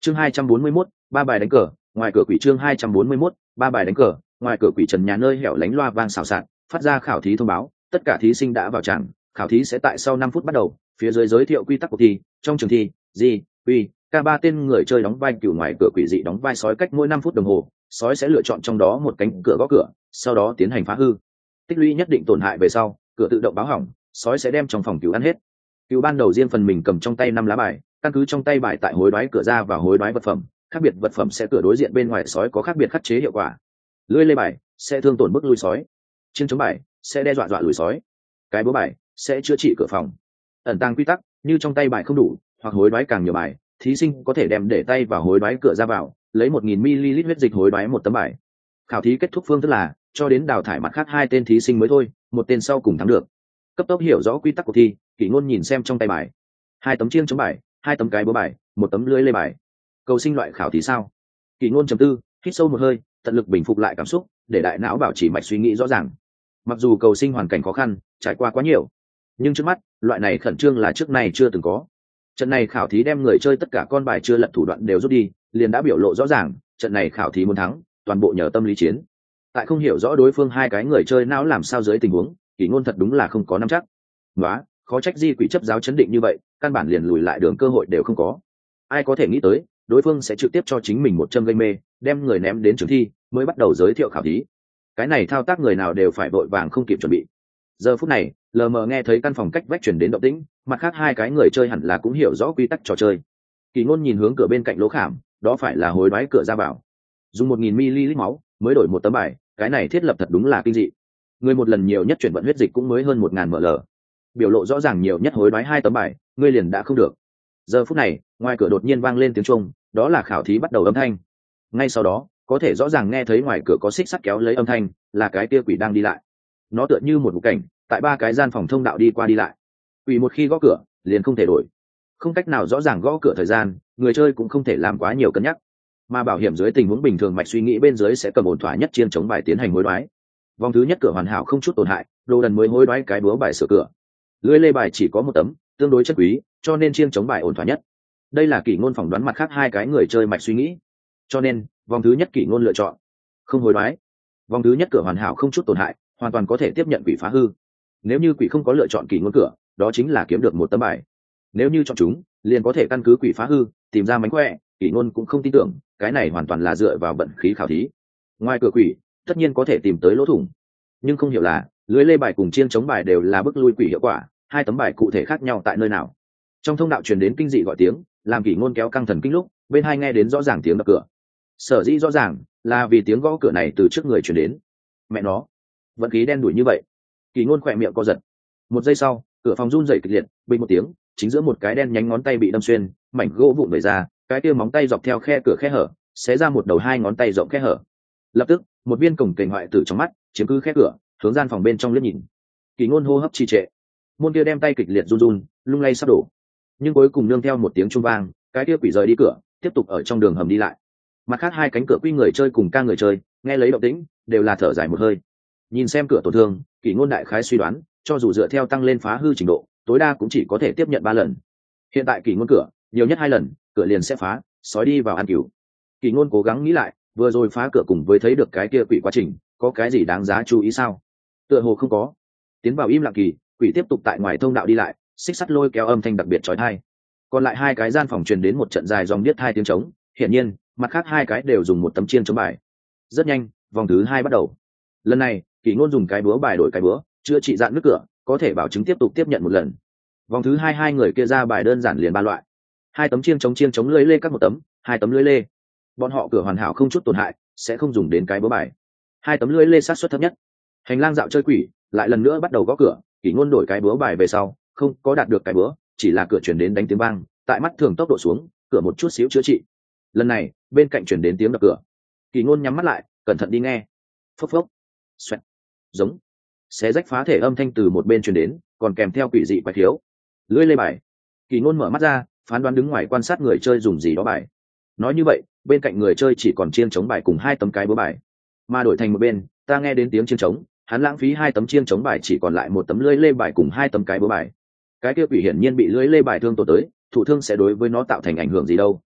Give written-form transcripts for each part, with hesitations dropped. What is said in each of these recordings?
Chương 241, ba bài đánh cờ, ngoài cửa quỷ. Chương 241, ba bài đánh cờ, ngoài cửa quỷ. Trần nhà nơi hẻo lánh loa vang xào xạc, phát ra khảo thí thông báo, tất cả thí sinh đã vào tràng, khảo thí sẽ tại sau 5 phút bắt đầu. Phía dưới giới thiệu quy tắc cuộc thi, trong trường thi, Di, Uy, K3 tên người chơi đóng vai cừu, ngoài cửa quỷ dị đóng vai sói. Cách mỗi 5 phút đồng hồ, sói sẽ lựa chọn trong đó một cánh cửa gõ cửa, sau đó tiến hành phá hư. Tích lũy nhất định tổn hại về sau, cửa tự động báo hỏng, sói sẽ đem trong phòng cừu ăn hết. Cừu ban đầu riêng phần mình cầm trong tay 5 lá bài, căn cứ trong tay bài tại hối đoái cửa ra và hối đoái vật phẩm, khác biệt vật phẩm sẽ cửa đối diện bên ngoài sói có khác biệt khắc chế hiệu quả. Lưỡi lê bài sẽ thương tổn bức lui sói, chiên chống bài sẽ đe dọa lùi sói, cái búa bài sẽ chữa trị cửa phòng. Ẩn tàng quy tắc, như trong tay bài không đủ hoặc hối đoái càng nhiều bài, thí sinh có thể đem để tay vào hối đoái cửa ra vào, lấy 1000 ml huyết dịch hối đoái một tấm bài. Khảo thí kết thúc phương thức là cho đến đào thải mặt khác 2 tên thí sinh mới thôi, một tên sau cùng thắng được. Cấp tốc hiểu rõ quy tắc cuộc thi, Kỷ Ngôn nhìn xem trong tay bài, 2 tấm chiêng chống bài, 2 tấm cái búa bài, 1 tấm lưỡi lê bài. Cầu sinh loại khảo thí sao? Kỷ Ngôn trầm tư, hít sâu một hơi, tận lực bình phục lại cảm xúc, để đại não bảo trì mạch suy nghĩ rõ ràng. Mặc dù cầu sinh hoàn cảnh khó khăn, trải qua quá nhiều, nhưng trước mắt, loại này khẩn trương là trước này chưa từng có. Trận này khảo thí đem người chơi tất cả con bài chưa lật thủ đoạn đều rút đi, liền đã biểu lộ rõ ràng, trận này khảo thí muốn thắng, toàn bộ nhờ tâm lý chiến. Tại không hiểu rõ đối phương hai cái người chơi não làm sao dưới tình huống, Kỷ Ngôn thật đúng là không có nắm chắc. Nóa, khó trách Di Quỷ chấp giáo chấn định như vậy, căn bản liền lùi lại đường cơ hội đều không có. Ai có thể nghĩ tới, đối phương sẽ trực tiếp cho chính mình một châm gây mê, đem người ném đến trường thi, mới bắt đầu giới thiệu khảo thí. Cái này thao tác người nào đều phải vội vàng không kịp chuẩn bị. Giờ phút này, lờ mờ nghe thấy căn phòng cách vách truyền đến động tĩnh, mặt khác hai cái người chơi hẳn là cũng hiểu rõ quy tắc trò chơi. Kỷ Ngôn nhìn hướng cửa bên cạnh lỗ khảm, đó phải là hối đoái cửa ra vào. Dùng 1000 ml máu mới đổi một tấm bài, cái này thiết lập thật đúng là kinh dị. Người một lần nhiều nhất chuyển vận huyết dịch cũng mới hơn 1000 ml. Biểu lộ rõ ràng nhiều nhất hối đoái 2 tấm bài, ngươi liền đã không được. Giờ phút này, ngoài cửa đột nhiên vang lên tiếng chuông, đó là khảo thí bắt đầu âm thanh. Ngay sau đó, có thể rõ ràng nghe thấy ngoài cửa có xích sắt kéo lấy âm thanh, là cái kia quỷ đang đi lại. Nó tựa như một ngũ cảnh, tại 3 cái gian phòng thông đạo đi qua đi lại. Quỷ một khi gõ cửa, liền không thể đổi. Không cách nào rõ ràng gõ cửa thời gian, người chơi cũng không thể làm quá nhiều cân nhắc. Mà bảo hiểm dưới tình huống bình thường mạch suy nghĩ bên dưới sẽ cầm ổn thỏa nhất chiên chống bài tiến hành hối đoái. Vòng thứ nhất cửa hoàn hảo không chút tổn hại, đồ đần mới hối đoái cái búa bài sửa cửa. Lưỡi lê bài chỉ có 1 tấm, tương đối chất quý, cho nên chiên chống bài ổn thỏa nhất. Đây là Kỷ Ngôn phỏng đoán mặt khác hai cái người chơi mạch suy nghĩ. Cho nên, vòng thứ nhất Kỷ Ngôn lựa chọn không hối đoái. Vòng thứ nhất cửa hoàn hảo không chút tổn hại, hoàn toàn có thể tiếp nhận quỷ phá hư. Nếu như quỷ không có lựa chọn Kỷ Ngôn cửa, đó chính là kiếm được 1 tấm bài. Nếu như chọn chúng, liền có thể căn cứ quỷ phá hư, tìm ra mánh khỏe. Kỷ Ngôn cũng không tin tưởng, cái này hoàn toàn là dựa vào vận khí khảo thí. Ngoài cửa quỷ, tất nhiên có thể tìm tới lỗ thủng, nhưng không hiểu là lưới lê bài cùng chiên chống bài đều là bức lui quỷ hiệu quả, 2 tấm bài cụ thể khác nhau tại nơi nào? Trong thông đạo truyền đến kinh dị gọi tiếng, làm Kỷ Ngôn kéo căng thần kinh lúc, bên hai nghe đến rõ ràng tiếng đập cửa. Sở dĩ rõ ràng là vì tiếng gõ cửa này từ trước người truyền đến. Mẹ nó, vận khí đen đủi như vậy. Kỷ Ngôn khỏe miệng co giật. 1 giây sau, cửa phòng run rẩy kịch liệt, bình một tiếng, chính giữa một cái đen nhánh ngón tay bị đâm xuyên, mảnh gỗ vụn vẩy ra, cái kia móng tay dọc theo khe cửa khe hở, xé ra một đầu 2 ngón tay rộng khe hở. Lập tức, một viên cổng kềnh hoại tử trong mắt, chiếm cứ khe cửa, hướng gian phòng bên trong liếc nhìn. Kỷ Ngôn hô hấp trì trệ. Môn kia đem tay kịch liệt run run, lung lay sắp đổ. Nhưng cuối cùng nương theo một tiếng chuông vang, cái kia quỷ rời đi cửa, tiếp tục ở trong đường hầm đi lại. Mặt khác 2 cánh cửa quy người chơi cùng ca người chơi, nghe lấy động tĩnh, đều là thở dài một hơi. Nhìn xem cửa tổn thương, Kỷ Ngôn đại khái suy đoán, cho dù dựa theo tăng lên phá hư trình độ, tối đa cũng chỉ có thể tiếp nhận 3 lần. Hiện tại Kỷ Ngôn cửa, nhiều nhất 2 lần, cửa liền sẽ phá, sói đi vào ăn cừu. Kỷ Ngôn cố gắng nghĩ lại, vừa rồi phá cửa cùng với thấy được cái kia quỷ quá trình, có cái gì đáng giá chú ý sao? Tựa hồ không có. Tiến vào im lặng kỳ, quỷ tiếp tục tại ngoài thông đạo đi lại, xích sắt lôi kéo âm thanh đặc biệt chói tai. Còn lại 2 cái gian phòng truyền đến một trận dài dòng điếc 2 tiếng trống, hiển nhiên, mặt khác 2 cái đều dùng một tấm chiên chống bài. Rất nhanh, vòng thứ 2 bắt đầu. Lần này, Kỷ Ngôn dùng cái búa bài đổi cái búa, chữa trị dạn nước cửa, có thể bảo chứng tiếp tục tiếp nhận 1 lần. Vòng thứ 2 hai người kia ra bài đơn giản liền 3 loại. 2 tấm chiên chống lưới lê các 1 tấm, 2 tấm lưới lê. Bọn họ cửa hoàn hảo không chút tổn hại, sẽ không dùng đến cái búa bài. 2 tấm lưới lê sát suất thấp nhất. Hành lang dạo chơi quỷ, lại lần nữa bắt đầu gõ cửa, Kỷ Ngôn đổi cái búa bài về sau, không có đạt được cái búa, chỉ là cửa truyền đến đánh tiếng vang, tại mắt thường tốc độ xuống, cửa một chút xíu chữa trị. Lần này, bên cạnh truyền đến tiếng đập cửa. Kỷ Ngôn nhắm mắt lại, cẩn thận đi nghe. Phốc phốc, xoẹt, giống, xé rách phá thể âm thanh từ một bên truyền đến, còn kèm theo quỷ dị quái thiếu. Lưỡi lê bài. Kỷ Ngôn mở mắt ra, phán đoán đứng ngoài quan sát người chơi dùng gì đó bài. Nói như vậy, bên cạnh người chơi chỉ còn chiên chống bài cùng 2 tấm cái búa bài, mà đổi thành một bên, ta nghe đến tiếng chiên chống, hắn lãng phí 2 tấm chiên chống bài chỉ còn lại 1 tấm lưỡi lê bài cùng 2 tấm cái búa bài. Cái kia quỷ hiển nhiên bị lưỡi lê bài thương tổn tới, thụ thương sẽ đối với nó tạo thành ảnh hưởng gì đâu.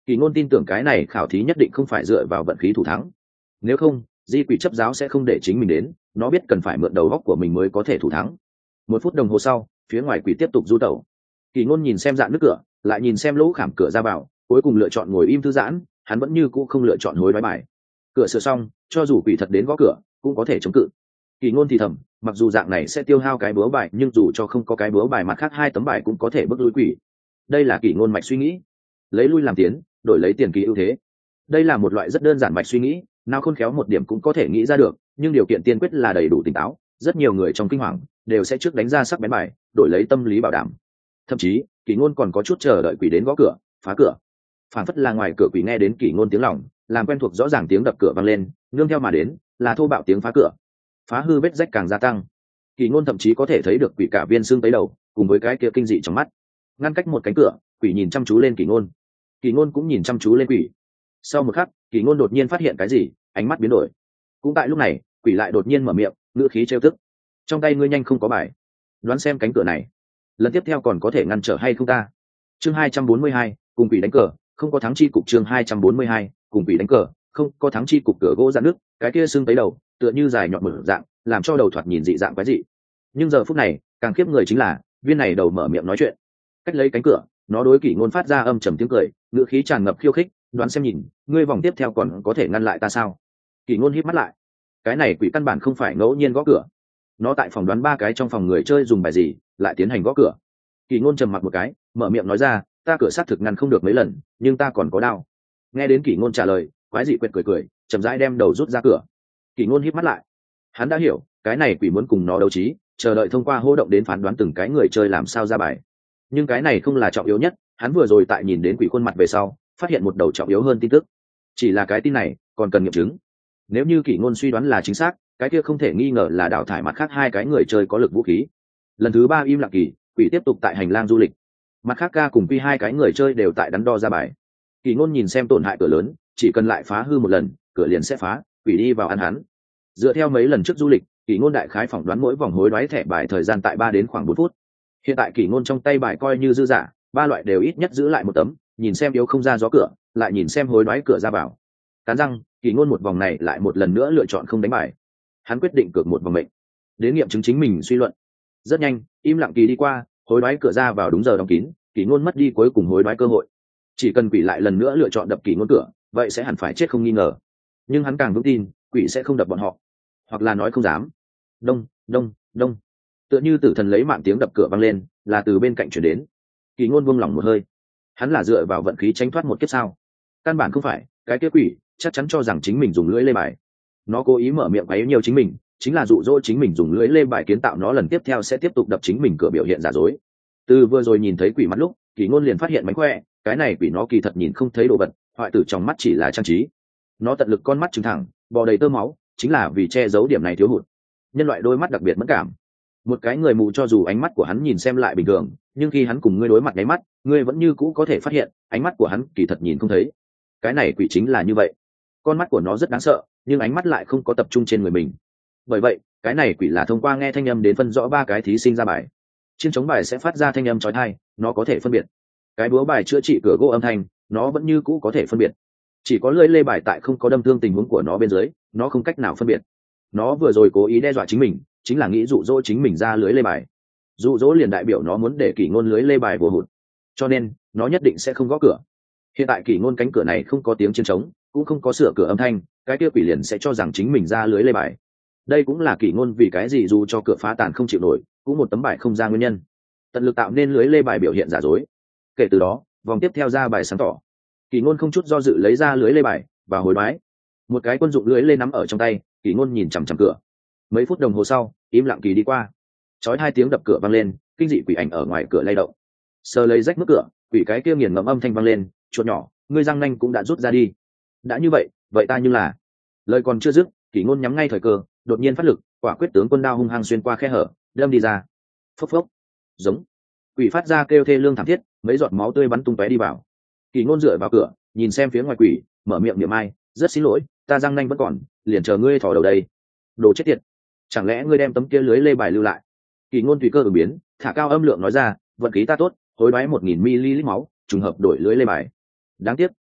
Kỳ ngôn tin tưởng cái này khảo thí nhất định không phải dựa vào vận khí thủ thắng, nếu không di quỷ chấp giáo sẽ không để chính mình đến, nó biết cần phải mượn đầu góc của mình mới có thể thủ thắng. 1 phút đồng hồ sau, phía ngoài quỷ tiếp tục du tẩu. Kỳ ngôn nhìn xem dạng nước cửa, lại nhìn xem lỗ khảm cửa ra vào, cuối cùng lựa chọn ngồi im thư giãn. Hắn vẫn như cũ không lựa chọn hối đoái bài. Cửa sửa xong, cho dù quỷ thật đến gõ cửa cũng có thể chống cự. Kỳ ngôn thì thầm, mặc dù dạng này sẽ tiêu hao cái búa bài, nhưng dù cho không có cái búa bài, mặt khác 2 tấm bài cũng có thể bức lui quỷ. Đây là Kỳ ngôn mạch suy nghĩ, lấy lui làm tiến, đổi lấy tiền kỳ ưu thế. Đây là một loại rất đơn giản mạch suy nghĩ, nào khôn khéo một điểm cũng có thể nghĩ ra được, nhưng điều kiện tiên quyết là đầy đủ tỉnh táo. Rất nhiều người trong kinh hoàng đều sẽ trước đánh ra sắc bén bài, đổi lấy tâm lý bảo đảm. Thậm chí Kỳ ngôn còn có chút chờ đợi quỷ đến gõ cửa, phá cửa. Phản phất là ngoài cửa quỷ nghe đến Kỳ ngôn tiếng lòng, làm quen thuộc rõ ràng tiếng đập cửa vang lên, nương theo mà đến là thô bạo tiếng phá cửa. Phá hư vết rách càng gia tăng. Kỳ ngôn thậm chí có thể thấy được quỷ cả viên xương tới đầu, cùng với cái kia kinh dị trong mắt. Ngăn cách một cánh cửa, quỷ nhìn chăm chú lên Kỳ ngôn. Kỳ ngôn cũng nhìn chăm chú lên quỷ. Sau một khắc, Kỳ ngôn đột nhiên phát hiện cái gì, ánh mắt biến đổi. Cũng tại lúc này, quỷ lại đột nhiên mở miệng, ngữ khí trêu tức. Trong tay ngươi nhanh không có bài, đoán xem cánh cửa này lần tiếp theo còn có thể ngăn trở hay không ta. Chương 242, cùng quỷ đánh cờ, không có thắng chi cục. Chương 242, cùng quỷ đánh cờ, không có thắng chi cục. Cửa gỗ dạn nước, cái kia xương tới đầu, tựa như dài nhọn mở dạng, làm cho đầu thoạt nhìn dị dạng quái dị. Nhưng giờ phút này, càng khiếp người chính là, viên này đầu mở miệng nói chuyện. Cách lấy cánh cửa, nó đối Kỷ Ngôn phát ra âm trầm tiếng cười, ngữ khí tràn ngập khiêu khích, đoán xem nhìn, ngươi vòng tiếp theo còn có thể ngăn lại ta sao? Kỷ Ngôn híp mắt lại. Cái này quỷ căn bản không phải ngẫu nhiên gõ cửa. Nó tại phòng đoán 3 cái trong phòng người chơi dùng bài gì, lại tiến hành gõ cửa. Kỷ Ngôn trầm mặc một cái, mở miệng nói ra, ta cửa sát thực ngăn không được mấy lần, nhưng ta còn có đao. Nghe đến Kỷ Ngôn trả lời, quái dị quệt cười, chậm rãi đem đầu rút ra cửa. Kỷ Ngôn híp mắt lại. Hắn đã hiểu, cái này quỷ muốn cùng nó đấu trí, chờ đợi thông qua hô động đến phán đoán từng cái người chơi làm sao ra bài. Nhưng cái này không là trọng yếu nhất, hắn vừa rồi tại nhìn đến quỷ khuôn mặt về sau, phát hiện một đầu trọng yếu hơn tin tức. Chỉ là cái tin này còn cần nghiệm chứng. Nếu như Kỷ Ngôn suy đoán là chính xác, cái kia không thể nghi ngờ là đào thải mặt khác 2 cái người chơi có lực vũ khí. Lần thứ 3 im lặng kỳ, quỷ tiếp tục tại hành lang du lịch. Mặt khác ca cùng quy 2 cái người chơi đều tại đắn đo ra bài. Kỷ Ngôn nhìn xem tổn hại cửa lớn, chỉ cần lại phá hư một lần, cửa liền sẽ phá, quỷ đi vào ăn hắn. Dựa theo mấy lần trước du lịch, Kỷ Ngôn đại khái phỏng đoán mỗi vòng hối đoái thẻ bài thời gian tại 3 đến khoảng 4 phút. Hiện tại Kỷ Ngôn trong tay bài coi như dư giả, 3 loại đều ít nhất giữ lại một tấm, nhìn xem yếu không ra gió cửa, lại nhìn xem hối đoái cửa ra vào. Cắn răng, Kỷ Ngôn một vòng này lại một lần nữa lựa chọn không đánh bài. Hắn quyết định cược một vòng mệnh, đến nghiệm chứng chính mình suy luận. Rất nhanh, im lặng kỳ đi qua, hối đoái cửa ra vào đúng giờ đóng kín, Kỷ Ngôn mất đi cuối cùng hối đoái cơ hội. Chỉ cần quỷ lại lần nữa lựa chọn đập Kỷ Ngôn cửa, vậy sẽ hẳn phải chết không nghi ngờ. Nhưng hắn càng vững tin, quỷ sẽ không đập bọn họ, hoặc là nói không dám. Đông, đông, đông. Tựa như tử thần lấy mạng tiếng đập cửa vang lên, là từ bên cạnh truyền đến. Kỷ Ngôn buông lỏng một hơi. Hắn là dựa vào vận khí tránh thoát một kiếp sao? Căn bản không phải, cái kia quỷ chắc chắn cho rằng chính mình dùng lưỡi lê bài. Nó cố ý mở miệng quấy nhiều chính mình, chính là dụ dỗ chính mình dùng lưỡi lê bài kiến tạo nó lần tiếp theo sẽ tiếp tục đập chính mình cửa biểu hiện giả dối. Từ vừa rồi nhìn thấy quỷ mắt lúc, Kỷ Ngôn liền phát hiện mánh khỏe, cái này quỷ nó kỳ thật nhìn không thấy đồ vật, hoại tử trong mắt chỉ là trang trí. Nó tận lực con mắt trừng thẳng, bò đầy tơ máu, chính là vì che giấu điểm này thiếu hụt. Nhân loại đôi mắt đặc biệt mẫn cảm. Một cái người mù cho dù ánh mắt của hắn nhìn xem lại bình thường, nhưng khi hắn cùng ngươi đối mặt nháy mắt, ngươi vẫn như cũ có thể phát hiện, ánh mắt của hắn kỳ thật nhìn không thấy. Cái này quỷ chính là như vậy. Con mắt của nó rất đáng sợ, nhưng ánh mắt lại không có tập trung trên người mình. Bởi vậy, cái này quỷ là thông qua nghe thanh âm đến phân rõ 3 cái thí sinh ra bài. Chiên chống bài sẽ phát ra thanh âm chói tai, nó có thể phân biệt. Cái búa bài chữa trị cửa gỗ âm thanh, nó vẫn như cũ có thể phân biệt. Chỉ có lưỡi lê bài tại không có đâm thương tình huống của nó bên dưới, nó không cách nào phân biệt. Nó vừa rồi cố ý đe dọa chính mình, chính là nghĩ dụ dỗ chính mình ra lưới lê bài. Dụ dỗ liền đại biểu nó muốn để Kỷ Ngôn lưới lê bài vô hụt, cho nên nó nhất định sẽ không gõ cửa. Hiện tại Kỷ Ngôn cánh cửa này không có tiếng chiến trống, cũng không có sửa cửa âm thanh, cái kia quỷ liền sẽ cho rằng chính mình ra lưới lê bài. Đây cũng là Kỷ Ngôn vì cái gì dù cho cửa phá tàn không chịu nổi, cũng một tấm bài không ra nguyên nhân. Tận lực tạo nên lưới lê bài biểu hiện giả dối. Kể từ đó, vòng tiếp theo ra bài sáng tỏ. Kỷ Ngôn không chút do dự lấy ra lưới lê bài và hối đoái. Một cái quân dụng lưới lê nắm ở trong tay, Kỷ Ngôn nhìn chằm chằm cửa. Mấy phút đồng hồ sau, im lặng kỳ đi qua. Chói 2 tiếng đập cửa vang lên, kinh dị quỷ ảnh ở ngoài cửa lay động. Sờ lấy rách mức cửa, quỷ cái kia nghiền ngẫm âm thanh vang lên, chuột nhỏ, ngươi răng nanh cũng đã rút ra đi. Đã như vậy, vậy ta như là. Lời còn chưa dứt, Kỷ Ngôn nhắm ngay thời cơ, đột nhiên phát lực, quả quyết tướng quân đao hung hăng xuyên qua khe hở, đâm đi ra. Phốc phốc. Giống. Quỷ phát ra kêu thê lương thảm thiết, mấy giọt máu tươi bắn tung tóe đi vào. Kỷ Ngôn dựa vào cửa, nhìn xem phía ngoài quỷ, mở miệng niệm ai, rất xin lỗi, ta răng nanh vẫn còn, liền chờ ngươi thò đầu đây. Đồ chết tiệt, chẳng lẽ ngươi đem tấm kia lưới lê bài lưu lại? Kỷ Ngôn tùy cơ ứng biến, thả cao âm lượng nói ra, vận khí ta tốt, hối đoái 1000 ml máu, trùng hợp đổi lưới lê bài. Đáng tiếc,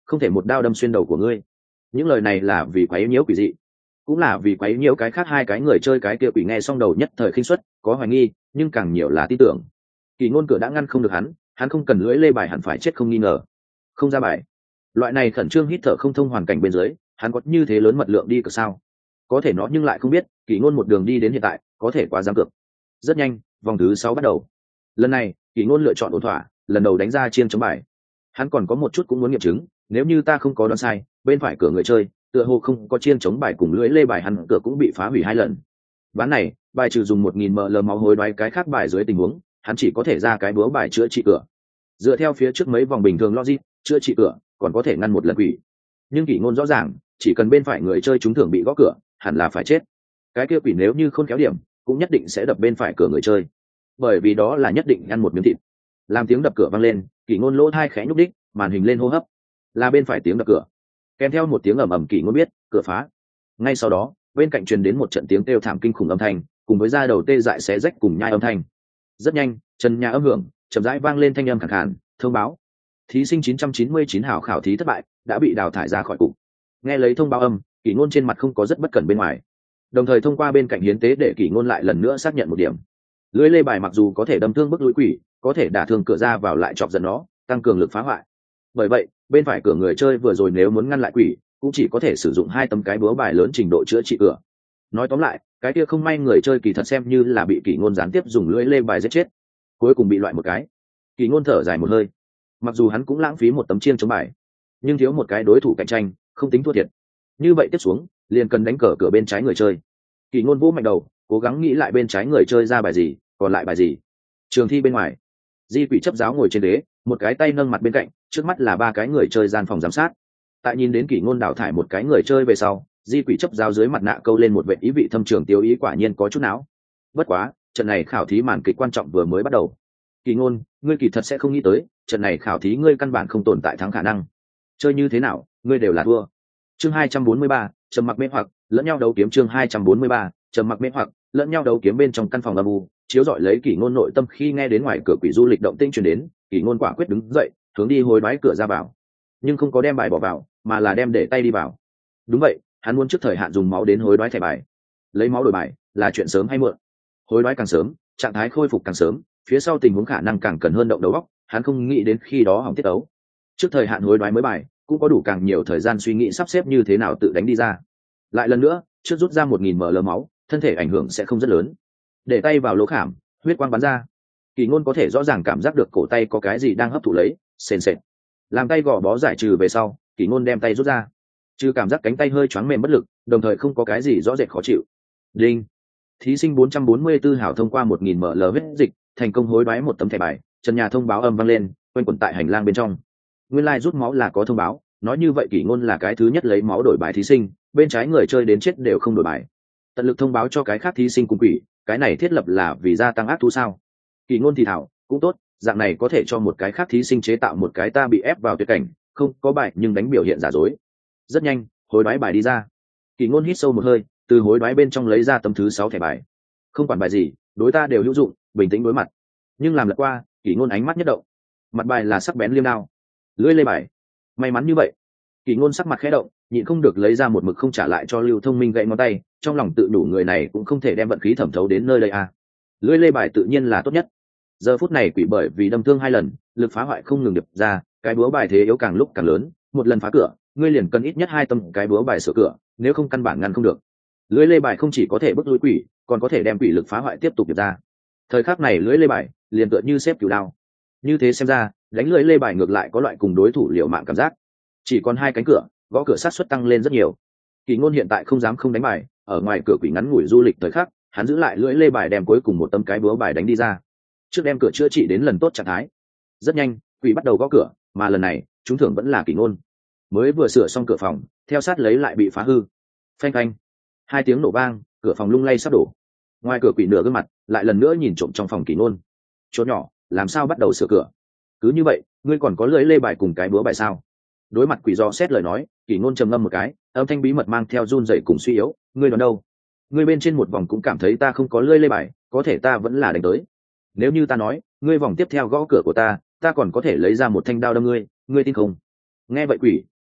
không thể một đao đâm xuyên đầu của ngươi. Những lời này là vì quấy nhiễu quỷ dị, cũng là vì quấy nhiễu cái khác hai cái người chơi cái kia quỷ. Nghe xong đầu nhất thời khinh suất, có hoài nghi, nhưng càng nhiều là tin tưởng. Kỳ ngôn cửa đã ngăn không được hắn không cần lưỡi lê bài hẳn phải chết không nghi ngờ. Không ra bài, loại này khẩn trương hít thở không thông hoàn cảnh bên dưới, hắn có như thế lớn mật lượng đi cược sao? Có thể nó nhưng lại không biết, Kỳ ngôn một đường đi đến hiện tại, có thể quá dám cược. Rất nhanh, vòng thứ 6 bắt đầu. Lần này, Kỳ ngôn lựa chọn ổn thỏa, lần đầu đánh ra chiên chống bài. Hắn còn có một chút cũng muốn nghiệm chứng, nếu như ta không có đoán sai, bên phải cửa người chơi tựa hồ không có chiên chống bài cùng lưỡi lê bài, hắn cửa cũng bị phá hủy 2 lần. Ván này, bài trừ dùng 1000 ml máu hối đoái cái khác bài dưới tình huống, hắn chỉ có thể ra cái búa bài chữa trị cửa. Dựa theo phía trước mấy vòng bình thường logic, chữa trị cửa còn có thể ngăn một lần quỷ. Nhưng Kỳ ngôn rõ ràng, chỉ cần bên phải người chơi trúng thưởng bị gõ cửa, hẳn là phải chết. Cái kia quỷ nếu như không kéo điểm, cũng nhất định sẽ đập bên phải cửa người chơi, bởi vì đó là nhất định ăn một miếng thịt. Làm tiếng đập cửa vang lên, Kỳ ngôn lỗ tai khẽ nhúc đích, màn hình lên hô hấp. Là bên phải tiếng đập cửa, kèm theo một tiếng ầm ầm, Kỳ ngôn biết cửa phá. Ngay sau đó, bên cạnh truyền đến một trận tiếng kêu thảm kinh khủng âm thanh, cùng với da đầu tê dại xé rách cùng nhai âm thanh. Rất nhanh, trần nhà âm hưởng chậm rãi vang lên thanh âm khàn khàn, thông báo thí sinh 999 hảo khảo thí thất bại, đã bị đào thải ra khỏi cục. Nghe lấy thông báo âm, Kỳ ngôn trên mặt không có rất bất cẩn bên ngoài, đồng thời thông qua bên cạnh hiến tế để Kỳ ngôn lại lần nữa xác nhận một điểm. Lưỡi lê bài mặc dù có thể đâm thương bức lũi quỷ, có thể đả thương cửa ra vào lại chọc giận nó, tăng cường lực phá hoại. Bởi vậy, bên phải cửa người chơi vừa rồi nếu muốn ngăn lại quỷ, cũng chỉ có thể sử dụng 2 tấm cái búa bài lớn trình độ chữa trị cửa. Nói tóm lại, cái kia không may người chơi kỳ thật xem như là bị Kỳ ngôn gián tiếp dùng lưỡi lê bài giết chết, cuối cùng bị loại một cái. Kỳ ngôn thở dài một hơi, mặc dù hắn cũng lãng phí một tấm chiên chống bài, nhưng thiếu một cái đối thủ cạnh tranh, không tính thua thiệt. Như vậy tiếp xuống, liền cần đánh cờ cửa bên trái người chơi. Kỳ ngôn vỗ mạnh đầu, cố gắng nghĩ lại bên trái người chơi ra bài gì, còn lại bài gì. Trường thi bên ngoài, Di quỷ chấp giáo ngồi trên đế, một cái tay nâng mặt bên cạnh, trước mắt là 3 cái người chơi gian phòng giám sát. Tại nhìn đến Kỳ ngôn đào thải một cái người chơi về sau, Di quỷ chấp giáo dưới mặt nạ câu lên một vệ ý vị thâm trường tiêu ý, quả nhiên có chút não. Bất quá, trận này khảo thí màn kịch quan trọng vừa mới bắt đầu. Kỳ ngôn, ngươi kỳ thật sẽ không nghĩ tới, trận này khảo thí ngươi căn bản không tồn tại thắng khả năng. Chơi như thế nào, ngươi đều là thua. Chương 243, trầm mặc mê hoặc, lẫn nhau đấu kiếm. Chương 243, trầm mặc mê hoặc, lẫn nhau đấu kiếm. Bên trong căn phòng âm u, chiếu rọi lấy Kỳ ngôn nội tâm. Khi nghe đến ngoài cửa quỷ du lịch động tĩnh truyền đến, Kỳ ngôn quả quyết đứng dậy, hướng đi hối đoái cửa ra vào, nhưng không có đem bài bỏ vào, mà là đem để tay đi vào. Đúng vậy, hắn muốn trước thời hạn dùng máu đến hối đoái thẻ bài. Lấy máu đổi bài là chuyện sớm hay muộn, hối đoái càng sớm, trạng thái khôi phục càng sớm, phía sau tình huống khả năng càng cần hơn động đầu óc. Hắn không nghĩ đến khi đó hỏng tiết ấu. Trước thời hạn hối đoái mới bài, cũng có đủ càng nhiều thời gian suy nghĩ sắp xếp như thế nào tự đánh đi ra. Lại lần nữa, trước rút ra 1000 ml máu, thân thể ảnh hưởng sẽ không rất lớn. Để tay vào lỗ khảm, huyết quang bắn ra. Kỳ ngôn có thể rõ ràng cảm giác được cổ tay có cái gì đang hấp thụ lấy, sền sệt. Làm tay gò bó giải trừ về sau, Kỳ ngôn đem tay rút ra, trừ cảm giác cánh tay hơi choáng mềm bất lực, đồng thời không có cái gì rõ rệt khó chịu. Đinh, thí sinh 444 hảo thông qua 1000 ml huyết dịch, thành công hối đoái một tấm thẻ bài. Trần nhà thông báo âm vang lên, quanh quẩn tại hành lang bên trong. Nguyên lai rút máu là có thông báo, nói như vậy Kỳ ngôn là cái thứ nhất lấy máu đổi bài thí sinh, bên trái người chơi đến chết đều không đổi bài. Tận lực thông báo cho cái khác thí sinh cùng quỷ, cái này thiết lập là vì gia tăng ác thú sao? Kỳ ngôn thì thảo, cũng tốt, dạng này có thể cho một cái khác thí sinh chế tạo một cái ta bị ép vào tuyệt cảnh, không có bài nhưng đánh biểu hiện giả dối. Rất nhanh, hối đoái bài đi ra. Kỳ ngôn hít sâu một hơi, từ hối đoái bên trong lấy ra tấm thứ 6 thẻ bài. Không quản bài gì, đối ta đều hữu dụng, bình tĩnh đối mặt. Nhưng làm lật qua, Kỳ ngôn ánh mắt nhất động. Mặt bài là sắc bén liêm đao, lưỡi lê bài. May mắn như vậy. Kỳ ngôn sắc mặt khẽ động, nhịn không được lấy ra một mực không trả lại cho Lưu Thông Minh gãy ngón tay, trong lòng tự đủ người này cũng không thể đem vận khí thẩm thấu đến nơi đây à. Lưỡi lê bài tự nhiên là tốt nhất. Giờ phút này quỷ bởi vì đâm thương 2 lần, lực phá hoại không ngừng điệp ra, cái búa bài thế yếu càng lúc càng lớn, một lần phá cửa, ngươi liền cần ít nhất 2 tấm cái búa bài sửa cửa, nếu không căn bản ngăn không được. Lưỡi lê bài không chỉ có thể bức lui quỷ, còn có thể đem quỷ lực phá hoại tiếp tục điệp ra. Thời khắc này lưỡi lê bài liền tựa như xếp cửu đao. Như thế xem ra, đánh lưỡi lê bài ngược lại có loại cùng đối thủ liều mạng cảm giác. Chỉ còn 2 cánh cửa, gõ cửa sát suất tăng lên rất nhiều. Kỳ ngôn hiện tại không dám không đánh bài, ở ngoài cửa quỷ ngắn ngủi du lịch thời khắc, hắn giữ lại lưỡi lê bài đem cuối cùng một tấm cái búa bài đánh đi ra, trước đem cửa chữa trị đến lần tốt trạng thái. Rất nhanh, quỷ bắt đầu gõ cửa, mà lần này chúng thưởng vẫn là Kỳ ngôn. Mới vừa sửa xong cửa phòng, theo sát lấy lại bị phá hư. Phanh phanh, 2 tiếng nổ vang, cửa phòng lung lay sắp đổ. Ngoài cửa quỷ nửa gương mặt lại lần nữa nhìn trộm trong phòng Kỳ ngôn. Chỗ nhỏ, làm sao bắt đầu sửa cửa? Cứ như vậy, ngươi còn có lưỡi lê bài cùng cái búa bài sao? Đối mặt quỷ do xét lời nói, Kỳ ngôn trầm ngâm một cái, âm thanh bí mật mang theo run rẩy cùng suy yếu. Ngươi đoán đâu? Ngươi bên trên một vòng cũng cảm thấy ta không có lưỡi lê bài, có thể ta vẫn là đánh tới. Nếu như ta nói, ngươi vòng tiếp theo gõ cửa của ta còn có thể lấy ra một thanh đao đâm ngươi, ngươi tin không? Nghe vậy quỷ,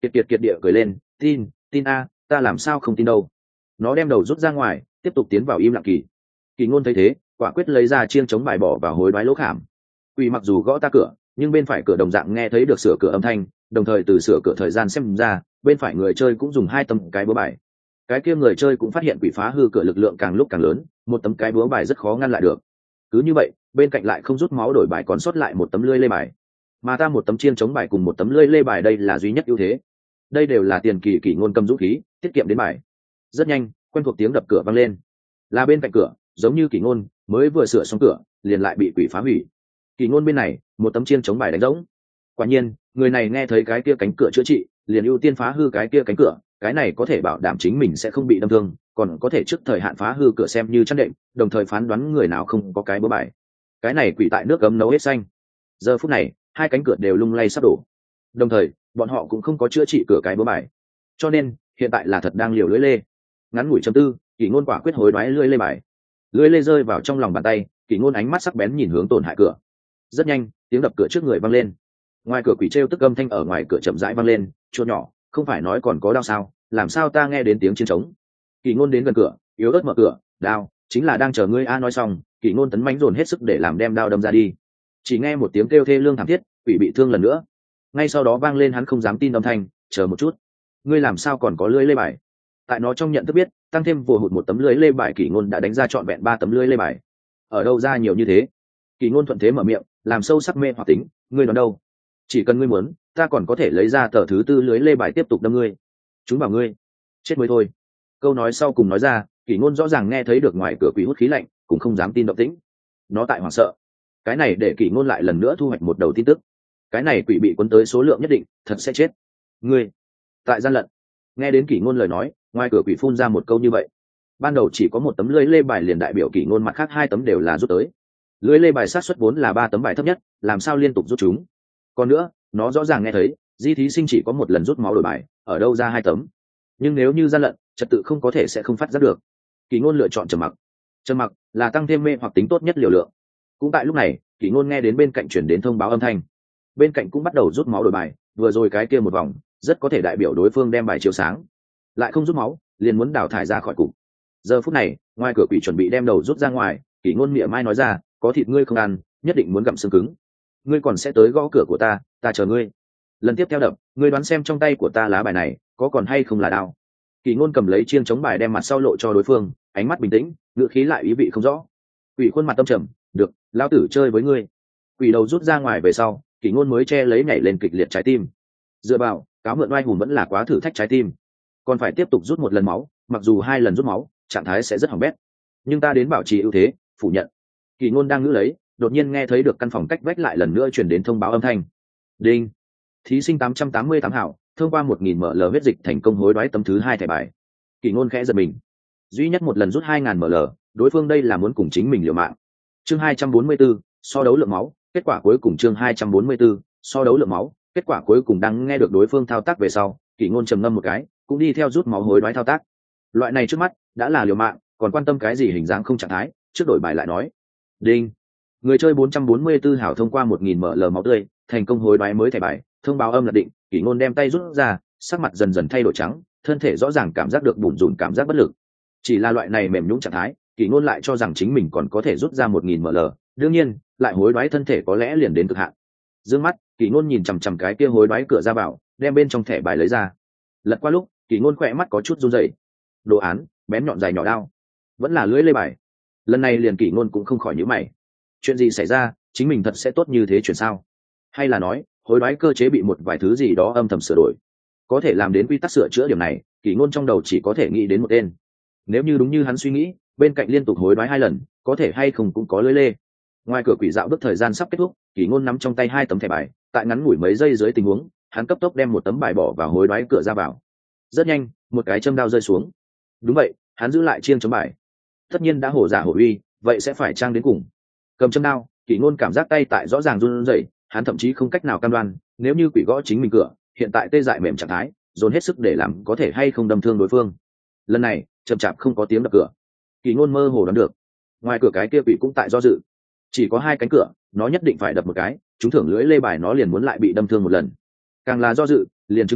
Kiệt địa cười lên, tin a, ta làm sao không tin đâu. Nó đem đầu rút ra ngoài, tiếp tục tiến vào im lặng kỳ. Kỳ Ngôn thấy thế, quả quyết lấy ra chiêng chống bài bỏ vào hối đoái lỗ khảm. Quỷ mặc dù gõ ta cửa, nhưng bên phải cửa đồng dạng nghe thấy được sửa cửa âm thanh, đồng thời từ sửa cửa thời gian xem ra, bên phải người chơi cũng dùng 2 tấm cái búa bài. Cái kia người chơi cũng phát hiện quỷ phá hư cửa lực lượng càng lúc càng lớn, một tấm cái búa bài rất khó ngăn lại được. Cứ như vậy, bên cạnh lại không rút máu đổi bài còn sót lại một tấm lưỡi lê bài. Mà ta một tấm chiên chống bài cùng một tấm lưỡi lê bài đây là duy nhất ưu thế. Đây đều là tiền kỳ Kỷ Ngôn cầm dũng khí, tiết kiệm đến bài. Rất nhanh, quen thuộc tiếng đập cửa vang lên. Là bên cạnh cửa, giống như Kỷ Ngôn mới vừa sửa xong cửa, liền lại bị quỷ phá hủy. Kỷ Ngôn bên này, một tấm chiên chống bài đánh rỗng. Quả nhiên, người này nghe thấy cái kia cánh cửa chữa trị, liền ưu tiên phá hư cái kia cánh cửa, cái này có thể bảo đảm chính mình sẽ không bị đâm thương, còn có thể trước thời hạn phá hư cửa xem như chắn đệm, đồng thời phán đoán người nào không có cái búa bài. Cái này quỷ tại nước gấm nấu hết xanh. Giờ phút này, hai cánh cửa đều lung lay sắp đổ. Đồng thời, bọn họ cũng không có chữa trị cửa cái búa bài. Cho nên, hiện tại là thật đang liều lưỡi lê. Ngắn ngủi chấm tư, Kỷ Ngôn quả quyết hối đoái lưỡi lê bài. Lưỡi lê rơi vào trong lòng bàn tay, Kỷ Ngôn ánh mắt sắc bén nhìn hướng tổn hại cửa. Rất nhanh, tiếng đập cửa trước người vang lên. Ngoài cửa quỷ trêu tức âm thanh ở ngoài cửa chậm rãi vang lên, "Chuột nhỏ, không phải nói còn có đao sao, làm sao ta nghe đến tiếng chiến trống?" Kỷ Ngôn đến gần cửa, yếu ớt mở cửa, "Đao, chính là đang chờ ngươi a." Nói xong, Kỷ Ngôn tấn mãnh dồn hết sức để làm đem đao đâm ra đi. Chỉ nghe một tiếng kêu thê lương thảm thiết, quỷ bị thương lần nữa. Ngay sau đó vang lên hắn không dám tin âm thanh, "Chờ một chút, ngươi làm sao còn có lưỡi lê bài?" Tại nó trong nhận thức biết, tăng thêm vừa hụt một tấm lưỡi lê bài, Kỷ Ngôn đã đánh ra trọn vẹn 3 tấm lưỡi lê bài. Ở đâu ra nhiều như thế? Kỷ Ngôn thuận thế mở miệng, làm sâu sắc mê hoặc tính, "Ngươi đoán đâu? Chỉ cần ngươi muốn, ta còn có thể lấy ra tờ thứ tư lưới lê bài tiếp tục đâm ngươi. Chúng bảo ngươi chết mới thôi." Câu nói sau cùng nói ra, Kỷ Ngôn rõ ràng nghe thấy được ngoài cửa quỷ hút khí lạnh, cũng không dám tin động tĩnh. Nó tại hoảng sợ. Cái này để Kỷ Ngôn lại lần nữa thu hoạch một đầu tin tức. Cái này quỷ bị cuốn tới số lượng nhất định, thật sẽ chết. Ngươi tại gian lận. Nghe đến Kỷ Ngôn lời nói, ngoài cửa quỷ phun ra một câu như vậy. Ban đầu chỉ có một tấm lưới lê bài liền đại biểu Kỷ Ngôn, mặt khác 2 tấm đều là rút tới. Lưới lê bài sát suất vốn là 3 tấm bài thấp nhất, làm sao liên tục rút chúng? Còn nữa, nó rõ ràng nghe thấy di thí sinh chỉ có một lần rút máu đổi bài, ở đâu ra 2 tấm? Nhưng nếu như gian lận, trật tự không có thể sẽ không phát giác được. Kỷ Ngôn lựa chọn trầm mặc. Trầm mặc là tăng thêm mê hoặc tính tốt nhất liều lượng. Cũng tại lúc này, Kỷ Ngôn nghe đến bên cạnh chuyển đến thông báo âm thanh. Bên cạnh cũng bắt đầu rút máu đổi bài, vừa rồi cái kia một vòng, rất có thể đại biểu đối phương đem bài chiếu sáng. Lại không rút máu, liền muốn đào thải ra khỏi cục. Giờ phút này, ngoài cửa quỷ chuẩn bị đem đầu rút ra ngoài, Kỷ Ngôn mỉa mai nói ra, "Có thịt ngươi không ăn, nhất định muốn gặm xương cứng. Ngươi còn sẽ tới gõ cửa của ta, ta chờ ngươi. Lần tiếp theo đập, ngươi đoán xem trong tay của ta lá bài này có còn hay không là đao." Kỷ Ngôn cầm lấy chiêng chống bài đem mặt sau lộ cho đối phương, ánh mắt bình tĩnh, ngữ khí lại ý vị không rõ. Quỷ khuôn mặt tâm trầm, "Được, lão tử chơi với ngươi." Quỷ đầu rút ra ngoài về sau, Kỷ Ngôn mới che lấy nhảy lên kịch liệt trái tim. Dựa vào, cáo mượn oai hùng vẫn là quá thử thách trái tim. Còn phải tiếp tục rút một lần máu, mặc dù 2 lần rút máu, trạng thái sẽ rất hỏng bét. Nhưng ta đến bảo trì ưu thế, phủ nhận. Kỷ Ngôn đang ngữ lấy, đột nhiên nghe thấy được căn phòng cách vách lại lần nữa truyền đến thông báo âm thanh. Đinh. Thí sinh 888 hảo, thông qua 1000 ML huyết dịch thành công hối đoái tấm thứ 2 thẻ bài. Kỷ Ngôn khẽ giật mình. Duy nhất một lần rút 2000 ML, đối phương đây là muốn cùng chính mình liều mạng. Chương 244, so đấu lượng máu, kết quả cuối cùng chương 244, so đấu lượng máu, kết quả cuối cùng đang nghe được đối phương thao tác về sau, Kỷ Ngôn trầm ngâm một cái, cũng đi theo rút máu hối đoái thao tác. Loại này trước mắt đã là liều mạng, còn quan tâm cái gì hình dáng không trạng thái, trước đổi bài lại nói. Đinh. Người chơi 444 hảo thông qua 1000 ML máu tươi, thành công hối đoái mới thẻ bài, thông báo âm là định. Kỷ Ngôn đem tay rút ra, sắc mặt dần dần thay đổi trắng, thân thể rõ ràng cảm giác được bủn rủn cảm giác bất lực. Chỉ là loại này mềm nhũn trạng thái, Kỷ Ngôn lại cho rằng chính mình còn có thể rút ra 1000 ML, đương nhiên, lại hối đoái thân thể có lẽ liền đến cực hạn. Dương mắt, Kỷ Ngôn nhìn chằm chằm cái kia hối đoái cửa ra vào, đem bên trong thẻ bài lấy ra. Lật qua lúc, Kỷ Ngôn khỏe mắt có chút run rẩy. Đồ án, bén nhọn dài nhỏ đao, vẫn là lưỡi lê bài. Lần này liền Kỷ Ngôn cũng không khỏi nhíu mày. Chuyện gì xảy ra, chính mình thật sẽ tốt như thế chuyển sao? Hay là nói, hối đoái cơ chế bị một vài thứ gì đó âm thầm sửa đổi? Có thể làm đến quy tắc sửa chữa điểm này, Kỷ Ngôn trong đầu chỉ có thể nghĩ đến một tên. Nếu như đúng như hắn suy nghĩ, bên cạnh liên tục hối đoái 2 lần, có thể hay không cũng có lưỡi lê. Ngoài cửa quỷ dạo bước thời gian sắp kết thúc, Kỷ Ngôn nắm trong tay 2 tấm thẻ bài, tại ngắn ngủi mấy giây dưới tình huống, hắn cấp tốc đem một tấm bài bỏ vào hối đoái cửa ra vào. Rất nhanh, một cái châm đao rơi xuống. Đúng vậy, hắn giữ lại chiêng chống bài. Tất nhiên đã hổ giả hổ uy, vậy sẽ phải trang đến cùng. Cầm châm đao, Kỷ Ngôn cảm giác tay tại rõ ràng run rẩy, hắn thậm chí không cách nào cam đoan, nếu như quỷ gõ chính mình cửa, hiện tại tê dại mềm trạng thái, dồn hết sức để làm có thể hay không đâm thương đối phương. Lần này, chậm chạp không có tiếng đập cửa. Kỷ Ngôn mơ hồ đoán được, ngoài cửa cái kia quỷ cũng tại do dự. Chỉ có 2 cánh cửa, nó nhất định phải đập một cái, trúng thưởng lưỡi lê bài nó liền muốn lại bị đâm thương một lần. Càng là do dự, liền chứng minh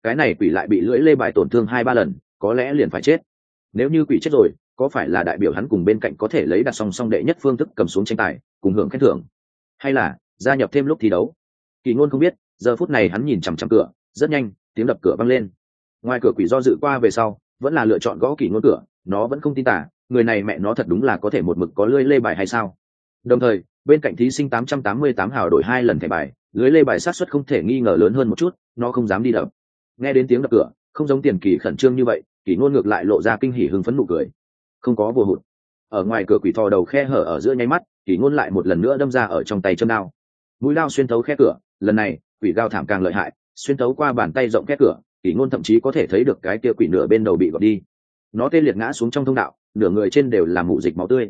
cái này quỷ lại bị lưỡi lê bài tổn thương 2-3 lần, có lẽ liền phải chết. Nếu như quỷ chết rồi, có phải là đại biểu hắn cùng bên cạnh có thể lấy đặt song song đệ nhất phương thức cầm xuống tranh tài, cùng hưởng khen thưởng, hay là gia nhập thêm lúc thi đấu? Kỳ Ngôn không biết. Giờ phút này hắn nhìn chằm chằm cửa, rất nhanh tiếng đập cửa vang lên. Ngoài cửa quỷ do dự qua về sau, vẫn là lựa chọn gõ Kỳ Ngôn cửa. Nó vẫn không tin tả, người này mẹ nó thật đúng là có thể một mực có lưỡi lê bài hay sao? Đồng thời, bên cạnh thí sinh 888 hào đổi 2 lần thẻ bài, lưới lê bài sát suất không thể nghi ngờ lớn hơn một chút, nó không dám đi đập. Nghe đến tiếng đập cửa, không giống Tiền Kỳ khẩn trương như vậy, Kỳ Ngôn ngược lại lộ ra kinh hỉ hưng phấn nụ cười. Không có vô hụt. Ở ngoài cửa quỷ thò đầu khe hở ở giữa nháy mắt, Kỳ Ngôn lại một lần nữa đâm ra ở trong tay châm đao. Mũi đao xuyên thấu khe cửa, lần này, quỷ gào thảm càng lợi hại, xuyên thấu qua bàn tay rộng khe cửa, Kỳ Ngôn thậm chí có thể thấy được cái kia quỷ nửa bên đầu bị gọt đi. Nó tê liệt ngã xuống trong thông đạo, nửa người trên đều là mụ dịch máu tươi.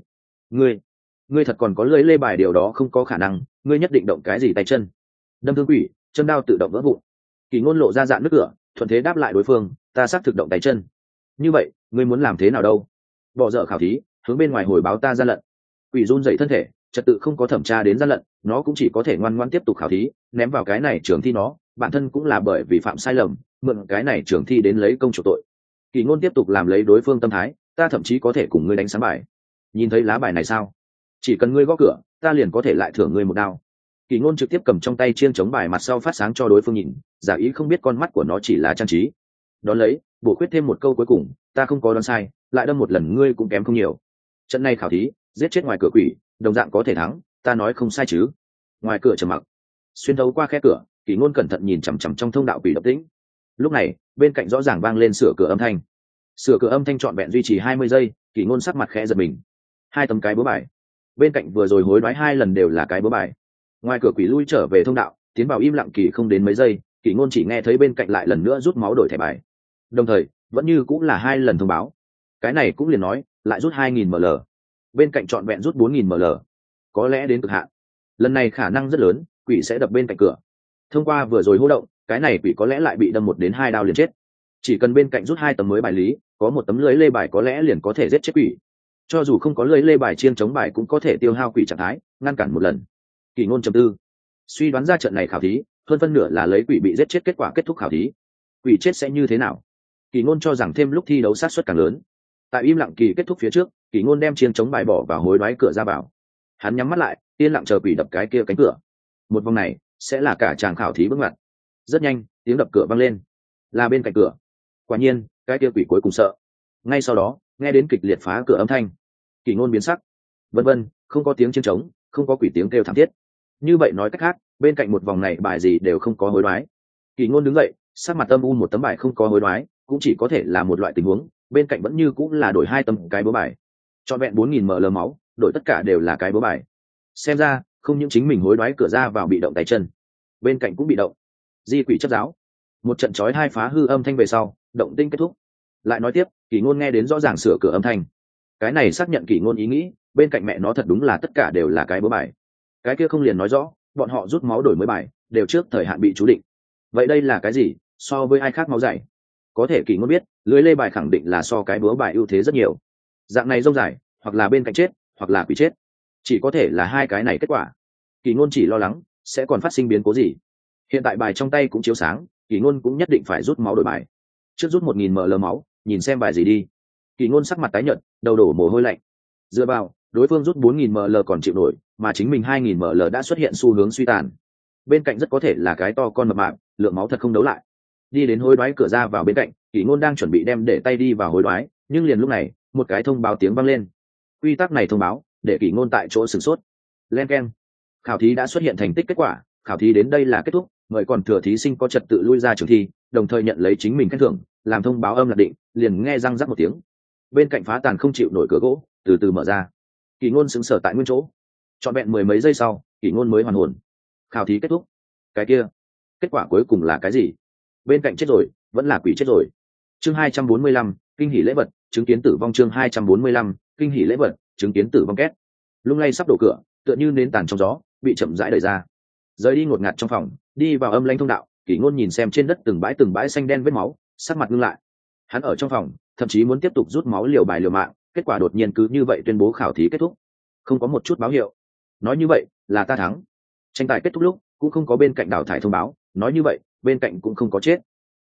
Ngươi thật còn có lưỡi lê bài, điều đó không có khả năng, ngươi nhất định động cái gì tay chân. Đâm thương quỷ, châm đao tự động vỡ vụn. Kỳ Ngôn lộ ra dạn nước cửa, thuận thế đáp lại đối phương, ta xác thực động tay chân. Như vậy, ngươi muốn làm thế nào đâu? Bỏ dở khảo thí, hướng bên ngoài hồi báo ta gian lận. Quỷ run dậy thân thể, trật tự không có thẩm tra đến gian lận, nó cũng chỉ có thể ngoan ngoãn tiếp tục khảo thí, ném vào cái này trường thi nó, bản thân cũng là bởi vì phạm sai lầm, mượn cái này trường thi đến lấy công chủ tội. Kỳ Ngôn tiếp tục làm lấy đối phương tâm thái, ta thậm chí có thể cùng ngươi đánh sáng bài. Nhìn thấy lá bài này sao? Chỉ cần ngươi gõ cửa, ta liền có thể lại thưởng ngươi một đao. Kỳ Ngôn trực tiếp cầm trong tay chiên chống bài mặt sau phát sáng cho đối phương nhìn, giả ý không biết con mắt của nó chỉ là trang trí. Đón lấy, bổ khuyết thêm một câu cuối cùng, ta không có đoán sai, lại đâm một lần ngươi cũng kém không nhiều. Trận này khảo thí, giết chết ngoài cửa quỷ, đồng dạng có thể thắng, ta nói không sai chứ? Ngoài cửa trầm mặc, xuyên thấu qua khe cửa, Kỳ Ngôn cẩn thận nhìn chằm chằm trong thông đạo quỷ động tĩnh. Lúc này, bên cạnh rõ ràng vang lên sửa cửa âm thanh. Sửa cửa âm thanh trọn vẹn duy trì 20 giây, Kỳ Ngôn sắc mặt khẽ giật mình. 2 tấm cái búa bài. Bên cạnh vừa rồi hối đoái 2 lần đều là cái búa bài. Ngoài cửa quỷ lui trở về thông đạo, tiến vào im lặng kỳ không đến mấy giây, Kỳ Ngôn chỉ nghe thấy bên cạnh lại lần nữa rút máu đổi thẻ bài. Đồng thời, vẫn như cũng là 2 lần thông báo. Cái này cũng liền nói, lại rút 2000 ml. Bên cạnh trọn vẹn rút 4000 ml. Có lẽ đến cực hạn. Lần này khả năng rất lớn, quỷ sẽ đập bên cạnh cửa. Thông qua vừa rồi hô động, cái này quỷ có lẽ lại bị đâm 1 đến 2 đao liền chết. Chỉ cần bên cạnh rút 2 tấm mới bài lý, có 1 tấm lưới lê bài có lẽ liền có thể giết chết quỷ. Cho dù không có lưới lê bài chiên chống bài cũng có thể tiêu hao quỷ trạng thái, ngăn cản 1 lần. Kỳ Ngôn trầm tư, suy đoán ra trận này khảo thí, hơn phân nửa là lấy quỷ bị giết chết kết quả kết thúc khảo thí. Quỷ chết sẽ như thế nào? Kỳ Ngôn cho rằng thêm lúc thi đấu sát suất càng lớn. Tại im lặng kỳ kết thúc phía trước, Kỳ Ngôn đem chiên chống bài bỏ vào hối đoái cửa ra vào. Hắn nhắm mắt lại, yên lặng chờ quỷ đập cái kia cánh cửa. Một vòng này sẽ là cả tràng khảo thí bước ngoặt. Rất nhanh, tiếng đập cửa vang lên, là bên cạnh cửa. Quả nhiên, cái kia quỷ cuối cùng sợ. Ngay sau đó, nghe đến kịch liệt phá cửa âm thanh, Kỳ Ngôn biến sắc. Vân vân, không có tiếng chiên trống, không có quỷ tiếng kêu thảm thiết. Như vậy nói cách khác, bên cạnh một vòng này bài gì đều không có hối đoái. Kỳ Ngôn đứng dậy, sắc mặt âm u, một tấm bài không có hối đoái, cũng chỉ có thể là một loại tình huống, bên cạnh vẫn như cũng là đổi 2 tấm cái búa bài. Trọn vẹn 4000 ml máu, đổi tất cả đều là cái búa bài. Xem ra, không những chính mình hối đoái cửa ra vào bị động tay chân, bên cạnh cũng bị động. Di quỷ chấp giáo. Một trận chói tai phá hư âm thanh về sau, động tĩnh kết thúc. Lại nói tiếp, Kỳ Ngôn nghe đến rõ ràng sửa cửa âm thanh. Cái này xác nhận Kỳ Ngôn ý nghĩ, bên cạnh mẹ nó thật đúng là tất cả đều là cái búa bài. Cái kia không liền nói rõ, bọn họ rút máu đổi mới bài, đều trước thời hạn bị chú định. Vậy đây là cái gì, so với ai khác máu dày? Có thể Kỳ Ngôn biết, lưới lê bài khẳng định là so cái búa bài ưu thế rất nhiều. Dạng này rông dài, hoặc là bên cạnh chết, hoặc là quỷ chết. Chỉ có thể là 2 cái này kết quả. Kỳ Ngôn chỉ lo lắng sẽ còn phát sinh biến cố gì. Hiện tại bài trong tay cũng chiếu sáng, Kỳ Ngôn cũng nhất định phải rút máu đổi bài. Trước rút 1000 ml máu, nhìn xem bài gì đi. Kỳ Ngôn sắc mặt tái nhợt, đầu đổ mồ hôi lạnh. Dựa vào, đối phương rút 4000 ml còn chịu nổi, mà chính mình 2000 ml đã xuất hiện xu hướng suy tàn. Bên cạnh rất có thể là cái to con mập mạp, lượng máu thật không đấu lại. Đi đến hối đoái cửa ra vào bên cạnh, Kỳ Ngôn đang chuẩn bị đem để tay đi vào hối đoái, nhưng liền lúc này, một cái thông báo tiếng vang lên. Quy tắc này thông báo, để Kỳ Ngôn tại chỗ sửng sốt. Len keng. Khảo thí đã xuất hiện thành tích kết quả, khảo thí đến đây là kết thúc, mời còn thừa thí sinh có trật tự lui ra trường thi, đồng thời nhận lấy chính mình khen thưởng, làm thông báo âm lạc định, liền nghe răng rắc một tiếng. Bên cạnh phá tàn không chịu nổi cửa gỗ, từ từ mở ra. Kỳ Ngôn sững sờ tại nguyên chỗ. Trọn vẹn 10 mấy giây sau, Kỳ Ngôn mới hoàn hồn. Khảo thí kết thúc. Cái kia, kết quả cuối cùng là cái gì? Bên cạnh chết rồi, vẫn là quỷ chết rồi. Chương 245, kinh hỉ lễ vật, chứng kiến tử vong. Chương 245, kinh hỉ lễ vật, chứng kiến tử vong két. Lung lay sắp đổ cửa, tựa như nến tàn trong gió, bị chậm rãi đẩy ra. Rời đi ngột ngạt trong phòng, đi vào âm lãnh thông đạo, Kỳ Ngôn nhìn xem trên đất từng bãi xanh đen vết máu, sắc mặt ngưng lại. Hắn ở trong phòng, thậm chí muốn tiếp tục rút máu liều bài liều mạng, kết quả đột nhiên cứ như vậy tuyên bố khảo thí kết thúc, không có một chút báo hiệu. Nói như vậy là ta thắng. Tranh tài kết thúc lúc cũng không có bên cạnh đào thải thông báo, nói như vậy bên cạnh cũng không có chết.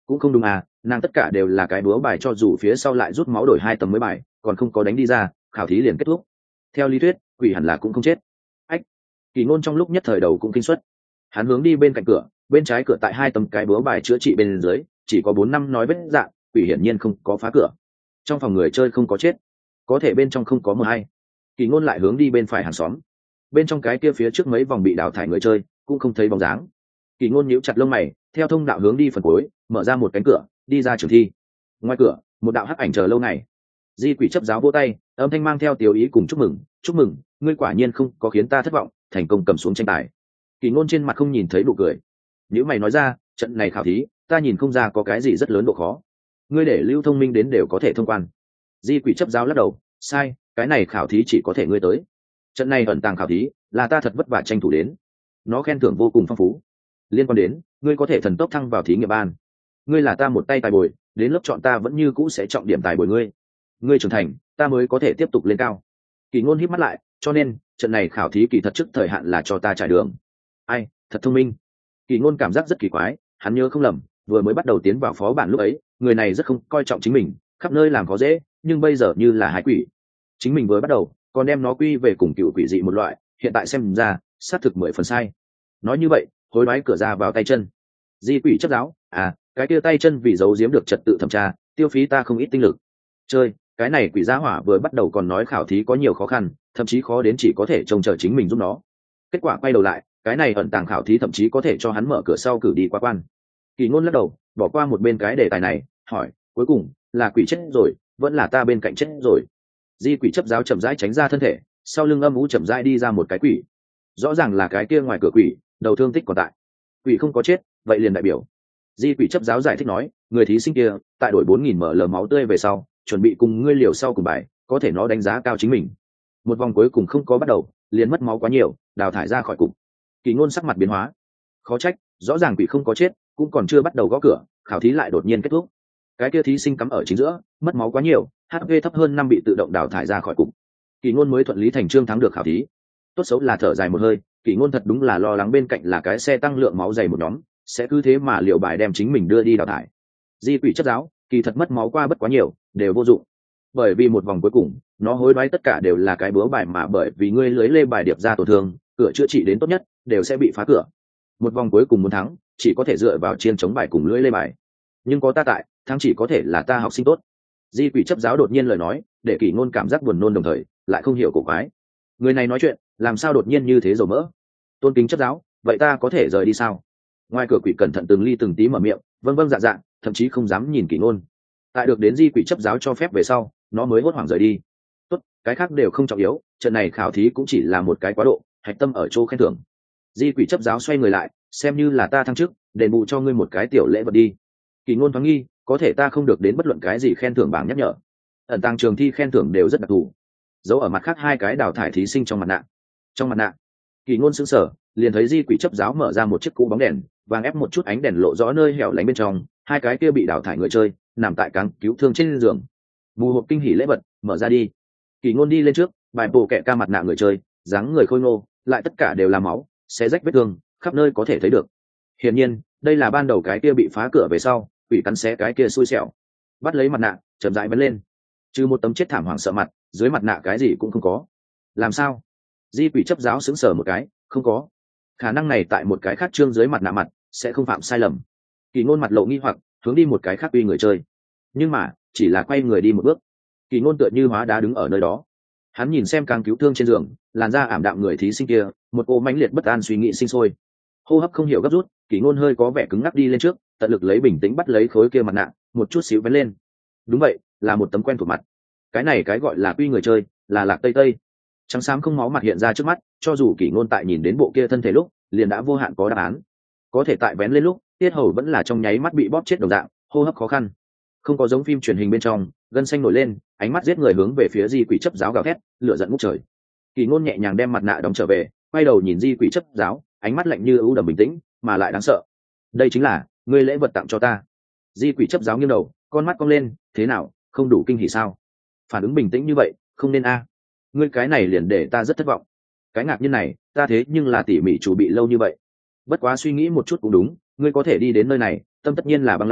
cũng không đúng à, nàng tất cả đều là cái búa bài, cho dù phía sau lại rút máu đổi 2 tấm mới bài còn không có đánh đi ra, khảo thí liền kết thúc. Theo lý thuyết quỷ hẳn là cũng không chết. Ách. Kỳ Ngôn trong lúc nhất thời đầu cũng kinh suất. Hắn hướng đi bên cạnh cửa, bên trái cửa tại 2 tấm cái búa bài chữa trị, bên dưới chỉ có 4-5 nói vết dạng, quỷ hiển nhiên không có phá cửa. Trong phòng người chơi không có chết, có thể bên trong không có mờ hay. Kỳ Ngôn lại hướng đi bên phải hàng xóm, bên trong cái kia phía trước mấy vòng bị đào thải người chơi cũng không thấy bóng dáng. Kỳ Ngôn nhíu chặt lông mày, theo thông đạo hướng đi phần cuối, mở ra một cánh cửa, đi ra trường thi. Ngoài cửa, một đạo hắc ảnh chờ lâu ngày. Di Quỷ chấp giáo vỗ tay, âm thanh mang theo tiểu ý cùng chúc mừng, ngươi quả nhiên không có khiến ta thất vọng, thành công cầm xuống tranh tài. Kỳ Ngôn trên mặt không nhìn thấy nụ cười. Nếu mày nói ra, trận này khảo thí, ta nhìn không ra có cái gì rất lớn độ khó. Ngươi để Lưu Thông Minh đến đều có thể thông quan. Di Quỷ chấp giáo lắc đầu, sai, cái này khảo thí chỉ có thể ngươi tới. Trận này ẩn tàng khảo thí, là ta thật vất vả tranh thủ đến. Nó khen thưởng vô cùng phong phú. Liên quan đến, ngươi có thể thần tốc thăng vào thí nghiệm ban. Ngươi là ta một tay tài bồi, đến lớp chọn ta vẫn như cũ sẽ trọng điểm tài bồi ngươi. Ngươi trưởng thành, ta mới có thể tiếp tục lên cao. Kỳ Ngôn híp mắt lại, cho nên trận này khảo thí kỳ thật trước thời hạn là cho ta trải đường. Ai, thật thông minh. Kỳ Ngôn cảm giác rất kỳ quái, hắn nhớ không lầm, vừa mới bắt đầu tiến vào phó bản lúc ấy, người này rất không coi trọng chính mình, khắp nơi làm khó dễ, nhưng bây giờ như là hái quỷ. Chính mình vừa bắt đầu còn đem nó quy về cùng cựu quỷ dị một loại, hiện tại xem ra xác thực 10 phần sai. Nói như vậy, hối đoái cửa ra vào tay chân. Di Quỷ chấp giáo, à, cái kia tay chân vì giấu giếm được trật tự thẩm tra, tiêu phí ta không ít tinh lực. Chơi, cái này quỷ gia hỏa vừa bắt đầu còn nói khảo thí có nhiều khó khăn, thậm chí khó đến chỉ có thể trông chờ chính mình giúp nó. Kết quả quay đầu lại, cái này ẩn tàng khảo thí thậm chí có thể cho hắn mở cửa sau cử đi qua quan. Kỳ Ngôn lắc đầu, bỏ qua một bên cái đề tài này, hỏi, cuối cùng là quỷ chết rồi, vẫn là ta bên cạnh chết rồi? Di Quỷ chấp giáo chậm rãi tránh ra thân thể, sau lưng âm u chậm rãi đi ra một cái quỷ. Rõ ràng là cái kia ngoài cửa quỷ, đầu thương tích còn tại. Quỷ không có chết, vậy liền đại biểu. Di Quỷ chấp giáo giải thích nói, người thí sinh kia tại đổi 4000 ml máu tươi về sau, chuẩn bị cùng ngươi liều sau cùng bài, có thể nó đánh giá cao chính mình. Một vòng cuối cùng không có bắt đầu, liền mất máu quá nhiều, đào thải ra khỏi cục. Kỳ Ngôn sắc mặt biến hóa. Khó trách, rõ ràng quỷ không có chết, cũng còn chưa bắt đầu gõ cửa, khảo thí lại đột nhiên kết thúc. Cái kia thí sinh cắm ở chính giữa, mất máu quá nhiều, HP thấp hơn 5 bị tự động đào thải ra khỏi cục. Kỳ Ngôn mới thuận lý thành chương thắng được khảo thí. Tốt xấu là thở dài một hơi, Kỳ Ngôn thật đúng là lo lắng bên cạnh là cái xe tăng lượng máu dày một nhóm, sẽ cứ thế mà liều bài đem chính mình đưa đi đào thải. Di Quỷ chấp giáo, kỳ thật mất máu qua bất quá nhiều, đều vô dụng. Bởi vì một vòng cuối cùng, nó hối đoái tất cả đều là cái búa bài, mà bởi vì ngươi lưới lê bài điệp ra tổn thương, cửa chữa trị đến tốt nhất đều sẽ bị phá cửa. Một vòng cuối cùng muốn thắng, chỉ có thể dựa vào chiên chống bài cùng lưới lê bài. Nhưng có ta tại, thắng chỉ có thể là ta học sinh tốt. Di Quỷ chấp giáo đột nhiên lời nói, để Kỳ Ngôn cảm giác buồn nôn đồng thời lại không hiểu cổ quái. Người này nói chuyện, làm sao đột nhiên như thế dầu mỡ? Tôn kính chấp giáo, vậy ta có thể rời đi sao? Ngoài cửa quỷ cẩn thận từng ly từng tí mở miệng, vâng vâng dạ dạ, thậm chí không dám nhìn Kỳ Ngôn. Tại được đến Di Quỷ chấp giáo cho phép về sau, nó mới hốt hoảng rời đi. Tốt, cái khác đều không trọng yếu, trận này khảo thí cũng chỉ là một cái quá độ, hạch tâm ở chỗ khen thưởng. Di Quỷ chấp giáo xoay người lại, xem như là ta thăng chức, đền bù cho ngươi một cái tiểu lễ vật đi. Kỳ Ngôn thoáng nghi, có thể ta không được đến bất luận cái gì khen thưởng bảng nhắc nhở. Ẩn tàng trường thi khen thưởng đều rất đặc thù, giấu ở mặt khác 2 cái đào thải thí sinh trong mặt nạ. Trong mặt nạ, Kỳ Ngôn sững sờ, liền thấy Di Quỷ chấp giáo mở ra một chiếc cũ bóng đèn, vàng ép một chút ánh đèn lộ rõ nơi hẻo lánh bên trong, 2 cái kia bị đào thải người chơi nằm tại cáng cứu thương trên giường. Mù hộp kinh hỉ lễ vật, mở ra đi. Kỳ Ngôn đi lên trước, bài bộ kẹ ca mặt nạ người chơi, dáng người khôi ngô, lại tất cả đều là máu, xé rách vết thương, khắp nơi có thể thấy được. Hiển nhiên, đây là ban đầu cái kia bị phá cửa về sau, quỷ cắn xé cái kia xui xẻo. Bắt lấy mặt nạ, chậm rãi bắn lên. Trừ một tấm chết thảm hoảng sợ mặt, dưới mặt nạ cái gì cũng không có. Làm sao? Di Quỷ chấp giáo sững sờ một cái, không có. Khả năng này tại một cái khác trương dưới mặt nạ mặt sẽ không phạm sai lầm. Kỳ Ngôn mặt lộ nghi hoặc, hướng đi một cái khác uy người chơi. Nhưng mà, chỉ là quay người đi một bước, Kỳ Ngôn tựa như hóa đá đứng ở nơi đó. Hắn nhìn xem càng cứu thương trên giường, làn da ảm đạm người thí sinh kia, một cô mãnh liệt bất an suy nghĩ sinh sôi. Hô hấp không hiểu gấp rút, Kỳ Ngôn hơi có vẻ cứng ngắc đi lên trước, tận lực lấy bình tĩnh bắt lấy khối kia mặt nạ, một chút xíu vén lên. Đúng vậy, là một tấm quen thuộc mặt. Cái này cái gọi là quy người chơi, là Lạc Tây Tây. Trắng xám không máu mặt hiện ra trước mắt, cho dù Kỳ Ngôn tại nhìn đến bộ kia thân thể lúc, liền đã vô hạn có đáp án. Có thể tại vén lên lúc, tiết hầu vẫn là trong nháy mắt bị bóp chết đồng dạng, hô hấp khó khăn. Không có giống phim truyền hình bên trong, gân xanh nổi lên, ánh mắt giết người hướng về phía Di Quỷ chấp giáo gào thét, lửa giận ngút trời. Kỳ Ngôn nhẹ nhàng đem mặt nạ đóng trở về, quay đầu nhìn Di Quỷ chấp giáo, ánh mắt lạnh như ưu đầm bình tĩnh, mà lại đáng sợ. Đây chính là ngươi lễ vật tặng cho ta. Di Quỷ chấp giáo nghiêng đầu, con mắt cong lên, thế nào, không đủ kinh hỉ sao? Phản ứng bình tĩnh như vậy, không nên a. Ngươi cái này liền để ta rất thất vọng. Cái ngạc nhiên này, ta thế nhưng là tỉ mỉ chuẩn bị lâu như vậy. Bất quá suy nghĩ một chút cũng đúng, ngươi có thể đi đến nơi này, tâm tất nhiên là băng lãnh,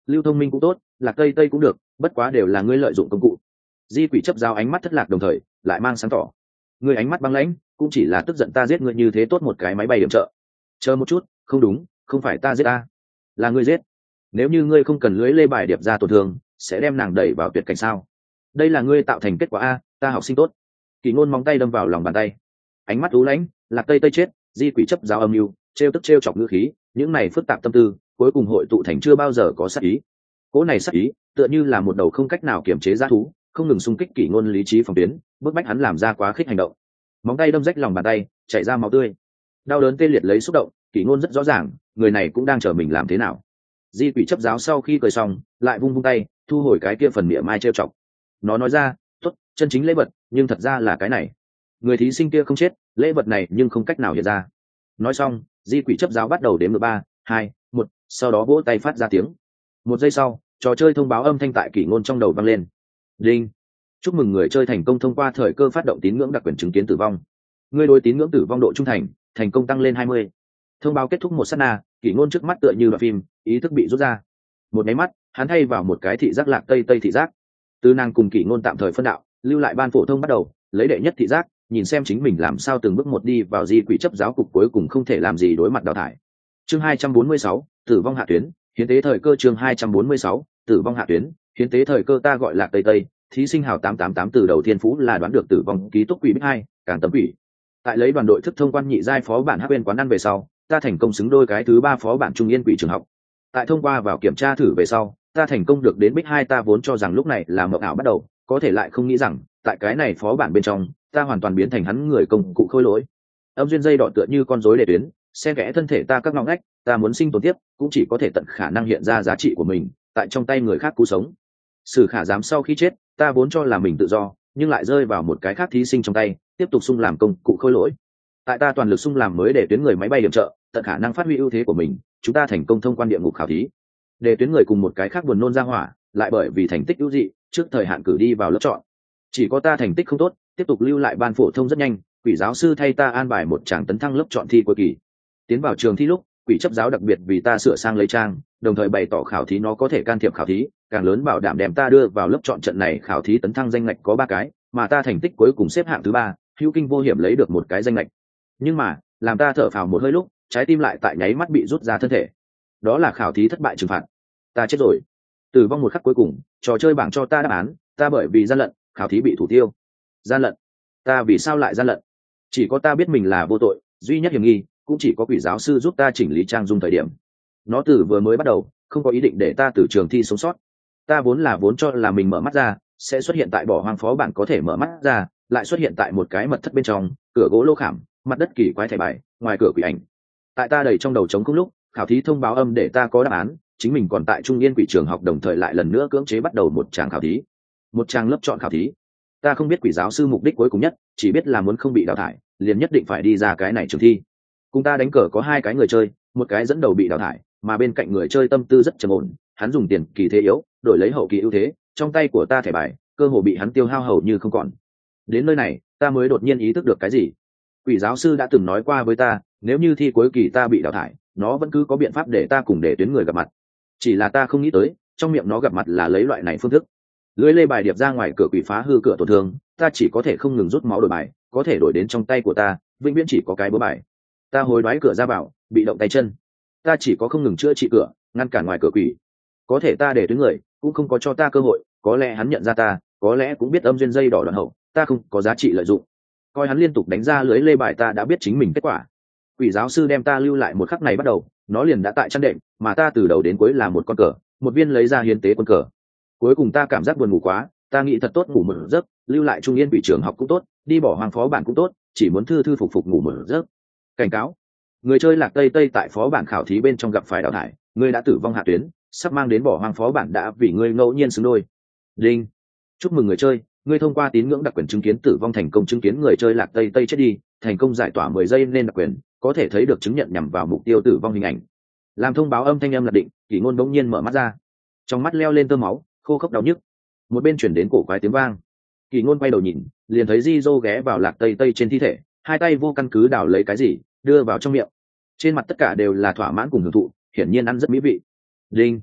lưu thông minh cũng tốt, lạc tây tây cũng được, bất quá đều là ngươi lợi dụng công cụ. Di quỷ chấp giáo ánh mắt thất lạc đồng thời lại mang sáng tỏ. Ngươi ánh mắt băng lãnh, cũng chỉ là tức giận ta giết ngươi như thế tốt một cái máy bay điểm trợ. Chờ một chút, không đúng, không phải ta giết ta, là ngươi giết. Nếu như ngươi không cần lưới lê bài điệp ra tổn thương, sẽ đem nàng đẩy vào tuyệt cảnh sao? Đây là ngươi tạo thành kết quả a, ta học sinh tốt. Kỷ Ngôn móng tay đâm vào lòng bàn tay, ánh mắt u lãnh, lạc tây tây chết, di quỷ chấp giáo âm mưu, trêu tức trêu chọc ngữ khí, những này phức tạp tâm tư, cuối cùng hội tụ thành chưa bao giờ có sát ý. Cỗ này sát ý, tựa như là một đầu không cách nào kiềm chế dã thú, không ngừng xung kích Kỷ Ngôn lý trí phòng tuyến, bức bách hắn làm ra quá khích hành động. Móng tay đâm rách lòng bàn tay, chảy ra máu tươi. Đau đớn tê liệt lấy xúc động, Kỷ Ngôn rất rõ ràng, người này cũng đang chờ mình làm thế nào. Di quỷ chấp giáo sau khi cười xong, lại vung vung tay, thu hồi cái kia phần miệng mai trêu chọc. Nó nói ra, tốt, chân chính lễ vật, nhưng thật ra là cái này. Người thí sinh kia không chết, lễ vật này nhưng không cách nào hiện ra. Nói xong, di quỷ chấp giáo bắt đầu đếm ngược 3, 2, 1, sau đó vỗ tay phát ra tiếng. Một giây sau, trò chơi thông báo âm thanh tại Kỷ Ngôn trong đầu vang lên. Đinh! Chúc mừng người chơi thành công thông qua thời cơ phát động tín ngưỡng đặc quyền chứng kiến tử vong. Người đối tín ngưỡng tử vong độ trung thành công tăng lên 20. Thông báo kết thúc một sát na, Kỷ Ngôn trước mắt tựa như đoạn phim, ý thức bị rút ra. Một máy mắt, hắn thay vào một cái thị giác lạc tây tây thị giác. Từ nàng cùng Kỷ Ngôn tạm thời phân đạo, lưu lại ban phổ thông bắt đầu, lấy đệ nhất thị giác, nhìn xem chính mình làm sao từng bước một đi vào di quỷ chấp giáo cục cuối cùng không thể làm gì đối mặt đào thải. Chương 246, tử vong hạ tuyến, hiến tế thời cơ chương 246, tử vong hạ tuyến, hiến tế thời cơ ta gọi là Tây Tây, thí sinh hào 888 từ đầu thiên phú là đoán được tử vong ký túc quỷ bích 2, càng tấm quỷ. Tại lấy đoàn đội thức thông quan nhị giai phó bản hắc bên quán ăn về sau, ta thành công xứng đôi cái thứ 3 phó bản trung yên quỷ trường học. Tại thông qua vào kiểm tra thử về sau, ta thành công được đến bích 2 ta vốn cho rằng lúc này là mộng ảo bắt đầu, có thể lại không nghĩ rằng, tại cái này phó bản bên trong, ta hoàn toàn biến thành hắn người công cụ khôi lỗi. Âm duyên dây đỏ tựa như con rối để tuyến, xen kẽ thân thể ta các ngõ ngách, ta muốn sinh tồn tiếp, cũng chỉ có thể tận khả năng hiện ra giá trị của mình, tại trong tay người khác cứu sống. Sử Khả dám sau khi chết, ta vốn cho là mình tự do, nhưng lại rơi vào một cái khác thí sinh trong tay, tiếp tục xung làm công cụ khôi lỗi. Tại ta toàn lực xung làm mới để tuyến người máy bay điểm trợ, tận khả năng phát huy ưu thế của mình, chúng ta thành công thông quan địa ngục khảo thí. Để tuyến người cùng một cái khác buồn nôn ra hỏa, lại bởi vì thành tích ưu dị, trước thời hạn cử đi vào lớp chọn. Chỉ có ta thành tích không tốt, tiếp tục lưu lại ban phổ thông rất nhanh, quỷ giáo sư thay ta an bài một tràng tấn thăng lớp chọn thi cuối kỳ. Tiến vào trường thi lúc, quỷ chấp giáo đặc biệt vì ta sửa sang lấy trang, đồng thời bày tỏ khảo thí nó có thể can thiệp khảo thí, càng lớn bảo đảm đem ta đưa vào lớp chọn trận này khảo thí tấn thăng danh ngạch có 3 cái, mà ta thành tích cuối cùng xếp hạng thứ 3, hữu kinh vô hiểm lấy được một cái danh ngạch. Nhưng mà, làm ta thở phào một hơi lúc, trái tim lại tại nháy mắt bị rút ra thân thể. Đó là khảo thí thất bại trừng phạt. Ta chết rồi. Tử vong một khắc cuối cùng, trò chơi bảng cho ta đáp án, ta bởi vì gian lận, khảo thí bị thủ tiêu. Gian lận? Ta vì sao lại gian lận? Chỉ có ta biết mình là vô tội, duy nhất hiểm nghi cũng chỉ có quỷ giáo sư giúp ta chỉnh lý trang dung thời điểm. Nó từ vừa mới bắt đầu không có ý định để ta từ trường thi sống sót. Ta vốn cho là mình mở mắt ra sẽ xuất hiện tại bỏ hoang phó bản có thể mở mắt ra, lại xuất hiện tại một cái mật thất bên trong, cửa gỗ lô khảm, mặt đất kỳ quái thẻ bài, ngoài cửa quỷ ảnh. Tại ta đầy trong đầu trống không lúc, khảo thí thông báo âm để ta có đáp án, chính mình còn tại trung yên quỷ trường học đồng thời lại lần nữa cưỡng chế bắt đầu một tràng khảo thí, một tràng lớp chọn khảo thí. Ta không biết quỷ giáo sư mục đích cuối cùng nhất, chỉ biết là muốn không bị đào thải, liền nhất định phải đi ra cái này trường thi. Cùng ta đánh cờ có 2 cái người chơi, một cái dẫn đầu bị đào thải, mà bên cạnh người chơi tâm tư rất trầm ổn, hắn dùng tiền kỳ thế yếu, đổi lấy hậu kỳ ưu thế, trong tay của ta thẻ bài, cơ hồ bị hắn tiêu hao hầu như không còn. Đến nơi này, ta mới đột nhiên ý thức được cái gì. Quỷ giáo sư đã từng nói qua với ta, nếu như thi cuối kỳ ta bị đào thải, nó vẫn cứ có biện pháp để ta cùng để tuyến người gặp mặt. Chỉ là ta không nghĩ tới, trong miệng nó gặp mặt là lấy loại này phương thức. Lưới lê bài điệp ra ngoài cửa quỷ phá hư cửa tổn thương, ta chỉ có thể không ngừng rút máu đổi bài, có thể đổi đến trong tay của ta, vĩnh viễn chỉ có cái búa bài. Ta hối đoái cửa ra vào, bị động tay chân. Ta chỉ có không ngừng chữa trị cửa, ngăn cản ngoài cửa quỷ. Có thể ta để tuyến người, cũng không có cho ta cơ hội, có lẽ hắn nhận ra ta, có lẽ cũng biết âm duyên dây đỏ đoạn hậu, ta không có giá trị lợi dụng. Coi hắn liên tục đánh ra lưới lê bài ta đã biết chính mình kết quả. Quỷ giáo sư đem ta lưu lại một khắc này bắt đầu, nó liền đã tại chăn đệm, mà ta từ đầu đến cuối là một con cờ, một viên lấy ra hiến tế quân cờ. Cuối cùng ta cảm giác buồn ngủ quá, ta nghĩ thật tốt ngủ một giấc, lưu lại trung yên quỷ trường học cũng tốt, đi bỏ hoang phó bản cũng tốt, chỉ muốn thư thư phục phục ngủ một giấc. Cảnh cáo: người chơi lạc tây tây tại phó bản khảo thí bên trong gặp phải đào thải, ngươi đã tử vong hạ tuyến, sắp mang đến bỏ hoang phó bản đã vì ngươi ngẫu nhiên xứng đôi. Đinh: chúc mừng người chơi, ngươi thông qua tín ngưỡng đặc quyền chứng kiến tử vong thành công, chứng kiến người chơi lạc tây tây chết đi, thành công giải tỏa 10 giây nên đặc quyền, có thể thấy được chứng nhận nhằm vào mục tiêu tử vong hình ảnh. Làm thông báo âm thanh âm là định, Kỷ Ngôn bỗng nhiên mở mắt ra, trong mắt leo lên tơ máu, khô khốc đau nhức. Một bên chuyển đến cổ quái tiếng vang, Kỷ Ngôn quay đầu nhìn, liền thấy Jizo ghé vào lạc tây tây trên thi thể, hai tay vô căn cứ đào lấy cái gì, đưa vào trong miệng. Trên mặt tất cả đều là thỏa mãn cùng hưởng thụ, hiển nhiên ăn rất mỹ vị. Đinh: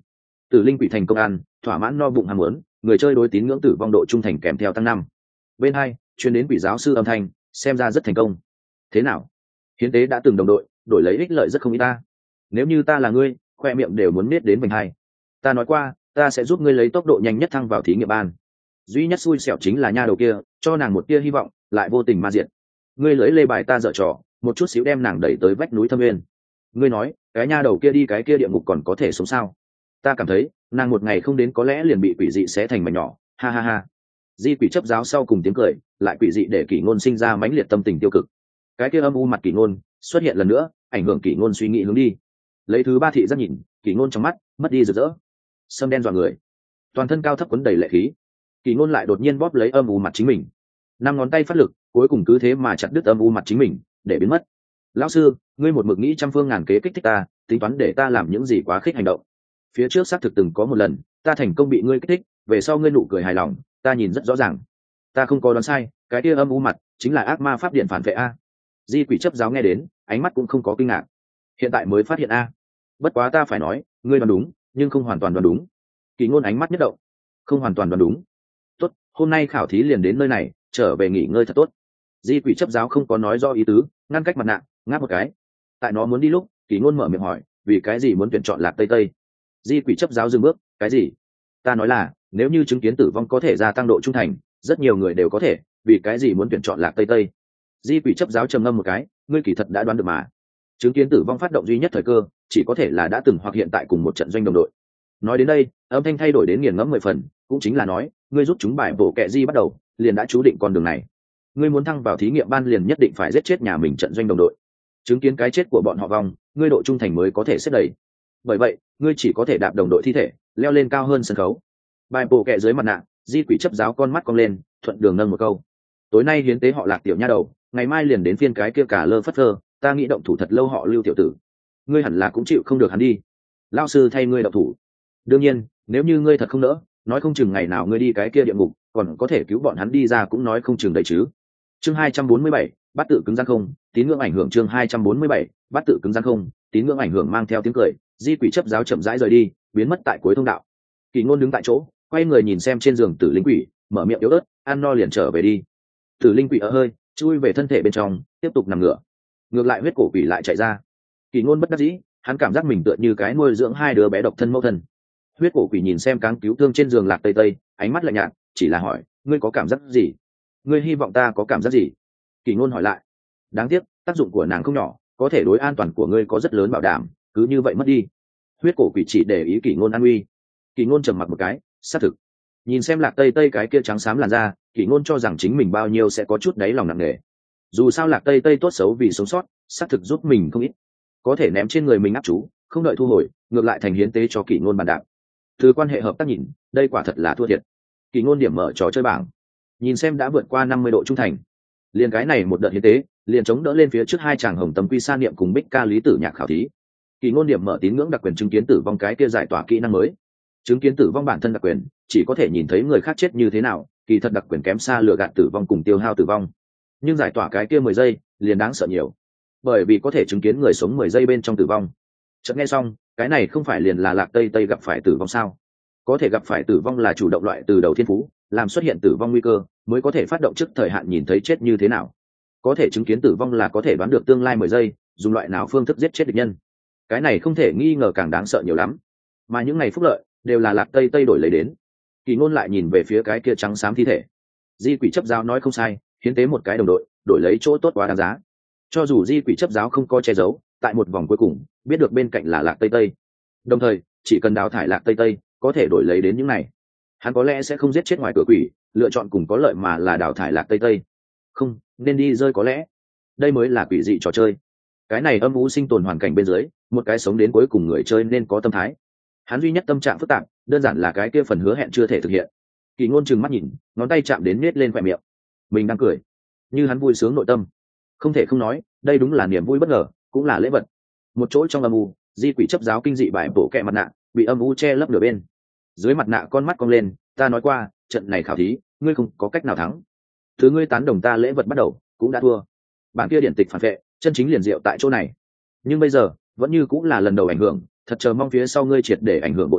Tử linh quỷ thành công ăn thỏa mãn no bụng ham muốn, người chơi đối tín ngưỡng tử vong độ trung thành kèm theo tăng 5. Bên hai chuyên đến quỷ giáo sư âm thanh, xem ra rất thành công. Thế nào, hiến tế đã từng đồng đội đổi lấy ích lợi rất không ít ta. Nếu như ta là ngươi, khoe miệng đều muốn nết đến vành hai. Ta nói qua ta sẽ giúp ngươi lấy tốc độ nhanh nhất thăng vào thí nghiệm ban. Duy nhất xui xẻo chính là nha đầu kia, cho nàng một tia hy vọng lại vô tình ma diệt. Ngươi lấy lê bài ta dở trò, một chút xíu đem nàng đẩy tới vách núi thâm nguyên. Ngươi nói cái nha đầu kia đi cái kia địa ngục còn có thể sống sao? Ta cảm thấy nàng một ngày không đến có lẽ liền bị quỷ dị xé thành mảnh nhỏ. Ha ha ha. Di quỷ chấp giáo sau cùng tiếng cười lại quỷ dị để Kỷ Ngôn sinh ra mãnh liệt tâm tình tiêu cực. Cái kia âm u mặt Kỷ Ngôn xuất hiện lần nữa, ảnh hưởng Kỷ Ngôn suy nghĩ hướng đi. Lấy thứ ba thị giác nhìn, Kỷ Ngôn trong mắt mất đi rực rỡ, sâm đen dọa người, toàn thân cao thấp quấn đầy lệ khí. Kỷ Ngôn lại đột nhiên bóp lấy âm u mặt chính mình, 5 ngón tay phát lực, cuối cùng cứ thế mà chặt đứt âm u mặt chính mình để biến mất. Lão sư, ngươi một mực nghĩ trăm phương ngàn kế kích thích ta, tính toán để ta làm những gì quá khích hành động. Phía trước xác thực từng có một lần ta thành công bị ngươi kích thích, về sau ngươi nụ cười hài lòng ta nhìn rất rõ ràng. Ta không có đoán sai, cái kia âm u mặt chính là ác ma pháp điện phản vệ a. Di quỷ chấp giáo nghe đến, ánh mắt cũng không có kinh ngạc. Hiện tại mới phát hiện a. Bất quá ta phải nói, ngươi đoán đúng, nhưng không hoàn toàn đoán đúng. Kỷ Ngôn ánh mắt nhất động. Không hoàn toàn đoán đúng. Tốt, hôm nay khảo thí liền đến nơi này, trở về nghỉ ngơi thật tốt. Di quỷ chấp giáo không có nói do ý tứ, ngăn cách mặt nạ, ngáp một cái. Tại nó muốn đi lúc, Kỷ Ngôn mở miệng hỏi, vì cái gì muốn tuyển chọn Lạc Tây Tây? Di quỷ chấp giáo dừng bước, cái gì? Ta nói là, nếu như chứng kiến tử vong có thể gia tăng độ trung thành, rất nhiều người đều có thể, vì cái gì muốn tuyển chọn Lạc Tây Tây? Di quỷ chấp giáo trầm ngâm một cái, ngươi kỳ thật đã đoán được mà. Chứng kiến tử vong phát động duy nhất thời cơ, chỉ có thể là đã từng hoặc hiện tại cùng một trận doanh đồng đội. Nói đến đây, âm thanh thay đổi đến nghiền ngẫm 10 phần, cũng chính là nói, ngươi rút chúng bài bổ kẹ Di bắt đầu, liền đã chú định con đường này. Ngươi muốn thăng vào thí nghiệm ban liền nhất định phải giết chết nhà mình trận doanh đồng đội. Chứng kiến cái chết của bọn họ vong, ngươi độ trung thành mới có thể xếp đầy. Bởi vậy, ngươi chỉ có thể đạp đồng đội thi thể, leo lên cao hơn sân khấu. Bài bổ kẹ dưới mặt nạ, Di quỷ chấp giáo con mắt cong lên, thuận đường nâng một câu. Tối nay hiến tế họ Lạc tiểu nha đầu, ngày mai liền đến phiên cái kia cả lơ phất phơ, ta nghĩ động thủ thật lâu họ Lưu tiểu tử. Ngươi hẳn là cũng chịu không được hắn đi. Lão sư thay ngươi động thủ. Đương nhiên, nếu như ngươi thật không nỡ, nói không chừng ngày nào ngươi đi cái kia địa ngục, còn có thể cứu bọn hắn đi ra cũng nói không chừng đấy chứ. Chương 247, bắt tự cứng rắn không, tín ngưỡng ảnh hưởng. Chương 247, bắt tự cứng rắn không, tín ngưỡng ảnh hưởng. Mang theo tiếng cười, Di quỷ chấp giáo chậm rãi rời đi, biến mất tại cuối thông đạo. Kỷ Ngôn đứng tại chỗ, quay người nhìn xem trên giường tử linh quỷ, mở miệng yếu ớt, ăn no liền trở về đi. Tử linh quỷ ở hơi, chui về thân thể bên trong, tiếp tục nằm ngửa. Ngược lại huyết cổ quỷ lại chạy ra. Kỷ Ngôn bất đắc dĩ, hắn cảm giác mình tựa như cái nuôi dưỡng hai đứa bé độc thân mẫu thân. Huyết cổ quỷ nhìn xem cáng cứu thương trên giường Lạc Tây Tây, ánh mắt lạnh nhạt, chỉ là hỏi, ngươi có cảm giác gì? Ngươi hy vọng ta có cảm giác gì? Kỷ Ngôn hỏi lại. Đáng tiếc, tác dụng của nàng không nhỏ, có thể đối an toàn của ngươi có rất lớn bảo đảm, cứ như vậy mất đi. Huyết cổ quỷ chỉ để ý Kỷ Ngôn an nguy. Kỷ Ngôn trầm mặc một cái, xác thực. Nhìn xem Lạc Tây Tây cái kia trắng xám làn da, Kỷ Ngôn cho rằng chính mình bao nhiêu sẽ có chút đáy lòng nặng nề. Dù sao Lạc Tây Tây tốt xấu vì sống sót, xác thực giúp mình không ít. Có thể ném trên người mình áp chú, không đợi thu hồi, ngược lại thành hiến tế cho Kỷ Ngôn bàn đạp. Từ quan hệ hợp tác nhìn, đây quả thật là thua thiệt. Kỷ Ngôn điểm mở trò chơi bảng, nhìn xem đã vượt qua 50 độ trung thành. Liền cái này một đợt hiến tế, liền chống đỡ lên phía trước hai chàng Hồng Tâm Quy Sa Niệm cùng Bích Ca Lý Tử Nhạc khảo thí. Kỷ Ngôn điểm mở tín ngưỡng đặc quyền chứng kiến tử vong cái kia giải tỏa kỹ năng mới. Chứng kiến tử vong bản thân đặc quyền, chỉ có thể nhìn thấy người khác chết như thế nào, kỳ thật đặc quyền kém xa lừa gạt tử vong cùng tiêu hao tử vong. Nhưng giải tỏa cái kia 10 giây, liền đáng sợ nhiều. Bởi vì có thể chứng kiến người sống 10 giây bên trong tử vong. Chợt nghe xong, cái này không phải liền là Lạc Tây Tây gặp phải tử vong sao? Có thể gặp phải tử vong là chủ động loại từ đầu thiên phú, làm xuất hiện tử vong nguy cơ, mới có thể phát động trước thời hạn nhìn thấy chết như thế nào. Có thể chứng kiến tử vong là có thể đoán được tương lai 10 giây, dùng loại nào phương thức giết chết địch nhân. Cái này không thể nghi ngờ càng đáng sợ nhiều lắm. Mà những ngày phúc lợi đều là Lạc Tây Tây đổi lấy đến. Kỷ Ngôn lại nhìn về phía cái kia trắng xám thi thể. Di quỷ chấp giáo nói không sai, hiến tế một cái đồng đội, đổi lấy chỗ tốt quá đáng giá. Cho dù Di quỷ chấp giáo không có che giấu, tại một vòng cuối cùng, biết được bên cạnh là Lạc Tây Tây. Đồng thời, chỉ cần đào thải Lạc Tây Tây, có thể đổi lấy đến những này. Hắn có lẽ sẽ không giết chết ngoài cửa quỷ, lựa chọn cùng có lợi mà là đào thải Lạc Tây Tây. Không, nên đi rơi có lẽ. Đây mới là quỷ dị trò chơi. Cái này âm u sinh tồn hoàn cảnh bên dưới, một cái sống đến cuối cùng người chơi nên có tâm thái. Hắn duy nhất tâm trạng phức tạp, đơn giản là cái kia phần hứa hẹn chưa thể thực hiện. Kỷ Ngôn trừng mắt nhìn, ngón tay chạm đến nết lên khóe miệng. Mình đang cười, như hắn vui sướng nội tâm. Không thể không nói, đây đúng là niềm vui bất ngờ, cũng là lễ vật. Một chỗ trong âm u, Di quỷ chấp giáo kinh dị bài bổ kẹ mặt nạ, bị âm u che lấp nửa bên. Dưới mặt nạ con mắt cong lên, ta nói qua, trận này khảo thí, ngươi không có cách nào thắng. Thứ ngươi tán đồng ta lễ vật bắt đầu, cũng đã thua. Bản kia điện tịch phản vệ, chân chính liền diệu tại chỗ này. Nhưng bây giờ, vẫn như cũng là lần đầu ảnh hưởng, thật chờ mong phía sau ngươi triệt để ảnh hưởng bộ dạng,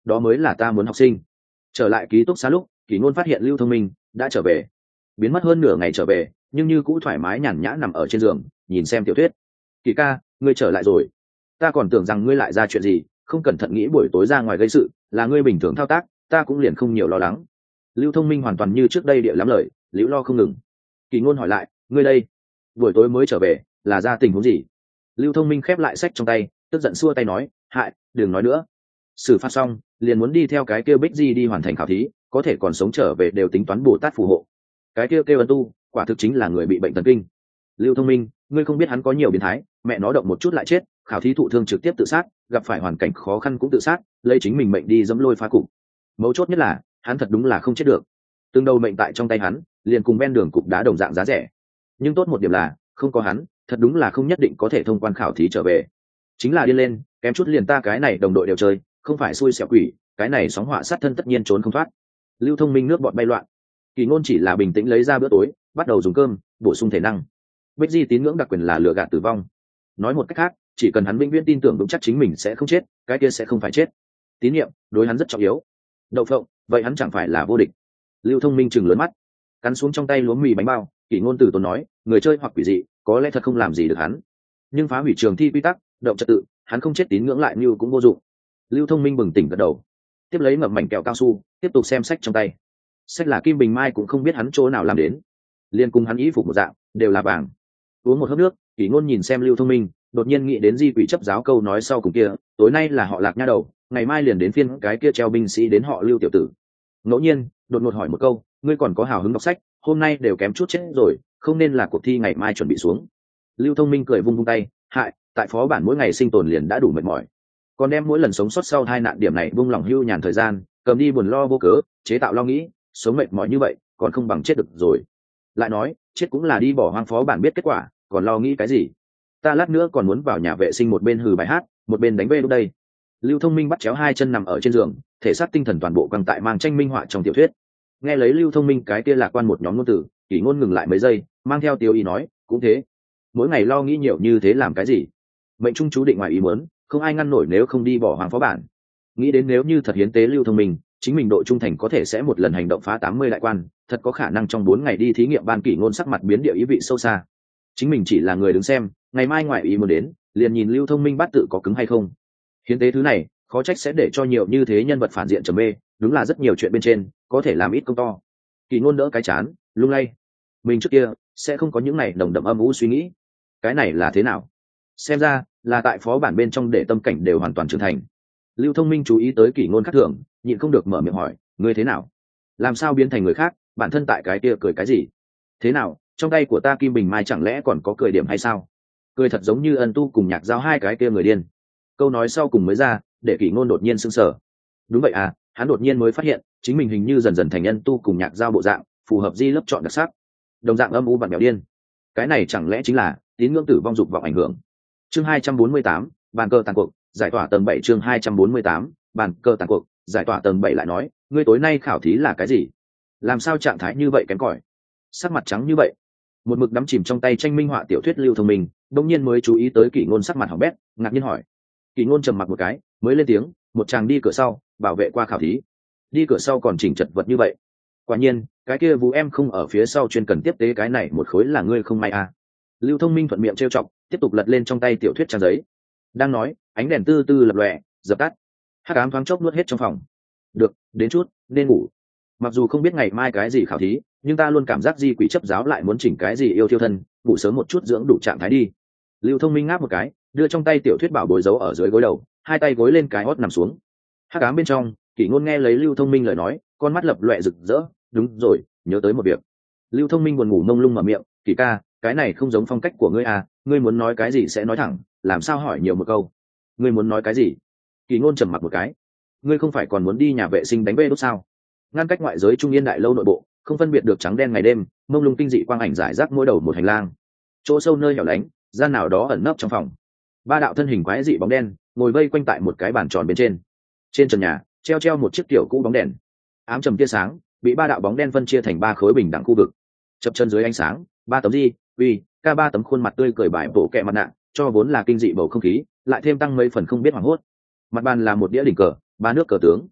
đó mới là ta muốn học sinh. Trở lại ký túc xá lúc Kỷ Ngôn phát hiện Lưu Thông Minh đã trở về, biến mất hơn nửa ngày trở về nhưng như cũ thoải mái nhàn nhã nằm ở trên giường nhìn xem tiểu thuyết. Kỷ ca, ngươi trở lại rồi. Ta còn tưởng rằng ngươi lại ra chuyện gì, không cẩn thận nghĩ buổi tối ra ngoài gây sự, là ngươi bình thường thao tác, ta cũng liền không nhiều lo lắng. Lưu Thông Minh hoàn toàn như trước đây địa lắm lời, liễu lo không ngừng. Kỷ Ngôn hỏi lại, ngươi đây buổi tối mới trở về là ra tình huống gì? Lưu Thông Minh khép lại sách trong tay, tức giận xua tay nói, hại, đừng nói nữa. Xử phạt xong liền muốn đi theo cái kêu Bích Di đi hoàn thành khảo thí, có thể còn sống trở về đều tính toán Bồ Tát phù hộ. Cái kêu ân tu quả thực chính là người bị bệnh thần kinh. Lưu Thông Minh, ngươi không biết hắn có nhiều biến thái, mẹ nó động một chút lại chết, khảo thí thụ thương trực tiếp tự sát, gặp phải hoàn cảnh khó khăn cũng tự sát, lấy chính mình mệnh đi dẫm lôi phá cục. Mấu chốt nhất là hắn thật đúng là không chết được, từng đầu mệnh tại trong tay hắn, liền cùng ven đường cục đá đồng dạng giá rẻ. Nhưng tốt một điểm là không có hắn, thật đúng là không nhất định có thể thông quan khảo thí trở về. Chính là đi lên kém chút liền ta cái này đồng đội đều chơi, không phải xui xẻo quỷ, cái này sóng họa sát thân tất nhiên trốn không thoát. Lưu Thông Minh nước bọt bay loạn. Kỷ Ngôn chỉ là bình tĩnh lấy ra bữa tối, bắt đầu dùng cơm bổ sung thể năng. Bích Di tín ngưỡng đặc quyền là lừa gạt tử vong, nói một cách khác chỉ cần hắn vĩnh viễn tin tưởng vững chắc chính mình sẽ không chết, cái kia sẽ không phải chết. Tín nhiệm đối hắn rất trọng yếu. Đậu phộng, vậy hắn chẳng phải là vô địch? Lưu Thông Minh chừng lớn mắt, cắn xuống trong tay lúa mì bánh bao. Kỷ Ngôn từ tốn nói, người chơi hoặc quỷ dị có lẽ thật không làm gì được hắn, nhưng phá hủy trường thi quy tắc, động trật tự, hắn không chết tín ngưỡng lại như cũng vô dụng. Lưu Thông Minh bừng tỉnh gật đầu, tiếp lấy ngậm mảnh kẹo cao su, tiếp tục xem sách trong tay. Sách là Kim Bình Mai cũng không biết hắn chỗ nào làm đến, liên cùng hắn ý phục một dạng đều là vàng. Uống một hớp nước, Kỷ Ngôn nhìn xem Lưu Thông Minh, đột nhiên nghĩ đến di quỷ chấp giáo câu nói sau cùng kia, tối nay là họ Lạc nha đầu, ngày mai liền đến phiên cái kia treo binh sĩ đến họ Lưu tiểu tử. Ngẫu nhiên đột ngột hỏi một câu, ngươi còn có hào hứng đọc sách, hôm nay đều kém chút chết rồi, không nên là cuộc thi ngày mai chuẩn bị xuống. Lưu Thông Minh cười vung vung tay, hại, tại phó bản mỗi ngày sinh tồn liền đã đủ mệt mỏi, còn đem mỗi lần sống sót sau hai nạn điểm này buông lỏng hưu nhàn thời gian cầm đi buồn lo vô cớ, chế tạo lo nghĩ, sống mệt mỏi như vậy còn không bằng chết được rồi. Lại nói chết cũng là đi bỏ hoang phó bản biết kết quả, còn lo nghĩ cái gì? Ta lát nữa còn muốn vào nhà vệ sinh một bên hừ bài hát một bên đánh bê lúc đây. Lưu Thông Minh bắt chéo hai chân nằm ở trên giường, thể xác tinh thần toàn bộ căng tại mang tranh minh họa trong tiểu thuyết. Nghe lấy Lưu Thông Minh cái kia lạc quan một nhóm ngôn từ, Kỷ Ngôn ngừng lại mấy giây, mang theo tiêu ý nói, cũng thế, mỗi ngày lo nghĩ nhiều như thế làm cái gì? Mệnh trung chú định ngoài ý muốn, không ai ngăn nổi nếu không đi bỏ hoàng phó bản. Nghĩ đến nếu như thật hiến tế Lưu Thông Minh, chính mình độ trung thành có thể sẽ một lần hành động phá 80 đại quan, thật có khả năng trong 4 ngày đi thí nghiệm ban. Kỷ Ngôn sắc mặt biến địa ý vị sâu xa. Chính mình chỉ là người đứng xem, ngày mai ngoại ý muốn đến, liền nhìn Lưu Thông Minh bát tự có cứng hay không. Hiến tế thứ này, khó trách sẽ để cho nhiều như thế nhân vật phản diện trầm mê, đúng là rất nhiều chuyện bên trên, có thể làm ít công to. Kỷ Ngôn đỡ cái chán, lung lay. Mình trước kia sẽ không có những này nồng đậm âm u suy nghĩ. Cái này là thế nào? Xem ra là tại phó bản bên trong để tâm cảnh đều hoàn toàn trưởng thành. Lưu Thông Minh chú ý tới Kỷ Ngôn khác thường, nhịn không được mở miệng hỏi, ngươi thế nào? Làm sao biến thành người khác? Bản thân tại cái kia cười cái gì? Thế nào, trong tay của ta Kim Bình Mai chẳng lẽ còn có cười điểm hay sao? Cười thật giống như Ân Tu cùng Nhạc Giao hai cái kia người điên. Câu nói sau cùng mới ra, để Kỷ Ngôn đột nhiên sững sờ. Đúng vậy à, hắn đột nhiên mới phát hiện, chính mình hình như dần dần thành Ân Tu cùng Nhạc Giao bộ dạng, phù hợp di lớp chọn đặc sắc. Đồng dạng âm u bản mèo điên. Cái này chẳng lẽ chính là tín ngưỡng tử vong dục vọng ảnh hưởng? Chương 248, bàn cờ tàn cuộc, giải tỏa tầng 7. Chương 248, bàn cờ tàn cuộc, giải tỏa tầng 7 lại nói, ngươi tối nay khảo thí là cái gì? Làm sao trạng thái như vậy kém cỏi, sắc mặt trắng như vậy? Một mực đắm chìm trong tay tranh minh họa tiểu thuyết Lưu Thông Minh, đống nhiên mới chú ý tới Kỷ Ngôn sắc mặt hỏng bét, ngạc nhiên hỏi. Kỷ Ngôn trầm mặc một cái, mới lên tiếng, một chàng đi cửa sau, bảo vệ qua khảo thí. Đi cửa sau còn chỉnh chật vật như vậy. Quả nhiên, cái kia Vũ em không ở phía sau chuyên cần tiếp tế cái này một khối là ngươi không may à? Lưu Thông Minh thuận miệng trêu chọc, tiếp tục lật lên trong tay tiểu thuyết trang giấy. Đang nói, ánh đèn tư tư lập lòe, dập tắt. Hắc ám thoáng chốc nuốt hết trong phòng. Được, đến chút, nên ngủ. Mặc dù không biết ngày mai cái gì khảo thí, nhưng ta luôn cảm giác di quỷ chấp giáo lại muốn chỉnh cái gì yêu thiêu thân, ngủ sớm một chút dưỡng đủ trạng thái đi. Lưu Thông Minh ngáp một cái, đưa trong tay tiểu thuyết bảo bối giấu ở dưới gối đầu, hai tay gối lên cái hót nằm xuống. Hắc ám bên trong, Kỷ Ngôn nghe lấy Lưu Thông Minh lời nói, con mắt lập loè rực rỡ. Đúng rồi, nhớ tới một việc. Lưu Thông Minh buồn ngủ mông lung mở miệng, Kỷ ca, cái này không giống phong cách của ngươi à, ngươi muốn nói cái gì sẽ nói thẳng, làm sao hỏi nhiều một câu? Ngươi muốn nói cái gì? Kỷ Ngôn trầm mặc một cái. Ngươi không phải còn muốn đi nhà vệ sinh đánh bê đốt sao? Ngăn cách ngoại giới Trung Yên đại lâu nội bộ, không phân biệt được trắng đen ngày đêm, mông lung kinh dị quang ảnh rải rác mỗi đầu một hành lang. Chỗ sâu nơi hẻo lánh, gian nào đó ẩn nấp trong phòng. Ba đạo thân hình quái dị bóng đen ngồi vây quanh tại một cái bàn tròn bên trên. Trên trần nhà treo một chiếc tiểu cũ bóng đèn, ám trầm tia sáng bị ba đạo bóng đen phân chia thành ba khối bình đẳng khu vực. Chập chân dưới ánh sáng, ba tấm di uy ca ba tấm khuôn mặt tươi cười bài bổ kẹ mặt nạ, cho vốn là kinh dị bầu không khí lại thêm tăng mấy phần không biết hoảng hốt. Mặt bàn là một đĩa đỉnh cờ, ba nước cờ tướng,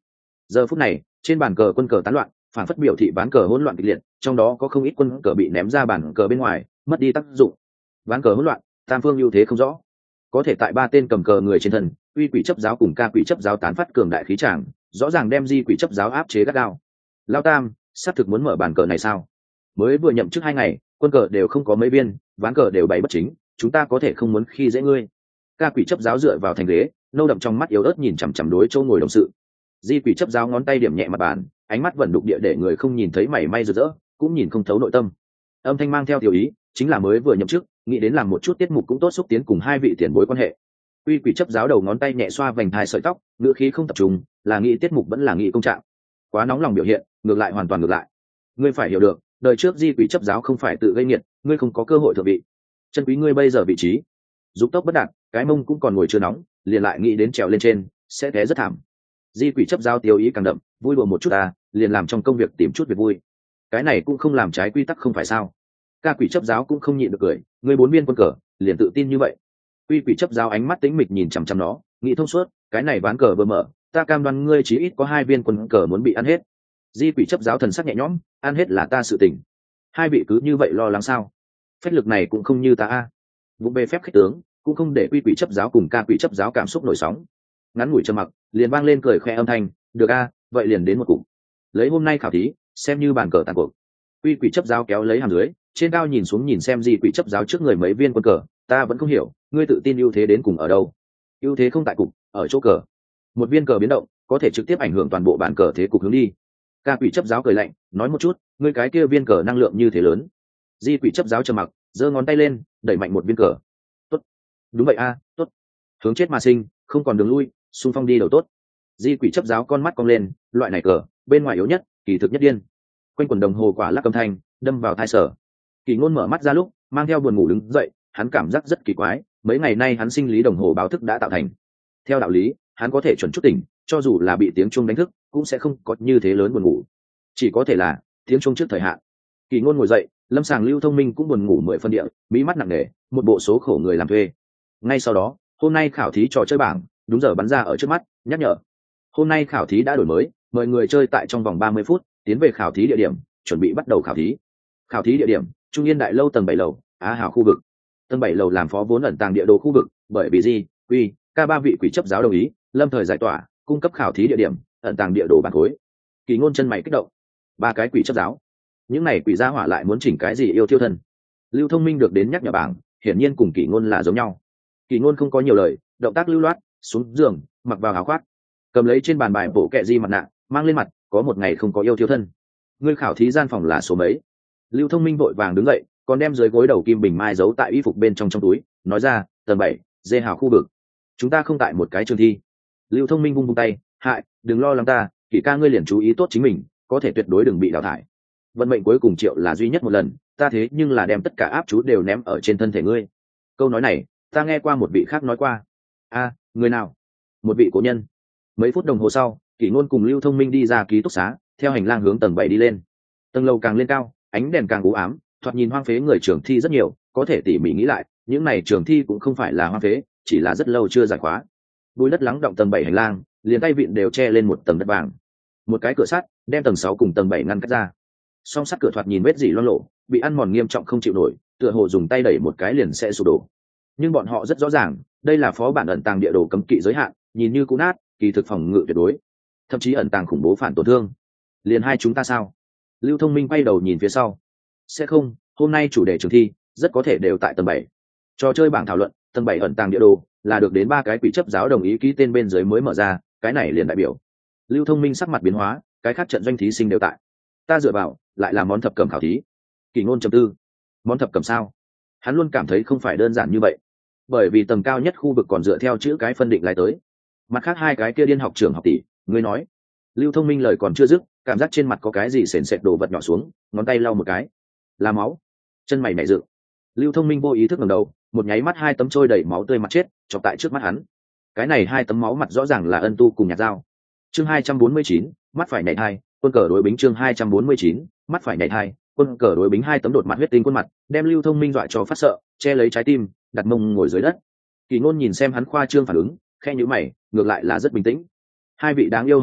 Giờ phút này trên bàn cờ quân cờ tán loạn, phản phất biểu thị ván cờ hỗn loạn kịch liệt, trong đó có không ít quân cờ bị ném ra bàn cờ bên ngoài, mất đi tác dụng. Ván cờ hỗn loạn, tam phương ưu thế không rõ. Có thể tại ba tên cầm cờ người trên thân, uy quỷ chấp giáo cùng ca quỷ chấp giáo tán phát cường đại khí tràng, rõ ràng đem di quỷ chấp giáo áp chế gắt gao. Lao tam, xác thực muốn mở bàn cờ này sao? Mới vừa nhậm chức 2 ngày, quân cờ đều không có mấy viên, ván cờ đều bày bất chính, chúng ta có thể không muốn khi dễ ngươi. Ca quỷ chấp giáo dựa vào thành ghế, nâu đậm trong mắt yếu ớt nhìn chằm chằm đối chỗ ngồi đồng sự. Di quỷ chấp giáo ngón tay điểm nhẹ mặt bàn, ánh mắt vẫn đục địa để người không nhìn thấy mảy may rực rỡ, cũng nhìn không thấu nội tâm. Âm thanh mang theo tiểu ý, chính là mới vừa nhậm chức, nghĩ đến làm một chút tiết mục cũng tốt xúc tiến cùng hai vị tiền bối quan hệ. Uy quỷ chấp giáo đầu ngón tay nhẹ xoa vành hai sợi tóc, ngữ khí không tập trung, là nghĩ tiết mục vẫn là nghĩ công trạng. Quá nóng lòng biểu hiện, ngược lại hoàn toàn ngược lại. Ngươi phải hiểu được, đời trước di quỷ chấp giáo không phải tự gây nghiệt, ngươi không có cơ hội thượng vị. Chân quý ngươi bây giờ vị trí, dục tốc bất đạt, cái mông cũng còn ngồi chưa nóng, liền lại nghĩ đến trèo lên trên, sẽ té rất thảm. Di quỷ chấp giáo tiêu ý càng đậm, vui đùa một chút liền làm trong công việc tìm chút việc vui. Cái này cũng không làm trái quy tắc không phải sao? Ca quỷ chấp giáo cũng không nhịn được cười, ngươi 4 viên quân cờ, liền tự tin như vậy. Uy quỷ chấp giáo ánh mắt tĩnh mịch nhìn chằm chằm nó, nghĩ thông suốt, cái này ván cờ vừa mở, ta cam đoan ngươi chí ít có 2 viên quân cờ muốn bị ăn hết. Di quỷ chấp giáo thần sắc nhẹ nhõm, ăn hết là ta sự tình. Hai vị cứ như vậy lo lắng sao? Phép lực này cũng không như ta a. Vụ bề phép khích tướng, cũng không để uy quỷ chấp giáo cùng ca quỷ chấp giáo cảm xúc nổi sóng. Ngắn ngủi trầm mặc, liền vang lên cười khẽ âm thanh, được a, vậy liền đến một cục. Lấy hôm nay khảo thí, xem như bàn cờ tàn cuộc. Uy quỷ chấp giáo kéo lấy hàm dưới, trên cao nhìn xuống nhìn xem di quỷ chấp giáo trước người mấy viên quân cờ, ta vẫn không hiểu, ngươi tự tin ưu thế đến cùng ở đâu? Ưu thế không tại cục, ở chỗ cờ. Một viên cờ biến động, có thể trực tiếp ảnh hưởng toàn bộ bàn cờ thế cục hướng đi. Ca quỷ chấp giáo cười lạnh, nói một chút, ngươi cái kia viên cờ năng lượng như thế lớn. Di quỷ chấp giáo trầm mặc, giơ ngón tay lên, đẩy mạnh một viên cờ. Tốt, đúng vậy a, tốt. Hướng chết mà sinh, không còn đường lui, xung phong đi đầu tốt. Di quỷ chấp giáo con mắt cong lên, loại này cờ, bên ngoài yếu nhất, kỳ thực nhất điên. Quanh quần đồng hồ quả lắc âm thanh, đâm vào tai sở. Kỳ Ngôn mở mắt ra lúc, mang theo buồn ngủ đứng dậy, hắn cảm giác rất kỳ quái, mấy ngày nay hắn sinh lý đồng hồ báo thức đã tạo thành. Theo đạo lý, hắn có thể chuẩn chút tỉnh, cho dù là bị tiếng chuông đánh thức, cũng sẽ không có như thế lớn buồn ngủ. Chỉ có thể là tiếng chuông trước thời hạn. Kỳ Ngôn ngồi dậy, lâm sàng Lưu Thông Minh cũng buồn ngủ 10 phân địa, mí mắt nặng nề, một bộ số khổ người làm thuê. Ngay sau đó, hôm nay khảo thí trò chơi bảng, đúng giờ bắn ra ở trước mắt, nhắc nhở. Hôm nay khảo thí đã đổi mới, mời người chơi tại trong vòng 30 phút tiến về khảo thí địa điểm, chuẩn bị bắt đầu khảo thí. Khảo thí địa điểm: Trung Yên Đại lâu tầng 7 lầu, Á Hào khu vực. Tầng 7 lầu làm phó vốn ẩn tàng địa đồ khu vực, bởi vì gì? Uy, ca 3 vị quỷ chấp giáo đồng ý, lâm thời giải tỏa, cung cấp khảo thí địa điểm, ẩn tàng địa đồ bản khối. Kỳ Ngôn chân mày kích động. 3 cái quỷ chấp giáo, những này quỷ gia hỏa lại muốn chỉnh cái gì yêu thiêu thân? Lưu Thông Minh được đến nhắc nhở bảng, hiển nhiên cùng Kỳ Ngôn là giống nhau. Kỳ Ngôn không có nhiều lời, động tác lưu loát, xuống giường, mặc vào áo khoác, cầm lấy trên bàn bài bộ kệ di mặt nạ, mang lên mặt, có một ngày không có yêu thiêu thân. Ngươi khảo thí gian phòng là số mấy? Lưu Thông Minh vội vàng đứng dậy, còn đem dưới gối đầu kim bình mai giấu tại y phục bên trong túi, nói ra, tầng 7, dê hào khu vực. Chúng ta không tại một cái trường thi. Lưu Thông Minh vung vung tay, hại, đừng lo lắng ta, Kỷ ca ngươi liền chú ý tốt chính mình, có thể tuyệt đối đừng bị đào thải. Vận mệnh cuối cùng Triệu là duy nhất một lần, ta thế nhưng là đem tất cả áp chú đều ném ở trên thân thể ngươi. Câu nói này, ta nghe qua một vị khác nói qua. A, người nào? Một vị cố nhân. Mấy phút đồng hồ sau, Kỷ Ngôn cùng Lưu Thông Minh đi ra ký túc xá, theo hành lang hướng tầng 7 đi lên. Tầng lầu càng lên cao, ánh đèn càng u ám, thoạt nhìn hoang phế người trường thi rất nhiều, có thể tỉ mỉ nghĩ lại, những này trường thi cũng không phải là hoang phế, chỉ là rất lâu chưa giải khóa. Bùi đất lắng động tầng 7 hành lang, liền tay vịn đều che lên một tầng đất vàng. Một cái cửa sắt đem tầng 6 cùng tầng 7 ngăn cách ra. Song sắt cửa thoạt nhìn vết dỉ loang lổ, bị ăn mòn nghiêm trọng không chịu nổi, tựa hồ dùng tay đẩy một cái liền sẽ sụp đổ. Nhưng bọn họ rất rõ ràng, đây là phó bản ẩn tàng địa đồ cấm kỵ giới hạn, nhìn như cũ nát, kỳ thực phòng ngự tuyệt đối, thậm chí ẩn tàng khủng bố phản tổn thương. Liền hai chúng ta sao? Lưu Thông Minh quay đầu nhìn phía sau. Sẽ không, hôm nay chủ đề trường thi rất có thể đều tại tầng 7. Trò chơi bảng thảo luận, tầng 7 ẩn tàng địa đồ là được đến 3 cái quỷ chấp giáo đồng ý ký tên bên dưới mới mở ra, cái này liền đại biểu. Lưu Thông Minh sắc mặt biến hóa, cái khác trận doanh thí sinh đều tại. Ta dựa vào, lại là món thập cẩm khảo thí. Kỳ Ngôn trầm tư, món thập cẩm sao? Hắn luôn cảm thấy không phải đơn giản như vậy, bởi vì tầng cao nhất khu vực còn dựa theo chữ cái phân định lại tới. Mặt khác hai cái kia điên học trưởng học tỷ, ngươi nói. Lưu Thông Minh lời còn chưa dứt, cảm giác trên mặt có cái gì sền sệt đồ vật nhỏ xuống, ngón tay lau một cái, là máu. Chân mày nảy dựng. Lưu Thông Minh vô ý thức ngẩng đầu, một nháy mắt 2 tấm trôi đầy máu tươi mặt chết chọc tại trước mắt hắn. Cái này 2 tấm máu mặt rõ ràng là Ân Tu cùng Nhạc Dao. Chương 249, mắt phải nhảy thai, quân cờ đối bính. Chương 249, mắt phải nhảy thai, quân cờ đối bính. 2 tấm đột mặt huyết tinh khuôn mặt, đem Lưu Thông Minh dọa cho phát sợ, che lấy trái tim, đặt mông ngồi dưới đất. Kỳ Ngôn nhìn xem hắn khoa trương phản ứng, khẽ nhíu mày, ngược lại là rất bình tĩnh. Hai vị đáng yêu học đệ,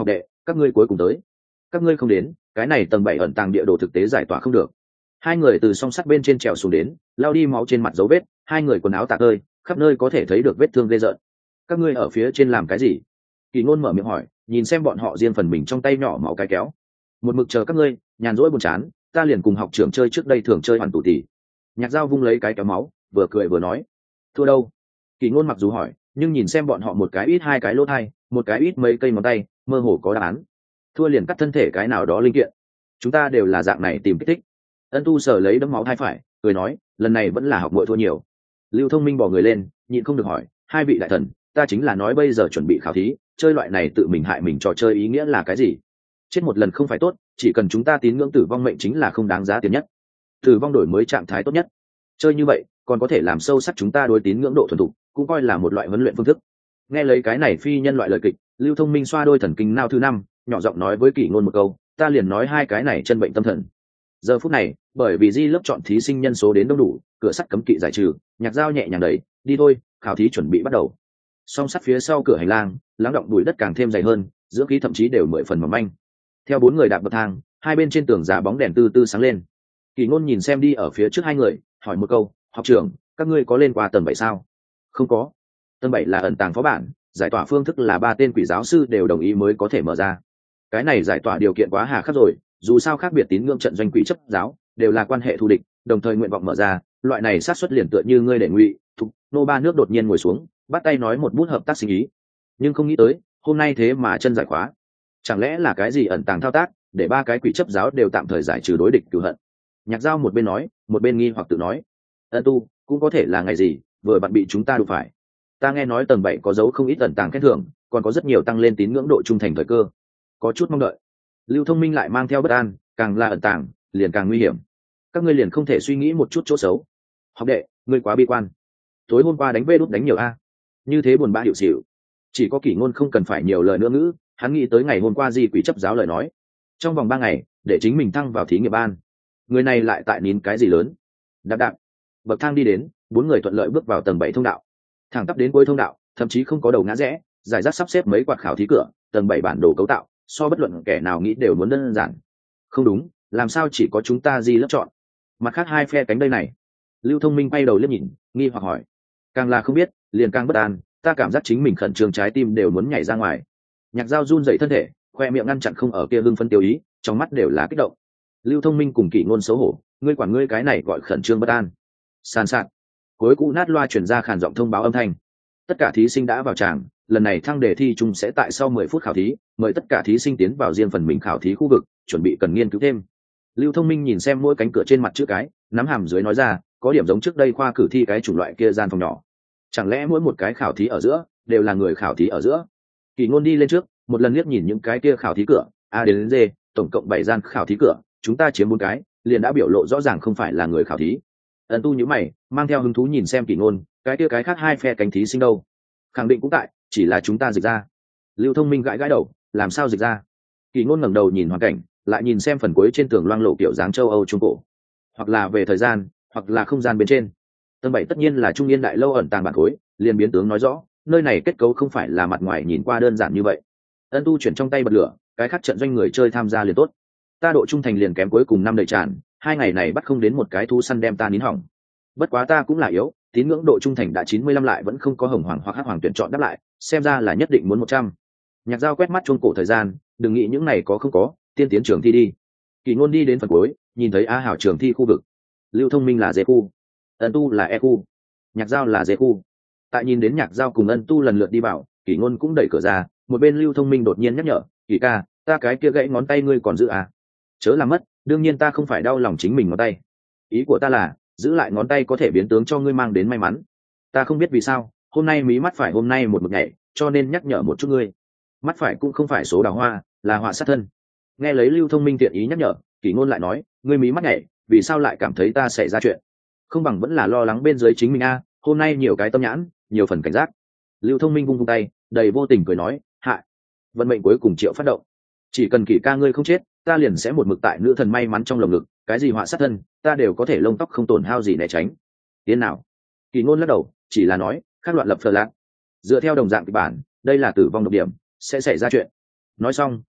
các ngươi cuối cùng tới. Các ngươi không đến, cái này tầng 7 ẩn tàng địa đồ thực tế giải tỏa không được. Hai người từ song sắt bên trên trèo xuống đến, lao đi máu trên mặt dấu vết, hai người quần áo tạc ơi, khắp nơi có thể thấy được vết thương ghê rợn. Các ngươi ở phía trên làm cái gì? Kỳ Ngôn mở miệng hỏi, nhìn xem bọn họ riêng phần mình trong tay nhỏ máu cái kéo. Một mực chờ các ngươi, nhàn rỗi buồn chán, ta liền cùng học trưởng chơi trước đây thường chơi hoàn tủ tỷ. Nhạc Dao vung lấy cái kéo máu, vừa cười vừa nói, thua đâu? Kỳ Ngôn mặc dù hỏi, nhưng nhìn xem bọn họ một cái ít hai cái lỗ thai, một cái ít mấy cây ngón tay, mơ hồ có đáp án. Thua liền cắt thân thể cái nào đó linh kiện. Chúng ta đều là dạng này tìm kích thích. Ân Tu sờ lấy đấm máu thai phải, cười nói, lần này vẫn là học muội thua nhiều. Lưu Thông Minh bỏ người lên, nhịn không được hỏi, hai vị đại thần, ta chính là nói bây giờ chuẩn bị khảo thí, chơi loại này tự mình hại mình trò chơi ý nghĩa là cái gì? Chết một lần không phải tốt, chỉ cần chúng ta tín ngưỡng tử vong mệnh chính là không đáng giá tiền nhất. Tử vong đổi mới trạng thái tốt nhất. Chơi như vậy, còn có thể làm sâu sắc chúng ta đối tín ngưỡng độ thuần thục, cũng coi là một loại huấn luyện phương thức. Nghe lấy cái này phi nhân loại lời kịch, Lưu Thông Minh xoa đôi thần kinh nao thứ năm, nhỏ giọng nói với Kỷ Ngôn một câu, ta liền nói hai cái này chân bệnh tâm thần. Giờ phút này, bởi vì di lớp chọn thí sinh nhân số đến đông đủ, cửa sắt cấm kỵ giải trừ, Nhạc Dao nhẹ nhàng đẩy, đi thôi, khảo thí chuẩn bị bắt đầu. Song sắt phía sau cửa hành lang, lắng động bụi đất càng thêm dày hơn, dưỡng khí thậm chí đều 10 phần mỏng manh. Theo bốn người đạp bậc thang, hai bên trên tường giá bóng đèn tư tư sáng lên. Kỷ Ngôn nhìn xem đi ở phía trước hai người, hỏi một câu, học trưởng, các ngươi có lên qua tầng 7 sao? Không có. Tầng 7 là ẩn tàng phó bản, giải tỏa phương thức là 3 tên quỷ giáo sư đều đồng ý mới có thể mở ra. Cái này giải tỏa điều kiện quá hà khắc rồi, dù sao khác biệt tín ngưỡng trận doanh quỷ chấp giáo đều là quan hệ thù địch, đồng thời nguyện vọng mở ra, loại này sát xuất liền tựa như ngươi để ngụy thục nô ba nước đột nhiên ngồi xuống, bắt tay nói một bút hợp tác sinh ý. Nhưng không nghĩ tới, hôm nay thế mà chân giải khóa. Chẳng lẽ là cái gì ẩn tàng thao tác, để 3 cái quỷ chấp giáo đều tạm thời giải trừ đối địch cửu hận. Nhạc Dao một bên nói, một bên nghi hoặc tự nói, Ân Tu, cũng có thể là ngày gì, vừa bạn bị chúng ta đụng phải. Ta nghe nói tầng 7 có dấu không ít ẩn tàng khen thưởng, còn có rất nhiều tăng lên tín ngưỡng độ trung thành thời cơ. Có chút mong đợi. Lưu Thông Minh lại mang theo bất an, càng là ẩn tàng, liền càng nguy hiểm. Các ngươi liền không thể suy nghĩ một chút chỗ xấu. Học đệ, ngươi quá bi quan. Tối hôm qua đánh vê đút đánh nhiều a. Như thế buồn bã hiệu xỉu. Chỉ có Kỷ Ngôn không cần phải nhiều lời nữa ngữ, hắn nghĩ tới ngày hôm qua di quỷ chấp giáo lời nói. Trong vòng 3 ngày, để chính mình thăng vào thí nghiệm ban. Người này lại tại nín cái gì lớn. Đạp đạp. Bậc thang đi đến, 4 người thuận lợi bước vào tầng 7 thông đạo. Thẳng tắp đến cuối thông đạo, thậm chí không có đầu ngã rẽ, giải rác sắp xếp mấy quạt khảo thí cửa, tầng 7 bản đồ cấu tạo, so bất luận kẻ nào nghĩ đều muốn đơn giản. Không đúng, làm sao chỉ có chúng ta di lớp chọn? Mặt khác hai phe cánh đây này. Lưu Thông Minh bay đầu liếc nhìn, nghi hoặc hỏi. Càng là không biết, liền càng bất an, ta cảm giác chính mình khẩn trương, trái tim đều muốn nhảy ra ngoài. Nhạc Dao run dậy thân thể, khoe miệng ngăn chặn không ở kia hưng phấn tiêu ý, trong mắt đều là kích động. Lưu Thông Minh cùng Kỷ Ngôn xấu hổ, ngươi quản ngươi cái này gọi khẩn trương bất an. Sàn sạt. Cuối cũ nát loa truyền ra khàn giọng thông báo âm thanh. Tất cả thí sinh đã vào tràng, lần này thăng đề thi chung sẽ tại sau 10 phút khảo thí, mời tất cả thí sinh tiến vào riêng phần mình khảo thí khu vực, chuẩn bị cần nghiên cứu thêm. Lưu Thông Minh nhìn xem mỗi cánh cửa trên mặt chữ cái, nắm hàm dưới nói ra, có điểm giống trước đây khoa cử thi cái chủng loại kia gian phòng nhỏ. Chẳng lẽ mỗi một cái khảo thí ở giữa đều là người khảo thí ở giữa? Kỷ Ngôn đi lên trước, một lần liếc nhìn những cái kia khảo thí cửa, A đến D, tổng cộng 7 gian khảo thí cửa, chúng ta chiếm 4 cái, liền đã biểu lộ rõ ràng không phải là người khảo thí. Ân Tu nhíu mày, mang theo hứng thú nhìn xem Kỷ Ngôn, cái kia cái khác hai phe cánh thí sinh đâu? Khẳng định cũng tại, chỉ là chúng ta dịch ra. Lưu Thông Minh gãi gãi đầu, làm sao dịch ra? Kỷ Ngôn ngẩng đầu nhìn hoàn cảnh, lại nhìn xem phần cuối trên tường loang lộ kiểu dáng châu Âu trung cổ, hoặc là về thời gian, hoặc là không gian bên trên. Tầng 7 tất nhiên là trung niên đại lâu ẩn tàng bản khối, liền biến tướng nói rõ, nơi này kết cấu không phải là mặt ngoài nhìn qua đơn giản như vậy. Ân Tu chuyển trong tay bật lửa, cái khác trận doanh người chơi tham gia liền tốt. Ta độ trung thành liền kém cuối cùng 5 đầy tràn, 2 ngày này bắt không đến một cái thú săn đem ta nín hỏng. Bất quá ta cũng là yếu, tín ngưỡng độ trung thành đã 95 lại vẫn không có hồng hoàng hoặc hắc hoàng tuyển chọn đáp lại, xem ra là nhất định muốn 100. Nhạc Dao quét mắt chuông cổ thời gian, đừng nghĩ những này có không có, tiên tiến trường thi đi. Kỷ Ngôn đi đến phần cuối, nhìn thấy A Hảo trường thi khu vực. Lưu Thông Minh là D khu, Ân Tu là E khu, Nhạc Dao là D khu. Tại nhìn đến Nhạc Dao cùng Ân Tu lần lượt đi vào, Kỷ Ngôn cũng đẩy cửa ra, một bên Lưu Thông Minh đột nhiên nhắc nhở, "Kỷ ca, ta cái kia gãy ngón tay ngươi còn giữ à? Chớ làm mất, đương nhiên ta không phải đau lòng chính mình ngón tay. Ý của ta là, giữ lại ngón tay có thể biến tướng cho ngươi mang đến may mắn. Ta không biết vì sao, hôm nay mí mắt phải hôm nay một mực nhảy, cho nên nhắc nhở một chút ngươi. Mắt phải cũng không phải số đào hoa, là họa sát thân." Nghe lấy Lưu Thông Minh tiện ý nhắc nhở, Kỷ Ngôn lại nói, "Ngươi mí mắt nhảy, vì sao lại cảm thấy ta xảy ra chuyện? Không bằng vẫn là lo lắng bên dưới chính mình a, hôm nay nhiều cái tâm nhãn, nhiều phần cảnh giác." Lưu Thông Minh vung vung tay, đầy vô tình cười nói, "Hại, vận mệnh cuối cùng triệu phát động. Chỉ cần Kỷ ca ngươi không chết, ta liền sẽ một mực tại nữ thần may mắn trong lồng ngực, cái gì họa sát thân, ta đều có thể lông tóc không tổn hao gì né tránh." Tiến nào? Kỷ Ngôn lắc đầu, chỉ là nói, khác loạn lập phờ lạc. Dựa theo đồng dạng kịch bản, đây là tử vong độc điểm, sẽ xảy ra chuyện. Nói xong,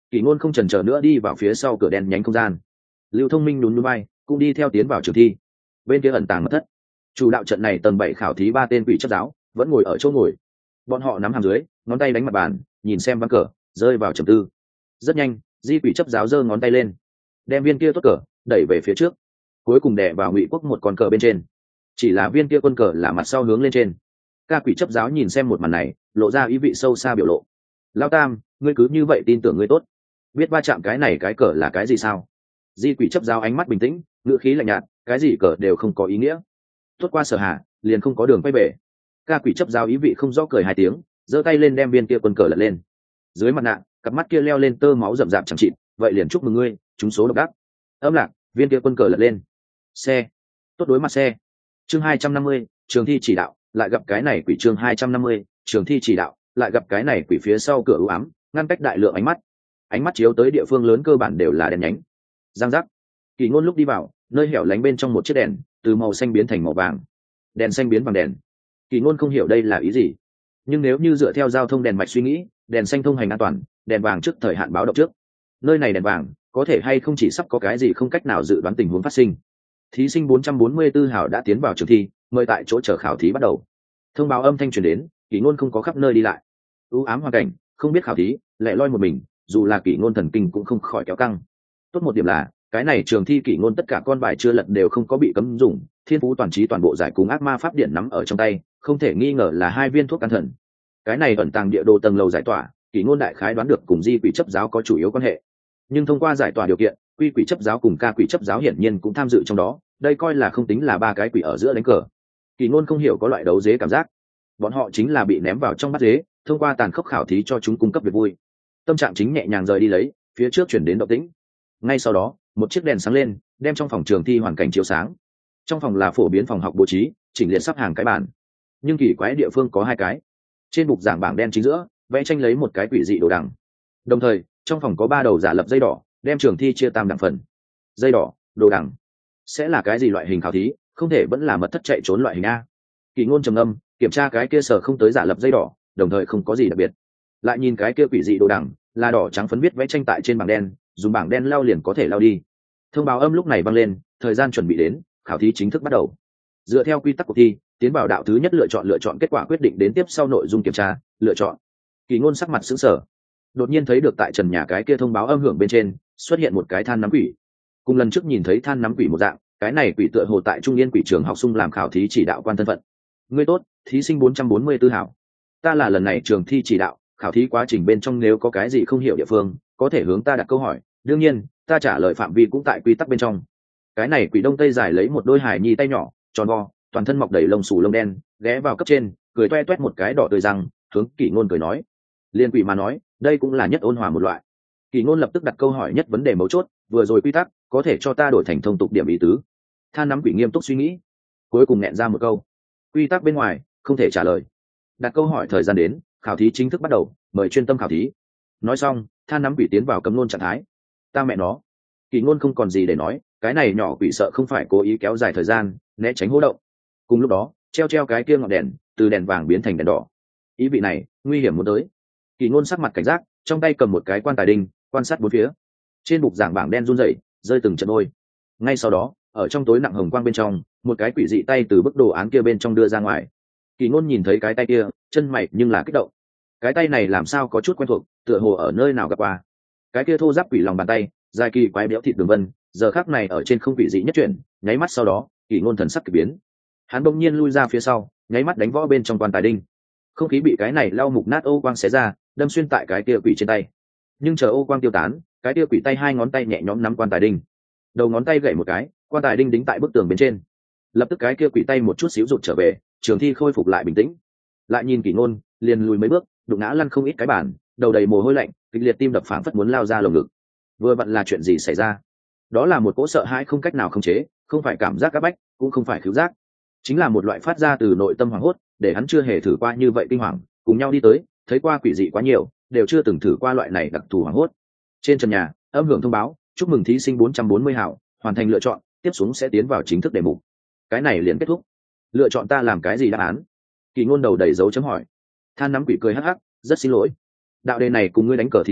Kỷ Ngôn không chần chờ nữa đi vào phía sau cửa đen nhánh không gian. Lưu Thông Minh nhún nhún vai, cũng đi theo tiến vào trường thi. Bên kia ẩn tàng mật thất, chủ đạo trận này tầng 7 khảo thí 3 tên quỷ chấp giáo vẫn ngồi ở chỗ ngồi. Bọn họ nắm hàm dưới, ngón tay đánh mặt bàn, nhìn xem ván cờ, rơi vào trầm tư. Rất nhanh, Di quỷ chấp giáo giơ ngón tay lên, đem viên kia tốt cờ đẩy về phía trước, cuối cùng đè vào Ngụy Quốc một con cờ bên trên. Chỉ là viên kia quân cờ là mặt sau hướng lên trên. Ca quỷ chấp giáo nhìn xem một màn này, lộ ra ý vị sâu xa biểu lộ. Lao Tam, ngươi cứ như vậy tin tưởng ngươi tốt, biết va chạm cái này cái cờ là cái gì sao? Di quỷ chấp giáo ánh mắt bình tĩnh, ngữ khí lạnh nhạt, cái gì cờ đều không có ý nghĩa. Tốt qua Sở Hà, liền không có đường quay về. Ca quỷ chấp giáo ý vị không rõ cười 2 tiếng, giơ tay lên đem viên kia quân cờ lật lên. Dưới mặt nạ, cặp mắt kia leo lên tơ máu rậm rạp chẳng chịt, vậy liền chúc mừng ngươi, trúng số độc đắc. Âm lạc, viên kia quân cờ lật lên. Xe. Tốt đối mặt xe. Chương 250, trường thi chỉ đạo, lại gặp cái này quỷ. Chương 250, trường thi chỉ đạo, lại gặp cái này quỷ. Phía sau cửa u ám, ngăn cách đại lượng ánh mắt chiếu tới địa phương lớn cơ bản đều là đèn nhánh. Giang giác. Kỳ Ngôn lúc đi vào, nơi hẻo lánh bên trong một chiếc đèn từ màu xanh biến thành màu vàng, đèn xanh biến bằng đèn. Kỳ Ngôn không hiểu đây là ý gì, nhưng nếu như dựa theo giao thông đèn mạch suy nghĩ, đèn xanh thông hành an toàn, đèn vàng trước thời hạn báo động trước. Nơi này đèn vàng, có thể hay không chỉ sắp có cái gì không cách nào dự đoán tình huống phát sinh. Thí sinh 444 hảo đã tiến vào trường thi, mời tại chỗ chờ khảo thí bắt đầu. Thông báo âm thanh truyền đến, Kỳ Ngôn không có khắp nơi đi lại. U ám hoàn cảnh, không biết khảo thí, lẻ loi một mình, dù là Kỳ Ngôn thần kinh cũng không khỏi kéo căng. Tốt một điểm là, cái này trường thi Kỳ Ngôn tất cả con bài chưa lật đều không có bị cấm dùng, thiên phú toàn trí toàn bộ giải cùng ác ma pháp điện nắm ở trong tay, không thể nghi ngờ là 2 viên thuốc can thần. Cái này ẩn tàng địa đồ tầng lầu giải tỏa, Kỳ Ngôn đại khái đoán được cùng Di quỷ chấp giáo có chủ yếu quan hệ. Nhưng thông qua giải tỏa điều kiện, Quy quỷ chấp giáo cùng Ca quỷ chấp giáo hiển nhiên cũng tham dự trong đó, đây coi là không tính là 3 cái quỷ ở giữa đánh cờ. Kỳ Ngôn không hiểu có loại đấu dế cảm giác, bọn họ chính là bị ném vào trong bát dế, thông qua tàn khốc khảo thí cho chúng cung cấp việc vui. Tâm trạng chính nhẹ nhàng rời đi lấy, phía trước chuyển đến động tĩnh. Ngay sau đó, một chiếc đèn sáng lên, đem trong phòng trường thi hoàn cảnh chiếu sáng. Trong phòng là phổ biến phòng học bố trí, chỉnh liệt sắp hàng cái bàn. Nhưng kỳ quái địa phương có 2 cái. Trên bục giảng bảng đen chính giữa, vẽ tranh lấy một cái quỷ dị đồ đằng. Đồng thời, trong phòng có 3 đầu giả lập dây đỏ, đem trường thi chia tam đẳng phần. Dây đỏ, đồ đằng, sẽ là cái gì loại hình khảo thí, không thể vẫn là mật thất chạy trốn loại hình a. Kỳ Ngôn trầm ngâm, kiểm tra cái kia sở không tới giả lập dây đỏ, đồng thời không có gì đặc biệt. Lại nhìn cái kia quỷ dị đồ đằng, là đỏ trắng phấn viết vẽ tranh tại trên bảng đen, dùng bảng đen lau liền có thể lau đi. Thông báo âm lúc này vang lên, thời gian chuẩn bị đến, khảo thí chính thức bắt đầu. Dựa theo quy tắc cuộc thi, tiến vào đạo thứ nhất lựa chọn kết quả quyết định đến tiếp sau nội dung kiểm tra, lựa chọn. Kỳ Ngôn sắc mặt sững sờ, đột nhiên thấy được tại trần nhà cái kia thông báo âm hưởng bên trên xuất hiện một cái than nắm quỷ. Cùng lần trước nhìn thấy than nắm quỷ một dạng, cái này quỷ tựa hồ tại Trung Yên quỷ trường học xung làm khảo thí chỉ đạo quan thân phận. Ngươi tốt, thí sinh 444 hảo. Ta là lần này trường thi chỉ đạo, khảo thí quá trình bên trong nếu có cái gì không hiểu địa phương, có thể hướng ta đặt câu hỏi, đương nhiên, ta trả lời phạm vi cũng tại quy tắc bên trong. Cái này quỷ đông tây dài lấy một đôi hài nhi tay nhỏ, tròn vo, toàn thân mọc đầy lông xù lông đen, ghé vào cấp trên, cười toe toét một cái đỏ tươi răng, hướng Kỷ Ngôn cười nói. Liên quỷ mà nói, đây cũng là nhất ôn hòa một loại. Kỷ Ngôn lập tức đặt câu hỏi nhất vấn đề mấu chốt, vừa rồi quy tắc, có thể cho ta đổi thành thông tục điểm ý tứ. Than nắm quỷ nghiêm túc suy nghĩ, cuối cùng nghẹn ra một câu. Quy tắc bên ngoài, không thể trả lời. Đặt câu hỏi thời gian đến, khảo thí chính thức bắt đầu, mời chuyên tâm khảo thí. Nói xong, than nắm quỷ tiến vào cấm ngôn trạng thái. Ta mẹ nó. Kỷ Ngôn không còn gì để nói, cái này nhỏ quỷ sợ không phải cố ý kéo dài thời gian, né tránh hô động. Cùng lúc đó, treo cái kia ngọn đèn, từ đèn vàng biến thành đèn đỏ. Ý vị này, nguy hiểm muốn tới. Kỷ Ngôn sắc mặt cảnh giác, trong tay cầm một cái quan tài đinh, quan sát bốn phía. Trên bục giảng bảng đen run rẩy, rơi từng trận ôi. Ngay sau đó, ở trong tối nặng hồng quang bên trong, một cái quỷ dị tay từ bức đồ án kia bên trong đưa ra ngoài. Kỷ Ngôn nhìn thấy cái tay kia, chân mày nhưng là kích động. Cái tay này làm sao có chút quen thuộc, tựa hồ ở nơi nào gặp qua. Cái kia thô ráp quỷ lòng bàn tay, dài kỳ quái béo thịt đường vân, giờ khắc này ở trên không quỷ dị nhất chuyển, nháy mắt sau đó, Kỷ Ngôn thần sắc kỳ biến. Hắn bỗng nhiên lui ra phía sau, nháy mắt đánh võ bên trong quan tài đinh. Không khí bị cái này lau mục nát ô quang xé ra, đâm xuyên tại cái kia quỷ trên tay. Nhưng chờ ô quang tiêu tán, cái kia quỷ tay 2 ngón tay nhẹ nhõm nắm quan tài đinh. Đầu ngón tay gậy một cái, quan tài đinh đính tại bức tường bên trên. Lập tức cái kia quỷ tay một chút xíu rụt trở về, trường thi khôi phục lại bình tĩnh. Lại nhìn Kỷ Ngôn, liền lùi mấy bước, đụng ngã lăn không ít cái bàn, đầu đầy mồ hôi lạnh, kịch liệt tim đập phảng phất muốn lao ra lồng ngực. Vừa vặn là chuyện gì xảy ra? Đó là một cỗ sợ hãi không cách nào khống chế, không phải cảm giác áp bách, cũng không phải khiếu giác, chính là một loại phát ra từ nội tâm hoảng hốt, để hắn chưa hề thử qua như vậy kinh hoàng, cùng nhau đi tới, thấy qua quỷ dị quá nhiều, đều chưa từng thử qua loại này đặc thù hoảng hốt. Trên trần nhà, âm hưởng thông báo, chúc mừng thí sinh 440 hảo, hoàn thành lựa chọn, tiếp xuống sẽ tiến vào chính thức đề mục. Cái này liền kết thúc. Lựa chọn ta làm cái gì đáp án? Kỷ Ngôn đầu đầy dấu chấm hỏi. Than nắm quỷ cười hắc hắc, rất xin lỗi. Đạo đề này cùng ngươi đánh cờ thí sinh,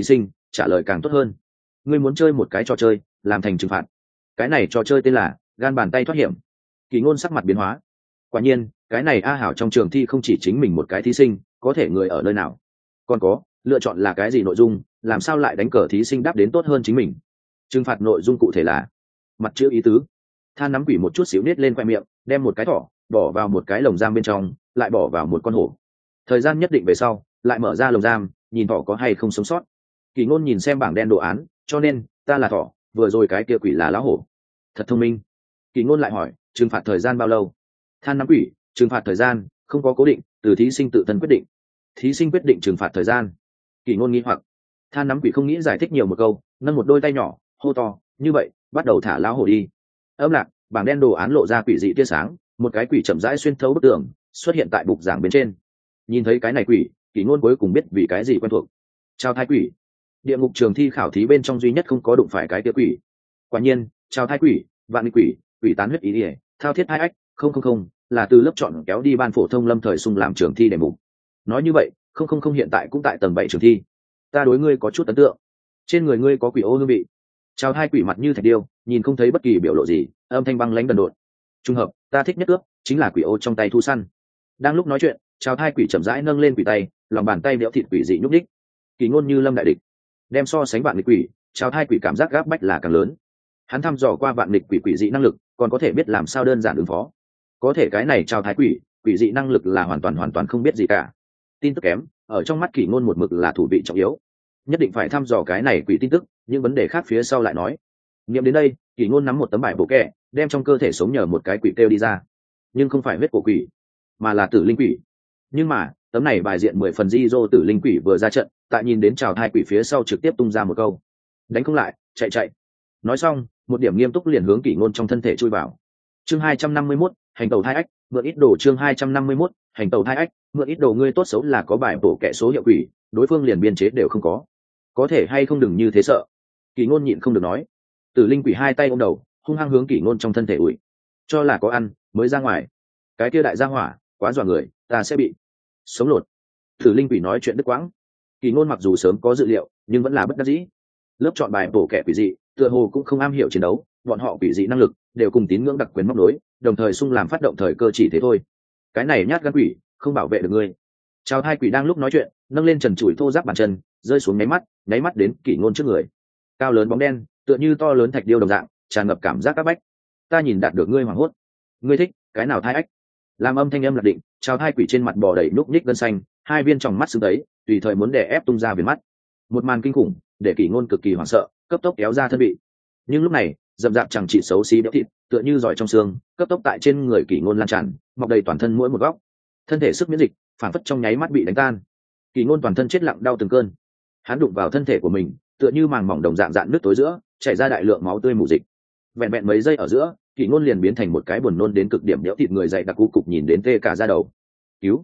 trả lời càng tốt hơn. Ngươi muốn chơi một cái trò chơi làm thành trừng phạt. Cái này trò chơi tên là gan bàn tay thoát hiểm. Kỳ Ngôn sắc mặt biến hóa. Quả nhiên cái này A Hảo trong trường thi không chỉ chính mình một cái thí sinh, có thể người ở nơi nào còn có lựa chọn là cái gì nội dung, làm sao lại đánh cờ thí sinh đáp đến tốt hơn chính mình. Trừng phạt nội dung cụ thể là mặt chữ ý tứ. Than nắm quỷ một chút xíu nết lên khoe miệng, đem một cái thỏ bỏ vào một cái lồng giam bên trong, lại bỏ vào một con hổ. Thời gian nhất định về sau lại mở ra lồng giam, nhìn thỏ có hay không sống sót. Kỳ Ngôn nhìn xem bảng đen đồ án, cho nên ta là thỏ, vừa rồi cái kia quỷ là lão hổ. Thật thông minh. Kỳ Ngôn lại hỏi, trừng phạt thời gian bao lâu? Than nắm quỷ, trừng phạt thời gian không có cố định, từ thí sinh tự thân quyết định. Thí sinh quyết định trừng phạt thời gian. Kỳ Ngôn nghi hoặc. Than nắm quỷ không nghĩ giải thích nhiều một câu, nâng một đôi tay nhỏ hô to, như vậy bắt đầu thả lão hổ đi. Âm lạc, bảng đen đồ án lộ ra quỷ dị tia sáng, một cái quỷ chậm rãi xuyên thấu bức tường xuất hiện tại bục giảng bên trên. Nhìn thấy cái này quỷ, Kỳ Ngôn cuối cùng biết vì cái gì quen thuộc. Chào thai quỷ. Địa ngục trường thi khảo thí bên trong duy nhất không có đụng phải cái tia quỷ. Quả nhiên, chào thai quỷ, vạn nghịch quỷ, quỷ tán huyết ý ỉa, thao thiết hai ách, không là từ lớp chọn kéo đi ban phổ thông Lâm Thời Sung làm trường thi đề mục. Nói như vậy, không hiện tại cũng tại tầng 7 trường thi. Ta đối ngươi có chút ấn tượng. Trên người ngươi có quỷ ô hương vị. Chào hai quỷ mặt như thạch điêu, nhìn không thấy bất kỳ biểu lộ gì, âm thanh băng lãnh đần độn. Trùng hợp, ta thích nhất ước chính là quỷ ô trong tay thu săn. Đang lúc nói chuyện, chào hai quỷ chậm rãi nâng lên quỷ tay, lòng bàn tay béo thịt quỷ dị nhúc nhích. Kỳ Ngôn như lâm đại địch, đem so sánh vạn nghịch quỷ, chào hai quỷ cảm giác gáp bách là càng lớn. Hắn thăm dò qua vạn nghịch quỷ quỷ dị năng lực, còn có thể biết làm sao đơn giản ứng phó. Có thể cái này chào thái quỷ, quỷ dị năng lực là hoàn toàn không biết gì cả. Tin tức kém, ở trong mắt Kỳ Ngôn một mực là thủ vị trọng yếu. Nhất định phải thăm dò cái này quỷ tin tức, những vấn đề khác phía sau lại nói. Nghiệm đến đây, Kỳ Ngôn nắm một tấm bài bổ kẹ, đem trong cơ thể sống nhờ một cái quỷ kêu đi ra, nhưng không phải huyết cổ quỷ, mà là tử linh quỷ. Nhưng mà tấm này bài diện 10 phần di dô tử linh quỷ vừa ra trận, tại nhìn đến chào thai quỷ phía sau trực tiếp tung ra một câu: đánh không lại, chạy. Nói xong, một điểm nghiêm túc liền hướng Kỳ Ngôn trong thân thể chui vào. Chương 251, hành tẩu thai ách, mượn ít đồ. Chương 251, hành tẩu thai ách, mượn ít đồ. Ngươi tốt xấu là có bài bổ kẹ số hiệu quỷ, đối phương liền biên chế đều không có thể hay không đừng như thế sợ. Kỳ Ngôn nhịn không được nói. Tử linh quỷ hai tay ôm đầu, hung hăng hướng Kỳ Ngôn trong thân thể ủi, cho là có ăn mới ra ngoài. Cái kia đại gia hỏa quá dọa người, ta sẽ bị sống lột. Tử linh quỷ nói chuyện đứt quãng. Kỳ Ngôn mặc dù sớm có dự liệu, nhưng vẫn là bất đắc dĩ. Lớp chọn bài bổ kẹ quỷ dị, tựa hồ cũng không am hiểu chiến đấu, bọn họ quỷ dị năng lực đều cùng tín ngưỡng đặc quyền móc nối, đồng thời xung làm phát động thời cơ chỉ thế thôi. Cái này nhát gan quỷ, không bảo vệ được ngươi. Chào hai quỷ đang lúc nói chuyện, nâng lên trần trụi thô ráp bàn chân, rơi xuống nháy mắt đến Kỳ Ngôn trước người. Cao lớn bóng đen, tựa như to lớn thạch điêu đồng dạng, tràn ngập cảm giác áp bách. Ta nhìn đạt được ngươi hoảng hốt. Ngươi thích cái nào thai ách? Làm âm thanh âm lạc định, chào hai quỷ trên mặt bò đầy núc nhích gân xanh, hai viên tròng mắt sưng tấy, tùy thời muốn đè ép tung ra viền mắt. Một màn kinh khủng, để Kỳ Ngôn cực kỳ hoảng sợ, cấp tốc kéo ra thân bị. Nhưng lúc này, dậm dạp chẳng chỉ xấu xí béo thịt, tựa như giỏi trong xương, cấp tốc tại trên người Kỳ Ngôn lan tràn, mọc đầy toàn thân mỗi một góc. Thân thể sức miễn dịch phản phất trong nháy mắt bị đánh tan. Kỳ Ngôn toàn thân chết lặng đau từng cơn. Hắn đụng vào thân thể của mình, tựa như màng mỏng đồng dạng dạn nước tối giữa, chảy ra đại lượng máu tươi mù dịch. Vẹn mấy giây ở giữa, Kỳ Ngôn liền biến thành một cái buồn nôn đến cực điểm béo thịt người dày đặc cục nhìn đến tê cả da đầu. Cứu!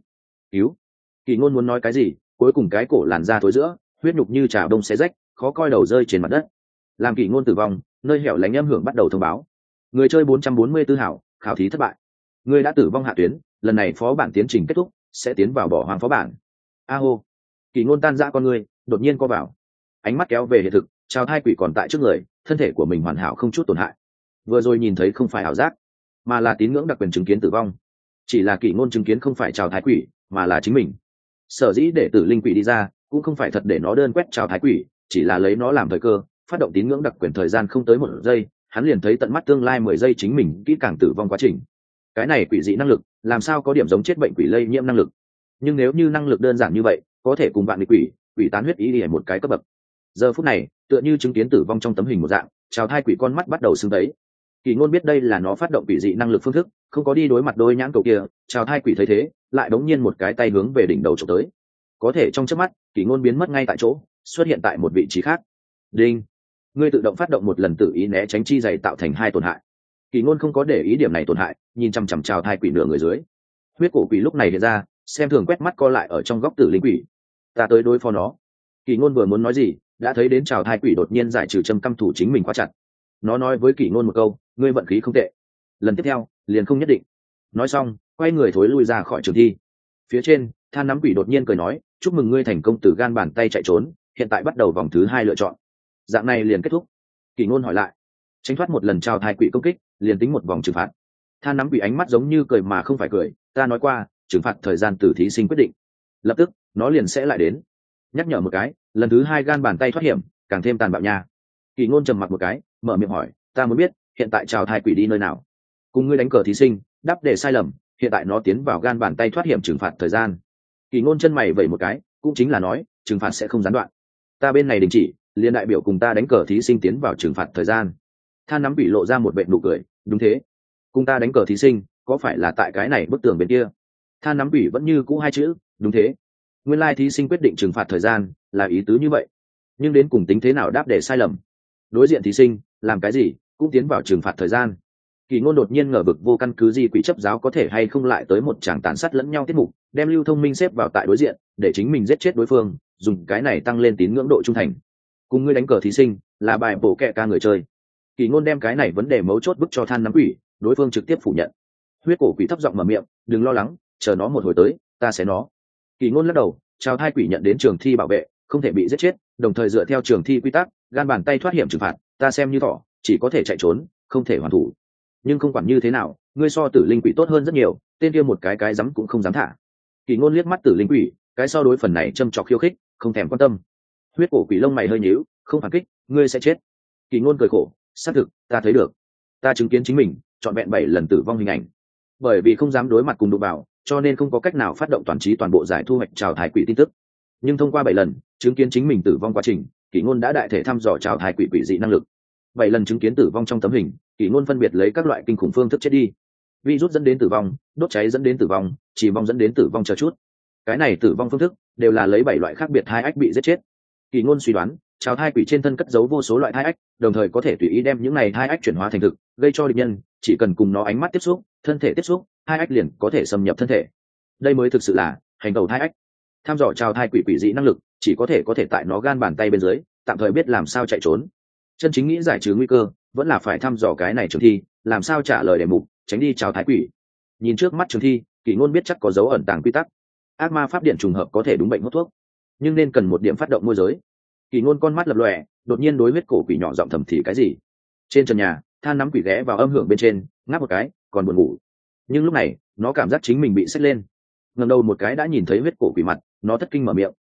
Kỳ Ngôn muốn nói cái gì, cuối cùng cái cổ làn da tối giữa, huyết nhục như trà đông xé rách, khó coi đầu rơi trên mặt đất. Làm Kỳ Ngôn tử vong, nơi hẻo lánh âm hưởng bắt đầu thông báo. Người chơi 444 hảo, khảo thí thất bại. Người đã tử vong hạ tuyến, lần này phó bản tiến trình kết thúc, sẽ tiến vào bỏ hoang phó bản. A hô! Kỳ Ngôn tan rã con người, đột nhiên co vào. Ánh mắt kéo về hiện thực, chào thai quỷ còn tại trước người, thân thể của mình hoàn hảo không chút tổn hại. Vừa rồi nhìn thấy không phải ảo giác, mà là tín ngưỡng đặc quyền chứng kiến tử vong. Chỉ là Kỳ Ngôn chứng kiến không phải chào thái quỷ, mà là chính mình. Sở dĩ để tử linh quỷ đi ra, cũng không phải thật để nó đơn quét chào thái quỷ, chỉ là lấy nó làm thời cơ, phát động tín ngưỡng đặc quyền thời gian không tới 1 giây, hắn liền thấy tận mắt tương lai 10 giây chính mình kỹ càng tử vong quá trình. Cái này quỷ dị năng lực, làm sao có điểm giống chết bệnh quỷ lây nhiễm năng lực? Nhưng nếu như năng lực đơn giản như vậy, có thể cùng vạn nghịch quỷ, quỷ tán huyết ý đi một cái cấp bậc. Giờ phút này, tựa như chứng kiến tử vong trong tấm hình một dạng, chào thai quỷ con mắt bắt đầu sưng tấy. Kỳ Ngôn biết đây là nó phát động quỷ dị năng lực phương thức, không có đi đối mặt đôi nhãn cầu kia. Chào thai quỷ thấy thế, lại đống nhiên một cái tay hướng về đỉnh đầu chụp tới. Có thể trong chớp mắt, Kỳ Ngôn biến mất ngay tại chỗ, xuất hiện tại một vị trí khác. Đinh! Ngươi tự động phát động một lần tự ý né tránh chi dày tạo thành 2 tổn hại. Kỳ Ngôn không có để ý điểm này tổn hại, nhìn chằm chằm chào thai quỷ nửa người dưới. Huyết cổ quỷ lúc này hiện ra, xem thường quét mắt co lại ở trong góc tử linh quỷ. Ta tới đối phó nó. Kỳ Ngôn vừa muốn nói gì, đã thấy đến chào thai quỷ đột nhiên giải trừ châm căm thủ chính mình quá chặt. Nó nói với Kỳ Ngôn một câu, ngươi vận khí không tệ, lần tiếp theo liền không nhất định. Nói xong, quay người thối lui ra khỏi trường thi. Phía trên, than nắm quỷ đột nhiên cười nói, chúc mừng ngươi thành công từ gan bàn tay chạy trốn, hiện tại bắt đầu vòng thứ 2 lựa chọn. Dạng này liền kết thúc. Kỷ Ngôn hỏi lại. Tránh thoát một lần trào thai quỷ công kích, liền tính một vòng trừng phạt. Than nắm quỷ ánh mắt giống như cười mà không phải cười, ta nói qua, trừng phạt thời gian từ thí sinh quyết định. Lập tức, nó liền sẽ lại đến. Nhắc nhở một cái, lần thứ 2 gan bàn tay thoát hiểm, càng thêm tàn bạo nha. Kỷ Ngôn trầm mặc một cái, mở miệng hỏi, ta muốn biết, hiện tại trào thai quỷ đi nơi nào? Cùng ngươi đánh cờ thí sinh, đáp đề sai lầm, hiện tại nó tiến vào gan bàn tay thoát hiểm trừng phạt thời gian. Kỷ Ngôn chân mày vẩy một cái, cũng chính là nói, trừng phạt sẽ không gián đoạn. Ta bên này đình chỉ, liên đại biểu cùng ta đánh cờ thí sinh tiến vào trừng phạt thời gian. Than nắm quỷ lộ ra một vệt nụ cười, đúng thế. Cùng ta đánh cờ thí sinh, có phải là tại cái này bức tường bên kia? Than nắm quỷ vẫn như cũ hai chữ, đúng thế. Nguyên lai thí sinh quyết định trừng phạt thời gian, là ý tứ như vậy. Nhưng đến cùng tính thế nào đáp để sai lầm? Đối diện thí sinh, làm cái gì, cũng tiến vào trừng phạt thời gian. Kỷ Ngôn đột nhiên ngờ vực vô căn cứ gì quỷ chấp giáo có thể hay không lại tới một tràng tàn sát lẫn nhau tiết mục, đem Lưu Thông Minh xếp vào tại đối diện, để chính mình giết chết đối phương, dùng cái này tăng lên tín ngưỡng độ trung thành. Cùng ngươi đánh cờ thí sinh, là bài bổ kẹ ca người chơi. Kỷ Ngôn đem cái này vấn đề mấu chốt bức cho Than nắm quỷ, đối phương trực tiếp phủ nhận. Huyết cổ quỷ thấp giọng mở miệng, đừng lo lắng, chờ nó một hồi tới, ta sẽ nó. Kỷ Ngôn lắc đầu, chào thai quỷ nhận đến trường thi bảo vệ, không thể bị giết chết, đồng thời dựa theo trường thi quy tắc, gan bàn tay thoát hiểm trừng phạt, ta xem như thỏ, chỉ có thể chạy trốn, không thể hoàn thủ. Nhưng không quản như thế nào, ngươi so Tử Linh quỷ tốt hơn rất nhiều, tên kia một cái dám cũng không dám thả. Kỷ Ngôn liếc mắt Tử Linh quỷ, cái so đối phần này châm chọc khiêu khích, không thèm quan tâm. Huyết cổ quỷ lông mày hơi nhíu, không phản kích, ngươi sẽ chết. Kỷ Ngôn cười khổ, xác thực, ta thấy được, ta chứng kiến chính mình chọn vẹn 7 lần tử vong hình ảnh. Bởi vì không dám đối mặt cùng đụng vào, cho nên không có cách nào phát động toàn trí toàn bộ giải thu hoạch trào thai quỷ tin tức. Nhưng thông qua 7 lần chứng kiến chính mình tử vong quá trình, Kỷ Ngôn đã đại thể thăm dò trào thai quỷ quỷ dị năng lực. 7 lần chứng kiến tử vong trong tấm hình, Kỷ Ngôn phân biệt lấy các loại kinh khủng phương thức chết đi. Virus dẫn đến tử vong, đốt cháy dẫn đến tử vong, trì vong dẫn đến tử vong chờ chút. Cái này tử vong phương thức đều là lấy 7 loại khác biệt thai ách bị giết chết. Kỷ Ngôn suy đoán, trào thai quỷ trên thân cất giấu vô số loại thai ách, đồng thời có thể tùy ý đem những này thai ách chuyển hóa thành thực, gây cho địch nhân, chỉ cần cùng nó ánh mắt tiếp xúc, thân thể tiếp xúc, thai ách liền có thể xâm nhập thân thể. Đây mới thực sự là hành tẩu thai ách. Tham dò trào thai quỷ quỷ dị năng lực, chỉ có thể tại nó gan bàn tay bên dưới, tạm thời biết làm sao chạy trốn. Chân chính nghĩ giải trừ nguy cơ, vẫn là phải thăm dò cái này trường thi, làm sao trả lời đề mục, tránh đi trào thai quỷ. Nhìn trước mắt trường thi, Kỷ Ngôn biết chắc có dấu ẩn tàng quy tắc. Ác ma pháp điện trùng hợp có thể đúng bệnh hút thuốc, nhưng nên cần một điểm phát động môi giới. Kỷ Ngôn con mắt lập lòe, đột nhiên đối huyết cổ quỷ nhỏ giọng thầm thì cái gì. Trên trần nhà, Than nắm quỷ ghé vào âm hưởng bên trên, ngáp một cái, còn buồn ngủ. Nhưng lúc này, nó cảm giác chính mình bị xách lên. Ngẩng đầu một cái đã nhìn thấy huyết cổ quỷ mặt, nó thất kinh mở miệng,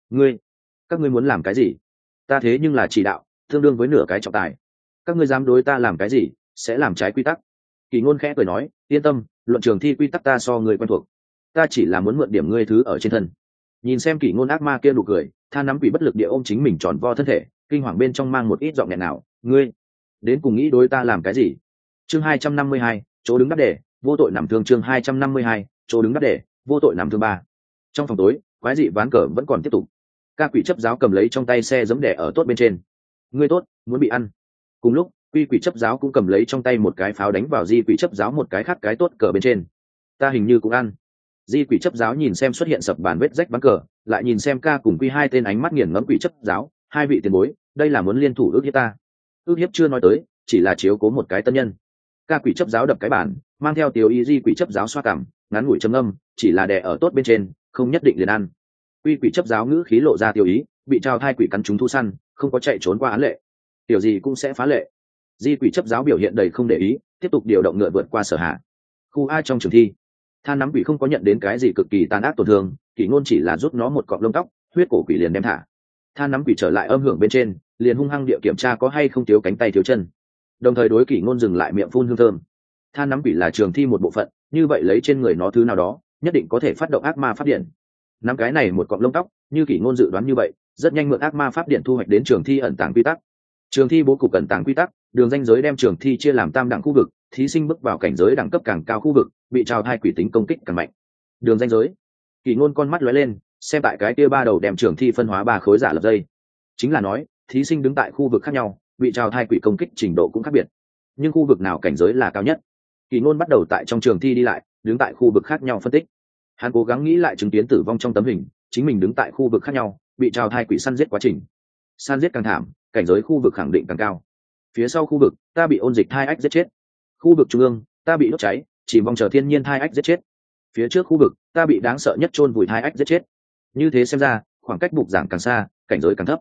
các ngươi muốn làm cái gì? Ta thế nhưng là chỉ đạo, tương đương với nửa cái trọng tài. Các ngươi dám đối ta làm cái gì, sẽ làm trái quy tắc. Kỷ Ngôn khẽ cười nói, yên tâm, luận trường thi quy tắc ta so ngươi quen thuộc. Ta chỉ là muốn mượn điểm ngươi thứ ở trên thân. Nhìn xem Kỷ Ngôn ác ma kia nụ cười, Than nắm quỷ bất lực địa ôm chính mình tròn vo thân thể, kinh hoàng bên trong mang một ít giọng nghẹn nào, ngươi đến cùng nghĩ đối ta làm cái gì? Chương 252, chỗ đứng đáp đề, vô tội nằm thương. Chương 252, chỗ đứng đáp đề, vô tội nằm thương 3. Trong phòng tối, quái dị ván cờ vẫn còn tiếp tục. Ca quỷ chấp giáo cầm lấy trong tay xe giẫm đẻ ở tốt bên trên. Ngươi tốt, muốn bị ăn. Cùng lúc, quy quỷ chấp giáo cũng cầm lấy trong tay một cái pháo đánh vào di quỷ chấp giáo một cái khác cái tốt cờ bên trên. Ta hình như cũng ăn. Di quỷ chấp giáo nhìn xem xuất hiện sập bàn vết rách ván cờ, lại nhìn xem ca cùng quy hai tên ánh mắt nghiền ngẫm quỷ chấp giáo, hai vị tiền bối, đây là muốn liên thủ ước hiếp ta. Ước hiếp chưa nói tới, chỉ là chiếu cố một cái tân nhân. Ca quỷ chấp giáo đập cái bàn, mang theo tiểu ý di quỷ chấp giáo xoa cằm, ngắn ngủi trầm âm, chỉ là đè ở tốt bên trên, không nhất định liền ăn. Quy quỷ chấp giáo ngữ khí lộ ra tiểu ý, bị trao thai quỷ cắn chúng thu săn, không có chạy trốn qua án lệ, tiểu gì cũng sẽ phá lệ. Di quỷ chấp giáo biểu hiện đầy không để ý, tiếp tục điều động ngựa vượt qua sở hạ. Khu A trong trường thi, Than nắm quỷ không có nhận đến cái gì cực kỳ tàn ác tổn thương, Kỷ Ngôn chỉ là rút nó một cọng lông tóc, huyết cổ quỷ liền đem thả. Than nắm quỷ trở lại âm hưởng bên trên, liền hung hăng địa kiểm tra có hay không thiếu cánh tay thiếu chân, đồng thời đối Kỷ Ngôn dừng lại miệng phun hương thơm. Than nắm quỷ là trường thi một bộ phận, như vậy lấy trên người nó thứ nào đó, nhất định có thể phát động ác ma pháp điện. Nắm cái này một cọng lông tóc, như Kỷ Ngôn dự đoán như vậy, rất nhanh mượn ác ma pháp điện thu hoạch đến trường thi ẩn tàng quy tắc. Trường thi bố cục ẩn tàng quy tắc, đường ranh giới đem trường thi chia làm tam đẳng khu vực, thí sinh bước vào cảnh giới đẳng cấp càng cao khu vực, bị trao thai quỷ tính công kích càng mạnh. Đường ranh giới. Kỷ Ngôn con mắt lóe lên, xem tại cái kia ba đầu đem trường thi phân hóa ba khối giả lập dây. Chính là nói, thí sinh đứng tại khu vực khác nhau, bị trao thai quỷ công kích trình độ cũng khác biệt. Nhưng khu vực nào cảnh giới là cao nhất? Kỷ Ngôn bắt đầu tại trong trường thi đi lại, đứng tại khu vực khác nhau phân tích. Hắn cố gắng nghĩ lại chứng kiến tử vong trong tấm hình, chính mình đứng tại khu vực khác nhau, bị trao thai quỷ săn giết quá trình. Săn giết càng thảm, cảnh giới khu vực khẳng định càng cao. Phía sau khu vực, ta bị ôn dịch thai ách giết chết. Khu vực trung ương, ta bị đốt cháy, chỉ vong chờ thiên nhiên thai ách giết chết. Phía trước khu vực, ta bị đáng sợ nhất chôn vùi thai ách giết chết. Như thế xem ra, khoảng cách bục giảng càng xa, cảnh giới càng thấp.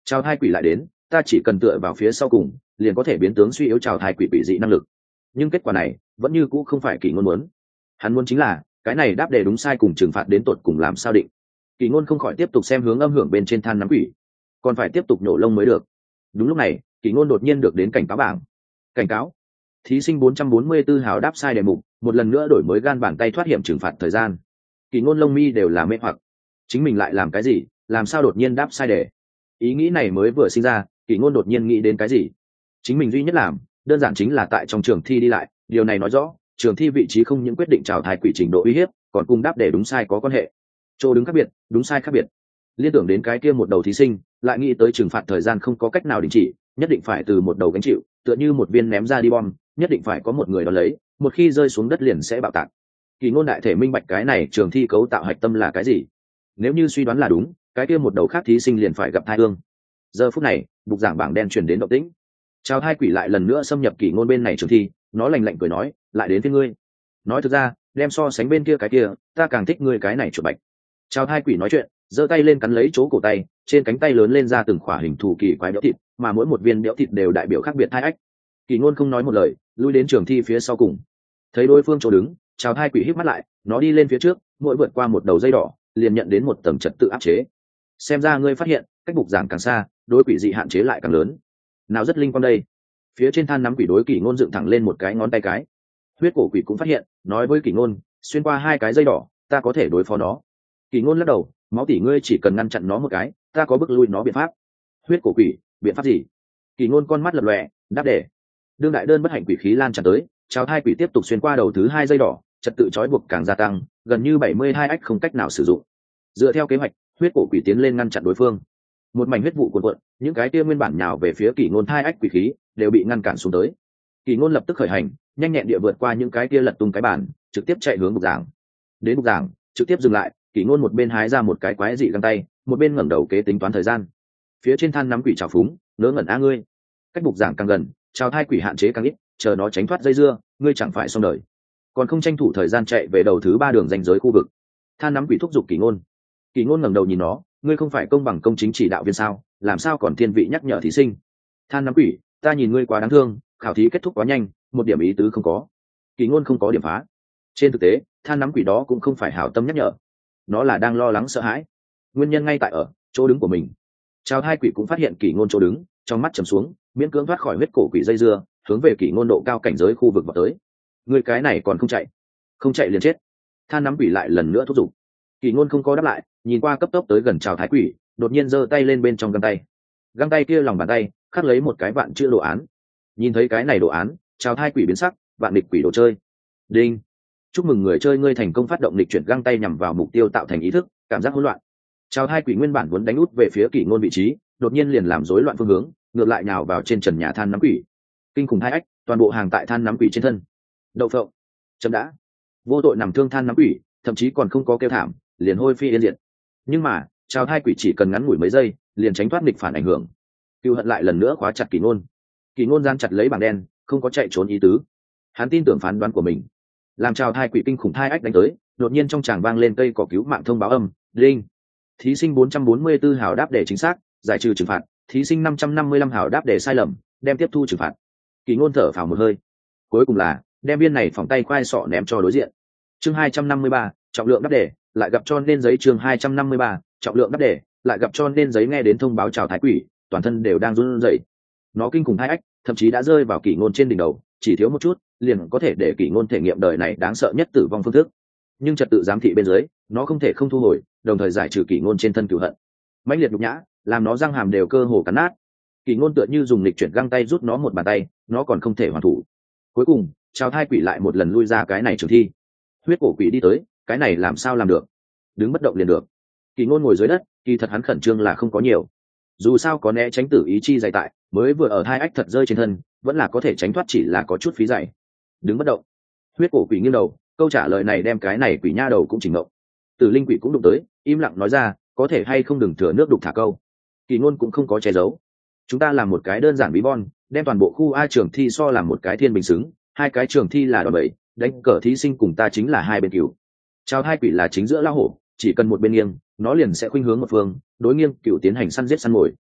Chào thai quỷ lại đến, ta chỉ cần tựa vào phía sau cùng liền có thể biến tướng suy yếu chào thai quỷ quỷ dị năng lực. Nhưng kết quả này vẫn như cũ không phải Kỷ Ngôn muốn. Hắn muốn chính là cái này đáp đề đúng sai cùng trừng phạt đến tột cùng làm sao định. Kỷ Ngôn không khỏi tiếp tục xem hướng âm hưởng bên trên than nắm quỷ, còn phải tiếp tục nổ lông mới được. Đúng lúc này Kỷ Ngôn đột nhiên được đến cảnh cáo bảng. Cảnh cáo: thí sinh 444 hào đáp sai đề mục, một lần nữa đổi mới gan bàn tay thoát hiểm trừng phạt thời gian. Kỷ Ngôn lông mi đều là mê hoặc, chính mình lại làm cái gì, làm sao đột nhiên đáp sai đề. Ý nghĩ này mới vừa sinh ra, Kỷ Ngôn đột nhiên nghĩ đến cái gì. Chính mình duy nhất làm đơn giản chính là tại trong trường thi đi lại, điều này nói rõ trường thi vị trí không những quyết định chào thai quỷ trình độ uy hiếp, còn cùng đáp đề đúng sai có quan hệ. Chỗ đứng khác biệt, đúng sai khác biệt. Liên tưởng đến cái kia một đầu thí sinh, lại nghĩ tới trừng phạt thời gian không có cách nào đình chỉ, nhất định phải từ một đầu gánh chịu, tựa như một viên ném ra đi bom, nhất định phải có một người đó lấy, một khi rơi xuống đất liền sẽ bạo tạc. Kỷ Ngôn đại thể minh bạch cái này trường thi cấu tạo hạch tâm là cái gì. Nếu như suy đoán là đúng, cái kia một đầu khác thí sinh liền phải gặp tai ương. Giờ phút này bục giảng bảng đen truyền đến động tĩnh. Chào thai quỷ lại lần nữa xâm nhập Kỷ Ngôn bên này trường thi, nó lạnh lạnh cười nói, lại đến với ngươi. Nói thực ra đem so sánh bên kia cái kia, ta càng thích ngươi cái này chuột bạch. Chào thai quỷ nói chuyện, giơ tay lên cắn lấy chỗ cổ tay, trên cánh tay lớn lên ra từng khỏa hình thù kỳ quái béo thịt, mà mỗi một viên béo thịt đều đại biểu khác biệt thai ách. Kỷ Ngôn không nói một lời, lui đến trường thi phía sau cùng. Thấy đối phương chỗ đứng, chào thai quỷ híp mắt lại, nó đi lên phía trước, mỗi vượt qua một đầu dây đỏ liền nhận đến một tầng trật tự áp chế. Xem ra ngươi phát hiện cách bục giảng càng xa, đối quỷ dị hạn chế lại càng lớn. Nào rất linh quan đây. Phía trên than nắm quỷ đối Kỷ Ngôn dựng thẳng lên một cái ngón tay cái. Huyết cổ quỷ cũng phát hiện, nói với Kỷ Ngôn, xuyên qua hai cái dây đỏ ta có thể đối phó nó. Kỷ Ngôn lắc đầu, máu tỷ ngươi chỉ cần ngăn chặn nó một cái, ta có bức lui nó biện pháp. Huyết cổ quỷ, biện pháp gì? Kỷ Ngôn con mắt lập lòe, đáp để. Đương đại đơn bất hạnh quỷ khí lan tràn tới, chào thai quỷ tiếp tục xuyên qua đầu thứ hai dây đỏ, trật tự trói buộc càng gia tăng, gần như 72 ách không cách nào sử dụng. Dựa theo kế hoạch, huyết cổ quỷ tiến lên ngăn chặn đối phương. Một mảnh huyết vụ cuồn cuộn, những cái kia nguyên bản nhào về phía Kỷ Ngôn thai ách quỷ khí đều bị ngăn cản xuống tới. Kỷ Ngôn lập tức khởi hành, nhanh nhẹn địa vượt qua những cái kia lật tung cái bàn, trực tiếp chạy hướng bục giảng. Đến bục giảng, trực tiếp dừng lại, Kỷ Ngôn một bên hái ra một cái quái dị găng tay, một bên ngẩng đầu kế tính toán thời gian. Phía trên than nắm quỷ trào phúng, ngớ ngẩn a ngươi. Cách bục giảng càng gần, chào thai quỷ hạn chế càng ít, chờ nó tránh thoát dây dưa, ngươi chẳng phải xong đời. Còn không tranh thủ thời gian chạy về đầu thứ ba đường ranh giới khu vực. Than nắm quỷ thúc giục Kỷ Ngôn. Kỷ Ngôn ngẩng đầu nhìn nó, ngươi không phải công bằng công chính chỉ đạo viên sao, làm sao còn thiên vị nhắc nhở thí sinh? Than nắm quỷ, ta nhìn ngươi quá đáng thương, khảo thí kết thúc quá nhanh, một điểm ý tứ không có. Kỷ Ngôn không có điểm phá. Trên thực tế than nắm quỷ đó cũng không phải hảo tâm nhắc nhở, nó là đang lo lắng sợ hãi. Nguyên nhân ngay tại ở chỗ đứng của mình. Chào thai quỷ cũng phát hiện Kỷ Ngôn chỗ đứng, trong mắt trầm xuống, miễn cưỡng thoát khỏi huyết cổ quỷ dây dưa, hướng về Kỷ Ngôn độ cao cảnh giới khu vực vào tới. Người cái này còn không chạy, không chạy liền chết. Than nắm quỷ lại lần nữa thúc giục. Kỷ Ngôn không có đáp lại, nhìn qua cấp tốc tới gần chào thái quỷ, đột nhiên giơ tay lên bên trong găng tay kia lòng bàn tay khắc lấy một cái vạn chữ đồ án. Nhìn thấy cái này đồ án, chào thai quỷ biến sắc, vạn địch quỷ đồ chơi. Đinh, chúc mừng người chơi ngươi thành công phát động lịch chuyển găng tay nhằm vào mục tiêu tạo thành ý thức, cảm giác hỗn loạn. Chào thai quỷ nguyên bản muốn đánh út về phía Kỷ Ngôn vị trí, đột nhiên liền làm rối loạn phương hướng, ngược lại nhào vào trên trần nhà than nắm quỷ. Kinh khủng hai ách, toàn bộ hàng tại than nắm quỷ trên thân. Đậu phộng, chấm đã. Vô tội nằm thương than nắm quỷ, thậm chí còn không có kêu thảm, liền hôi phi yên diệt. Nhưng mà chào thai quỷ chỉ cần ngắn ngủi mấy giây, liền tránh thoát nghịch phản ảnh hưởng. Cựu hận lại lần nữa khóa chặt Kỷ Ngôn. Kỷ Ngôn gian chặt lấy bảng đen, không có chạy trốn ý tứ. Hắn tin tưởng phán đoán của mình. Làm chào thai quỷ kinh khủng thai ách đánh tới, đột nhiên trong tràng vang lên cây cỏ cứu mạng thông báo âm, đinh. Thí sinh 444 hào đáp để chính xác, giải trừ trừng phạt. Thí sinh 555 hào đáp để sai lầm, đem tiếp thu trừng phạt. Kỷ Ngôn thở phào một hơi. Cuối cùng là đem viên này phòng tay khoai sọ ném cho đối diện. Chương 253, trọng lượng đáp để, lại gặp cho nên giấy. Chương 253, trọng lượng đáp để, lại gặp cho nên giấy. Nghe đến thông báo chào thái quỷ, toàn thân đều đang run rẩy. Nó kinh khủng hai ách, thậm chí đã rơi vào Kỷ Ngôn trên đỉnh đầu, chỉ thiếu một chút, liền có thể để Kỷ Ngôn thể nghiệm đời này đáng sợ nhất tử vong phương thức. Nhưng trật tự giám thị bên dưới, nó không thể không thu hồi, đồng thời giải trừ Kỷ Ngôn trên thân cửu hận. Mãnh liệt nhục nhã, làm nó răng hàm đều cơ hồ cắn nát. Kỷ Ngôn tựa như dùng lịch chuyển găng tay rút nó một bàn tay, nó còn không thể hoàn thủ. Cuối cùng chào thai quỷ lại một lần lui ra cái này trường thi. Huyết cổ quỷ đi tới, cái này làm sao làm được? Đứng bất động liền được. Kỷ Ngôn ngồi dưới đất, kỳ thật hắn khẩn trương là không có nhiều. Dù sao có né tránh tử ý chi dày tại, mới vừa ở hai ách thật rơi trên thân, vẫn là có thể tránh thoát, chỉ là có chút phí dày. Đứng bất động. Huyết cổ quỷ nghiêng đầu, câu trả lời này đem cái này quỷ nha đầu cũng chỉnh ngộng. Tử linh quỷ cũng đụng tới, im lặng nói ra, có thể hay không đừng thừa nước đục thả câu. Kỷ Ngôn cũng không có che giấu. Chúng ta làm một cái đơn giản bí bon, đem toàn bộ khu A trường thi so làm một cái thiên bình xứng, hai cái trường thi là đòn bẩy, đánh cờ thí sinh cùng ta chính là hai bên cừu. Chào hai quỷ là chính giữa lao hổ, chỉ cần một bên nghiêng, nó liền sẽ khuynh hướng một phương, đối nghiêng cừu tiến hành săn giết săn mồi.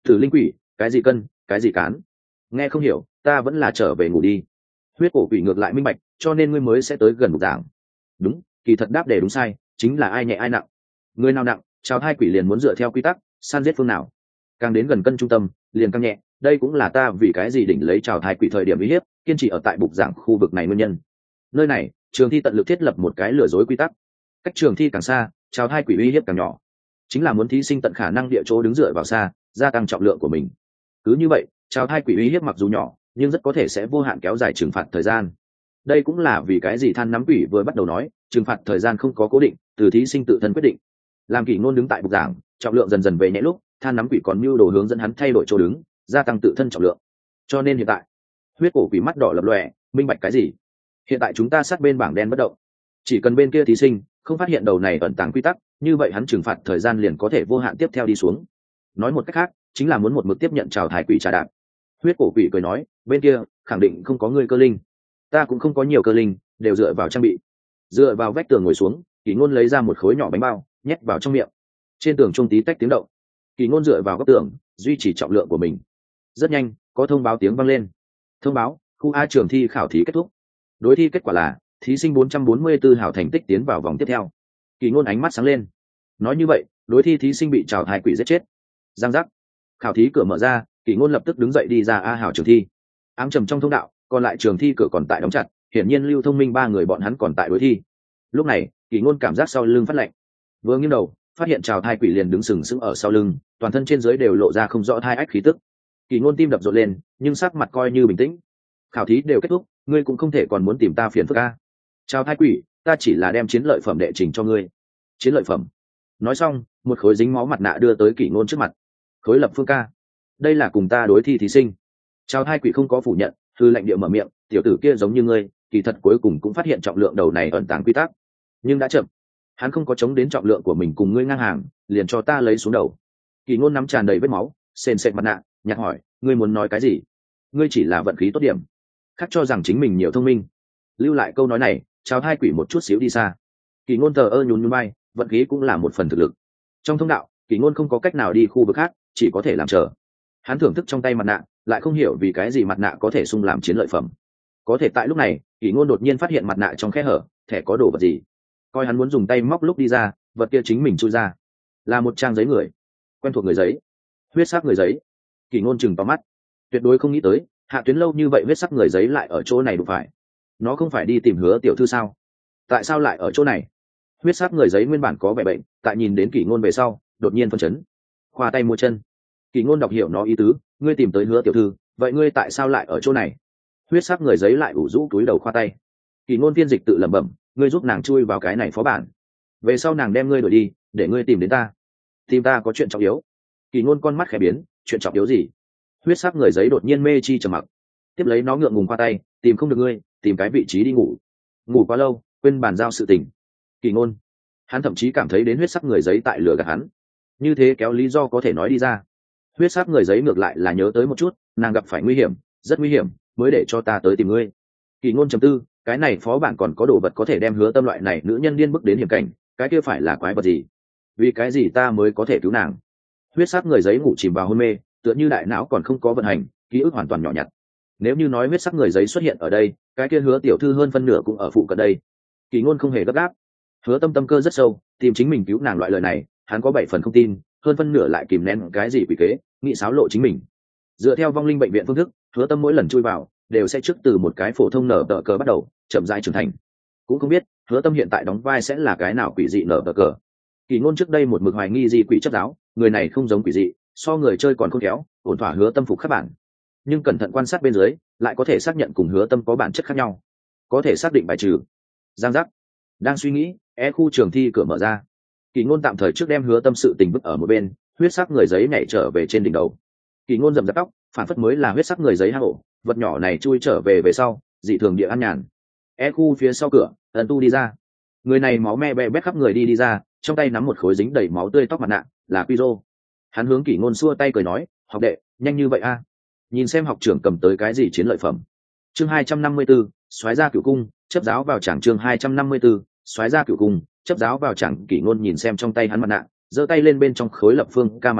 Tử linh quỷ, cái gì cân, cái gì cán? Nghe không hiểu, ta vẫn là trở về ngủ đi. Huyết cổ quỷ ngược lại minh bạch, cho nên ngươi mới sẽ tới gần bục giảng. Đúng, kỳ thật đáp để đúng sai, chính là ai nhẹ ai nặng. Người nào nặng, chào thai quỷ liền muốn dựa theo quy tắc, săn giết phương nào. Càng đến gần cân trung tâm, liền càng nhẹ. Đây cũng là ta vì cái gì đỉnh lấy chào thai quỷ thời điểm uy hiếp, kiên trì ở tại bục giảng khu vực này nguyên nhân. Nơi này, trường thi tận lực thiết lập một cái lừa dối quy tắc. Cách trường thi càng xa, chào thai quỷ uy hiếp càng nhỏ. Chính là muốn thí sinh tận khả năng địa chỗ đứng dựa vào xa, gia tăng trọng lượng của mình. Cứ như vậy, chào thai quỷ uy hiếp mặc dù nhỏ, nhưng rất có thể sẽ vô hạn kéo dài trừng phạt thời gian. Đây cũng là vì cái gì than nắm quỷ vừa bắt đầu nói trừng phạt thời gian không có cố định, từ thí sinh tự thân quyết định. Làm Kỷ Ngôn đứng tại bục giảng, trọng lượng dần dần về nhẹ lúc, than nắm quỷ còn mưu đồ hướng dẫn hắn thay đổi chỗ đứng, gia tăng tự thân trọng lượng. Cho nên hiện tại, huyết cổ quỷ mắt đỏ lập lòe, minh bạch cái gì? Hiện tại chúng ta sát bên bảng đen bất động, chỉ cần bên kia thí sinh không phát hiện đầu này ẩn tàng quy tắc, như vậy hắn trừng phạt thời gian liền có thể vô hạn tiếp theo đi xuống. Nói một cách khác, chính là muốn một mực tiếp nhận chào thái quỷ trà đạp. Huyết cổ quỷ cười nói, bên kia khẳng định không có người cơ linh, ta cũng không có nhiều cơ linh, đều dựa vào trang bị. Dựa vào vách tường ngồi xuống, Kỷ Ngôn lấy ra một khối nhỏ bánh bao, nhét vào trong miệng. Trên tường trung tí tách tiếng động. Kỷ Ngôn dựa vào góc tường, duy trì trọng lượng của mình. Rất nhanh, có thông báo tiếng vang lên. Thông báo, khu A trường thi khảo thí kết thúc. Đối thi kết quả là thí sinh 444 hảo thành tích tiến vào vòng tiếp theo. Kỷ Ngôn ánh mắt sáng lên. Nói như vậy, đối thi thí sinh bị trào thai quỷ giết chết. Giang giác. Khảo thí cửa mở ra, Kỷ Ngôn lập tức đứng dậy đi ra A hảo trường thi. Ám trầm trong thông đạo, còn lại trường thi cửa còn tại đóng chặt, hiển nhiên Lưu Thông Minh ba người bọn hắn còn tại đối thi. Lúc này, Kỷ Ngôn cảm giác sau lưng phát lạnh. Vừa nghiêng đầu, phát hiện trào thai quỷ liền đứng sừng sững ở sau lưng, toàn thân trên dưới đều lộ ra không rõ thai ách khí tức. Kỷ Ngôn tim đập rộn lên, nhưng sắc mặt coi như bình tĩnh. Khảo thí đều kết thúc, ngươi cũng không thể còn muốn tìm ta phiền phức a. Trào thai quỷ, ta chỉ là đem chiến lợi phẩm đệ trình cho ngươi. Chiến lợi phẩm? Nói xong, một khối dính máu mặt nạ đưa tới Kỷ Ngôn trước mặt. Khối lập phương ca, đây là cùng ta đối thi thí sinh. Trào thai quỷ không có phủ nhận, hư lạnh địa mở miệng, tiểu tử kia giống như ngươi, kỳ thật cuối cùng cũng phát hiện trọng lượng đầu này ẩn tàng quy tắc, nhưng đã chậm. Hắn không có chống đến trọng lượng của mình cùng ngươi ngang hàng, liền cho ta lấy xuống đầu. Kỷ Ngôn nắm tràn đầy vết máu, sền sệt mặt nạ, nhặt hỏi, ngươi muốn nói cái gì? Ngươi chỉ là vận khí tốt điểm, khác cho rằng chính mình nhiều thông minh. Lưu lại câu nói này, Trào thai quỷ một chút xíu đi xa. Kỷ Ngôn thờ ơ nhún nhún vai, vận khí cũng là một phần thực lực. Trong thông đạo, Kỷ Ngôn không có cách nào đi khu vực khác, chỉ có thể làm chờ. Hắn thưởng thức trong tay mặt nạ, lại không hiểu vì cái gì mặt nạ có thể sung làm chiến lợi phẩm. Có thể tại lúc này, Kỷ Ngôn đột nhiên phát hiện mặt nạ trong khe hở, thẻ có đồ vật gì. Coi hắn muốn dùng tay móc lúc đi ra, vật kia chính mình chui ra, là một trang giấy người. Quen thuộc người giấy, huyết sắc người giấy. Kỷ Ngôn chừng to mắt, tuyệt đối không nghĩ tới, Hạ Tuyến lâu như vậy huyết sắc người giấy lại ở chỗ này đụng phải. Nó không phải đi tìm Hứa tiểu thư sao? Tại sao lại ở chỗ này? Huyết sắc người giấy nguyên bản có vẻ bệnh, tại nhìn đến Kỷ Ngôn về sau, đột nhiên phân chấn, khoa tay mua chân. Kỷ Ngôn đọc hiểu nó ý tứ, ngươi tìm tới Hứa tiểu thư, vậy ngươi tại sao lại ở chỗ này? Huyết sắc người giấy lại ủ rũ túi đầu khoa tay. Kỷ Ngôn phiên dịch tự lẩm bẩm, ngươi giúp nàng chui vào cái này phó bản, về sau nàng đem ngươi đuổi đi, để ngươi tìm đến ta. Tìm ta có chuyện trọng yếu. Kỷ Ngôn con mắt khẽ biến, chuyện trọng yếu gì? Huyết sắc người giấy đột nhiên mê chi trầm mặc, tiếp lấy nó ngượng ngùng khoa tay, tìm không được ngươi, tìm cái vị trí đi ngủ. Ngủ quá lâu, quên bàn giao sự tình. Kỷ Ngôn, hắn thậm chí cảm thấy đến huyết sắc người giấy tại lừa gạt hắn, như thế kéo lý do có thể nói đi ra. Huyết sắc người giấy ngược lại là nhớ tới một chút, nàng gặp phải nguy hiểm, rất nguy hiểm, mới để cho ta tới tìm ngươi. Kỷ Ngôn trầm tư, cái này phó bản còn có đồ vật có thể đem Hứa Tâm loại này nữ nhân điên bức đến hiểm cảnh, cái kia phải là quái vật gì? Vì cái gì ta mới có thể cứu nàng? Huyết sắc người giấy ngủ chìm vào hôn mê, tựa như đại não còn không có vận hành, ký ức hoàn toàn nhỏ nhặt. Nếu như nói huyết sắc người giấy xuất hiện ở đây, cái kia Hứa tiểu thư hơn phân nửa cũng ở phụ cận đây. Kỷ Ngôn không hề gấp gáp. Hứa Tâm tâm cơ rất sâu, tìm chính mình cứu nàng loại lời này, hắn có 7 phần không tin, hơn phân nửa lại kìm nén cái gì quỷ kế, nghĩ xáo lộ chính mình. Dựa theo vong linh bệnh viện phương thức, Hứa Tâm mỗi lần chui vào đều sẽ trước từ một cái phổ thông nở tờ cờ bắt đầu, chậm rãi trưởng thành. Cũng không biết Hứa Tâm hiện tại đóng vai sẽ là cái nào quỷ dị nở tờ cờ. Kỷ Ngôn trước đây một mực hoài nghi gì quỷ chấp giáo, người này không giống quỷ dị, so người chơi còn khôn khéo, ổn thỏa Hứa Tâm phục các bạn. Nhưng cẩn thận quan sát bên dưới, lại có thể xác nhận cùng Hứa Tâm có bản chất khác nhau, có thể xác định bài trừ. Giang giác. Đang suy nghĩ, khu trường thi cửa mở ra. Kỷ Ngôn tạm thời trước đem Hứa Tâm sự tình vứt ở một bên, huyết sắc người giấy nhảy trở về trên đỉnh đầu. Kỷ Ngôn rầm rạp tóc, phản phất mới là huyết sắc người giấy hang ổ, vật nhỏ này chui trở về về sau, dị thường địa an nhàn. Khu phía sau cửa, Ân Tu đi ra. Người này máu me be bét khắp người đi ra, trong tay nắm một khối dính đầy máu tươi tóc mặt nạ, là Quy Rô. Hắn hướng Kỷ Ngôn xua tay cười nói, học đệ, nhanh như vậy a? Nhìn xem học trưởng cầm tới cái gì chiến lợi phẩm. Chương 254, xoáy ra cửu cung, chấp giáo vào trảng. Chương 254, xoáy ra cửu cung, chấp giáo vào trảng. Kỷ Ngôn nhìn xem trong tay hắn mặt nạ, giơ tay lên bên trong khối lập phương ca mặt nạ,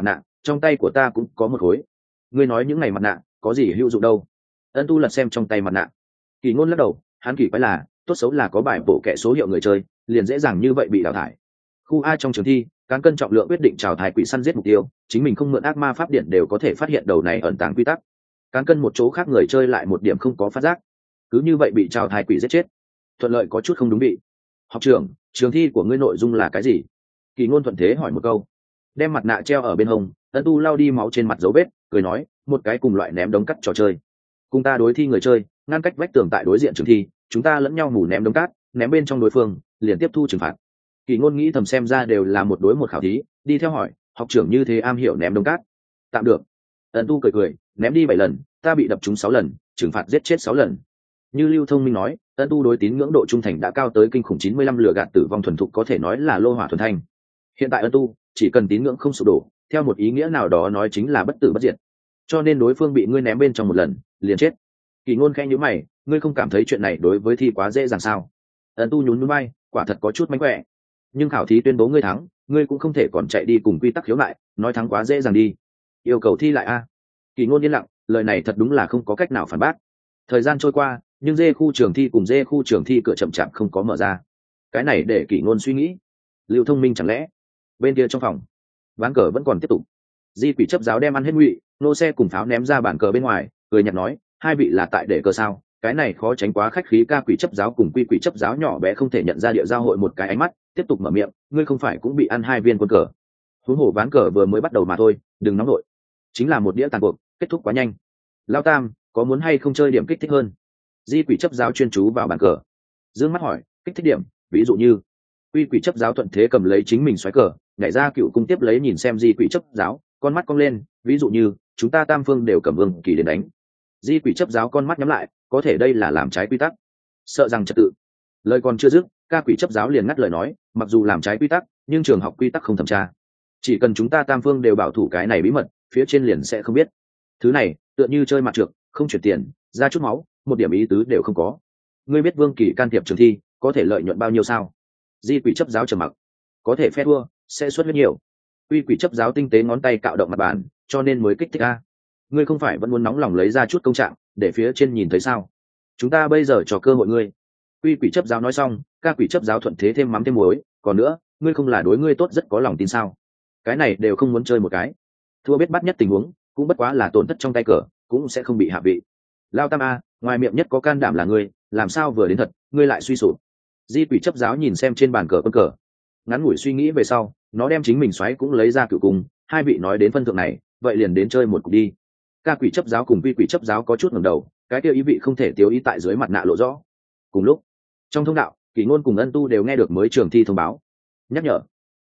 trong tay của ta cũng có một khối. Ngươi nói những ngày mặt nạ có gì hữu dụng đâu? Ân Tu lật xem trong tay mặt nạ. Kỳ Ngôn lắc đầu, hắn kỳ quái là tốt xấu là có bài bộ kệ số hiệu người chơi, liền dễ dàng như vậy bị đào thải. Khu A trong trường thi, cán cân trọng lượng quyết định trào thải quỷ săn giết mục tiêu, chính mình không mượn ác ma pháp điện đều có thể phát hiện đầu này ẩn tàng quy tắc. Cán cân một chỗ khác người chơi lại một điểm không có phát giác, cứ như vậy bị trào thải quỷ giết chết. Thuận lợi có chút không đúng bị. Học trưởng, trường thi của ngươi nội dung là cái gì? Kỳ Ngôn thuận thế hỏi một câu. Đem mặt nạ treo ở bên hông, Ân Tu lau đi máu trên mặt dấu vết, cười nói, một cái cùng loại ném đống cát trò chơi. Cùng ta đối thi người chơi, ngăn cách vách tường tại đối diện trường thi, chúng ta lẫn nhau mù ném đống cát, ném bên trong đối phương, liền tiếp thu trừng phạt. Kỳ Ngôn nghĩ thầm xem ra đều là một đối một khảo thí, đi theo hỏi, học trưởng như thế am hiểu ném đống cát. Tạm được. Ân Tu cười cười, ném đi 7 lần, ta bị đập trúng 6 lần, trừng phạt giết chết 6 lần. Như Lưu Thông Minh nói, Ân Tu đối tín ngưỡng độ trung thành đã cao tới kinh khủng 95 lừa gạt tử vong thuần thục có thể nói là lô hỏa thuần thanh. Hiện tại Ân Tu chỉ cần tín ngưỡng không sụp đổ, theo một ý nghĩa nào đó nói chính là bất tử bất diệt. Cho nên đối phương bị ngươi ném bên trong một lần, liền chết. Kỳ Ngôn khẽ nhíu mày, ngươi không cảm thấy chuyện này đối với thi quá dễ dàng sao? Ân Tu nhún nhún vai, quả thật có chút mánh khỏe. Nhưng khảo thí tuyên bố ngươi thắng, ngươi cũng không thể còn chạy đi cùng quy tắc khiếu lại, nói thắng quá dễ dàng đi. Yêu cầu thi lại a. Kỳ Ngôn yên lặng, lời này thật đúng là không có cách nào phản bác. Thời gian trôi qua, nhưng dê khu trường thi cùng dê khu trường thi cửa chậm chạp không có mở ra. Cái này để Kỳ Ngôn suy nghĩ. Lưu Thông Minh chẳng lẽ bên kia trong phòng ván cờ vẫn còn tiếp tục. Di Quỷ chấp giáo đem ăn hết ngụy, nô xe cùng pháo ném ra bàn cờ bên ngoài, cười nhạt nói, hai vị là tại để cờ sao? Cái này khó tránh quá khách khí. Ca Quỷ chấp giáo cùng Quy Quỷ chấp giáo nhỏ bé không thể nhận ra địa giao hội một cái ánh mắt, tiếp tục mở miệng, ngươi không phải cũng bị ăn 2 viên quân cờ? Huống hồ ván cờ vừa mới bắt đầu mà thôi, đừng nóng nổi. Chính là một đĩa tàn cuộc, kết thúc quá nhanh. Lao Tam, có muốn hay không chơi điểm kích thích hơn? Di Quỷ chấp giáo chuyên chú vào bàn cờ, dương mắt hỏi, kích thích điểm, ví dụ như? Quy Quỷ chấp giáo thuận thế cầm lấy chính mình xoáy cờ, nhảy ra cựu cung tiếp lấy nhìn xem Di Quỷ chấp giáo, con mắt cong lên, ví dụ như chúng ta tam phương đều cầm vương kỳ đến đánh. Di Quỷ chấp giáo con mắt nhắm lại, có thể đây là làm trái quy tắc, sợ rằng trật tự. Lời còn chưa dứt, Ca Quỷ chấp giáo liền ngắt lời nói, mặc dù làm trái quy tắc, nhưng trường học quy tắc không thẩm tra, chỉ cần chúng ta tam phương đều bảo thủ cái này bí mật, phía trên liền sẽ không biết. Thứ này tựa như chơi mặt trược, không chuyển tiền, ra chút máu, một điểm ý tứ đều không có. Ngươi biết vương kỳ can thiệp trường thi có thể lợi nhuận bao nhiêu sao? Di Quỷ chấp giáo trầm mặc, có thể phe thua sẽ xuất huyết nhiều. Quy Quỷ chấp giáo tinh tế ngón tay cạo động mặt bàn, cho nên mới kích thích a. Ngươi không phải vẫn muốn nóng lòng lấy ra chút công trạng để phía trên nhìn thấy sao? Chúng ta bây giờ cho cơ hội ngươi. Quy Quỷ chấp giáo nói xong, Ca Quỷ chấp giáo thuận thế thêm mắm thêm muối, còn nữa, ngươi không là đối ngươi tốt rất có lòng tin sao? Cái này đều không muốn chơi một cái, thua biết bắt nhất tình huống, cũng bất quá là tổn thất trong tay cờ, cũng sẽ không bị hạ vị. Lao Tam a, ngoài miệng nhất có can đảm là ngươi, làm sao vừa đến thật, ngươi lại suy sụp. Di Quỷ chấp giáo nhìn xem trên bàn cờ quân cờ, ngắn ngủi suy nghĩ về sau, nó đem chính mình xoáy cũng lấy ra cựu cung, hai vị nói đến phân thượng này, vậy liền đến chơi một cuộc đi. Ca Quỷ chấp giáo cùng Quy Quỷ chấp giáo có chút ngẩng đầu, cái kia ý vị không thể tiêu ý tại dưới mặt nạ lộ rõ. Cùng lúc, trong thông đạo, Kỳ Ngôn cùng Ân Tu đều nghe được mới trường thi thông báo. Nhắc nhở,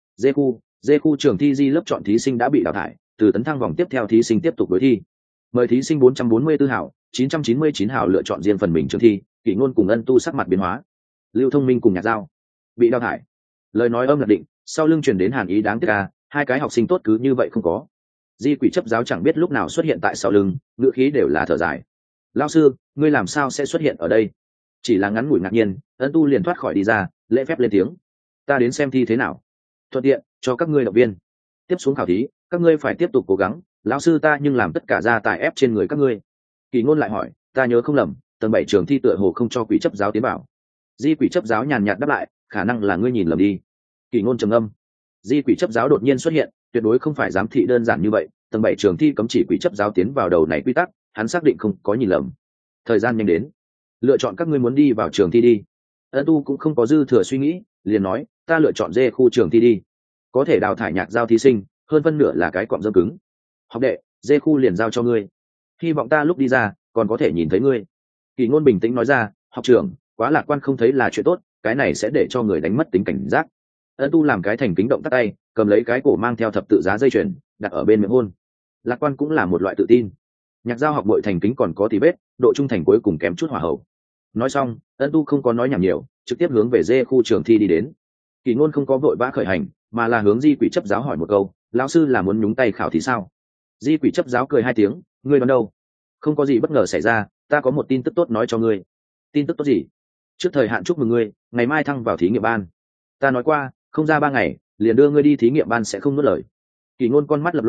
dê khu trường thi di lớp chọn thí sinh đã bị đào thải, từ tấn thăng vòng tiếp theo thí sinh tiếp tục đối thi. Mời thí sinh 444 hảo, 999 hảo lựa chọn riêng phần mình trường thi. Kỳ Ngôn cùng Ân Tu sắc mặt biến hóa. Lưu Thông Minh cùng Nhạc Giao bị đào thải. Lời nói âm là định, sau lưng truyền đến hàn ý đáng tiếc à, hai cái học sinh tốt cứ như vậy không có. Di Quỷ chấp giáo chẳng biết lúc nào xuất hiện tại sau lưng, ngữ khí đều là thở dài. Lão sư, ngươi làm sao sẽ xuất hiện ở đây? Chỉ là ngắn ngủi ngạc nhiên, Ân Tu liền thoát khỏi đi ra, lễ phép lên tiếng. Ta đến xem thi thế nào, thuận tiện cho các ngươi động viên. Tiếp xuống khảo thí, các ngươi phải tiếp tục cố gắng, lão sư ta nhưng làm tất cả gia tài ép trên người các ngươi. Kỳ Ngôn lại hỏi, ta nhớ không lầm, tầng 7 trường thi tựa hồ không cho Quỷ chấp giáo tiến bảo. Di Quỷ chấp giáo nhàn nhạt đáp lại, khả năng là ngươi nhìn lầm đi. Kỳ Ngôn trầm ngâm. Di Quỷ chấp giáo đột nhiên xuất hiện, tuyệt đối không phải giám thị đơn giản như vậy, tầng 7 trường thi cấm chỉ Quỷ chấp giáo tiến vào đầu này quy tắc, hắn xác định không có nhìn lầm. Thời gian nhanh đến, lựa chọn các ngươi muốn đi vào trường thi đi. Ân Tu cũng không có dư thừa suy nghĩ, liền nói, ta lựa chọn dê khu trường thi đi, có thể đào thải Nhạc Giao thí sinh, hơn phân nửa là cái cọm dâm cứng. Học đệ, dê khu liền giao cho ngươi, hy vọng ta lúc đi ra còn có thể nhìn thấy ngươi. Kỳ Ngôn bình tĩnh nói ra, học trưởng, quá lạc quan không thấy là chuyện tốt, cái này sẽ để cho người đánh mất tính cảnh giác. Ân Tu làm cái thành kính động tắt tay, cầm lấy cái cổ mang theo thập tự giá dây chuyền, đặt ở bên miệng hôn. Lạc quan cũng là một loại tự tin. Nhạc Giao học bội thành kính còn có tí vết, độ trung thành cuối cùng kém chút hỏa hậu. Nói xong, Ân Tu không có nói nhảm nhiều, trực tiếp hướng về dê khu trường thi đi đến. Kỳ Ngôn không có vội vã khởi hành, mà là hướng Di Quỷ chấp giáo hỏi một câu, lão sư là muốn nhúng tay khảo thí sao? Di Quỷ chấp giáo cười 2 tiếng, ngươi đoán đâu? Không có gì bất ngờ xảy ra, ta có một tin tức tốt nói cho ngươi. Tin tức tốt gì? Trước thời hạn chúc mừng ngươi, ngày mai thăng vào thí nghiệm ban. Ta nói qua, không ra 3 ngày, liền đưa ngươi đi thí nghiệm ban sẽ không nuốt lời. Kỳ Ngôn con mắt lập lòe,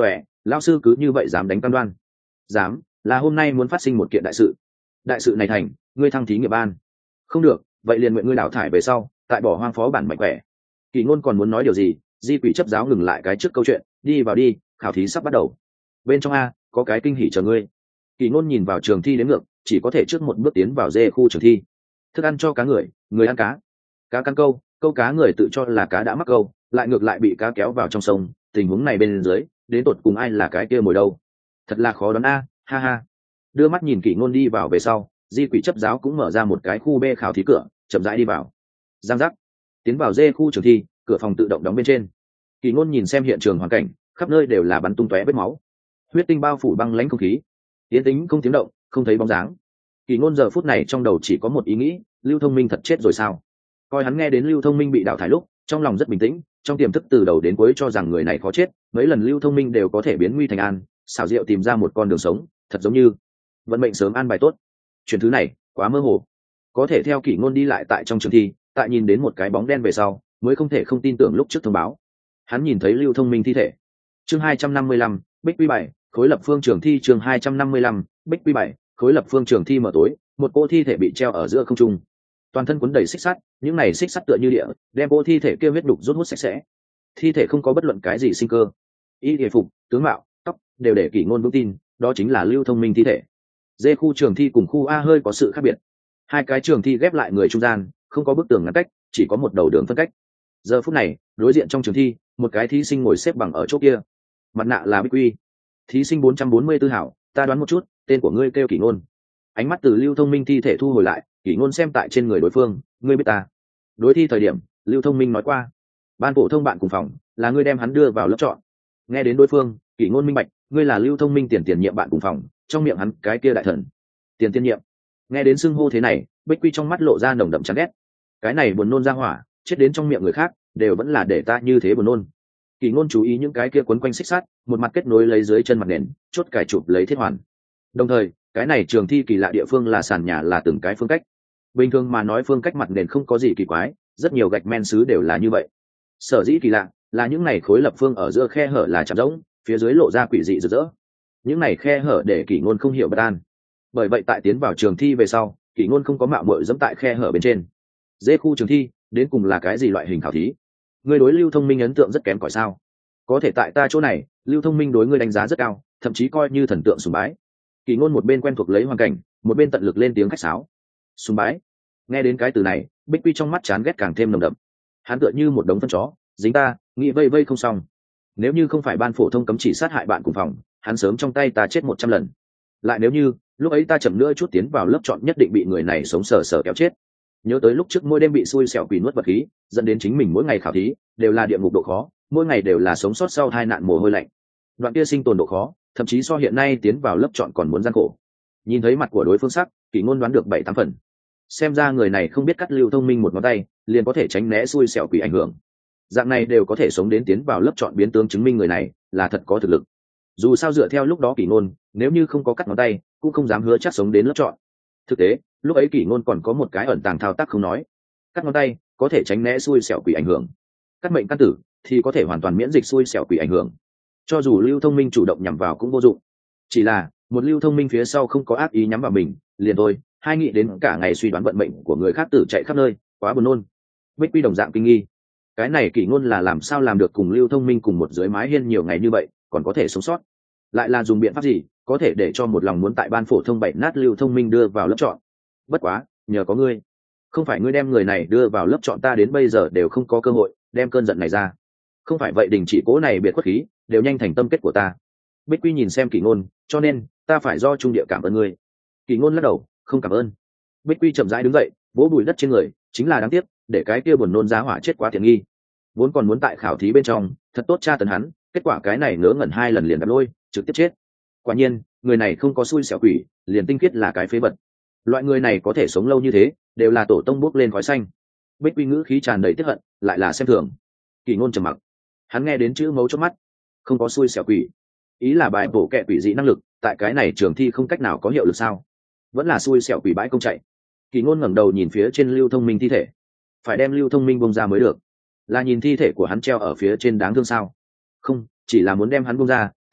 lão sư cứ như vậy dám đánh cam đoan? Dám, là hôm nay muốn phát sinh một kiện đại sự. Đại sự này thành, ngươi thăng thí nghiệp ban. Không được, vậy liền nguyện ngươi đào thải về sau, tại bỏ hoang phó bản mạnh khỏe. Kỷ Ngôn còn muốn nói điều gì, Di Quỷ chấp giáo ngừng lại cái trước câu chuyện, đi vào đi, khảo thí sắp bắt đầu. Bên trong a, có cái kinh hỉ chờ ngươi. Kỷ Ngôn nhìn vào trường thi đến ngược, chỉ có thể trước một bước tiến vào dê khu trường thi. Thức ăn cho cá người, người ăn cá. Cá căn câu, câu cá người tự cho là cá đã mắc câu, lại ngược lại bị cá kéo vào trong sông. Tình huống này bên dưới, đến tột cùng ai là cái kia mồi đâu? Thật là khó đoán a, ha ha. Đưa mắt nhìn Kỷ Ngôn đi vào về sau, Di Quỷ chấp giáo cũng mở ra một cái khu B khảo thí cửa, chậm rãi đi vào. Giang giác, tiến vào dê khu trường thi, cửa phòng tự động đóng bên trên. Kỷ Ngôn nhìn xem hiện trường hoàn cảnh, khắp nơi đều là bắn tung tóe vết máu, huyết tinh bao phủ băng lãnh không khí, tiến tĩnh không tiếng động, không thấy bóng dáng. Kỷ Ngôn giờ phút này trong đầu chỉ có một ý nghĩ, Lưu Thông Minh thật chết rồi sao? Coi hắn nghe đến Lưu Thông Minh bị đào thải lúc, trong lòng rất bình tĩnh, trong tiềm thức từ đầu đến cuối cho rằng người này khó chết, mấy lần Lưu Thông Minh đều có thể biến nguy thành an, xảo diệu tìm ra một con đường sống, thật giống như vận mệnh sớm an bài tốt. Chuyện thứ này quá mơ hồ. Có thể theo Kỷ Ngôn đi lại tại trong trường thi, tại nhìn đến một cái bóng đen về sau, mới không thể không tin tưởng lúc trước thông báo. Hắn nhìn thấy Lưu Thông Minh thi thể. Chương 255, Bích Quy 7, khối lập phương trường thi. Chương 255, Bích Quy 7, khối lập phương trường thi. Mở tối, một cô thi thể bị treo ở giữa không trung, toàn thân cuốn đầy xích sắt, những này xích sắt tựa như địa, đem cô thi thể kia huyết đục rút hút sạch sẽ. Thi thể không có bất luận cái gì sinh cơ, y thể phục, tướng mạo, tóc đều để Kỷ Ngôn vững tin, đó chính là Lưu Thông Minh thi thể. D khu trường thi cùng khu A hơi có sự khác biệt, hai cái trường thi ghép lại người trung gian, không có bức tường ngăn cách, chỉ có một đầu đường phân cách. Giờ phút này, đối diện trong trường thi, một cái thí sinh ngồi xếp bằng ở chỗ kia, mặt nạ là Bích Quy. Thí sinh 444 hảo, ta đoán một chút, tên của ngươi kêu Kỷ Ngôn. Ánh mắt từ Lưu Thông Minh thi thể thu hồi lại, Kỷ Ngôn xem tại trên người đối phương, ngươi biết ta. Đối thi thời điểm, Lưu Thông Minh nói qua, ban phổ thông bạn cùng phòng, là ngươi đem hắn đưa vào lớp chọn. Nghe đến đối phương, Kỷ Ngôn minh bạch, ngươi là Lưu Thông Minh tiền nhiệm bạn cùng phòng, trong miệng hắn cái kia đại thần. Tiền nhiệm. Nghe đến xưng hô thế này, Bích Quy trong mắt lộ ra nồng đậm chán ghét. Cái này buồn nôn ra hỏa, chết đến trong miệng người khác, đều vẫn là để ta như thế buồn nôn. Kỷ Ngôn chú ý những cái kia quấn quanh xích sắt, một mặt kết nối lấy dưới chân mặt nền, chốt cài chụp lấy thiết hoàn. Đồng thời, cái này trường thi kỳ lạ địa phương là sàn nhà là từng cái phương cách. Bình thường mà nói phương cách mặt nền không có gì kỳ quái, rất nhiều gạch men sứ đều là như vậy. Sở dĩ kỳ lạ là những này khối lập phương ở giữa khe hở là chạm rỗng, phía dưới lộ ra quỷ dị rực rỡ. Những này khe hở để Kỷ Ngôn không hiểu bất an. Bởi vậy tại tiến vào trường thi về sau, Kỷ Ngôn không có mạo muội dẫm tại khe hở bên trên. Dê khu trường thi, đến cùng là cái gì loại hình khảo thí? Ngươi đối Lưu Thông Minh ấn tượng rất kém cỏi sao? Có thể tại ta chỗ này, Lưu Thông Minh đối ngươi đánh giá rất cao, thậm chí coi như thần tượng sùng bái. Kỷ Ngôn một bên quen thuộc lấy hoàn cảnh, một bên tận lực lên tiếng khách sáo. Sùng bái. Nghe đến cái từ này, Bích Quy trong mắt chán ghét càng thêm nồng đậm. Hắn tựa như một đống phân chó, dính ta, nghĩ vây vây không xong. Nếu như không phải ban phổ thông cấm chỉ sát hại bạn cùng phòng, hắn sớm trong tay ta chết 100 lần. Lại nếu như lúc ấy ta chậm nữa chút tiến vào lớp chọn, nhất định bị người này sống sờ sờ kéo chết. Nhớ tới lúc trước mỗi đêm bị xui xẻo quỷ nuốt vật khí, dẫn đến chính mình mỗi ngày khảo thí đều là địa ngục độ khó, mỗi ngày đều là sống sót sau tai nạn mồ hôi lạnh. Đoạn kia sinh tồn độ khó, thậm chí so hiện nay tiến vào lớp chọn còn muốn gian khổ. Nhìn thấy mặt của đối phương sắc, Kỷ Ngôn đoán được 7-8 phần. Xem ra người này không biết cắt Lưu Thông Minh một ngón tay, liền có thể tránh né xui xẻo quỷ ảnh hưởng. Dạng này đều có thể sống đến tiến vào lớp chọn, biến tướng chứng minh người này là thật có thực lực. Dù sao dựa theo lúc đó Kỷ Ngôn, nếu như không có cắt ngón tay, cũng không dám hứa chắc sống đến lớp chọn. Thực tế, lúc ấy Kỷ Ngôn còn có một cái ẩn tàng thao tác không nói. Cắt ngón tay có thể tránh né xui xẻo quỷ ảnh hưởng, cắt mệnh căn tử thì có thể hoàn toàn miễn dịch xui xẻo quỷ ảnh hưởng. Cho dù Lưu Thông Minh chủ động nhắm vào cũng vô dụng. Chỉ là một Lưu Thông Minh phía sau không có ác ý nhắm vào mình, liền thôi. Hai nghĩ đến cả ngày suy đoán vận mệnh của người khác tử chạy khắp nơi, quá buồn nôn. Bích Quy đồng dạng kinh nghi. Cái này Kỷ Ngôn là làm sao làm được cùng Lưu Thông Minh cùng một dưới mái hiên nhiều ngày như vậy, còn có thể sống sót? Lại là dùng biện pháp gì có thể để cho một lòng muốn tại ban phổ thông bảy nát Lưu Thông Minh đưa vào lớp chọn? Bất quá, nhờ có ngươi. Không phải ngươi đem người này đưa vào lớp chọn, ta đến bây giờ đều không có cơ hội đem cơn giận này ra. Không phải vậy đình chỉ cố này biệt khuất khí, đều nhanh thành tâm kết của ta. Bích Quy nhìn xem Kỷ Ngôn, cho nên ta phải do trung địa cảm ơn ngươi. Kỷ Ngôn lắc đầu, không cảm ơn. Bích Quy chậm rãi đứng dậy, vỗ bụi đất trên người, chính là đáng tiếc, để cái kia buồn nôn giá hỏa chết quá tiện nghi. Vốn còn muốn tại khảo thí bên trong thật tốt tra tấn hắn, kết quả cái này ngớ ngẩn 2 lần liền đập lôi, trực tiếp chết. Quả nhiên, người này không có xui xẻo quỷ, liền tinh khiết là cái phế vật. Loại người này có thể sống lâu như thế, đều là tổ tông bước lên khói xanh. Bích Quy ngữ khí tràn đầy tiếc hận, lại là xem thường. Kỷ Ngôn trầm mặc. Hắn nghe đến chữ mấu chốt mắt, không có xui xẻo quỷ, ý là bài bổ kệ quỷ dị năng lực, tại cái này trường thi không cách nào có hiệu lực sao? Vẫn là xui xẻo quỷ bãi công chạy. Kỷ Ngôn ngẩng đầu nhìn phía trên Lưu Thông Minh thi thể, phải đem Lưu Thông Minh bông ra mới được. Là nhìn thi thể của hắn treo ở phía trên đáng thương sao? Không, chỉ là muốn đem hắn bông ra,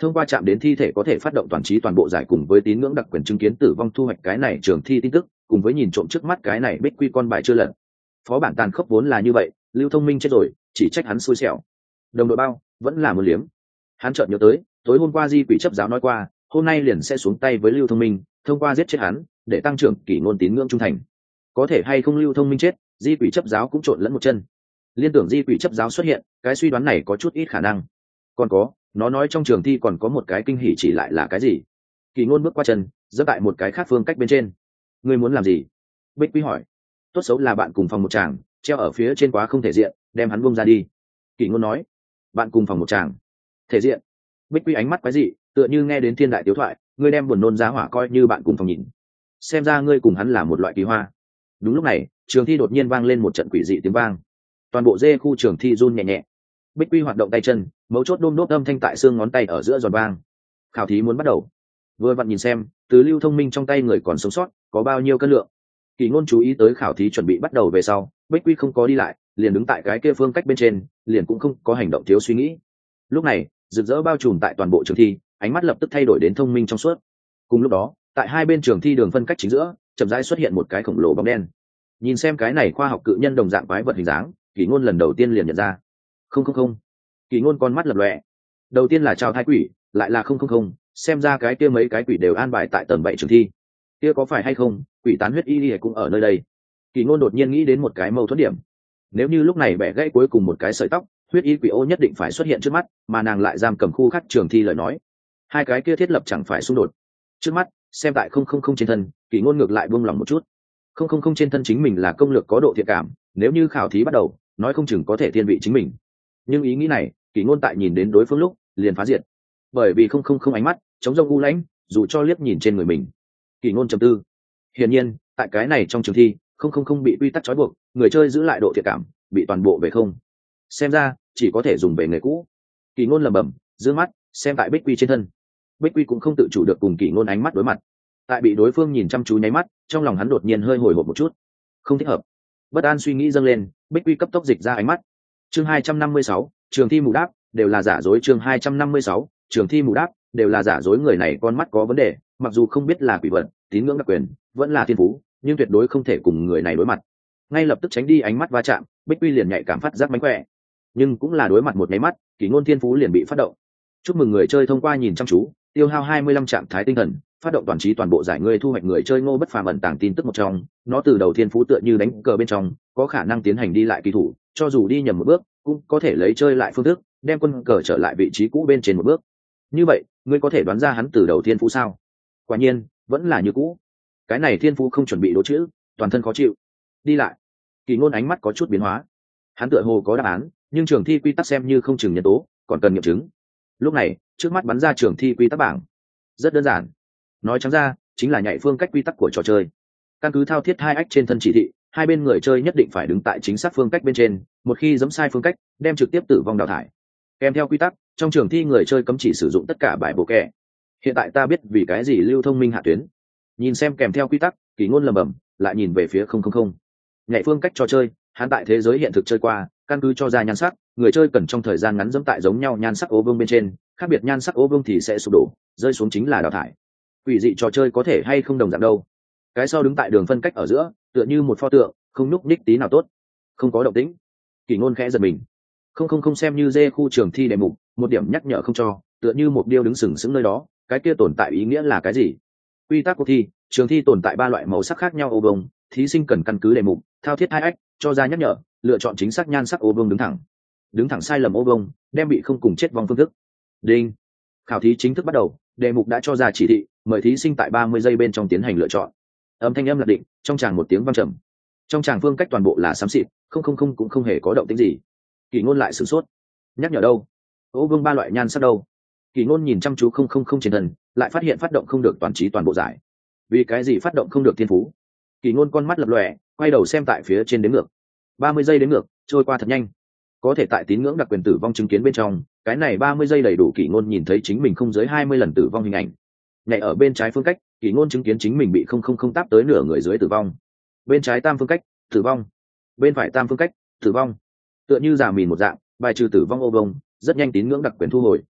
thông qua chạm đến thi thể có thể phát động toàn trí toàn bộ giải, cùng với tín ngưỡng đặc quyền chứng kiến tử vong thu hoạch cái này trường thi tin tức, cùng với nhìn trộm trước mắt cái này bích quy con bài chưa lật. Phó bản tàn khốc vốn là như vậy, Lưu Thông Minh chết rồi, chỉ trách hắn xui xẻo. Đồng đội bao vẫn là một liếm. Hắn chợt nhớ tới tối hôm qua di quỷ chấp giáo nói qua, hôm nay liền sẽ xuống tay với Lưu Thông Minh, thông qua giết chết hắn để tăng trưởng kỷ ngôn tín ngưỡng trung thành. Có thể hay không Lưu Thông Minh chết, di quỷ chấp giáo cũng trộn lẫn một chân. Liên tưởng di quỷ chấp giáo xuất hiện, cái suy đoán này có chút ít khả năng. Còn có, nó nói trong trường thi còn có một cái kinh hỉ, chỉ lại là cái gì? Kỷ ngôn bước qua chân, giẫm tại một cái khác phương cách bên trên. Ngươi muốn làm gì? Bích Quy hỏi. Tốt xấu là bạn cùng phòng một chàng, treo ở phía trên quá không thể diện, đem hắn buông ra đi. Kỷ ngôn nói. Bạn cùng phòng một chàng, thể diện. Bích Quy ánh mắt quái dị, tựa như nghe đến thiên đại tiếu thoại, ngươi đem buồn nôn giá hỏa coi như bạn cùng phòng nhìn. Xem ra ngươi cùng hắn là một loại kỳ hoa. Đúng lúc này, trường thi đột nhiên vang lên một trận quỷ dị tiếng vang. Toàn bộ dê khu trường thi run nhẹ nhẹ. Bích Quy hoạt động tay chân, mấu chốt đôm đốt âm thanh tại xương ngón tay ở giữa giòn vang. Khảo thí muốn bắt đầu. Vừa vặn nhìn xem, từ Lưu Thông Minh trong tay người còn sống sót có bao nhiêu cân lượng. Kỷ ngôn chú ý tới khảo thí chuẩn bị bắt đầu về sau, Bích Quy không có đi lại, liền đứng tại cái kia phương cách bên trên, liền cũng không có hành động thiếu suy nghĩ. Lúc này, rực rỡ bao trùm tại toàn bộ trường thi, ánh mắt lập tức thay đổi đến thông minh trong suốt. Cùng lúc đó, tại hai bên trường thi đường phân cách chính giữa, chậm rãi xuất hiện một cái khổng lồ bóng đen. Nhìn xem cái này khoa học cự nhân đồng dạng quái vật hình dáng, Kỷ ngôn lần đầu tiên liền nhận ra. Không. Kỷ ngôn con mắt lập lòe. Đầu tiên là trao thai quỷ, lại là không, xem ra cái kia mấy cái quỷ đều an bài tại tầng 7 trường thi. Kia có phải hay không, quỷ tán huyết y cũng ở nơi đây. Kỷ ngôn đột nhiên nghĩ đến một cái mâu thuẫn điểm. Nếu như lúc này bẻ gãy cuối cùng một cái sợi tóc, huyết y quỷ ô nhất định phải xuất hiện trước mắt, mà nàng lại giam cầm khu khác trường thi lời nói, hai cái kia thiết lập chẳng phải xung đột. Trước mắt, xem tại không trên thân, Kỷ ngôn ngược lại buông lòng một chút. Không trên thân chính mình là công lược có độ thiện cảm, nếu như khảo thí bắt đầu, nói không chừng có thể thiên vị chính mình. Nhưng ý nghĩ này, Kỷ ngôn tại nhìn đến đối phương lúc liền phá diệt, bởi vì không ánh mắt chống rông u lãnh, dù cho liếc nhìn trên người mình. Kỷ ngôn trầm tư. Hiển nhiên, tại cái này trong trường thi, không bị quy tắc trói buộc, người chơi giữ lại độ thiện cảm, bị toàn bộ về không. Xem ra, chỉ có thể dùng về nghề cũ. Kỷ ngôn lẩm bẩm, giương mắt xem tại Bích Quy trên thân. Bích Quy cũng không tự chủ được cùng Kỷ ngôn ánh mắt đối mặt. Tại bị đối phương nhìn chăm chú nháy mắt, trong lòng hắn đột nhiên hơi hồi hộp một chút. Không thích hợp. Bất an suy nghĩ dâng lên, Bích Quy cấp tốc dịch ra ánh mắt. Chương 256, trường thi mù đáp, đều là giả dối. Chương 256, trường thi mù đáp, đều là giả dối. Người này con mắt có vấn đề, mặc dù không biết là quỷ vật, tín ngưỡng đặc quyền, vẫn là thiên phú, nhưng tuyệt đối không thể cùng người này đối mặt. Ngay lập tức tránh đi ánh mắt va chạm, Bích Quy liền nhạy cảm phát giác mánh khỏe. Nhưng cũng là đối mặt một nháy mắt, Kỷ ngôn thiên phú liền bị phát động. Chúc mừng người chơi thông qua nhìn chăm chú, tiêu hao 25 trạng thái tinh thần, phát động toàn trí toàn bộ giải. Người thu hoạch người chơi Ngô Bất Phàm ẩn tàng tin tức một trong, nó từ đầu thiên phú tựa như đánh cờ bên trong, có khả năng tiến hành đi lại kỳ thủ, cho dù đi nhầm một bước, cũng có thể lấy chơi lại phương thức, đem quân cờ trở lại vị trí cũ bên trên một bước. Như vậy, ngươi có thể đoán ra hắn từ đầu thiên phú sao? Quả nhiên, vẫn là như cũ. Cái này thiên phú không chuẩn bị đố chữ, toàn thân khó chịu. Đi lại. Kỷ ngôn ánh mắt có chút biến hóa. Hắn tựa hồ có đáp án, nhưng trường thi quy tắc xem như không chừng nhân tố, còn cần nghiệm chứng. Lúc này, trước mắt bắn ra trường thi quy tắc bảng. Rất đơn giản. Nói trắng ra, chính là nhảy phương cách quy tắc của trò chơi. Căn cứ thao thiết 2 ách trên thân chỉ thị, hai bên người chơi nhất định phải đứng tại chính xác phương cách bên trên, một khi giẫm sai phương cách, đem trực tiếp tử vong đào thải. Kèm theo quy tắc, trong trường thi người chơi cấm chỉ sử dụng tất cả bài bộ kẹ. Hiện tại ta biết vì cái gì Lưu Thông Minh hạ tuyến. Nhìn xem kèm theo quy tắc, Kỷ ngôn lẩm bẩm, lại nhìn về phía 000. Nhảy phương cách trò chơi, hắn tại thế giới hiện thực chơi qua, căn cứ cho ra nhan sắc, người chơi cần trong thời gian ngắn giẫm tại giống nhau nhan sắc ô vương bên trên, khác biệt nhan sắc ô vương thì sẽ sụp đổ, rơi xuống chính là đào thải. Quỷ dị trò chơi có thể hay không đồng dạng đâu. Cái sau đứng tại đường phân cách ở giữa, tựa như một pho tượng, không nhúc nhích tí nào tốt, không có động tĩnh. Kỷ ngôn khẽ giật mình. Không xem như dê khu trường thi đề mục, một điểm nhắc nhở không cho, tựa như một điêu đứng sừng sững nơi đó, cái kia tồn tại ý nghĩa là cái gì? Quy tắc cuộc thi, trường thi tồn tại 3 loại màu sắc khác nhau ô vuông, thí sinh cần căn cứ đề mục, thao thiết 2 ách, cho ra nhắc nhở, lựa chọn chính xác nhan sắc ô vuông đứng thẳng. Đứng thẳng sai lầm ô vuông, đem bị không cùng chết vong phương thức. Đinh. Khảo thí chính thức bắt đầu, đề mục đã cho ra chỉ thị, mời thí sinh tại 30 giây bên trong tiến hành lựa chọn. Âm thanh lạc định, trong tràng một tiếng vang trầm. Trong tràng phương cách toàn bộ là xám xịt, không cũng không hề có động tĩnh gì. Kỷ ngôn lại sửng sốt. Nhắc nhở đâu? Ô vương 3 loại nhan sắc đâu? Kỷ ngôn nhìn chăm chú 000 trên thân, lại phát hiện phát động không được toàn trí toàn bộ giải. Vì cái gì phát động không được thiên phú? Kỷ ngôn con mắt lập lòe, quay đầu xem tại phía trên đếm ngược. 30 giây đếm ngược, trôi qua thật nhanh. Có thể tại tín ngưỡng đặc quyền tử vong chứng kiến bên trong, cái này 30 giây đầy đủ Kỷ ngôn nhìn thấy chính mình không dưới 20 lần tử vong hình ảnh. Nhảy ở bên trái phương cách, Kỷ ngôn chứng kiến chính mình bị 000 táp tới nửa người dưới tử vong. Bên trái tam phương cách, tử vong. Bên phải tam phương cách, tử vong. Tựa như giả mìn một dạng, bài trừ tử vong ô vông, rất nhanh tín ngưỡng đặc quyền thu hồi,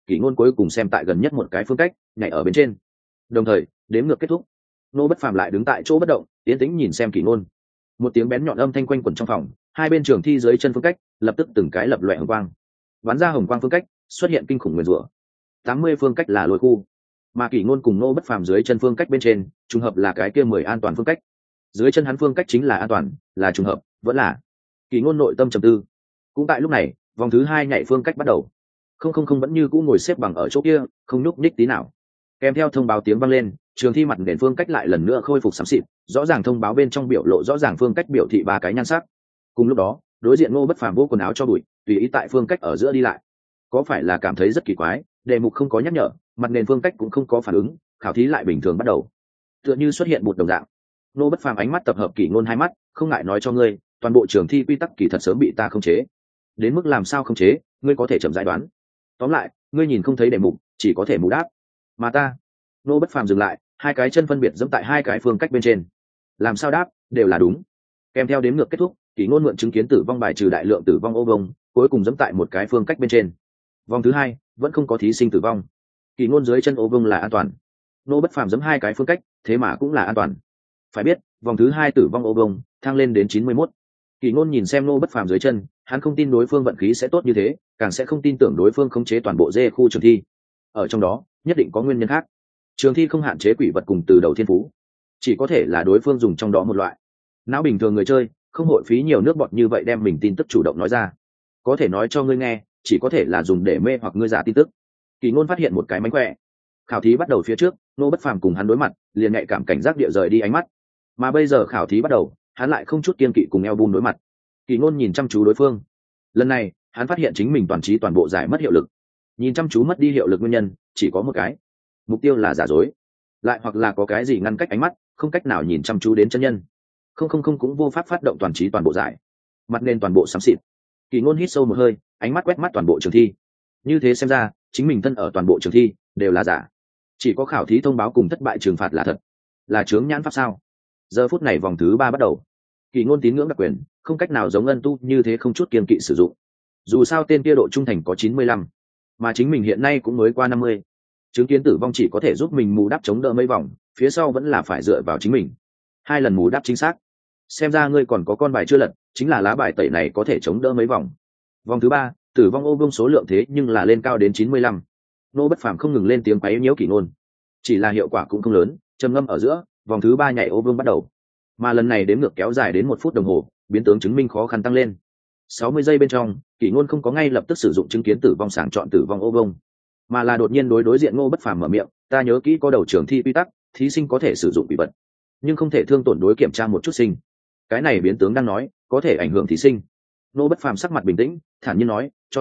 kỷ ngôn cuối cùng xem tại gần nhất một cái phương cách nhảy ở bên trên, đồng thời đếm ngược kết thúc. Nô Bất Phàm lại đứng tại chỗ bất động, yên tĩnh nhìn xem kỷ ngôn. Một tiếng bén nhọn âm thanh quanh quẩn trong phòng, hai bên trường thi dưới chân phương cách lập tức từng cái lập loè hồng quang, bắn ra hồng quang phương cách xuất hiện kinh khủng nguyên rủa. 80 phương cách là lôi khu, mà kỷ ngôn cùng Nô Bất Phàm dưới chân phương cách bên trên trùng hợp là cái kia 10 an toàn phương cách. Dưới chân hắn phương cách chính là an toàn, là trùng hợp, vẫn là. Kỷ ngôn nội tâm trầm tư. Cũng tại lúc này, vòng thứ 2 nhảy phương cách bắt đầu. Không vẫn như cũ ngồi xếp bằng ở chỗ kia, không nhúc nhích tí nào. Kèm theo thông báo tiếng vang lên, trường thi mặt nền phương cách lại lần nữa khôi phục xám xịt, rõ ràng thông báo bên trong biểu lộ rõ ràng phương cách biểu thị ba cái nhan sắc. Cùng lúc đó, đối diện Ngô Bất Phàm vô quần áo cho bụi, tùy ý tại phương cách ở giữa đi lại. Có phải là cảm thấy rất kỳ quái, đề mục không có nhắc nhở, mặt nền phương cách cũng không có phản ứng, khảo thí lại bình thường bắt đầu. Tựa như xuất hiện một đồng dạng. Ngô Bất Phàm ánh mắt tập hợp kỷ ngôn hai mắt, không ngại nói cho ngươi, toàn bộ trường thi quy tắc kỳ thật sớm bị ta khống chế. Đến mức làm sao khống chế, ngươi có thể chậm rãi đoán. Tóm lại, ngươi nhìn không thấy đề mục, chỉ có thể mù đáp. Mà ta, Ngô Bất Phàm dừng lại, hai cái chân phân biệt giẫm tại hai cái phương cách bên trên. Làm sao đáp, đều là đúng. Kèm theo đếm ngược kết thúc, kỷ ngôn mượn chứng kiến tử vong bài trừ đại lượng tử vong ô vông, cuối cùng giẫm tại một cái phương cách bên trên. Vòng thứ 2 vẫn không có thí sinh tử vong. Kỷ ngôn dưới chân ô vông là an toàn. Ngô Bất Phàm giẫm hai cái phương cách, thế mà cũng là an toàn. Phải biết, vòng thứ 2 tử vong ô vông thăng lên đến 91. Kỷ ngôn nhìn xem Ngô Bất Phàm dưới chân, hắn không tin đối phương vận khí sẽ tốt như thế, càng sẽ không tin tưởng đối phương khống chế toàn bộ dê khu trường thi. Ở trong đó, nhất định có nguyên nhân khác. Trường thi không hạn chế quỷ vật cùng từ đầu thiên phú, chỉ có thể là đối phương dùng trong đó một loại. Não bình thường người chơi không hội phí nhiều nước bọt như vậy đem mình tin tức chủ động nói ra. Có thể nói cho ngươi nghe, chỉ có thể là dùng để mê hoặc ngươi giả tin tức. Kỳ ngôn phát hiện một cái mánh khỏe. Khảo thí bắt đầu phía trước, Ngô Bất Phàm cùng hắn đối mặt, liền nhạy cảm cảnh giác địa rời đi ánh mắt. Mà bây giờ khảo thí bắt đầu, hắn lại không chút kiên kỵ cùng eo bun đối mặt. Kỳ ngôn nhìn chăm chú đối phương. Lần này, hắn phát hiện chính mình toàn trí toàn bộ giải mất hiệu lực. Nhìn chăm chú mất đi hiệu lực nguyên nhân chỉ có một cái, mục tiêu là giả dối, lại hoặc là có cái gì ngăn cách ánh mắt, không cách nào nhìn chăm chú đến chân nhân. Không cũng vô pháp phát động toàn trí toàn bộ giải, mặt nên toàn bộ xám xịt. Kỳ ngôn hít sâu một hơi, ánh mắt quét mắt toàn bộ trường thi. Như thế xem ra, chính mình thân ở toàn bộ trường thi đều là giả, chỉ có khảo thí thông báo cùng thất bại trừng phạt là thật. Là chướng nhãn pháp sao? Giờ phút này vòng thứ 3 bắt đầu. Kỳ ngôn tín ngưỡng đặc quyền không cách nào giống ân tu như thế không chút kiên kỵ sử dụng. Dù sao tên kia độ trung thành có 95, mà chính mình hiện nay cũng mới qua 50. Chứng kiến tử vong chỉ có thể giúp mình mù đắp chống đỡ mấy vòng, phía sau vẫn là phải dựa vào chính mình. 2 lần mù đắp chính xác. Xem ra ngươi còn có con bài chưa lật, chính là lá bài tẩy này có thể chống đỡ mấy vòng. Vòng thứ 3, tử vong ô vương số lượng thế nhưng là lên cao đến 95. Nô Bất Phàm không ngừng lên tiếng quấy nhiễu Kỷ Ngôn, chỉ là hiệu quả cũng không lớn. Trầm ngâm ở giữa, vòng thứ 3 nhảy ô vương bắt đầu, mà lần này đếm ngược kéo dài đến 1 phút đồng hồ, biến tướng chứng minh khó khăn tăng lên. 60 giây bên trong, Kỷ Ngôn không có ngay lập tức sử dụng chứng kiến tử vong sàng chọn tử vong ô vương, mà là đột nhiên đối diện Ngô Bất Phàm mở miệng, ta nhớ kỹ có đầu trường thi quy tắc, thí sinh có thể sử dụng quỷ vật, nhưng không thể thương tổn đối kiểm tra một chút sinh. Cái này biến tướng đang nói có thể ảnh hưởng thí sinh. Ngô Bất Phàm sắc mặt bình tĩnh, thản nhiên nói, cho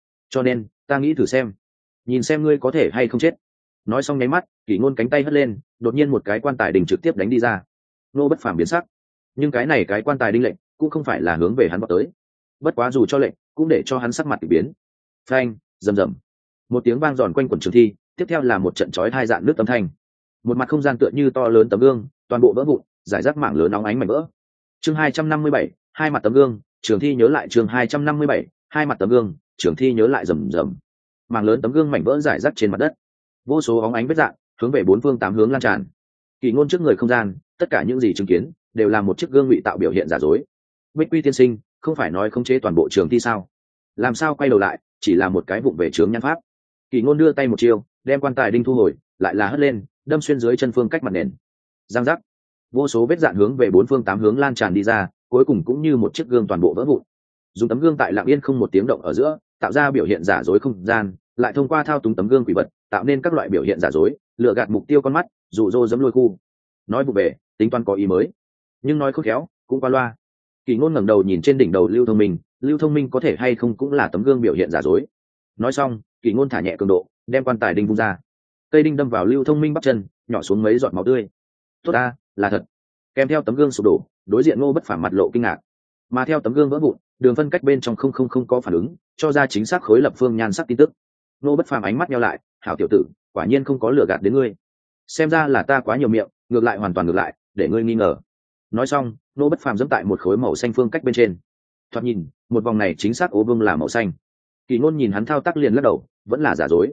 nên ta nghĩ thử xem, nhìn xem ngươi có thể hay không chết. Nói xong nháy mắt, Kỷ Ngôn cánh tay hất lên, đột nhiên một cái quan tài đình trực tiếp đánh đi ra. Ngô Bất Phàm biến sắc, nhưng cái này cái quan tài đinh lệnh cũng không phải là hướng về hắn vọt tới. Bất quá dù cho lệnh, cũng để cho hắn sắc mặt biến. Phanh, rầm rầm. Một tiếng vang giòn quanh quẩn trường thi, tiếp theo là một trận chói tai dạn nước âm thanh. Một mặt không gian tựa như to lớn tấm gương, toàn bộ vỡ vụn, rải rác mảng lớn nóng ánh mảnh vỡ. Chương 257, hai mặt tấm gương, trường thi nhớ lại chương 257, hai mặt tấm gương, trường thi nhớ lại rầm rầm. Mảng lớn tấm gương mảnh vỡ rải rác trên mặt đất. Vô số óng ánh vết rạn, hướng về 4 phương 8 hướng lan tràn. Kỷ Ngôn trước người không gian, tất cả những gì chứng kiến đều là một chiếc gương ngụy tạo biểu hiện giả dối. Bích Quy tiên sinh, không phải nói khống chế toàn bộ trường thi sao? Làm sao quay đầu lại, chỉ là một cái vụng về chướng nhãn pháp. Kỷ Ngôn đưa tay một chiêu, đem quan tài đinh thu hồi, lại là hất lên, đâm xuyên dưới chân phương cách mặt nền. Giang giác, vô số vết dạn hướng về 4 phương 8 hướng lan tràn đi ra, cuối cùng cũng như một chiếc gương toàn bộ vỡ vụn. Dùng tấm gương tại lặng yên không một tiếng động ở giữa, tạo ra biểu hiện giả dối không gian, lại thông qua thao túng tấm gương quỷ vật, tạo nên các loại biểu hiện giả dối, lừa gạt mục tiêu con mắt, dụ dỗ dẫm lôi khu. Nói vụ về, tính toán có ý mới, nhưng nói khôn khéo, cũng qua loa. Kỷ Ngôn ngẩng đầu nhìn trên đỉnh đầu Lưu Thông Minh có thể hay không cũng là tấm gương biểu hiện giả dối. Nói xong, Kỷ Ngôn thả nhẹ cường độ, đem quan tài đinh vung ra. Cây đinh đâm vào Lưu Thông Minh bắp chân, nhỏ xuống mấy giọt máu tươi. Tốt ta, là thật. Kèm theo tấm gương sụp đổ, đối diện Ngô Bất Phàm mặt lộ kinh ngạc. Mà theo tấm gương vỡ vụn, đường phân cách bên trong không có phản ứng, cho ra chính xác khối lập phương nhan sắc tin tức. Ngô Bất Phàm ánh mắt nheo lại, hảo tiểu tử, quả nhiên không có lừa gạt đến ngươi. Xem ra là ta quá nhiều miệng, ngược lại hoàn toàn ngược lại, để ngươi nghi ngờ. Nói xong, Ngô Bất Phàm giẫm tại một khối màu xanh phương cách bên trên. Thoạt nhìn, một vòng này chính xác ố vương là màu xanh. Kỷ Ngôn nhìn hắn thao tác liền lắc đầu, vẫn là giả dối,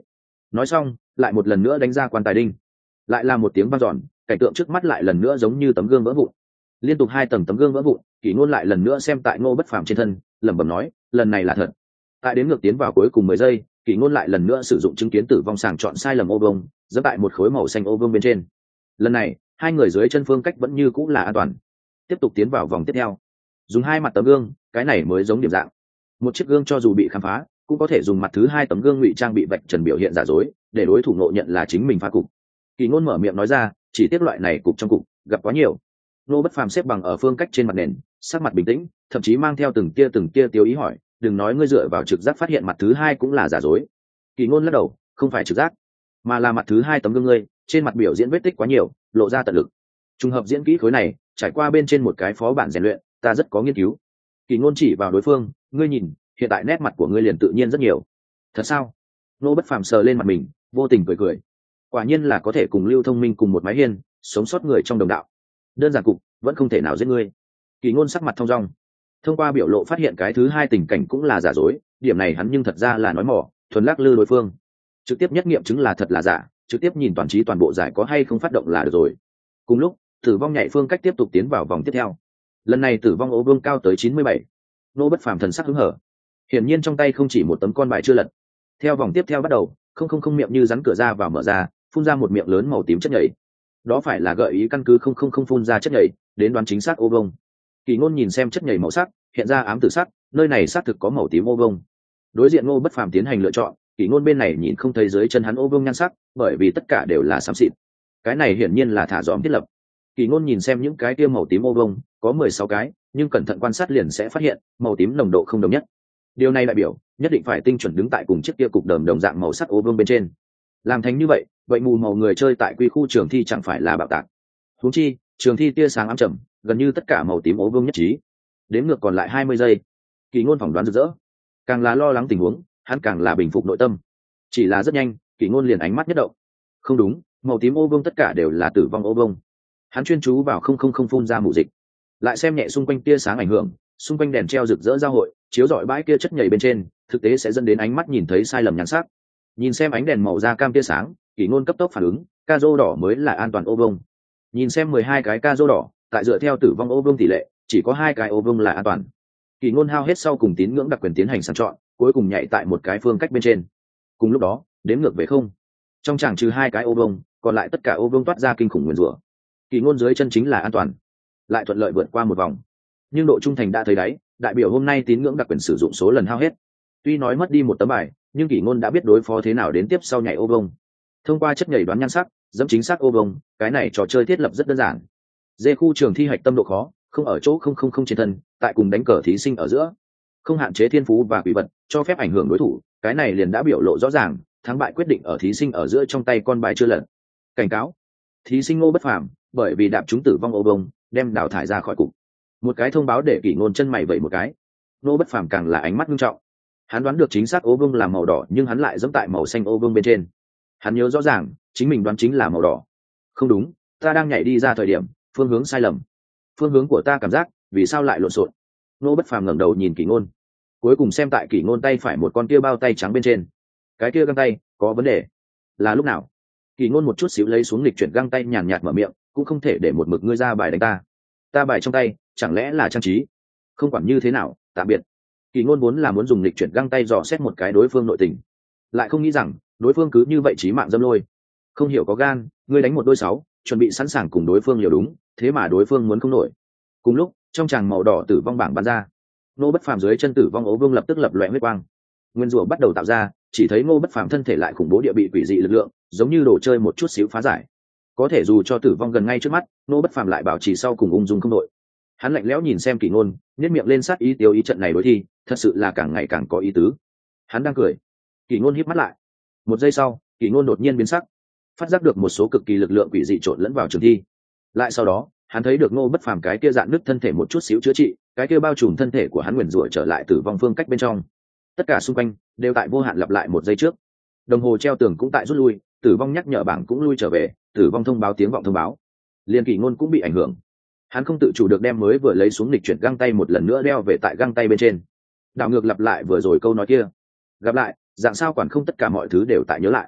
nói xong lại một lần nữa đánh ra quan tài đinh, lại là một tiếng vang dọn, cảnh tượng trước mắt lại lần nữa giống như tấm gương vỡ vụn. Liên tục 2 tầng tấm gương vỡ vụn, Kỷ Ngôn lại lần nữa xem tại Ngô Bất Phàm trên thân, lẩm bẩm nói, lần này là thật. Tại đến ngược tiến vào cuối cùng 10 giây, Kỷ Ngôn lại lần nữa sử dụng chứng kiến tử vong sàng chọn sai lầm ô vuông, giẫm tại một khối màu xanh ô vuông bên trên. Lần này, hai người dưới chân phương cách vẫn như cũng là an toàn. Tiếp tục tiến vào vòng tiếp theo. Dùng 2 mặt tấm gương, cái này mới giống điểm dạng. Một chiếc gương cho dù bị khám phá, cũng có thể dùng mặt thứ 2 tấm gương ngụy trang bị vạch trần biểu hiện giả dối, để đối thủ ngộ nhận là chính mình phá cục. Kỷ Ngôn mở miệng nói ra, chỉ tiếc loại này cục trong cục gặp quá nhiều. Ngô Bất Phàm xếp bằng ở phương cách trên mặt nền, sắc mặt bình tĩnh, thậm chí mang theo từng tia tiêu ý hỏi, đừng nói ngươi dựa vào trực giác phát hiện mặt thứ 2 cũng là giả dối. Kỷ Ngôn lắc đầu, không phải trực giác, mà là mặt thứ 2 tấm gương ngươi, trên mặt biểu diễn vết tích quá nhiều, lộ ra tận lực. Trùng hợp diễn kỹ khối này, trải qua bên trên một cái phó bản rèn luyện, ta rất có nghiên cứu. Kỷ Ngôn chỉ vào đối phương, ngươi nhìn, hiện tại nét mặt của ngươi liền tự nhiên rất nhiều. Thật sao? Ngô Bất Phàm sờ lên mặt mình, vô tình cười cười. Quả nhiên là có thể cùng Lưu Thông Minh cùng một mái hiên, sống sót người trong đồng đạo. Đơn giản cục, vẫn không thể nào giết ngươi. Kỷ Ngôn sắc mặt thong dong. Thông qua biểu lộ phát hiện cái thứ 2 tình cảnh cũng là giả dối, điểm này hắn nhưng thật ra là nói mỏ, thuần lắc lư đối phương. Trực tiếp nhất nghiệm chứng là thật là giả, trực tiếp nhìn toàn trí toàn bộ giải có hay không phát động là được rồi. Cùng lúc, tử vong nhảy phương cách tiếp tục tiến vào vòng tiếp theo. Lần này tử vong ô vương cao tới 97. Ngô Bất Phàm thần sắc hứng hở. Hiển nhiên trong tay không chỉ một tấm con bài chưa lật. Theo vòng tiếp theo bắt đầu, không miệng như rắn cửa ra vào mở ra, phun ra một miệng lớn màu tím chất nhảy. Đó phải là gợi ý căn cứ không phun ra chất nhảy, đến đoán chính xác ô vông. Kỷ Ngôn nhìn xem chất nhảy màu sắc, hiện ra ám tử sắc, nơi này xác thực có màu tím ô vông. Đối diện Ngô Bất Phàm tiến hành lựa chọn, Kỷ Ngôn bên này nhìn không thấy dưới chân hắn ô vông nhan sắc, bởi vì tất cả đều là xám xịt. Cái này hiển nhiên là thả dòm thiết lập. Kỷ Ngôn nhìn xem những cái kia màu tím ô vông, có 16 cái, nhưng cẩn thận quan sát liền sẽ phát hiện, màu tím nồng độ không đồng nhất. Điều này đại biểu, nhất định phải tinh chuẩn đứng tại cùng chiếc kia cục đờm đồng dạng màu sắc ô vương bên trên. Làm thành như vậy, vậy mù màu người chơi tại quy khu trường thi chẳng phải là bạo tạc. Huống chi, trường thi tia sáng ám trầm, gần như tất cả màu tím ô vương nhất trí. Đến ngược còn lại 20 giây. Kỷ Ngôn phỏng đoán rực rỡ. Càng là lo lắng tình huống, hắn càng là bình phục nội tâm. Chỉ là rất nhanh, Kỷ Ngôn liền ánh mắt nhất động. Không đúng, màu tím ô vương tất cả đều là tử vong ô vương. Hắn chuyên chú vào không phun ra mù dịch. Lại xem nhẹ xung quanh tia sáng ảnh hưởng, xung quanh đèn treo rực rỡ giao hội, chiếu rọi bãi kia chất nhảy bên trên, thực tế sẽ dẫn đến ánh mắt nhìn thấy sai lầm nhan sắc. Nhìn xem ánh đèn màu da cam tia sáng, Kỷ Ngôn cấp tốc phản ứng, ca rô đỏ mới là an toàn ô vông. Nhìn xem 12 cái ca rô đỏ, tại dựa theo tử vong ô vông tỷ lệ, chỉ có 2 cái ô vông là an toàn. Kỷ Ngôn hao hết sau cùng tín ngưỡng đặc quyền tiến hành sàng chọn, cuối cùng nhảy tại một cái phương cách bên trên. Cùng lúc đó, đếm ngược về không. Trong tràng trừ 2 cái ô vông, còn lại tất cả ô vông toát ra kinh khủng nguyên rủa. Kỷ Ngôn dưới chân chính là an toàn, lại thuận lợi vượt qua một vòng. Nhưng độ trung thành đã thấy đáy, đại biểu hôm nay tín ngưỡng đặc quyền sử dụng số lần hao hết. Tuy nói mất đi một tấm bài, nhưng Kỷ Ngôn đã biết đối phó thế nào đến tiếp sau nhảy ô vông. Thông qua chất nhảy đoán nhan sắc, dẫm chính xác ô vông, cái này trò chơi thiết lập rất đơn giản. Dê khu trường thi hạch tâm độ khó, không ở chỗ không trên thân, tại cùng đánh cờ thí sinh ở giữa. Không hạn chế thiên phú và quỷ vật, cho phép ảnh hưởng đối thủ, cái này liền đã biểu lộ rõ ràng, thắng bại quyết định ở thí sinh ở giữa trong tay con bài chưa lật. Cảnh cáo: thí sinh Ngô Bất Phàm, bởi vì đạp trúng tử vong ô vông, đem đào thải ra khỏi cục. Một cái thông báo để Kỷ Ngôn chân mày vẩy một cái. Ngô Bất Phàm càng là ánh mắt nghiêm trọng. Hắn đoán được chính xác ô vương là màu đỏ, nhưng hắn lại giẫm tại màu xanh ô vương bên trên. Hắn nhớ rõ ràng, chính mình đoán chính là màu đỏ. Không đúng, ta đang nhảy đi ra thời điểm, phương hướng sai lầm. Phương hướng của ta cảm giác, vì sao lại lộn xộn? Ngô Bất Phàm ngẩng đầu nhìn Kỷ Ngôn. Cuối cùng xem tại Kỷ Ngôn tay phải một con kia bao tay trắng bên trên. Cái kia găng tay, có vấn đề. Là lúc nào? Kỷ Ngôn một chút xíu lấy xuống lịch chuyển găng tay nhàn nhạt mở miệng, cũng không thể để một mực ngươi ra bài đánh ta. Ta bài trong tay, chẳng lẽ là trang trí? Không quản như thế nào, tạm biệt. Kỷ Ngôn vốn là muốn dùng lịch chuyển găng tay dò xét một cái đối phương nội tình, lại không nghĩ rằng đối phương cứ như vậy chí mạng dâm lôi. Không hiểu có gan, ngươi đánh một đôi 6, chuẩn bị sẵn sàng cùng đối phương liều đúng, thế mà đối phương muốn không nổi. Cùng lúc, trong tràng màu đỏ tử vong bảng bắn ra, Ngô Bất Phàm dưới chân tử vong ố vương lập tức lập loè huyết quang. Nguyên rủa bắt đầu tạo ra, chỉ thấy Ngô Bất Phàm thân thể lại khủng bố địa bị quỷ dị lực lượng, giống như đồ chơi một chút xíu phá giải. Có thể dù cho tử vong gần ngay trước mắt, Ngô Bất Phàm lại bảo trì sau cùng ung dung không đội. Hắn lạnh lẽo nhìn xem Kỷ Ngôn, nhếch miệng lên sát ý tiêu ý trận này đối thi, thật sự là càng ngày càng có ý tứ. Hắn đang cười. Kỷ Ngôn híp mắt lại. Một giây sau, Kỷ Ngôn đột nhiên biến sắc, phát giác được một số cực kỳ lực lượng quỷ dị trộn lẫn vào trường thi. Lại sau đó, hắn thấy được Ngô Bất Phàm cái kia dạn nứt thân thể một chút xíu chữa trị, cái kia bao trùm thân thể của hắn nguyền rủa trở lại tử vong phương cách bên trong. Tất cả xung quanh đều tại vô hạn lặp lại một giây trước. Đồng hồ treo tường cũng tại rút lui, tử vong nhắc nhở bảng cũng lui trở về, tử vong thông báo tiếng vọng thông báo. Liên Kỷ Ngôn cũng bị ảnh hưởng. Hắn không tự chủ được đem mới vừa lấy xuống lịch chuyển găng tay một lần nữa đeo về tại găng tay bên trên. Đảo ngược lặp lại vừa rồi câu nói kia. Gặp lại, dạng sao quản không tất cả mọi thứ đều tại nhớ lại.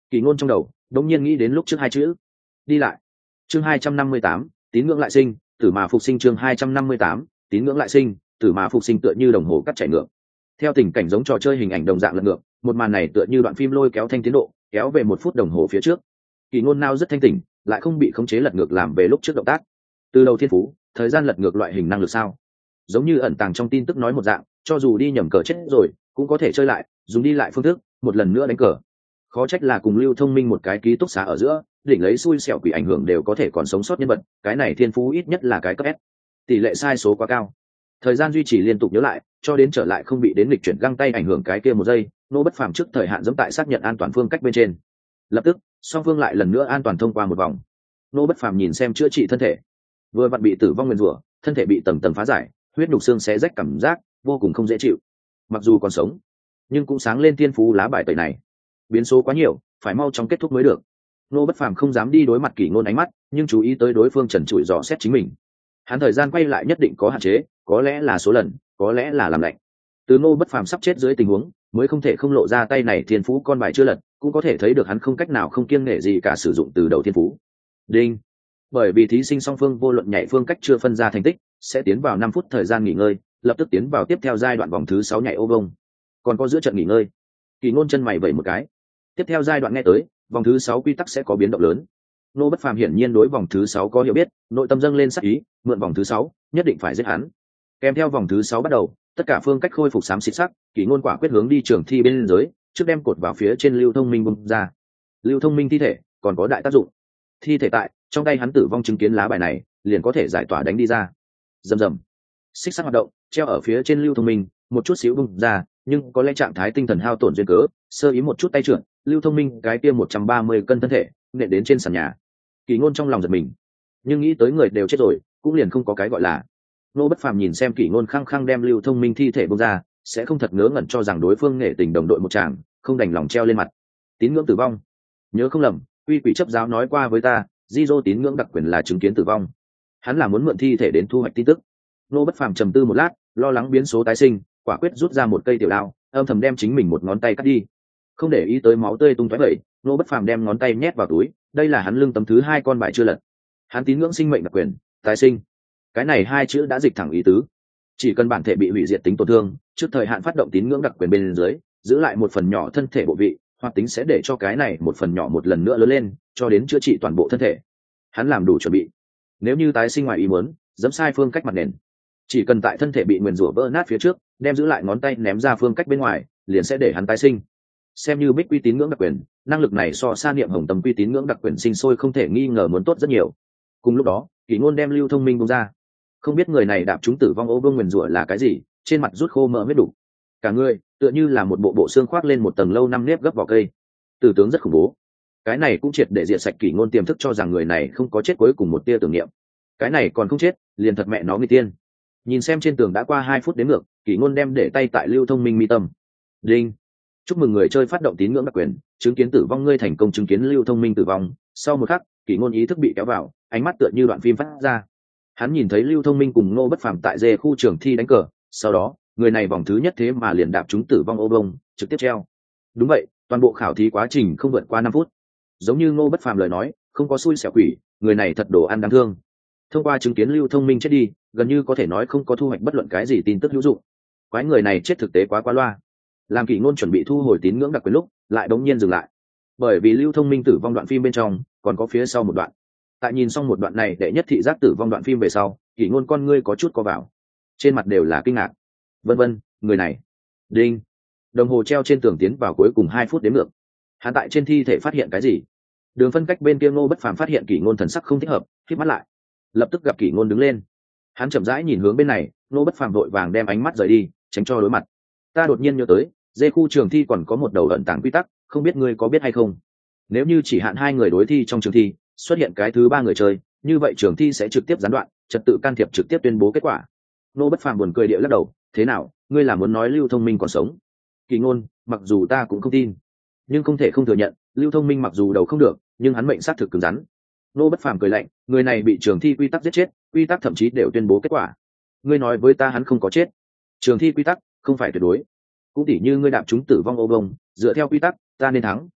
Kỳ Ngôn trong đầu đống nhiên nghĩ đến lúc trước hai chữ đi lại. Chương 258, tín ngưỡng lại sinh, tử mà phục sinh. Chương 258, tín ngưỡng lại sinh, tử mà phục sinh, tựa như đồng hồ cắt chạy ngược. Theo tình cảnh giống trò chơi hình ảnh đồng dạng lật ngược, một màn này tựa như đoạn phim lôi kéo thanh tiến độ, kéo về 1 phút đồng hồ phía trước. Kỳ Ngôn nao rất thanh tỉnh, lại không bị khống chế lật ngược làm về lúc trước động tác. Từ đầu thiên phú, thời gian lật ngược loại hình năng lực sao? Giống như ẩn tàng trong tin tức nói một dạng, cho dù đi nhầm cờ chết rồi, cũng có thể chơi lại, dùng đi lại phương thức, một lần nữa đánh cờ. Khó trách là cùng Lưu Thông Minh một cái ký túc xá ở giữa, đỉnh lấy xui xẻo quỷ ảnh hưởng đều có thể còn sống sót nhân vật, cái này thiên phú ít nhất là cái cấp S. Tỷ lệ sai số quá cao. Thời gian duy trì liên tục nhớ lại, cho đến trở lại không bị đến lịch chuyển găng tay ảnh hưởng cái kia 1 giây, Nô Bất Phàm trước thời hạn giẫm tại xác nhận an toàn phương cách bên trên. Lập tức, song phương lại lần nữa an toàn thông qua một vòng. Nô Bất Phàm nhìn xem chữa trị thân thể, vừa vặn bị tử vong nguyên rủa, thân thể bị tầng tầng phá giải, huyết nhục xương xé rách, cảm giác vô cùng không dễ chịu. Mặc dù còn sống, nhưng cũng sáng lên thiên phú lá bài tẩy này. Biến số quá nhiều, phải mau chóng kết thúc mới được. Nô Bất Phàm không dám đi đối mặt Kỷ Ngôn ánh mắt, nhưng chú ý tới đối phương trần trụi dò xét chính mình. Hắn thời gian quay lại nhất định có hạn chế, có lẽ là số lần, có lẽ là làm lạnh. Từ Nô Bất Phàm sắp chết dưới tình huống, mới không thể không lộ ra tay này thiên phú con bài chưa lật, cũng có thể thấy được hắn không cách nào không kiêng nể gì cả sử dụng từ đầu thiên phú. Đinh. Bởi vì thí sinh song phương vô luận nhảy phương cách chưa phân ra thành tích, sẽ tiến vào 5 phút thời gian nghỉ ngơi, lập tức tiến vào tiếp theo giai đoạn vòng thứ 6 nhảy ô vuông. Còn có giữa trận nghỉ ngơi. Kỳ Ngôn chân mày vẩy một cái. Tiếp theo giai đoạn nghe tới, vòng thứ 6 quy tắc sẽ có biến động lớn. Nô Bất Phàm hiển nhiên đối vòng thứ 6 có hiểu biết, nội tâm dâng lên sắc ý, mượn vòng thứ 6, nhất định phải giết hắn. Kèm theo vòng thứ 6 bắt đầu, tất cả phương cách khôi phục xám xịt sắc, Kỳ Ngôn quả quyết hướng đi trường thi bên dưới, trước đem cột vào phía trên Lưu Thông Minh bung ra. Lưu Thông Minh thi thể còn có đại tác dụng. Thi thể tại, trong tay hắn tử vong chứng kiến lá bài này, liền có thể giải tỏa đánh đi ra. Rầm rầm. Xích sắt hoạt động, treo ở phía trên Lưu Thông Minh, một chút xíu bung ra, nhưng có lẽ trạng thái tinh thần hao tổn duyên cớ, sơ ý một chút tay trượt, Lưu Thông Minh cái kia 130 cân thân thể nện đến trên sàn nhà. Kỳ Ngôn trong lòng giật mình, nhưng nghĩ tới người đều chết rồi, cũng liền không có cái gọi là. Nô Bất Phàm nhìn xem Kỳ Ngôn khăng khăng đem Lưu Thông Minh thi thể bung ra, sẽ không thật ngớ ngẩn cho rằng đối phương nghệ tình đồng đội một chàng, không đành lòng treo lên mặt. Tín ngưỡng tử vong, nhớ không lầm, Uy Quỷ chấp giáo nói qua với ta, Jizo tín ngưỡng đặc quyền là chứng kiến tử vong. Hắn là muốn mượn thi thể đến thu hoạch tin tức. Nô Bất Phàm trầm tư một lát, lo lắng biến số tái sinh, quả quyết rút ra một cây tiểu đao, âm thầm đem chính mình một ngón tay cắt đi. Không để ý tới máu tươi tung tóe vậy, Nô Bất Phàm đem ngón tay nhét vào túi, đây là hắn lưng tấm thứ 2 con bài chưa lật. Hắn tín ngưỡng sinh mệnh đặc quyền, tái sinh. Cái này 2 chữ đã dịch thẳng ý tứ. Chỉ cần bản thể bị hủy diệt tính tổn thương, trước thời hạn phát động tín ngưỡng đặc quyền bên dưới, giữ lại một phần nhỏ thân thể bộ vị, hoặc tính sẽ để cho cái này một phần nhỏ một lần nữa lớn lên, cho đến chữa trị toàn bộ thân thể. Hắn làm đủ chuẩn bị. Nếu như tái sinh ngoài ý muốn, dẫm sai phương cách mặt nền, chỉ cần tại thân thể bị nguyền rủa vỡ nát phía trước, đem giữ lại ngón tay ném ra phương cách bên ngoài, liền sẽ để hắn tái sinh. Xem như bích quy tín ngưỡng đặc quyền, năng lực này so sa niệm hồng tâm quy tín ngưỡng đặc quyền sinh sôi không thể nghi ngờ muốn tốt rất nhiều. Cùng lúc đó, Kỷ Ngôn đem Lưu Thông Minh bung ra. Không biết người này đạp trúng tử vong ô vương nguyền rủa là cái gì, trên mặt rút khô mỡ huyết đủ. Cả người tựa như là một bộ xương khoác lên một tầng lâu năm nếp gấp vỏ cây. Tử tướng rất khủng bố. Cái này cũng triệt để diệt sạch Kỷ Ngôn tiềm thức cho rằng người này không có chết cuối cùng một tia tưởng niệm. Cái này còn không chết, liền thật mẹ nó nghịch tiên. Nhìn xem trên tường đã qua 2 phút đến ngược, Kỷ Ngôn đem để tay tại Lưu Thông Minh mi tâm. Đinh. Chúc mừng người chơi phát động tín ngưỡng đặc quyền, chứng kiến tử vong, ngươi thành công chứng kiến Lưu Thông Minh tử vong. Sau một khắc, Kỷ Ngôn ý thức bị kéo vào, ánh mắt tựa như đoạn phim phát ra. Hắn nhìn thấy Lưu Thông Minh cùng Ngô Bất Phàm tại dê khu trường thi đánh cờ, sau đó, người này vòng thứ nhất thế mà liền đạp trúng tử vong ô bông, trực tiếp treo. Đúng vậy, toàn bộ khảo thí quá trình không vượt qua 5 phút. Giống như Ngô Bất Phàm lời nói, không có xui xẻo quỷ, người này thật đồ ăn đáng thương. Thông qua chứng kiến Lưu Thông Minh chết đi, gần như có thể nói không có thu hoạch bất luận cái gì tin tức hữu dụng. Quái người này chết thực tế quá qua loa. Làm Kỷ Ngôn chuẩn bị thu hồi tín ngưỡng đặc quyền lúc, lại đống nhiên dừng lại. Bởi vì Lưu Thông Minh tử vong đoạn phim bên trong, còn có phía sau một đoạn. Tại nhìn xong một đoạn này đệ nhất thị giác tử vong đoạn phim về sau, Kỷ Ngôn con ngươi có chút co vào. Trên mặt đều là kinh ngạc. Vân vân, người này. Đinh. Đồng hồ treo trên tường tiến vào cuối cùng 2 phút đếm ngược. Hắn tại trên thi thể phát hiện cái gì? Đường phân cách bên kia Ngô Bất Phàm phát hiện Kỷ Ngôn thần sắc không thích hợp, khép mắt lại. Lập tức gặp Kỷ Ngôn đứng lên. Hắn chậm rãi nhìn hướng bên này, Ngô Bất Phàm vội vàng đem ánh mắt rời đi, tránh cho đối mặt. Ta đột nhiên nhớ tới, dê khu trường thi còn có một đầu ẩn tàng quy tắc, không biết ngươi có biết hay không? Nếu như chỉ hạn 2 người đối thi trong trường thi, xuất hiện cái thứ 3 người chơi, như vậy trường thi sẽ trực tiếp gián đoạn, trật tự can thiệp trực tiếp tuyên bố kết quả. Ngô Bất Phàm buồn cười địa lắc đầu, thế nào, ngươi là muốn nói Lưu Thông Minh còn sống? Kỷ Ngôn, mặc dù ta cũng không tin, nhưng không thể không thừa nhận, Lưu Thông Minh mặc dù đầu không được, nhưng hắn mệnh sát thực cứng rắn. Ngô Bất Phàm cười lạnh, người này bị trường thi quy tắc giết chết, quy tắc thậm chí đều tuyên bố kết quả. Ngươi nói với ta hắn không có chết? Trường thi quy tắc không phải tuyệt đối. Cũng tỉ như ngươi đạp chúng tử vong ô bông, dựa theo quy tắc, ta nên thắng,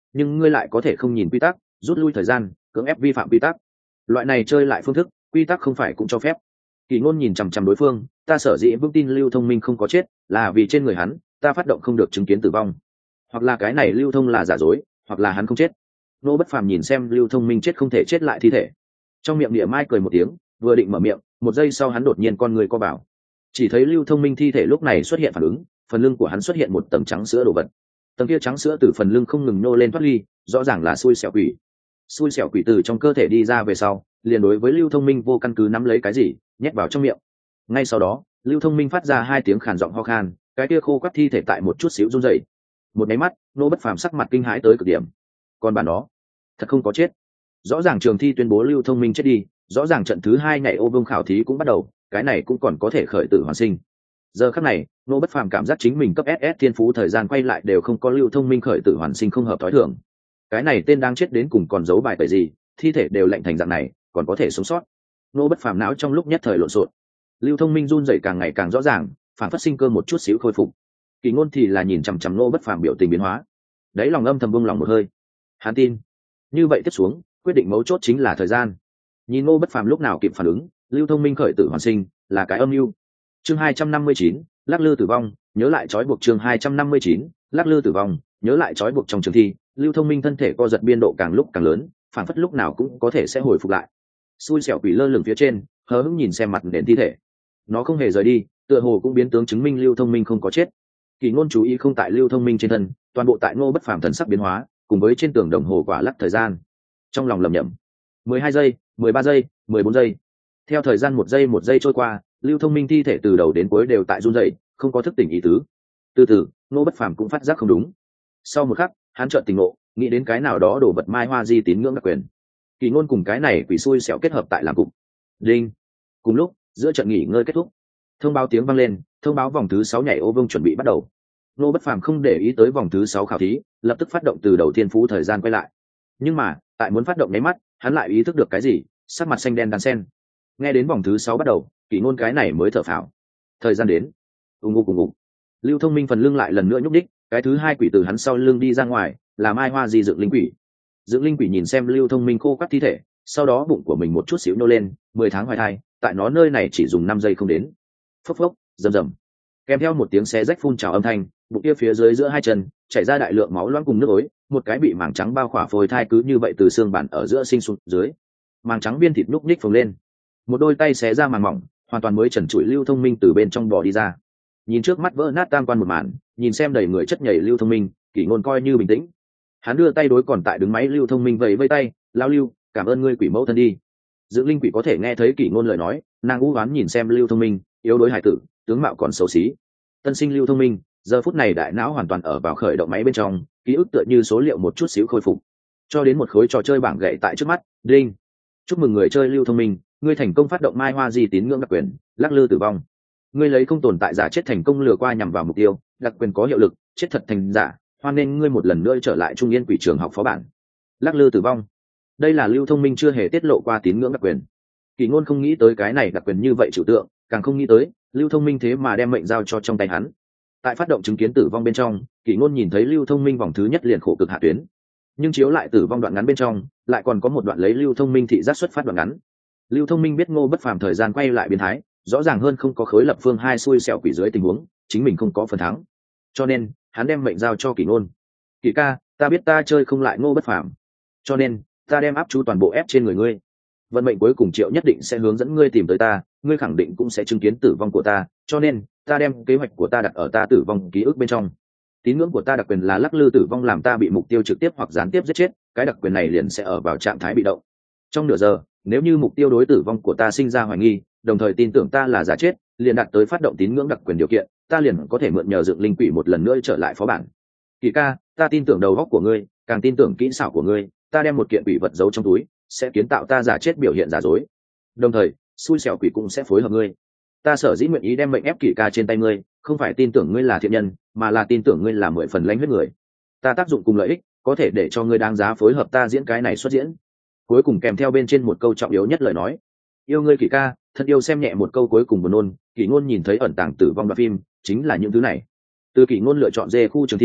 nhưng ngươi lại có thể không nhìn quy tắc, rút lui thời gian, cưỡng ép vi phạm quy tắc. Loại này chơi lại phương thức, quy tắc không phải cũng cho phép. Kỳ Ngôn nhìn chằm chằm đối phương, ta sở dĩ vững tin Lưu Thông Minh không có chết, là vì trên người hắn, ta phát động không được chứng kiến tử vong. Hoặc là cái này Lưu Thông là giả dối, hoặc là hắn không chết. Nô Bất Phàm nhìn xem Lưu Thông Minh chết không thể chết lại thi thể, trong miệng địa mai cười một tiếng, vừa định mở miệng, một giây sau hắn đột nhiên con người co vào, chỉ thấy Lưu Thông Minh thi thể lúc này xuất hiện phản ứng, phần lưng của hắn xuất hiện một tầng trắng sữa đồ vật. Tầng kia trắng sữa từ phần lưng không ngừng nô lên thoát ly, rõ ràng là xui xẻo quỷ. Xui xẻo quỷ từ trong cơ thể đi ra về sau, liền đối với Lưu Thông Minh vô căn cứ nắm lấy cái gì, nhét vào trong miệng. Ngay sau đó, Lưu Thông Minh phát ra hai tiếng khàn giọng ho khan, cái kia khô quắt thi thể tại một chút xíu run rẩy. Một máy mắt, Nô Bất Phàm sắc mặt kinh hãi tới cực điểm. Còn bản đó, thật không có chết. Rõ ràng trường thi tuyên bố Lưu Thông Minh chết đi, rõ ràng trận thứ hai ngày ô vương khảo thí cũng bắt đầu, cái này cũng còn có thể khởi tử hoàn sinh. Giờ khắc này, Nô Bất Phàm cảm giác chính mình cấp SS thiên phú thời gian quay lại đều không có Lưu Thông Minh khởi tử hoàn sinh không hợp thói thường. Cái này tên đang chết đến cùng còn giấu bài tẩy gì, thi thể đều lạnh thành dạng này, còn có thể sống sót. Nô Bất Phàm não trong lúc nhất thời lộn xộn. Lưu Thông Minh run rẩy càng ngày càng rõ ràng, phản phát sinh cơ một chút xíu khôi phục. Kỳ Ngôn thì là nhìn chằm chằm Nô Bất Phàm biểu tình biến hóa, đấy lòng âm thầm buông lòng một hơi. Hắn tin, như vậy tiếp xuống, quyết định mấu chốt chính là thời gian. Nhìn Nô Bất Phàm lúc nào kịp phản ứng, Lưu Thông Minh khởi tử hoàn sinh, là cái âm mưu. Chương 259, lắc lư tử vong, nhớ lại trói buộc. Chương 259, lắc lư tử vong, nhớ lại trói buộc. Trong trường thi, Lưu Thông Minh thân thể co giật biên độ càng lúc càng lớn, phản phất lúc nào cũng có thể sẽ hồi phục lại. Xui xẻo quỷ lơ lửng phía trên, hờ hững nhìn xem mặt nền thi thể. Nó không hề rời đi, tựa hồ cũng biến tướng chứng minh Lưu Thông Minh không có chết. Kỳ Ngôn chú ý không tại Lưu Thông Minh trên thân, toàn bộ tại Nô Bất Phàm thần sắc biến hóa, cùng với trên tường đồng hồ quả lắc thời gian. Trong lòng lẩm nhẩm, 12 giây, 13 giây, 14 giây. Theo thời gian một giây trôi qua, Lưu Thông Minh thi thể từ đầu đến cuối đều tại run rẩy, không có thức tỉnh ý tứ. Từ từ, Nô Bất Phàm cũng phát giác không đúng. Sau một khắc, hắn chợt tỉnh ngộ, nghĩ đến cái nào đó đổ vật mai hoa di tín ngưỡng đặc quyền. Kỳ Ngôn cùng cái này quỷ xui xẻo kết hợp tại làm cục. Đinh. Cùng lúc, giữa trận nghỉ ngơi kết thúc, thông báo tiếng vang lên, thông báo vòng thứ 6 nhảy ô vương chuẩn bị bắt đầu. Nô Bất Phàm không để ý tới vòng thứ 6 khảo thí, lập tức phát động từ đầu thiên phú thời gian quay lại. Nhưng mà, tại muốn phát động nháy mắt, hắn lại ý thức được cái gì, sắc mặt xanh đen đan sen. Nghe đến vòng thứ 6 bắt đầu, Kỳ Ngôn cái này mới thở phào. Thời gian đến. Ùng ục ùng ục. Lưu Thông Minh phần lưng lại lần nữa nhúc đích, cái thứ hai quỷ từ hắn sau lưng đi ra ngoài, là mai hoa di dựng linh quỷ. Dựng linh quỷ nhìn xem Lưu Thông Minh khô quắt thi thể, sau đó bụng của mình một chút xíu nô lên, 10 tháng hoài thai, tại nó nơi này chỉ dùng 5 giây không đến. Phốc phốc, rầm rầm. Kèm theo một tiếng xé rách phun trào âm thanh, bụng kia phía dưới giữa hai chân chảy ra đại lượng máu loãng cùng nước ối, một cái bị màng trắng bao khỏa phôi thai cứ như vậy từ xương bản ở giữa sinh xuống dưới. Màng trắng viên thịt nhúc nhích phồng lên, một đôi tay xé ra màng mỏng, hoàn toàn mới trần trụi Lưu Thông Minh từ bên trong bò đi ra. Nhìn trước mắt vỡ nát tam quan một màn, nhìn xem đầy người chất nhảy Lưu Thông Minh, Kỷ Ngôn coi như bình tĩnh. Hắn đưa tay đối còn tại đứng máy Lưu Thông Minh vẫy vẫy tay, "Lão Lưu, cảm ơn ngươi quỷ mẫu thân đi." Dưỡng linh quỷ có thể nghe thấy Kỷ Ngôn lời nói, nàng u oán nhìn xem Lưu Thông Minh, yếu đuối hải tử, tướng mạo còn xấu xí. Tân sinh Lưu Thông Minh, giờ phút này đại não hoàn toàn ở vào khởi động máy bên trong, ký ức tựa như số liệu một chút xíu khôi phục. Cho đến một khối trò chơi bảng gậy tại trước mắt, đinh. Chúc mừng người chơi Lưu Thông Minh, ngươi thành công phát động mai hoa di tín ngưỡng đặc quyền, lắc lư tử vong. Ngươi lấy không tồn tại giả chết thành công lừa qua nhằm vào mục tiêu, đặc quyền có hiệu lực, chết thật thành giả, hoan nên ngươi một lần nữa trở lại Trung Yên Quỷ trường học phó bản. Lắc lư tử vong. Đây là Lưu Thông Minh chưa hề tiết lộ qua tín ngưỡng đặc quyền. Kỳ Ngôn không nghĩ tới cái này đặc quyền như vậy trừu tượng, càng không nghĩ tới Lưu Thông Minh thế mà đem mệnh giao cho trong tay hắn. Tại phát động chứng kiến tử vong bên trong, Kỳ Ngôn nhìn thấy Lưu Thông Minh vòng thứ nhất liền khổ cực hạ tuyến, nhưng chiếu lại tử vong đoạn ngắn bên trong, lại còn có một đoạn lấy Lưu Thông Minh thị giác xuất phát đoạn ngắn. Lưu Thông Minh biết Ngô Bất Phàm thời gian quay lại biến thái, rõ ràng hơn không có khối lập phương hai xui xẻo quỷ dưới tình huống, chính mình không có phần thắng, cho nên hắn đem mệnh giao cho Kỳ Ngôn. "Kỳ ca, ta biết ta chơi không lại Ngô Bất Phàm, cho nên ta đem áp chú toàn bộ ép trên người ngươi. Vận mệnh cuối cùng Triệu nhất định sẽ hướng dẫn ngươi tìm tới ta, ngươi khẳng định cũng sẽ chứng kiến tử vong của ta, cho nên ta đem kế hoạch của ta đặt ở ta tử vong ký ức bên trong. Tín ngưỡng của ta đặc quyền là lắc lư tử vong, làm ta bị mục tiêu trực tiếp hoặc gián tiếp giết chết, cái đặc quyền này liền sẽ ở vào trạng thái bị động. Trong nửa giờ, nếu như mục tiêu đối tử vong của ta sinh ra hoài nghi, đồng thời tin tưởng ta là giả chết, liền đạt tới phát động tín ngưỡng đặc quyền điều kiện, ta liền có thể mượn nhờ dựng linh quỷ một lần nữa trở lại phó bản. Kỳ ca, ta tin tưởng đầu óc của ngươi, càng tin tưởng kỹ xảo của ngươi, ta đem một kiện quỷ vật giấu trong túi, sẽ kiến tạo ta giả chết biểu hiện giả dối. Đồng thời, xui xẻo quỷ cũng sẽ phối hợp ngươi. Ta sở dĩ nguyện ý đem mệnh ép Kỳ ca trên tay ngươi, không phải tin tưởng ngươi là thiện nhân, mà là tin tưởng ngươi là 10 phần lãnh huyết người. Ta tác dụng cùng lợi ích, có thể để cho ngươi đáng giá phối hợp ta diễn cái này xuất diễn." Cuối cùng kèm theo bên trên một câu trọng yếu nhất lời nói: "Yêu ngươi Kỳ ca." Thật yêu xem nhẹ một câu cuối cùng buồn nôn, Kỳ Ngôn nhìn thấy ẩn tàng tử vong đoạn phim, chính là những thứ này. Từ Kỳ Ngôn lựa chọn dê khu trường thi,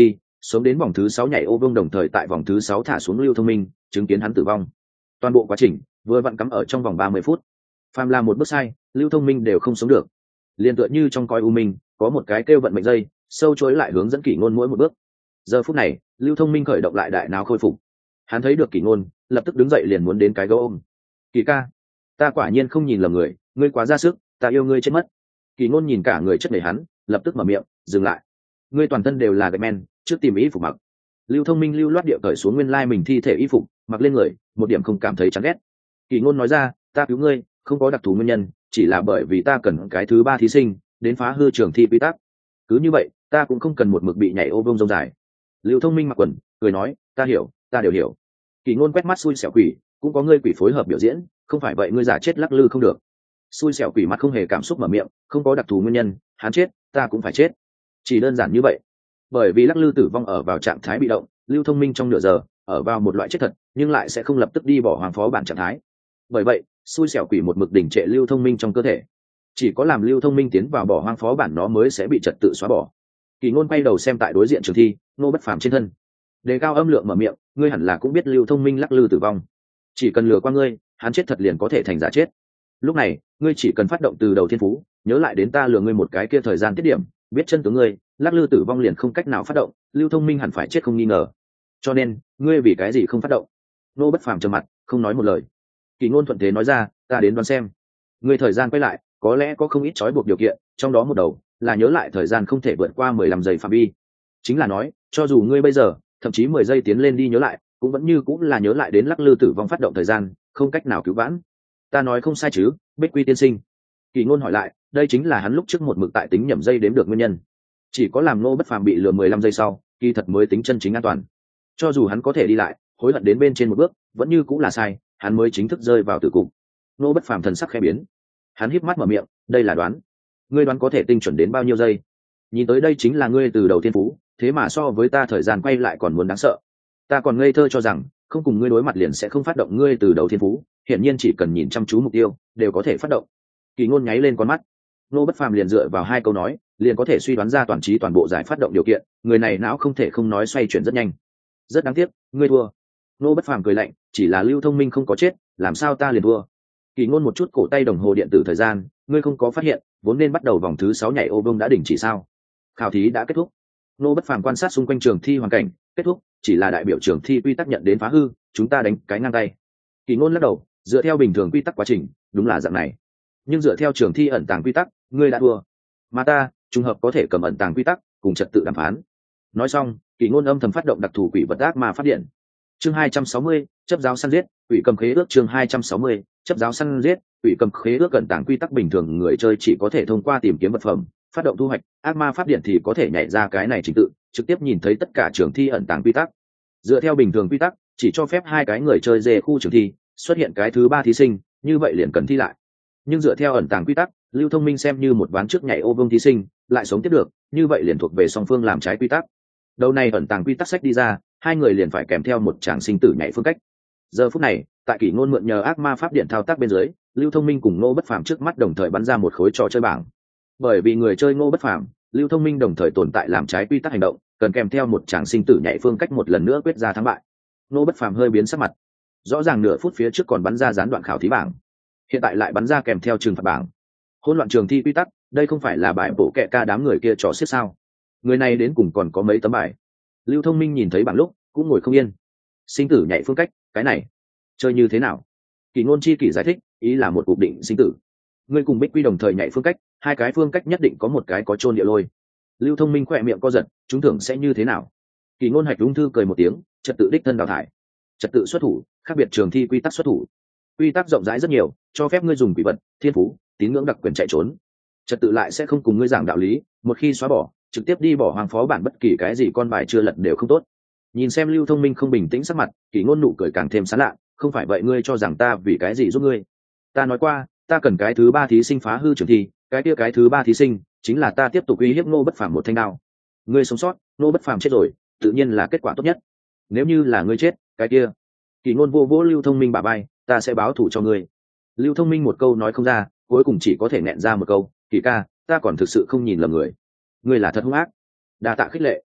sống đến vòng thứ 6 nhảy ô vương, đồng thời tại vòng thứ 6 thả xuống Lưu Thông Minh, chứng kiến hắn tử vong. Toàn bộ quá trình vừa vặn cắm ở trong vòng 30 phút. Phàm là một bước sai, Lưu Thông Minh đều không sống được. Liên tựa như trong coi u minh, có một cái kêu vận mệnh dây, sâu chối lại hướng dẫn Kỷ Ngôn mỗi một bước. Giờ phút này, Lưu Thông Minh khởi động lại đại não khôi phục. Hắn thấy được Kỷ Ngôn, lập tức đứng dậy liền muốn đến cái gấu ôm. Kỷ ca, ta quả nhiên không nhìn lầm người, ngươi quá ra sức, ta yêu ngươi chết mất. Kỷ Ngôn nhìn cả người chất đầy hắn, lập tức mở miệng, dừng lại. Ngươi toàn thân đều là gạch men, trước tìm y phục mặc. Lưu Thông Minh lưu loát địa cởi xuống nguyên lai mình thi thể y phục, mặc lên người, một điểm không cảm thấy chán ghét. Kỷ Ngôn nói ra, ta cứu ngươi, không có đặc thù nguyên nhân, chỉ là bởi vì ta cần cái thứ 3 thí sinh đến phá hư trường thi quy tắc. Cứ như vậy, ta cũng không cần một mực bị nhảy ô vương rông dài. Lưu Thông Minh mặc quần, cười nói, ta hiểu, ta đều hiểu. Kỷ Ngôn quét mắt xui xẻo quỷ, cũng có ngươi quỷ phối hợp biểu diễn, không phải vậy ngươi giả chết lắc lư không được. Xui xẻo quỷ mặt không hề cảm xúc mở miệng, không có đặc thù nguyên nhân, hắn chết, ta cũng phải chết. Chỉ đơn giản như vậy. Bởi vì lắc lư tử vong ở vào trạng thái bị động, Lưu Thông Minh trong nửa giờ ở vào một loại chết thật, nhưng lại sẽ không lập tức đi bỏ hoàng phó bản trạng thái. Bởi vậy, xui xẻo quỷ một mực đỉnh trệ Lưu Thông Minh trong cơ thể. Chỉ có làm Lưu Thông Minh tiến vào bỏ hoang phó bản nó mới sẽ bị trật tự xóa bỏ. Kỷ Ngôn quay đầu xem tại đối diện trường thi, Ngô Bất Phàm trên thân. Đề cao âm lượng mở miệng, ngươi hẳn là cũng biết Lưu Thông Minh lắc lư tử vong. Chỉ cần lừa qua ngươi, hắn chết thật liền có thể thành giả chết. Lúc này, ngươi chỉ cần phát động từ đầu thiên phú, nhớ lại đến ta lừa ngươi một cái kia thời gian tiết điểm, biết chân tướng ngươi, lắc lư tử vong liền không cách nào phát động, Lưu Thông Minh hẳn phải chết không nghi ngờ. Cho nên, ngươi vì cái gì không phát động? Ngô Bất Phàm trầm mặt, không nói một lời. Kỷ Ngôn thuận thế nói ra, ta đến đoán xem. Ngươi thời gian quay lại, có lẽ có không ít trói buộc điều kiện, trong đó một đầu là nhớ lại thời gian không thể vượt qua 15 giây phạm vi. Chính là nói, cho dù ngươi bây giờ, thậm chí 10 giây tiến lên đi nhớ lại, cũng vẫn như cũng là nhớ lại đến lắc lư tử vong phát động thời gian, không cách nào cứu vãn. Ta nói không sai chứ, Bích Quy tiên sinh? Kỷ Ngôn hỏi lại, đây chính là hắn lúc trước một mực tại tính nhẩm giây đếm được nguyên nhân. Chỉ có làm Ngô Bất Phàm bị lừa 15 giây sau, kỳ thật mới tính chân chính an toàn. Cho dù hắn có thể đi lại, hối hận đến bên trên một bước, vẫn như cũng là sai, hắn mới chính thức rơi vào tử cục. Ngô Bất Phàm thần sắc khẽ biến, hắn híp mắt mở miệng, đây là đoán. Ngươi đoán có thể tinh chuẩn đến bao nhiêu giây? Nhìn tới đây chính là ngươi từ đầu thiên phú, thế mà so với ta thời gian quay lại còn muốn đáng sợ. Ta còn ngây thơ cho rằng không cùng ngươi đối mặt liền sẽ không phát động ngươi từ đầu thiên phú, hiển nhiên chỉ cần nhìn chăm chú mục tiêu đều có thể phát động. Kỳ Ngôn nháy lên con mắt. Ngô Bất Phàm liền dựa vào 2 câu nói liền có thể suy đoán ra toàn trí toàn bộ giải phát động điều kiện, người này não không thể không nói xoay chuyển rất nhanh. Rất đáng tiếc, ngươi thua. Ngô Bất Phàm cười lạnh, chỉ là Lưu Thông Minh không có chết, làm sao ta liền thua? Kỳ Ngôn một chút cổ tay đồng hồ điện tử thời gian, ngươi không có phát hiện vốn nên bắt đầu vòng thứ 6 nhảy ô vương đã đình chỉ sao? Khảo thí đã kết thúc. Ngô Bất Phàm quan sát xung quanh trường thi hoàn cảnh, kết thúc, chỉ là đại biểu trường thi quy tắc nhận đến phá hư, chúng ta đánh cái ngang tay. Kỳ Ngôn lắc đầu, dựa theo bình thường quy tắc quá trình, đúng là dạng này. Nhưng dựa theo trường thi ẩn tàng quy tắc, ngươi đã thua. Mà ta, trùng hợp có thể cầm ẩn tàng quy tắc, cùng trật tự đàm phán. Nói xong, Kỳ Ngôn âm thầm phát động đặc thù quỷ vật ác ma phát điện. Chương 260, chấp giáo săn giết, quỷ cầm khế ước. Chương 260, chấp giáo săn giết, quỷ cầm khế ước. Ẩn tàng quy tắc bình thường người chơi chỉ có thể thông qua tìm kiếm vật phẩm, phát động thu hoạch, ác ma pháp điện thì có thể nhảy ra cái này trình tự, trực tiếp nhìn thấy tất cả trường thi ẩn tàng quy tắc. Dựa theo bình thường quy tắc, chỉ cho phép 2 cái người chơi dê khu trường thi, xuất hiện cái thứ 3 thí sinh, như vậy liền cần thi lại. Nhưng dựa theo ẩn tàng quy tắc, Lưu Thông Minh xem như một ván trước nhảy ô vương thí sinh, lại sống tiếp được, như vậy liền thuộc về song phương làm trái quy tắc. Đầu này ẩn tàng quy tắc sách đi ra, 2 người liền phải kèm theo một tràng sinh tử nhảy phương cách. Giờ phút này, tại Kỷ Ngôn mượn nhờ ác ma pháp điện thao tác bên dưới, Lưu Thông Minh cùng Ngô Bất Phàm trước mắt đồng thời bắn ra một khối trò chơi bảng. Bởi vì người chơi Ngô Bất Phàm, Lưu Thông Minh đồng thời tồn tại làm trái quy tắc hành động, cần kèm theo một tràng sinh tử nhảy phương cách một lần nữa quyết ra thắng bại. Ngô Bất Phàm hơi biến sắc mặt. Rõ ràng nửa phút phía trước còn bắn ra gián đoạn khảo thí bảng, hiện tại lại bắn ra kèm theo trừng phạt bảng. Hỗn loạn trường thi quy tắc, đây không phải là bài bổ kẹ ca đám người kia trò xiết sao? Người này đến cùng còn có mấy tấm bài? Lưu Thông Minh nhìn thấy bảng lúc cũng ngồi không yên. Sinh tử nhảy phương cách, cái này chơi như thế nào? Kỳ Ngôn chi kỷ giải thích, ý là một cục định sinh tử. Ngươi cùng Bích Quy đồng thời nhảy phương cách, 2 cái phương cách nhất định có một cái có chôn địa lôi. Lưu Thông Minh khỏe miệng co giật, chúng tưởng sẽ như thế nào? Kỳ Ngôn hạch ung thư cười một tiếng, trật tự đích thân đào thải. Trật tự xuất thủ, khác biệt trường thi quy tắc xuất thủ. Quy tắc rộng rãi rất nhiều, cho phép ngươi dùng quỷ vật, thiên phú, tín ngưỡng đặc quyền chạy trốn. Trật tự lại sẽ không cùng ngươi giảng đạo lý, một khi xóa bỏ, trực tiếp đi bỏ hoàng phó bản, bất kỳ cái gì con bài chưa lật đều không tốt. Nhìn xem Lưu Thông Minh không bình tĩnh sắc mặt, Kỳ Ngôn nụ cười càng thêm sán lạ, không phải vậy ngươi cho rằng ta vì cái gì giúp ngươi? Ta nói qua, ta cần cái thứ 3 thí sinh phá hư trường thi, cái thứ 3 thí sinh chính là ta tiếp tục uy hiếp Ngô Bất Phàm một thanh đao. Ngươi sống sót, Ngô Bất Phàm chết rồi, tự nhiên là kết quả tốt nhất. Nếu như là ngươi chết, cái kia. Kỳ Ngôn vô vỗ Lưu Thông Minh bả vai, ta sẽ báo thù cho ngươi. Lưu Thông Minh một câu nói không ra, cuối cùng chỉ có thể nẹn ra một câu, Kỳ ca, ta còn thực sự không nhìn lầm người. Ngươi là thật hung ác. Đa tạ khích lệ.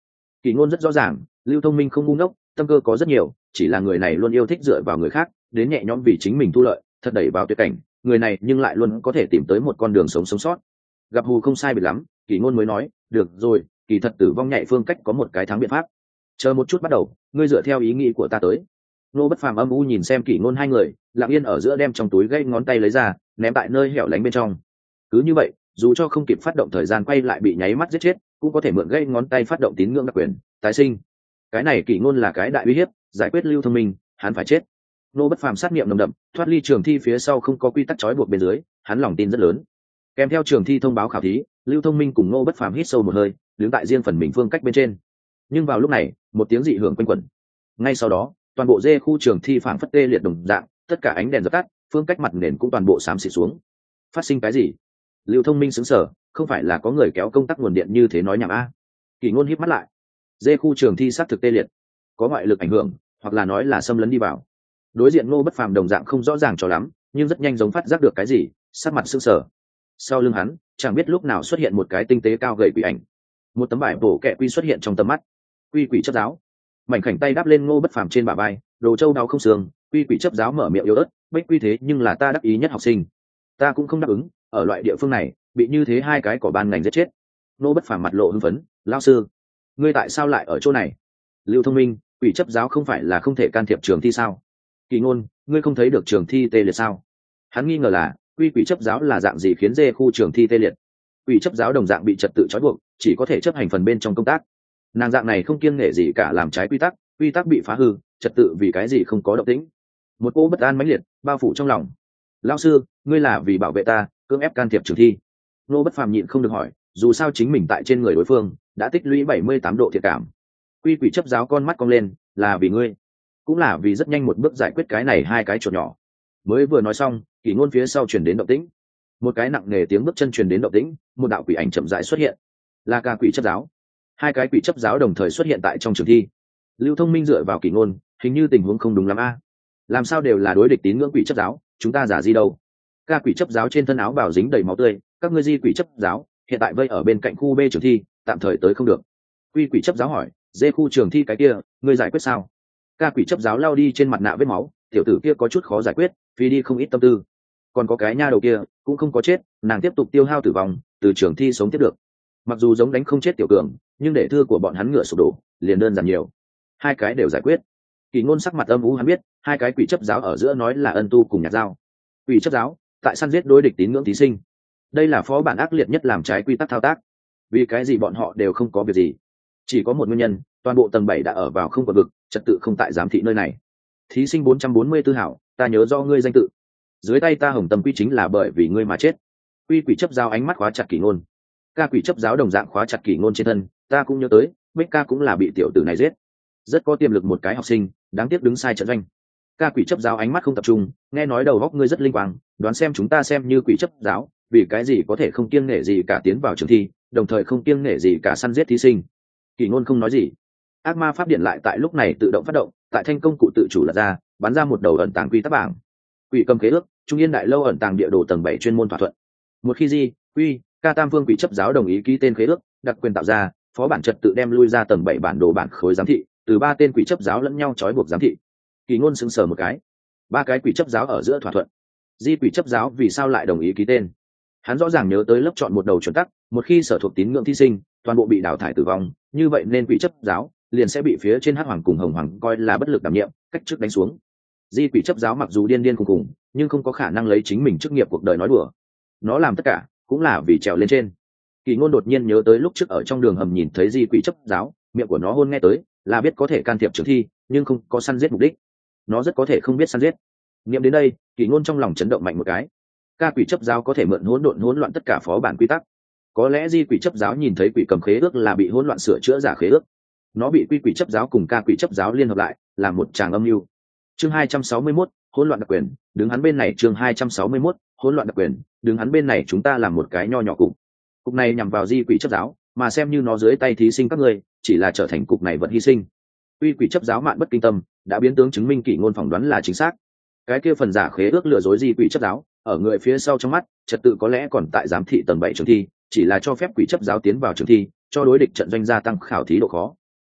Kỷ Ngôn rất rõ ràng, Lưu Thông Minh không ngu ngốc, tâm cơ có rất nhiều, chỉ là người này luôn yêu thích dựa vào người khác, đến nhẹ nhõm vì chính mình thu lợi, thật đẩy vào tuyệt cảnh, người này nhưng lại luôn có thể tìm tới một con đường sống sót. Gặp hù không sai biệt lắm, Kỷ Ngôn mới nói, được rồi, kỳ thật tử vong nhạy phương cách có một cái thắng biện pháp. Chờ một chút bắt đầu, ngươi dựa theo ý nghĩ của ta tới. Nô Bất Phàm âm u nhìn xem Kỷ Ngôn hai người, lặng yên ở giữa đem trong túi gậy ngón tay lấy ra, ném tại nơi hẻo lánh bên trong. Cứ như vậy, dù cho không kịp phát động thời gian quay lại bị nháy mắt giết chết, cũng có thể mượn gậy ngón tay phát động tín ngưỡng đặc quyền, tái sinh. Cái này Kỷ Ngôn là cái đại uy hiếp, giải quyết Lưu Thông Minh, hắn phải chết. Nô Bất Phàm sát niệm nồng đậm, thoát ly trường thi phía sau không có quy tắc trói buộc bên dưới, hắn lòng tin rất lớn. Kèm theo trường thi thông báo khảo thí, Lưu Thông Minh cùng Nô Bất Phàm hít sâu một hơi, đứng tại riêng phần mình phương cách bên trên. Nhưng vào lúc này, một tiếng dị hưởng quanh quẩn. Ngay sau đó, toàn bộ dê khu trường thi phảng phất tê liệt đồng dạng, tất cả ánh đèn dập tắt, phương cách mặt nền cũng toàn bộ xám xịt xuống. Phát sinh cái gì? Lưu Thông Minh sững sờ, không phải là có người kéo công tắc nguồn điện như thế nói nhảm a? Kỷ Ngôn híp mắt lại. Dê khu trường thi xác thực tê liệt, có ngoại lực ảnh hưởng, hoặc là nói là xâm lấn đi vào. Đối diện Ngô Bất Phàm đồng dạng không rõ ràng cho lắm, nhưng rất nhanh giống phát giác được cái gì, sắc mặt sững sờ. Sau lưng hắn, chẳng biết lúc nào xuất hiện một cái tinh tế cao gầy quỷ ảnh. Một tấm bài bổ kẹ quy xuất hiện trong tầm mắt. Quy quỷ chấp giáo. Mảnh khảnh tay đáp lên Ngô Bất Phàm trên bả vai, đồ châu đau không xương, quy quỷ chấp giáo mở miệng yếu ớt, bách quy thế nhưng là ta đắc ý nhất học sinh. Ta cũng không đáp ứng, ở loại địa phương này, bị như thế hai cái cỏ ban ngành giết chết. Ngô Bất Phàm mặt lộ hưng phấn, lão sư, ngươi tại sao lại ở chỗ này? Lưu Thông Minh, quỷ chấp giáo không phải là không thể can thiệp trường thi sao? Kỷ Ngôn, ngươi không thấy được trường thi tê liệt sao? Hắn nghi ngờ là quy quỷ chấp giáo là dạng gì khiến dê khu trường thi tê liệt. Quỷ chấp giáo đồng dạng bị trật tự trói buộc, chỉ có thể chấp hành phần bên trong công tác. Nàng dạng này không kiêng nể gì cả làm trái quy tắc bị phá hư, trật tự vì cái gì không có động tĩnh. Một cỗ bất an mãnh liệt bao phủ trong lòng. Lão sư, ngươi là vì bảo vệ ta cưỡng ép can thiệp trường thi? Nô Bất Phàm nhịn không được hỏi, dù sao chính mình tại trên người đối phương đã tích lũy 78 độ thiệt cảm. Quy quỷ chấp giáo con mắt cong lên, là vì ngươi, cũng là vì rất nhanh một bước giải quyết cái này hai cái chuột nhỏ. Mới vừa nói xong, Kỷ Ngôn phía sau truyền đến động tĩnh, một cái nặng nề tiếng bước chân truyền đến động tĩnh, một đạo quỷ ảnh chậm rãi xuất hiện, là ca quỷ chấp giáo. Hai cái quỷ chấp giáo đồng thời xuất hiện tại trong trường thi. Lưu Thông Minh dựa vào Kỷ Ngôn, hình như tình huống không đúng lắm a. Làm sao đều là đối địch tín ngưỡng quỷ chấp giáo, chúng ta giả gì đâu? Ca quỷ chấp giáo trên thân áo bào dính đầy máu tươi, các ngươi di quỷ chấp giáo hiện tại vây ở bên cạnh khu B trường thi, tạm thời tới không được. Quy quỷ chấp giáo hỏi, dê khu trường thi cái kia, ngươi giải quyết sao? Ca quỷ chấp giáo lao đi trên mặt nạ vết máu, tiểu tử kia có chút khó giải quyết, vì đi không ít tâm tư. Còn có cái nha đầu kia cũng không có chết, nàng tiếp tục tiêu hao tử vong, từ trường thi sống tiếp được. Mặc dù giống đánh không chết tiểu cường, nhưng để thư của bọn hắn ngựa sụp đổ liền đơn giản nhiều. Hai cái đều giải quyết. Kỷ Ngôn sắc mặt âm u, hắn biết hai cái quỷ chấp giáo ở giữa nói là ân tu cùng nhạc dao. Quỷ chấp giáo tại săn giết đối địch tín ngưỡng thí sinh, đây là phó bản ác liệt nhất làm trái quy tắc thao tác. Vì cái gì bọn họ đều không có việc gì? Chỉ có một nguyên nhân, toàn bộ tầng 7 đã ở vào không quật vực, trật tự không tại giám thị nơi này. Thí sinh 444 hảo, ta nhớ do ngươi danh tự. Dưới tay ta Hồng Tâm Quy chính là bởi vì ngươi mà chết. Quy quỷ chấp giáo ánh mắt khóa chặt Kỷ Ngôn. Ca quỷ chấp giáo đồng dạng khóa chặt Kỷ Ngôn trên thân, ta cũng nhớ tới, Bích ca cũng là bị tiểu tử này giết. Rất có tiềm lực một cái học sinh, đáng tiếc đứng sai trận doanh. Ca quỷ chấp giáo ánh mắt không tập trung, nghe nói đầu óc ngươi rất linh quang, đoán xem chúng ta xem như quỷ chấp giáo, vì cái gì có thể không kiêng nể gì cả tiến vào trường thi, đồng thời không kiêng nể gì cả săn giết thí sinh. Kỷ Ngôn không nói gì. Ác ma pháp điện lại tại lúc này tự động phát động, tại thanh công cụ tự chủ lật ra, bắn ra một đầu ẩn tàng quy tắc bảng. Quỷ cầm khế ước, Trung Yên Đại Lâu ẩn tàng địa đồ tầng 7 chuyên môn thỏa thuận. Một khi Di, Quy, Ca tam phương quỷ chấp giáo đồng ý ký tên khế ước, đặc quyền tạo ra, phó bản trật tự đem lui ra tầng 7 bản đồ bản khối giám thị, từ ba tên quỷ chấp giáo lẫn nhau trói buộc giám thị. Kỷ Ngôn sững sờ một cái. Ba cái quỷ chấp giáo ở giữa thỏa thuận. Di quỷ chấp giáo vì sao lại đồng ý ký tên? Hắn rõ ràng nhớ tới lớp chọn một đầu chuẩn tắc, một khi sở thuộc tín ngưỡng thí sinh, toàn bộ bị đào thải tử vong, như vậy nên quỷ chấp giáo liền sẽ bị phía trên Hắc Hoàng cùng Hồng Hoàng coi là bất lực đảm nhiệm, cách trước đánh xuống. Di quỷ chấp giáo mặc dù điên điên khùng khùng, nhưng không có khả năng lấy chính mình chức nghiệp cuộc đời nói đùa. Nó làm tất cả cũng là vì trèo lên trên. Kỷ Ngôn đột nhiên nhớ tới lúc trước ở trong đường hầm nhìn thấy Di quỷ chấp giáo, miệng của nó hôn nghe tới, là biết có thể can thiệp trường thi, nhưng không có săn giết mục đích. Nó rất có thể không biết săn giết. Nghiệm đến đây, Kỷ Ngôn trong lòng chấn động mạnh một cái. Ca quỷ chấp giáo có thể mượn hỗn độn hỗn loạn tất cả phó bản quy tắc. Có lẽ Di quỷ chấp giáo nhìn thấy quỷ cầm khế ước là bị hỗn loạn sửa chữa giả khế ước. Nó bị quy quỷ chấp giáo cùng ca quỷ chấp giáo liên hợp lại, làm một tràng âm mưu. Chương 261, hỗn loạn đặc quyền, đứng hắn bên này. Chương 261, hỗn loạn đặc quyền, đứng hắn bên này. Chúng ta làm một cái nho nhỏ cục này nhằm vào Di quỷ chấp giáo, mà xem như nó dưới tay thí sinh các ngươi, chỉ là trở thành cục này vật hy sinh. Quy quỷ chấp giáo mạn bất kinh tâm, đã biến tướng chứng minh Kỷ Ngôn phỏng đoán là chính xác. Cái kia phần giả khế ước lừa dối Di quỷ chấp giáo, ở người phía sau trong mắt, trật tự có lẽ còn tại giám thị tầng 7 trường thi, chỉ là cho phép quỷ chấp giáo tiến vào trường thi, cho đối địch trận doanh gia tăng khảo thí độ khó.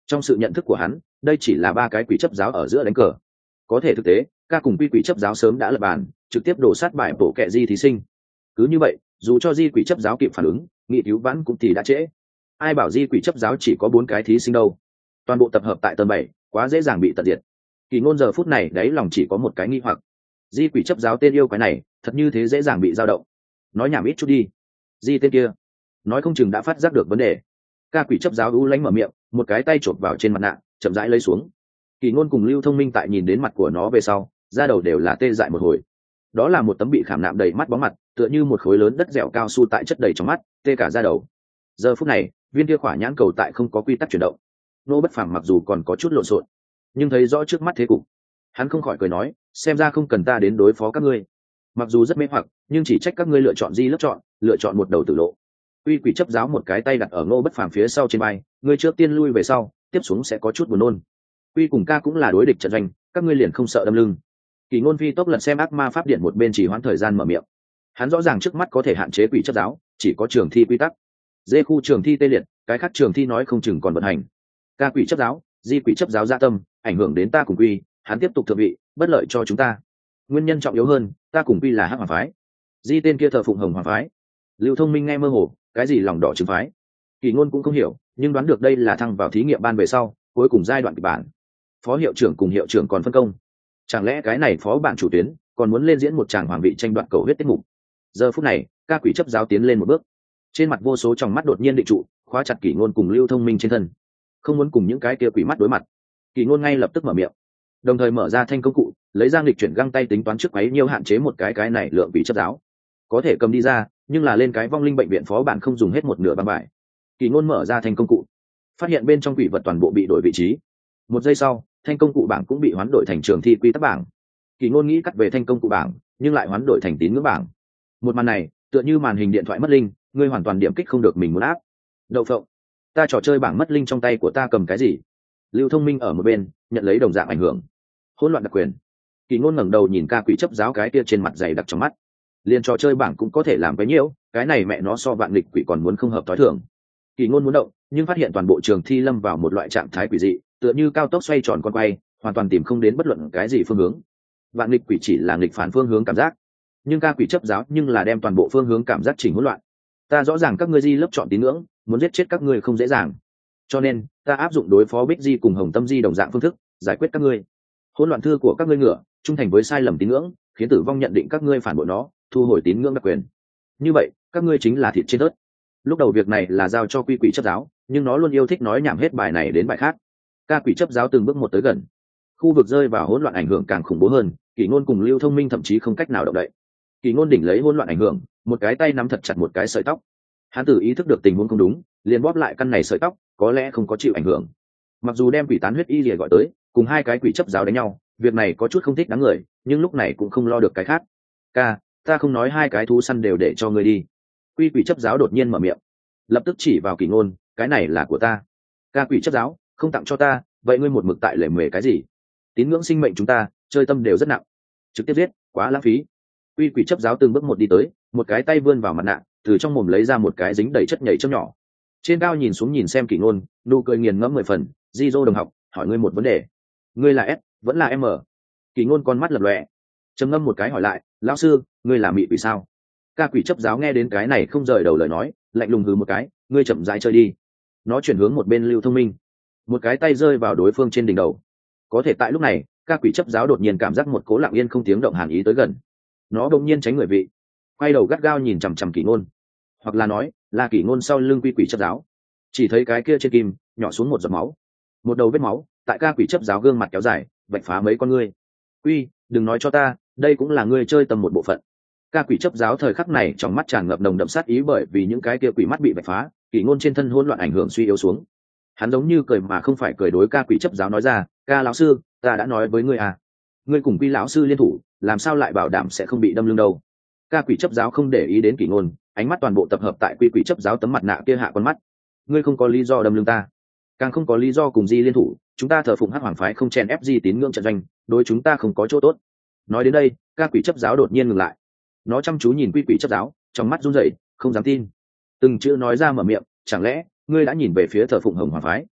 Trong sự nhận thức của hắn, đây chỉ là ba cái quỷ chấp giáo ở giữa đánh cờ. Có thể thực tế, ca cùng quỷ chấp giáo sớm đã lập bàn, trực tiếp đổ sát bài bộ kệ di thí sinh. Cứ như vậy, dù cho di quỷ chấp giáo kịp phản ứng, nghị cứu vãn cũng thì đã trễ. Ai bảo di quỷ chấp giáo chỉ có 4 cái thí sinh đâu? Toàn bộ tập hợp tại tầng 7, quá dễ dàng bị tận diệt. Kỳ Ngôn giờ phút này đáy lòng chỉ có một cái nghi hoặc: di quỷ chấp giáo tên yêu quái này, thật như thế dễ dàng bị dao động? Nói nhảm ít chút đi. Di tên kia, nói không chừng đã phát giác được vấn đề. Ca quỷ chấp giáo u lãnh mở miệng, một cái tay chộp vào trên mặt nạ, chậm rãi lấy xuống. Kỳ Ngôn cùng Lưu Thông Minh tại nhìn đến mặt của nó về sau, da đầu đều là tê dại một hồi. Đó là một tấm bị khảm nạm đầy mắt bóng mặt, tựa như một khối lớn đất dẻo cao su tại chất đầy trong mắt, tê cả da đầu. Giờ phút này, viên kia khỏa nhãn cầu tại không có quy tắc chuyển động. Nô Bất Phàm mặc dù còn có chút lộn xộn, nhưng thấy rõ trước mắt thế cục, hắn không khỏi cười nói, xem ra không cần ta đến đối phó các ngươi. Mặc dù rất mê hoặc, nhưng chỉ trách các ngươi lựa chọn di lớp chọn, lựa chọn một đầu tử lộ. Uy quỷ chấp giáo một cái tay đặt ở Ngô Bất Phàm phía sau trên vai, ngươi trước tiên lui về sau, tiếp xuống sẽ có chút buồn nôn. Uy cùng ca cũng là đối địch trận doanh, các ngươi liền không sợ đâm lưng. Kỳ Ngôn phi tốc lật xem ác ma pháp điện một bên chỉ hoãn thời gian mở miệng. Hắn rõ ràng trước mắt có thể hạn chế quỷ chấp giáo, chỉ có trường thi quy tắc. Dê khu trường thi tê liệt, cái khác trường thi nói không chừng còn vận hành. Ca quỷ chấp giáo, di quỷ chấp giáo gia tâm, ảnh hưởng đến ta cùng quy, hắn tiếp tục thượng vị, bất lợi cho chúng ta. Nguyên nhân trọng yếu hơn, ta cùng quy là hắc hoàng phái, di tên kia thờ phụng hồng hoàng phái. Lưu Thông Minh nghe mơ hồ, cái gì lòng đỏ trứng phái? Kỳ Ngôn cũng không hiểu, nhưng đoán được đây là thăng vào thí nghiệm ban về sau, cuối cùng giai đoạn kịch bản. Phó hiệu trưởng cùng hiệu trưởng còn phân công. Chẳng lẽ cái này phó bạn chủ tuyến còn muốn lên diễn một tràng hoàng vị tranh đoạt cầu huyết tiết mục? Giờ phút này, ca quỷ chấp giáo tiến lên một bước, trên mặt vô số tròng mắt đột nhiên định trụ, khóa chặt Kỳ Ngôn cùng Lưu Thông Minh trên thân, không muốn cùng những cái kia quỷ mắt đối mặt. Kỳ Ngôn ngay lập tức mở miệng, đồng thời mở ra thanh công cụ, lấy ra nghịch chuyển găng tay tính toán trước ấy nhiều hạn chế một cái này lượng quỷ chấp giáo có thể cầm đi ra, nhưng là lên cái vong linh bệnh viện phó bản không dùng hết một nửa băng bài. Kỳ Ngôn mở ra thanh công cụ, phát hiện bên trong quỷ vật toàn bộ bị đổi vị trí. Một giây sau, thanh công cụ bảng cũng bị hoán đổi thành trường thi quy tắc bảng. Kỳ Ngôn nghĩ cắt về thanh công cụ bảng, nhưng lại hoán đổi thành tín ngưỡng bảng. Một màn này tựa như màn hình điện thoại mất linh, ngươi hoàn toàn điểm kích không được mình muốn áp. Đậu phộng, ta trò chơi bảng mất linh trong tay của ta cầm cái gì? Lưu Thông Minh ở một bên nhận lấy đồng dạng ảnh hưởng. Hỗn loạn đặc quyền. Kỳ Ngôn ngẩng đầu nhìn ca quỷ chấp giáo cái kia trên mặt dày đặc trong mắt, liền trò chơi bảng cũng có thể làm cái nhiễu, cái này mẹ nó so vạn nghịch quỷ còn muốn không hợp tối thường. Kỳ Ngôn muốn động, nhưng phát hiện toàn bộ trường thi lâm vào một loại trạng thái quỷ dị, tựa như cao tốc xoay tròn con quay, hoàn toàn tìm không đến bất luận cái gì phương hướng. Vạn nghịch quỷ chỉ là nghịch phản phương hướng cảm giác, nhưng ca quỷ chấp giáo nhưng là đem toàn bộ phương hướng cảm giác chỉnh hỗn loạn. Ta rõ ràng các ngươi di lớp chọn tín ngưỡng, muốn giết chết các ngươi không dễ dàng, cho nên ta áp dụng đối phó Bích Di cùng Hồng Tâm Di đồng dạng phương thức giải quyết các ngươi. Hỗn loạn thư của các ngươi ngựa, trung thành với sai lầm tín ngưỡng, khiến tử vong nhận định các ngươi phản bội nó, thu hồi tín ngưỡng đặc quyền. Như vậy, các ngươi chính là thịt trên tớt. Lúc đầu việc này là giao cho quy quỷ chấp giáo, nhưng nó luôn yêu thích nói nhảm hết bài này đến bài khác. Ca quỷ chấp giáo từng bước một tới gần, khu vực rơi vào hỗn loạn ảnh hưởng càng khủng bố hơn. Kỳ Ngôn cùng Lưu Thông Minh thậm chí không cách nào động đậy. Kỳ Ngôn đỉnh lấy hỗn loạn ảnh hưởng, một cái tay nắm thật chặt một cái sợi tóc. Hắn tự ý thức được tình huống không đúng, liền bóp lại căn này sợi tóc, có lẽ không có chịu ảnh hưởng. Mặc dù đem quỷ tán huyết y lìa gọi tới, cùng hai cái quỷ chấp giáo đánh nhau, việc này có chút không thích đáng người, nhưng lúc này cũng không lo được cái khác. Ca, ta không nói hai cái thú săn đều để cho ngươi đi. Quy quỷ chấp giáo đột nhiên mở miệng, lập tức chỉ vào Kỳ Ngôn, cái này là của ta. Ca quỷ chấp giáo, không tặng cho ta, vậy ngươi một mực tại lề mề cái gì? Tín ngưỡng sinh mệnh chúng ta, chơi tâm đều rất nặng, trực tiếp giết, quá lãng phí. Quy quỷ chấp giáo từng bước một đi tới, một cái tay vươn vào mặt nạ, từ trong mồm lấy ra một cái dính đầy chất nhảy châm nhỏ. Trên cao nhìn xuống nhìn xem Kỳ Ngôn, nụ cười nghiền ngẫm 10 phần. Di Dô đồng học, hỏi ngươi một vấn đề, ngươi là S vẫn là M? Kỳ Ngôn con mắt lập lòe, trầm ngâm một cái hỏi lại, lão sư, ngươi là mị quỷ sao? Ca quỷ chấp giáo nghe đến cái này không rời đầu lời nói, lạnh lùng hừ một cái, ngươi chậm rãi chơi đi. Nó chuyển hướng một bên Lưu Thông Minh, một cái tay rơi vào đối phương trên đỉnh đầu. Có thể tại lúc này, ca quỷ chấp giáo đột nhiên cảm giác một cố lặng yên không tiếng động hàn ý tới gần. Nó đột nhiên tránh người vị, quay đầu gắt gao nhìn chằm chằm Kỳ Ngôn, hoặc là nói là Kỳ Ngôn sau lưng quy quỷ chấp giáo. Chỉ thấy cái kia trên kim nhỏ xuống một giọt máu, một đầu vết máu tại ca quỷ chấp giáo gương mặt kéo dài, vạch phá mấy con ngươi. Uy, đừng nói cho ta, đây cũng là ngươi chơi tầm một bộ phận. Ca quỷ chấp giáo thời khắc này trong mắt tràn ngập nồng đậm sát ý, bởi vì những cái kia quỷ mắt bị vạch phá, Kỳ Ngôn trên thân hỗn loạn ảnh hưởng suy yếu xuống. Hắn giống như cười mà không phải cười đối ca quỷ chấp giáo nói ra, ca lão sư, ta đã nói với ngươi à, ngươi cùng quy lão sư liên thủ, làm sao lại bảo đảm sẽ không bị đâm lưng đâu? Ca quỷ chấp giáo không để ý đến Kỳ Ngôn, ánh mắt toàn bộ tập hợp tại quy quỷ chấp giáo tấm mặt nạ kia hạ con mắt. Ngươi không có lý do đâm lưng ta, càng không có lý do cùng Di liên thủ, chúng ta thờ phụng hắc hoàng phái không chèn ép Di tín ngưỡng trận doanh, đối chúng ta không có chỗ tốt. Nói đến đây, ca quỷ chấp giáo đột nhiên ngừng lại, nó chăm chú nhìn quy quỷ chấp giáo, trong mắt run rẩy, không dám tin, từng chữ nói ra mở miệng, chẳng lẽ ngươi đã nhìn về phía thờ phụng hồng hoàng phái?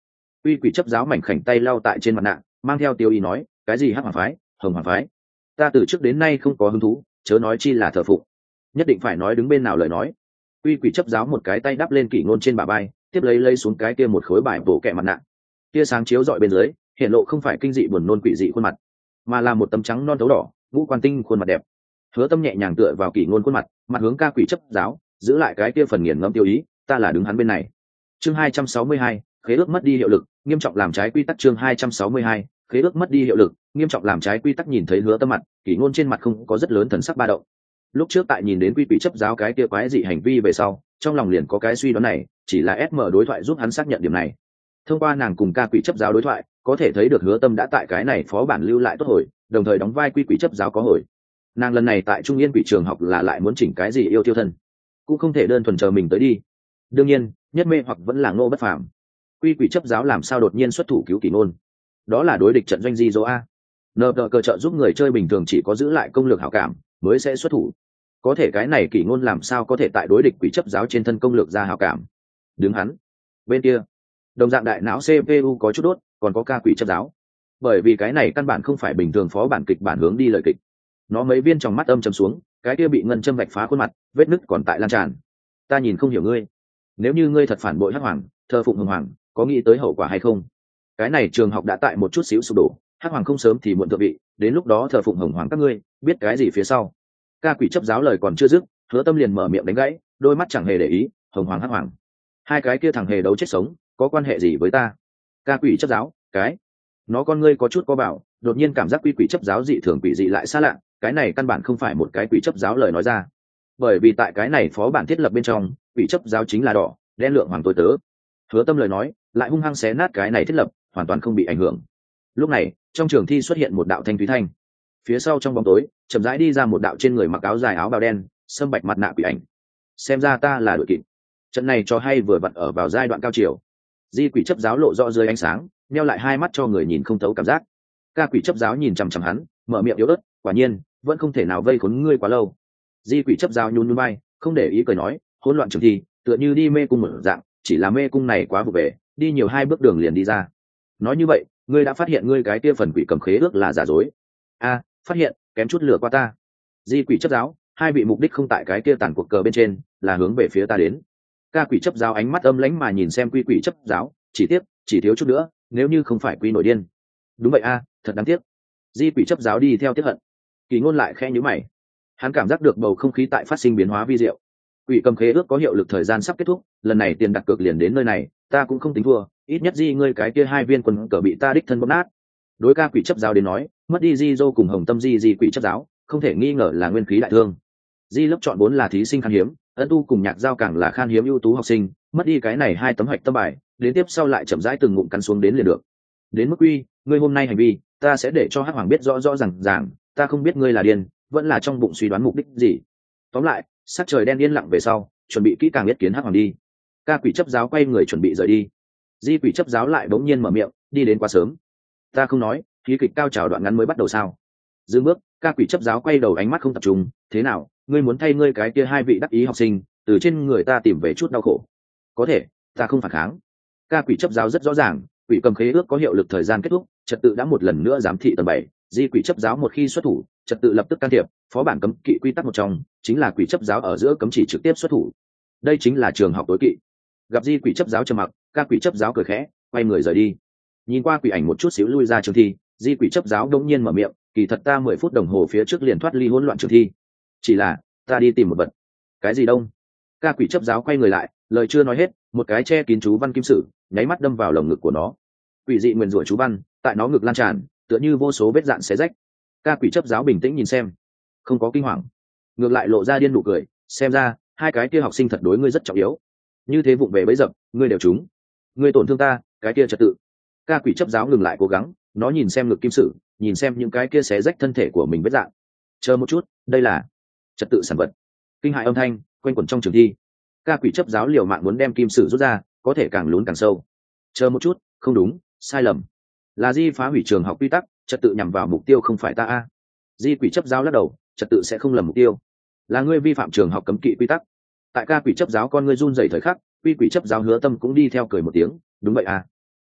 Quy quỷ chấp giáo mảnh khảnh tay lau tại trên mặt nạ, mang theo tiêu ý nói, cái gì hắc hoàng phái, hồng hoàng phái, ta từ trước đến nay không có hứng thú, chớ nói chi là thờ phụng, nhất định phải nói đứng bên nào lời nói. Quy quỷ chấp giáo một cái tay đắp lên Kỷ Ngôn trên bả vai, tiếp lấy xuống cái kia một khối bài bổ kẹ mặt nạ, tia sáng chiếu rọi bên dưới, hiện lộ không phải kinh dị buồn nôn quỷ dị khuôn mặt, mà là một tấm trắng non thấu đỏ, ngũ quan tinh khuôn mặt đẹp. Hứa Tâm nhẹ nhàng tựa vào Kỷ Ngôn khuôn mặt, mặt hướng ca quỷ chấp giáo, giữ lại cái kia phần nghiền ngẫm tiêu ý, ta là đứng hắn bên này. Chương 262, khế ước mất đi hiệu lực, nghiêm trọng làm trái quy tắc. Chương 262, khế ước mất đi hiệu lực, nghiêm trọng làm trái quy tắc. Nhìn thấy Hứa Tâm mặt, Kỷ Ngôn trên mặt không có rất lớn thần sắc ba động. Lúc trước tại nhìn đến quy quỷ chấp giáo cái kia quái dị hành vi về sau, trong lòng liền có cái suy đoán này, chỉ là SM đối thoại giúp hắn xác nhận điểm này. Thông qua nàng cùng ca quỷ chấp giáo đối thoại, có thể thấy được Hứa Tâm đã tại cái này phó bản lưu lại tốt hồi, đồng thời đóng vai quy quỷ chấp giáo có hồi. Nàng lần này tại Trung Yên quỷ trường học là lại muốn chỉnh cái gì yêu tiêu thân, cũng không thể đơn thuần chờ mình tới đi. Đương nhiên, nhất mê hoặc vẫn là Ngô Bất Phàm. Quy quỷ chấp giáo làm sao đột nhiên xuất thủ cứu Kỷ Ngôn? Đó là đối địch trận doanh di dỗ a. Nợ cờ trợ giúp người chơi bình thường chỉ có giữ lại công lược hảo cảm mới sẽ xuất thủ, có thể cái này Kỷ Ngôn làm sao có thể tại đối địch quỷ chấp giáo trên thân công lược ra hảo cảm? Đứng hắn bên kia, đồng dạng đại não CPU có chút đốt, còn có ca quỷ chấp giáo, bởi vì cái này căn bản không phải bình thường phó bản kịch bản hướng đi lời kịch. Nó mấy viên trong mắt âm chầm xuống, cái kia bị ngân châm vạch phá khuôn mặt, vết nứt còn tại lan tràn. Ta nhìn không hiểu ngươi, nếu như ngươi thật phản bội hắc hoàng, thờ phụng hồng hoàng, có nghĩ tới hậu quả hay không? Cái này trường học đã tại một chút xíu sụp đổ, hắc hoàng không sớm thì muộn thượng vị, đến lúc đó thờ phụng hồng hoàng các ngươi biết cái gì phía sau? Ca quỷ chấp giáo lời còn chưa dứt, Hứa Tâm liền mở miệng đánh gãy, đôi mắt chẳng hề để ý, hồng hoàng hắc hoàng, hai cái kia thằng hề đấu chết sống, có quan hệ gì với ta? Ca quỷ chấp giáo, cái nó con ngươi có chút co bảo, đột nhiên cảm giác quy quỷ chấp giáo dị thường quỷ dị lại xa lạ, cái này căn bản không phải một cái quỷ chấp giáo lời nói ra, bởi vì tại cái này phó bản thiết lập bên trong, quỷ chấp giáo chính là đỏ đen lượng hoàng tối tớ. Hứa Tâm lời nói lại hung hăng xé nát cái này thiết lập, hoàn toàn không bị ảnh hưởng. Lúc này trong trường thi xuất hiện một đạo thanh thúy thanh, phía sau trong bóng tối chậm rãi đi ra một đạo trên người mặc áo dài áo bào đen, sâm bạch mặt nạ quỷ ảnh. Xem ra ta là đội kịp, trận này cho hay vừa vặn ở vào giai đoạn cao chiều. Di quỷ chấp giáo lộ rõ dưới ánh sáng, neo lại hai mắt cho người nhìn không thấu cảm giác. Ca quỷ chấp giáo nhìn chằm chằm hắn, mở miệng yếu ớt, quả nhiên vẫn không thể nào vây khốn ngươi quá lâu. Di quỷ chấp giáo nhún nhún vai, không để ý cười nói, hỗn loạn trường thi tựa như đi mê cung một dạng, chỉ là mê cung này quá vụ về, đi nhiều hai bước đường liền đi ra. Nói như vậy ngươi đã phát hiện ngươi cái kia phần quỷ cầm khế ước là giả dối? A, phát hiện, kém chút lừa qua ta. Di quỷ chấp giáo, hai vị mục đích không tại cái kia tàn cuộc cờ bên trên, là hướng về phía ta đến. Ca quỷ chấp giáo ánh mắt âm lãnh mà nhìn xem quy quỷ chấp giáo, chỉ tiếc, chỉ thiếu chút nữa, nếu như không phải quy nổi điên. Đúng vậy a, thật đáng tiếc. Di quỷ chấp giáo đi theo tiếc hận. Kỳ Ngôn lại khẽ nhíu mày, hắn cảm giác được bầu không khí tại phát sinh biến hóa vi diệu. Quỷ cầm khế ước có hiệu lực thời gian sắp kết thúc, lần này tiền đặt cược liền đến nơi này, ta cũng không tính thua, ít nhất Di ngươi cái kia hai viên quân cờ bị ta đích thân bóp nát. Đối ca quỷ chấp giáo đến nói, mất đi Di dô cùng hồng tâm Di quỷ chấp giáo, không thể nghi ngờ là nguyên khí đại thương. Di lớp chọn 4 là thí sinh khan hiếm, ân tu cùng nhạc giao càng là khan hiếm ưu tú học sinh, mất đi cái này hai tấm hạch tâm bài, đến tiếp sau lại chậm rãi từng ngụm cắn xuống đến liền được. Đến mức quy, ngươi hôm nay hành vi, ta sẽ để cho hắc hoàng biết rõ rõ ràng, ta không biết ngươi là điên, vẫn là trong bụng suy đoán mục đích gì. Tóm lại, sắc trời đen yên lặng về sau, chuẩn bị kỹ càng biết kiến hắc hoàng đi. Ca quỷ chấp giáo quay người chuẩn bị rời đi. Di quỷ chấp giáo lại bỗng nhiên mở miệng, đi đến quá sớm. Ta không nói, khí kịch cao trào đoạn ngắn mới bắt đầu sao? Dừng bước, ca quỷ chấp giáo quay đầu ánh mắt không tập trung, thế nào, ngươi muốn thay ngươi cái kia hai vị đắc ý học sinh, từ trên người ta tìm về chút đau khổ? Có thể, ta không phản kháng. Ca quỷ chấp giáo rất rõ ràng, quỷ cầm khế ước có hiệu lực thời gian kết thúc, trật tự đã một lần nữa giám thị tầng 7, Di quỷ chấp giáo một khi xuất thủ, trật tự lập tức can thiệp, phó bản cấm kỵ quy tắc một trong, chính là quỷ chấp giáo ở giữa cấm chỉ trực tiếp xuất thủ. Đây chính là trường học tối kỵ. Gặp Di quỷ chấp giáo trầm mặc, ca quỷ chấp giáo cười khẽ, quay người rời đi. Nhìn qua quỷ ảnh một chút xíu lui ra trường thi, Di quỷ chấp giáo đống nhiên mở miệng, kỳ thật ta 10 phút đồng hồ phía trước liền thoát ly hỗn loạn trường thi, chỉ là ta đi tìm một vật. Cái gì đông? Ca quỷ chấp giáo quay người lại, lời chưa nói hết, một cái che kín chú văn kim sử nháy mắt đâm vào lồng ngực của nó. Quỷ dị nguyền rủa chú văn tại nó ngực lan tràn, tựa như vô số vết dạn xé rách. Ca quỷ chấp giáo bình tĩnh nhìn xem, không có kinh hoàng, ngược lại lộ ra điên nụ cười, xem ra hai cái kia học sinh thật đối ngươi rất trọng yếu, như thế vụng về bấy dập ngươi đều trúng, ngươi tổn thương ta, cái kia trật tự. Ca quỷ chấp giáo ngừng lại cố gắng, nó nhìn xem ngực kim sử, nhìn xem những cái kia xé rách thân thể của mình vết dạn. Chờ một chút, đây là trật tự sản vật. Kinh hại âm thanh quanh quẩn trong trường thi. Ca quỷ chấp giáo liều mạng muốn đem kim sử rút ra, có thể càng lún càng sâu. Chờ một chút, không đúng, sai lầm, là Di phá hủy trường học quy tắc, trật tự nhằm vào mục tiêu không phải ta a. Di quỷ chấp giáo lắc đầu, trật tự sẽ không lầm mục tiêu, là ngươi vi phạm trường học cấm kỵ quy tắc. Tại ca quỷ chấp giáo con ngươi run rẩy thời khắc, quy quỷ chấp giáo Hứa Tâm cũng đi theo cười một tiếng, đúng vậy a.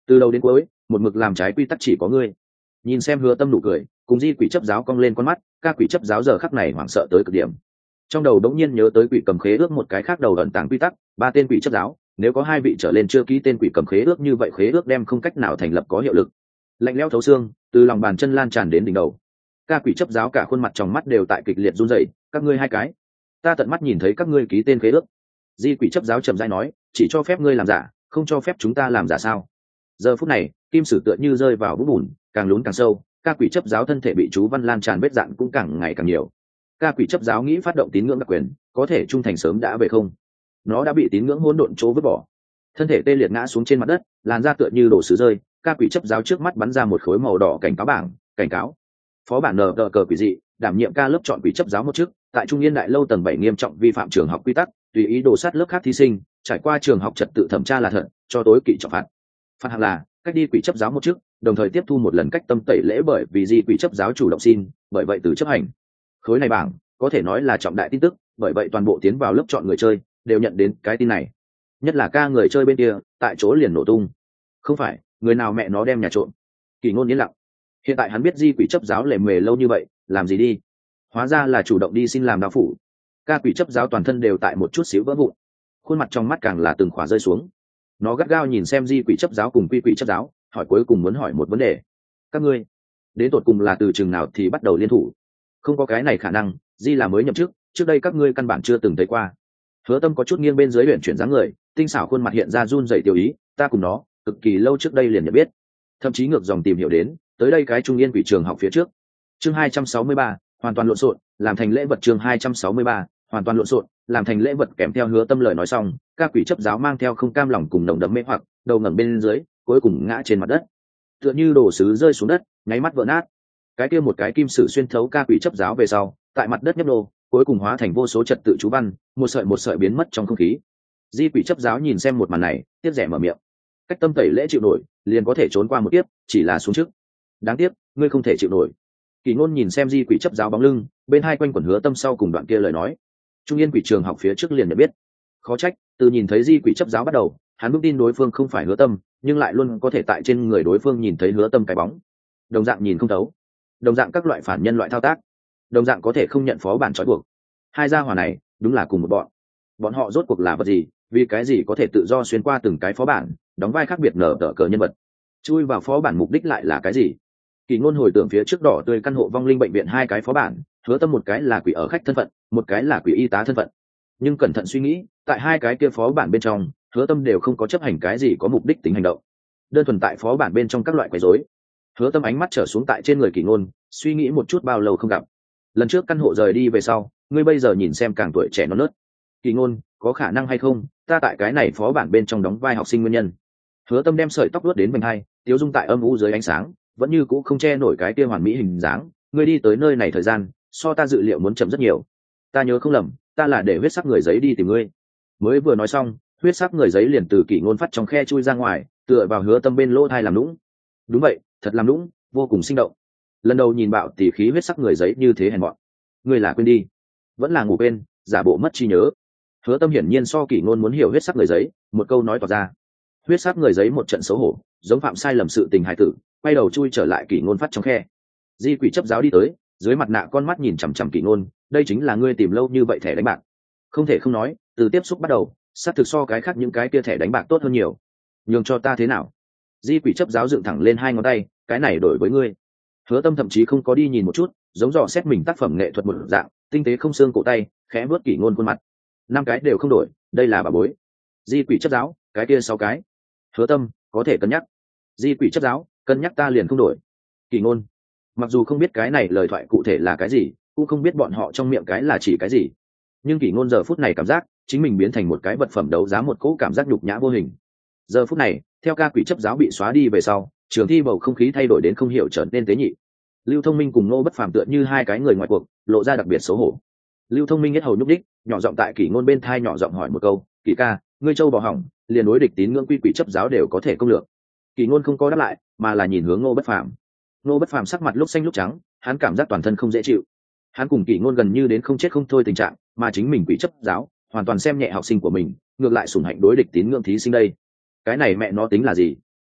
từ đầu đến cuối một mực làm trái quy tắc chỉ có ngươi. Nhìn xem Hứa Tâm nụ cười, cùng di quỷ chấp giáo cong lên con mắt, ca quỷ chấp giáo giờ khắc này hoảng sợ tới cực điểm. Trong đầu đống nhiên nhớ tới quỷ cầm khế ước một cái khác đầu ẩn tàng quy tắc, ba tên quỷ chấp giáo, nếu có hai vị trở lên chưa ký tên quỷ cầm khế ước, như vậy khế ước đem không cách nào thành lập có hiệu lực. Lạnh lẽo thấu xương từ lòng bàn chân lan tràn đến đỉnh đầu. Ca quỷ chấp giáo cả khuôn mặt trong mắt đều tại kịch liệt run rẩy. Các ngươi hai cái, ta tận mắt nhìn thấy các ngươi ký tên khế ước. Di quỷ chấp giáo trầm rãi nói, chỉ cho phép ngươi làm giả, không cho phép chúng ta làm giả sao? Giờ phút này kim sử tựa như rơi vào vũng bùn, càng lún càng sâu. Ca quỷ chấp giáo thân thể bị chú văn lan tràn vết dạn cũng càng ngày càng nhiều. Ca quỷ chấp giáo nghĩ phát động tín ngưỡng đặc quyền, có thể trung thành sớm đã về không. Nó đã bị tín ngưỡng hỗn độn chỗ vứt bỏ, thân thể tê liệt ngã xuống trên mặt đất, làn da tựa như đổ sứ rơi. Ca quỷ chấp giáo trước mắt bắn ra một khối màu đỏ cảnh cáo bảng, cảnh cáo phó bản nờ cờ quỷ dị, đảm nhiệm ca lớp chọn quỷ chấp giáo một chức, tại Trung Yên Đại lâu tầng 7 nghiêm trọng vi phạm trường học quy tắc, tùy ý đổ sát lớp khác thí sinh, trải qua trường học trật tự thẩm tra là thật, cho tối kỵ trọng phạt. Phạt hạng là cách đi quỷ chấp giáo một chức, đồng thời tiếp thu một lần cách tâm tẩy lễ, bởi vì di quỷ chấp giáo chủ động xin, bởi vậy từ chấp hành. Khối này bảng có thể nói là trọng đại tin tức, bởi vậy toàn bộ tiến vào lớp chọn người chơi đều nhận đến cái tin này. Nhất là ca người chơi bên kia, tại chỗ liền nổ tung. Không phải người nào mẹ nó đem nhà trộm. Kỳ Ngôn yên lặng. Hiện tại hắn biết di quỷ chấp giáo lề mề lâu như vậy làm gì đi, hóa ra là chủ động đi xin làm đạo phủ. Ca quỷ chấp giáo toàn thân đều tại một chút xíu vỡ vụn, khuôn mặt trong mắt càng là từng khỏa rơi xuống. Nó gắt gao nhìn xem di quỷ chấp giáo cùng quy quỷ chấp giáo, hỏi cuối cùng muốn hỏi một vấn đề: các ngươi đến tột cùng là từ chừng nào thì bắt đầu liên thủ? Không có cái này khả năng, di là mới nhậm chức, trước đây các ngươi căn bản chưa từng thấy qua. Hứa Tâm có chút nghiêng bên dưới luyện chuyển dáng người, tinh xảo khuôn mặt hiện ra run rẩy tiểu ý. Ta cùng nó cực kỳ lâu trước đây liền nhận biết, thậm chí ngược dòng tìm hiểu đến tới đây cái Trung Yên quỷ trường học phía trước. Chương 263, hoàn toàn lộn xộn, làm thành lễ vật. Chương 263, hoàn toàn lộn xộn, làm thành lễ vật. Kèm theo Hứa Tâm lời nói xong, ca quỷ chấp giáo mang theo không cam lòng cùng nồng đậm mê hoặc, đầu ngẩng bên dưới, cuối cùng ngã trên mặt đất, tựa như đồ sứ rơi xuống đất, nháy mắt vỡ nát. Cái kia một cái kim sử xuyên thấu ca quỷ chấp giáo về sau, tại mặt đất nhấp nô, cuối cùng hóa thành vô số trật tự chú văn, một sợi biến mất trong không khí. Di quỷ chấp giáo nhìn xem một màn này, tiếc rẻ mở miệng: cách tâm tẩy lễ chịu nổi, liền có thể trốn qua một kiếp, chỉ là xuống trước. Đáng tiếc, ngươi không thể chịu nổi. Kỳ Ngôn nhìn xem di quỷ chấp giáo bóng lưng, bên hai quanh quẩn Hứa Tâm sau cùng đoạn kia lời nói. Trung Yên quỷ trường học phía trước liền đã biết. Khó trách, từ nhìn thấy di quỷ chấp giáo bắt đầu, hắn vững tin đối phương không phải Hứa Tâm, nhưng lại luôn có thể tại trên người đối phương nhìn thấy Hứa Tâm cái bóng. Đồng dạng nhìn không thấu, đồng dạng các loại phản nhân loại thao tác, đồng dạng có thể không nhận phó bản trói buộc. Hai gia hỏa này đúng là cùng một bọn. Bọn họ rốt cuộc là vật gì, vì cái gì có thể tự do xuyên qua từng cái phó bản, đóng vai khác biệt nở tờ cờ nhân vật? Chui vào phó bản mục đích lại là cái gì? Kỳ Ngôn hồi tưởng phía trước đỏ tươi căn hộ vong linh bệnh viện hai cái phó bản, Hứa Tâm một cái là quỷ ở khách thân phận, một cái là quỷ y tá thân phận. Nhưng cẩn thận suy nghĩ, tại hai cái kia phó bản bên trong, Hứa Tâm đều không có chấp hành cái gì có mục đích tính hành động, đơn thuần tại phó bản bên trong các loại quấy rối. Hứa Tâm ánh mắt trở xuống tại trên người Kỳ Ngôn, suy nghĩ một chút bao lâu không gặp. Lần trước căn hộ rời đi về sau, ngươi bây giờ nhìn xem càng tuổi trẻ non nớt. Kỳ Ngôn, có khả năng hay không ta tại cái này phó bản bên trong đóng vai học sinh nguyên nhân? Hứa Tâm đem sợi tóc luốt đến vành hai, tiếu dung tại âm u dưới ánh sáng, vẫn như cũ không che nổi cái kia hoàn mỹ hình dáng. Ngươi đi tới nơi này thời gian so ta dự liệu muốn chậm rất nhiều. Ta nhớ không lầm, ta là để huyết sắc người giấy đi tìm ngươi. Mới vừa nói xong, huyết sắc người giấy liền từ Kỷ Ngôn phát trong khe chui ra ngoài, tựa vào Hứa Tâm bên lỗ thai làm lũng. Đúng vậy, thật làm lũng, vô cùng sinh động. Lần đầu nhìn bạo tỉ khí huyết sắc người giấy như thế hèn mọn. Ngươi là quên đi, vẫn là ngủ quên, giả bộ mất trí nhớ. Hứa Tâm hiển nhiên so Kỷ Ngôn muốn hiểu huyết sắc người giấy, một câu nói tỏ ra. Huyết sắc người giấy một trận xấu hổ, giống phạm sai lầm sự tình hài tử, quay đầu chui trở lại Kỷ Ngôn phát trong khe. Di Quỷ chấp giáo đi tới, dưới mặt nạ con mắt nhìn chằm chằm Kỷ Ngôn, đây chính là ngươi tìm lâu như vậy thẻ đánh bạc. Không thể không nói, từ tiếp xúc bắt đầu, sát thực so cái khác những cái kia thẻ đánh bạc tốt hơn nhiều. Nhường cho ta thế nào? Di Quỷ chấp giáo dựng thẳng lên hai ngón tay, cái này đổi với ngươi. Hứa Tâm thậm chí không có đi nhìn một chút, giống dò xét mình tác phẩm nghệ thuật một dạng, tinh tế không xương cổ tay, khẽ vuốt Kỷ Ngôn khuôn mặt. 5 cái đều không đổi, đây là bà bối. Di Quỷ chấp giáo, cái kia 6 cái. Hứa Tâm, có thể cân nhắc. Di Quỷ chấp giáo, cân nhắc ta liền không đổi. Kỷ Ngôn, mặc dù không biết cái này lời thoại cụ thể là cái gì, cũng không biết bọn họ trong miệng cái là chỉ cái gì, nhưng Kỷ Ngôn giờ phút này cảm giác chính mình biến thành một cái vật phẩm đấu giá, một cỗ cảm giác nhục nhã vô hình. Giờ phút này, theo ca quỷ chấp giáo bị xóa đi về sau, trường thi bầu không khí thay đổi đến không hiểu trở nên tế nhị. Lưu Thông Minh cùng Ngô Bất Phàm tựa như hai cái người ngoài cuộc, lộ ra đặc biệt xấu hổ. Lưu Thông Minh nhất hầu nhúc đích, nhỏ giọng tại Kỷ Ngôn bên thai nhỏ giọng hỏi một câu: "Kỷ ca, ngươi châu bò hỏng, liền đối địch tín ngưỡng quy quỷ chấp giáo đều có thể công lược." Kỷ Ngôn không có đáp lại, mà là nhìn hướng Ngô Bất Phàm. Ngô Bất Phàm sắc mặt lúc xanh lúc trắng, hắn cảm giác toàn thân không dễ chịu. Hắn cùng Kỷ Ngôn gần như đến không chết không thôi tình trạng, mà chính mình quỷ chấp giáo, hoàn toàn xem nhẹ học sinh của mình, ngược lại sủng hạnh đối địch tín ngưỡng thí sinh đây. Cái này mẹ nó tính là gì?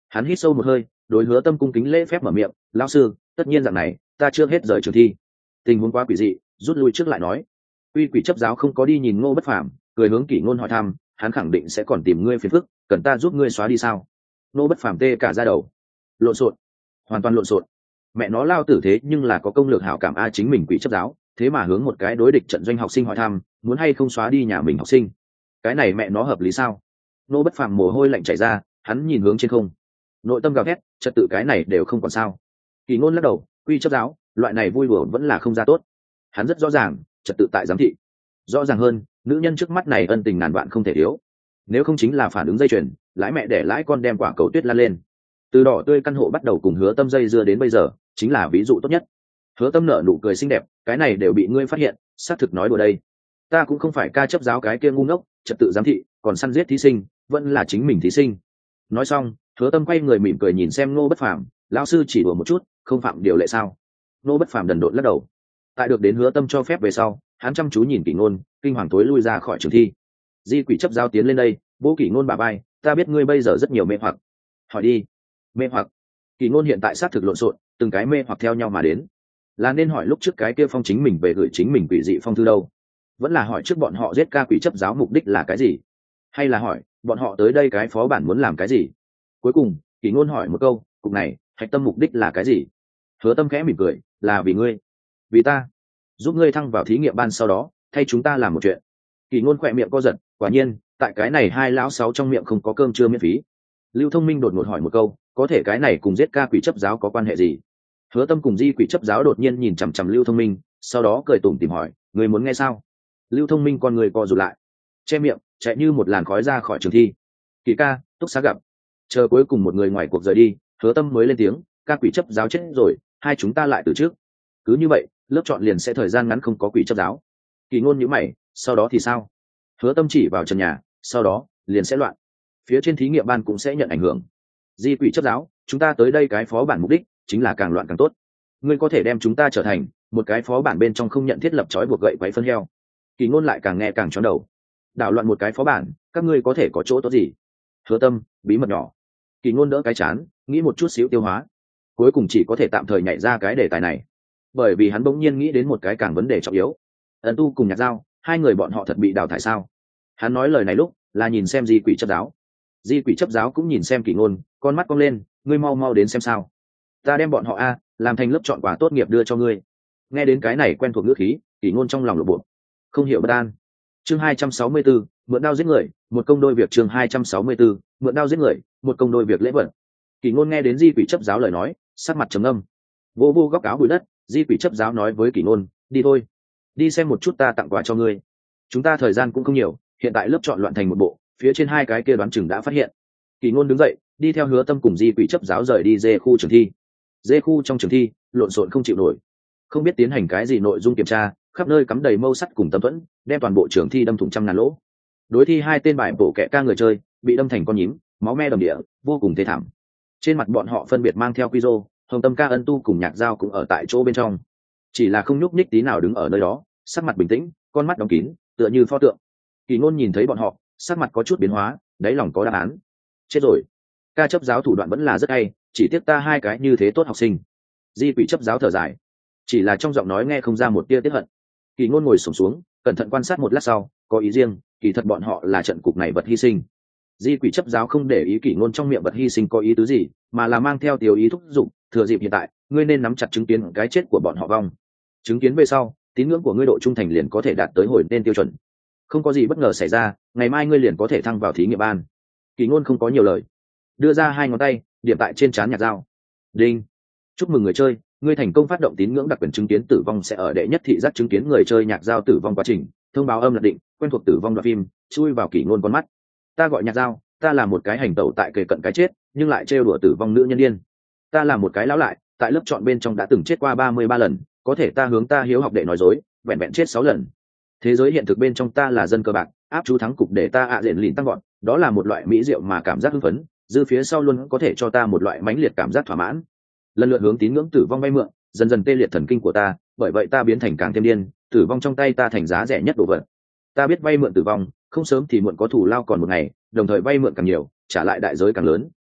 Hắn hít sâu một hơi, đối Hứa Tâm cung kính lễ phép mở miệng, lão sư, tất nhiên dạng này ta chưa hết rời trường thi. Tình huống quá quỷ dị, rút lui trước lại nói. Uy Quỷ chấp giáo không có đi nhìn Ngô Bất Phàm, cười hướng Kỷ Ngôn hỏi thăm, hắn khẳng định sẽ còn tìm ngươi phiền phức, cần ta giúp ngươi xóa đi sao? Ngô Bất Phàm tê cả da đầu. Lộn xộn, hoàn toàn lộn xộn. Mẹ nó lao tử thế nhưng là có công lược hảo cảm a, chính mình Quỷ chấp giáo, thế mà hướng một cái đối địch trận doanh học sinh hỏi thăm, muốn hay không xóa đi nhà mình học sinh. Cái này mẹ nó hợp lý sao? Ngô Bất Phàm mồ hôi lạnh chảy ra, hắn nhìn hướng trên không. Nội tâm gào thét, trật tự cái này đều không còn sao? Kỷ Ngôn lắc đầu, Quy chấp giáo, loại này vui đùa vẫn là không ra tốt. Hắn rất rõ ràng, trật tự tại giám thị. Rõ ràng hơn, nữ nhân trước mắt này ân tình ngàn vạn không thể thiếu. Nếu không chính là phản ứng dây chuyền, lãi mẹ để lãi con đem quả cầu tuyết lan lên. Từ đỏ tươi căn hộ bắt đầu cùng Hứa Tâm dây dưa đến bây giờ, chính là ví dụ tốt nhất. Hứa Tâm nở nụ cười xinh đẹp, cái này đều bị ngươi phát hiện, xác thực nói đùa đây. Ta cũng không phải ca chấp giáo cái kia ngu ngốc, trật tự giám thị, còn săn giết thí sinh, vẫn là chính mình thí sinh. Nói xong, Hứa Tâm quay người mỉm cười nhìn xem Ngô Bất Phàm, lão sư chỉ đùa một chút, không phạm điều lệ sao? Ngô Bất Phàm đần độn lắc đầu. Tại được đến Hứa Tâm cho phép về sau, hắn chăm chú nhìn Kỷ Ngôn, kinh hoàng tối lui ra khỏi trường thi. Di Quỷ chấp giáo tiến lên đây, vỗ Kỷ Ngôn bả vai, ta biết ngươi bây giờ rất nhiều mê hoặc. Hỏi đi. Mê hoặc? Kỷ Ngôn hiện tại xác thực lộn xộn, từng cái mê hoặc theo nhau mà đến. Là nên hỏi lúc trước cái kia phong chính mình về gửi chính mình quỷ dị phong thư đâu? Vẫn là hỏi trước bọn họ giết ca quỷ chấp giáo mục đích là cái gì? Hay là hỏi bọn họ tới đây cái phó bản muốn làm cái gì? Cuối cùng, Kỷ Ngôn hỏi một câu, cục này, hạch tâm mục đích là cái gì? Hứa Tâm khẽ mỉm cười, là vì ngươi, vì ta, giúp ngươi thăng vào thí nghiệm ban, sau đó thay chúng ta làm một chuyện. Kỷ Ngôn khỏe miệng co giật, quả nhiên, tại cái này hai lão sáu trong miệng không có cơm trưa miễn phí. Lưu Thông Minh đột ngột hỏi một câu, có thể cái này cùng giết ca quỷ chấp giáo có quan hệ gì? Hứa Tâm cùng Di Quỷ chấp giáo đột nhiên nhìn chằm chằm Lưu Thông Minh, sau đó cười tủm tỉm hỏi, ngươi muốn nghe sao? Lưu Thông Minh con người co rụt lại, che miệng, chạy như một làn khói ra khỏi trường thi. Kỳ ca, Túc Xá gặp. Chờ cuối cùng một người ngoài cuộc rời đi, Hứa Tâm mới lên tiếng, ca quỷ chấp giáo chết rồi, hai chúng ta lại từ trước. Cứ như vậy, lớp chọn liền sẽ thời gian ngắn không có quỷ chấp giáo. Kỳ Ngôn nhíu mày, sau đó thì sao? Hứa Tâm chỉ vào trần nhà, sau đó liền sẽ loạn. Phía trên thí nghiệm ban cũng sẽ nhận ảnh hưởng. Di quỷ chấp giáo, chúng ta tới đây cái phó bản mục đích chính là càng loạn càng tốt. Ngươi có thể đem chúng ta trở thành một cái phó bản bên trong không nhận thiết lập trói buộc gậy quấy phân heo. Kỳ Ngôn lại càng nghe càng chóng đầu. Đảo loạn một cái phó bản, các ngươi có thể có chỗ tốt gì? Hứa Tâm, bí mật nhỏ. Kỳ Ngôn đỡ cái chán, nghĩ một chút xíu tiêu hóa, cuối cùng chỉ có thể tạm thời nhảy ra cái đề tài này, bởi vì hắn bỗng nhiên nghĩ đến một cái càng vấn đề trọng yếu. Ấn Tu cùng Nhạc Giao, hai người bọn họ thật bị đào thải sao? Hắn nói lời này lúc là nhìn xem Di Quỷ chấp giáo. Di Quỷ chấp giáo cũng nhìn xem Kỷ Ngôn, con mắt cong lên, ngươi mau mau đến xem sao? Ta đem bọn họ làm thành lớp chọn quà tốt nghiệp đưa cho ngươi. Nghe đến cái này quen thuộc ngữ khí, Kỷ Ngôn trong lòng lộn bột, không hiểu bất an. Chương 264, mượn đao giết người, một công đôi việc. Chương 264, mượn đao giết người, một công đôi việc lễ vật. Kỷ Ngôn nghe đến Di Quỷ chấp giáo lời nói, sắc mặt trầm ngâm. Vô vô góc áo bụi đất, Di Quỷ chấp giáo nói với Kỷ Ngôn, đi thôi, đi xem một chút ta tặng quà cho ngươi. Chúng ta thời gian cũng không nhiều, hiện tại lớp chọn loạn thành một bộ, phía trên hai cái kia đoán chừng đã phát hiện. Kỷ Ngôn đứng dậy, đi theo Hứa Tâm cùng Di Quỷ chấp giáo rời đi dê khu trường thi. Dê khu trong trường thi, lộn xộn không chịu nổi. Không biết tiến hành cái gì nội dung kiểm tra, khắp nơi cắm đầy mâu sắt cùng tấm thuẫn, đem toàn bộ trường thi đâm thủng trăm ngàn lỗ. Đối thi hai tên bài bổ kẹ ca người chơi, bị đâm thành con nhím, máu me đầm địa, vô cùng thê thảm. Trên mặt bọn họ phân biệt mang theo quy rô, Hồng Tâm ca, Ân Tu cùng Nhạc Giao cũng ở tại chỗ bên trong, chỉ là không nhúc nhích tí nào đứng ở nơi đó, sắc mặt bình tĩnh, con mắt đóng kín, tựa như pho tượng. Kỷ Ngôn nhìn thấy bọn họ, sắc mặt có chút biến hóa, đáy lòng có đáp án. Chết rồi, ca chấp giáo thủ đoạn vẫn là rất hay, chỉ tiếc ta hai cái như thế tốt học sinh. Di Quỷ chấp giáo thở dài, chỉ là trong giọng nói nghe không ra một tia tiếc hận. Kỷ Ngôn ngồi xổm xuống, cẩn thận quan sát một lát sau, có ý riêng, kỳ thật bọn họ là trận cục này vật hy sinh. Di Quỷ chấp giáo không để ý Kỷ Ngôn trong miệng vật hy sinh có ý tứ gì, mà là mang theo tiểu ý thúc giục, thừa dịp hiện tại, ngươi nên nắm chặt chứng kiến cái chết của bọn họ vong. Chứng kiến về sau, tín ngưỡng của ngươi độ trung thành liền có thể đạt tới hồi nên tiêu chuẩn. Không có gì bất ngờ xảy ra, ngày mai ngươi liền có thể thăng vào thí nghiệm ban. Kỷ Ngôn không có nhiều lời, đưa ra hai ngón tay, điểm tại trên trán Nhạc Giao. Đinh, chúc mừng người chơi, ngươi thành công phát động tín ngưỡng đặc quyền chứng kiến tử vong sẽ ở đệ nhất thị giác chứng kiến người chơi Nhạc Giao tử vong quá trình, thông báo âm lật định, quen thuộc tử vong đoạn phim, chui vào Kỷ Ngôn con mắt. Ta gọi Nhạc Giao, ta là một cái hành tẩu tại kề cận cái chết, nhưng lại trêu đùa tử vong nữ nhân điên. Ta là một cái lão lại, tại lớp chọn bên trong đã từng chết qua 33 lần, có thể ta hướng ta hiếu học đệ nói dối, vẹn vẹn chết 6 lần. Thế giới hiện thực bên trong ta là dân cờ bạc, áp chú thắng cục để ta diện lìn tăng gọn, đó là một loại mỹ diệu mà cảm giác hưng phấn, dư phía sau luôn có thể cho ta một loại mãnh liệt cảm giác thỏa mãn. Lần lượt hướng tín ngưỡng tử vong vay mượn, dần dần tê liệt thần kinh của ta, bởi vậy ta biến thành càng thêm điên, tử vong trong tay ta thành giá rẻ nhất đồ vật. Ta biết vay mượn tử vong, không sớm thì muộn có thủ lao còn một ngày, đồng thời vay mượn càng nhiều, trả lại đại giới càng lớn,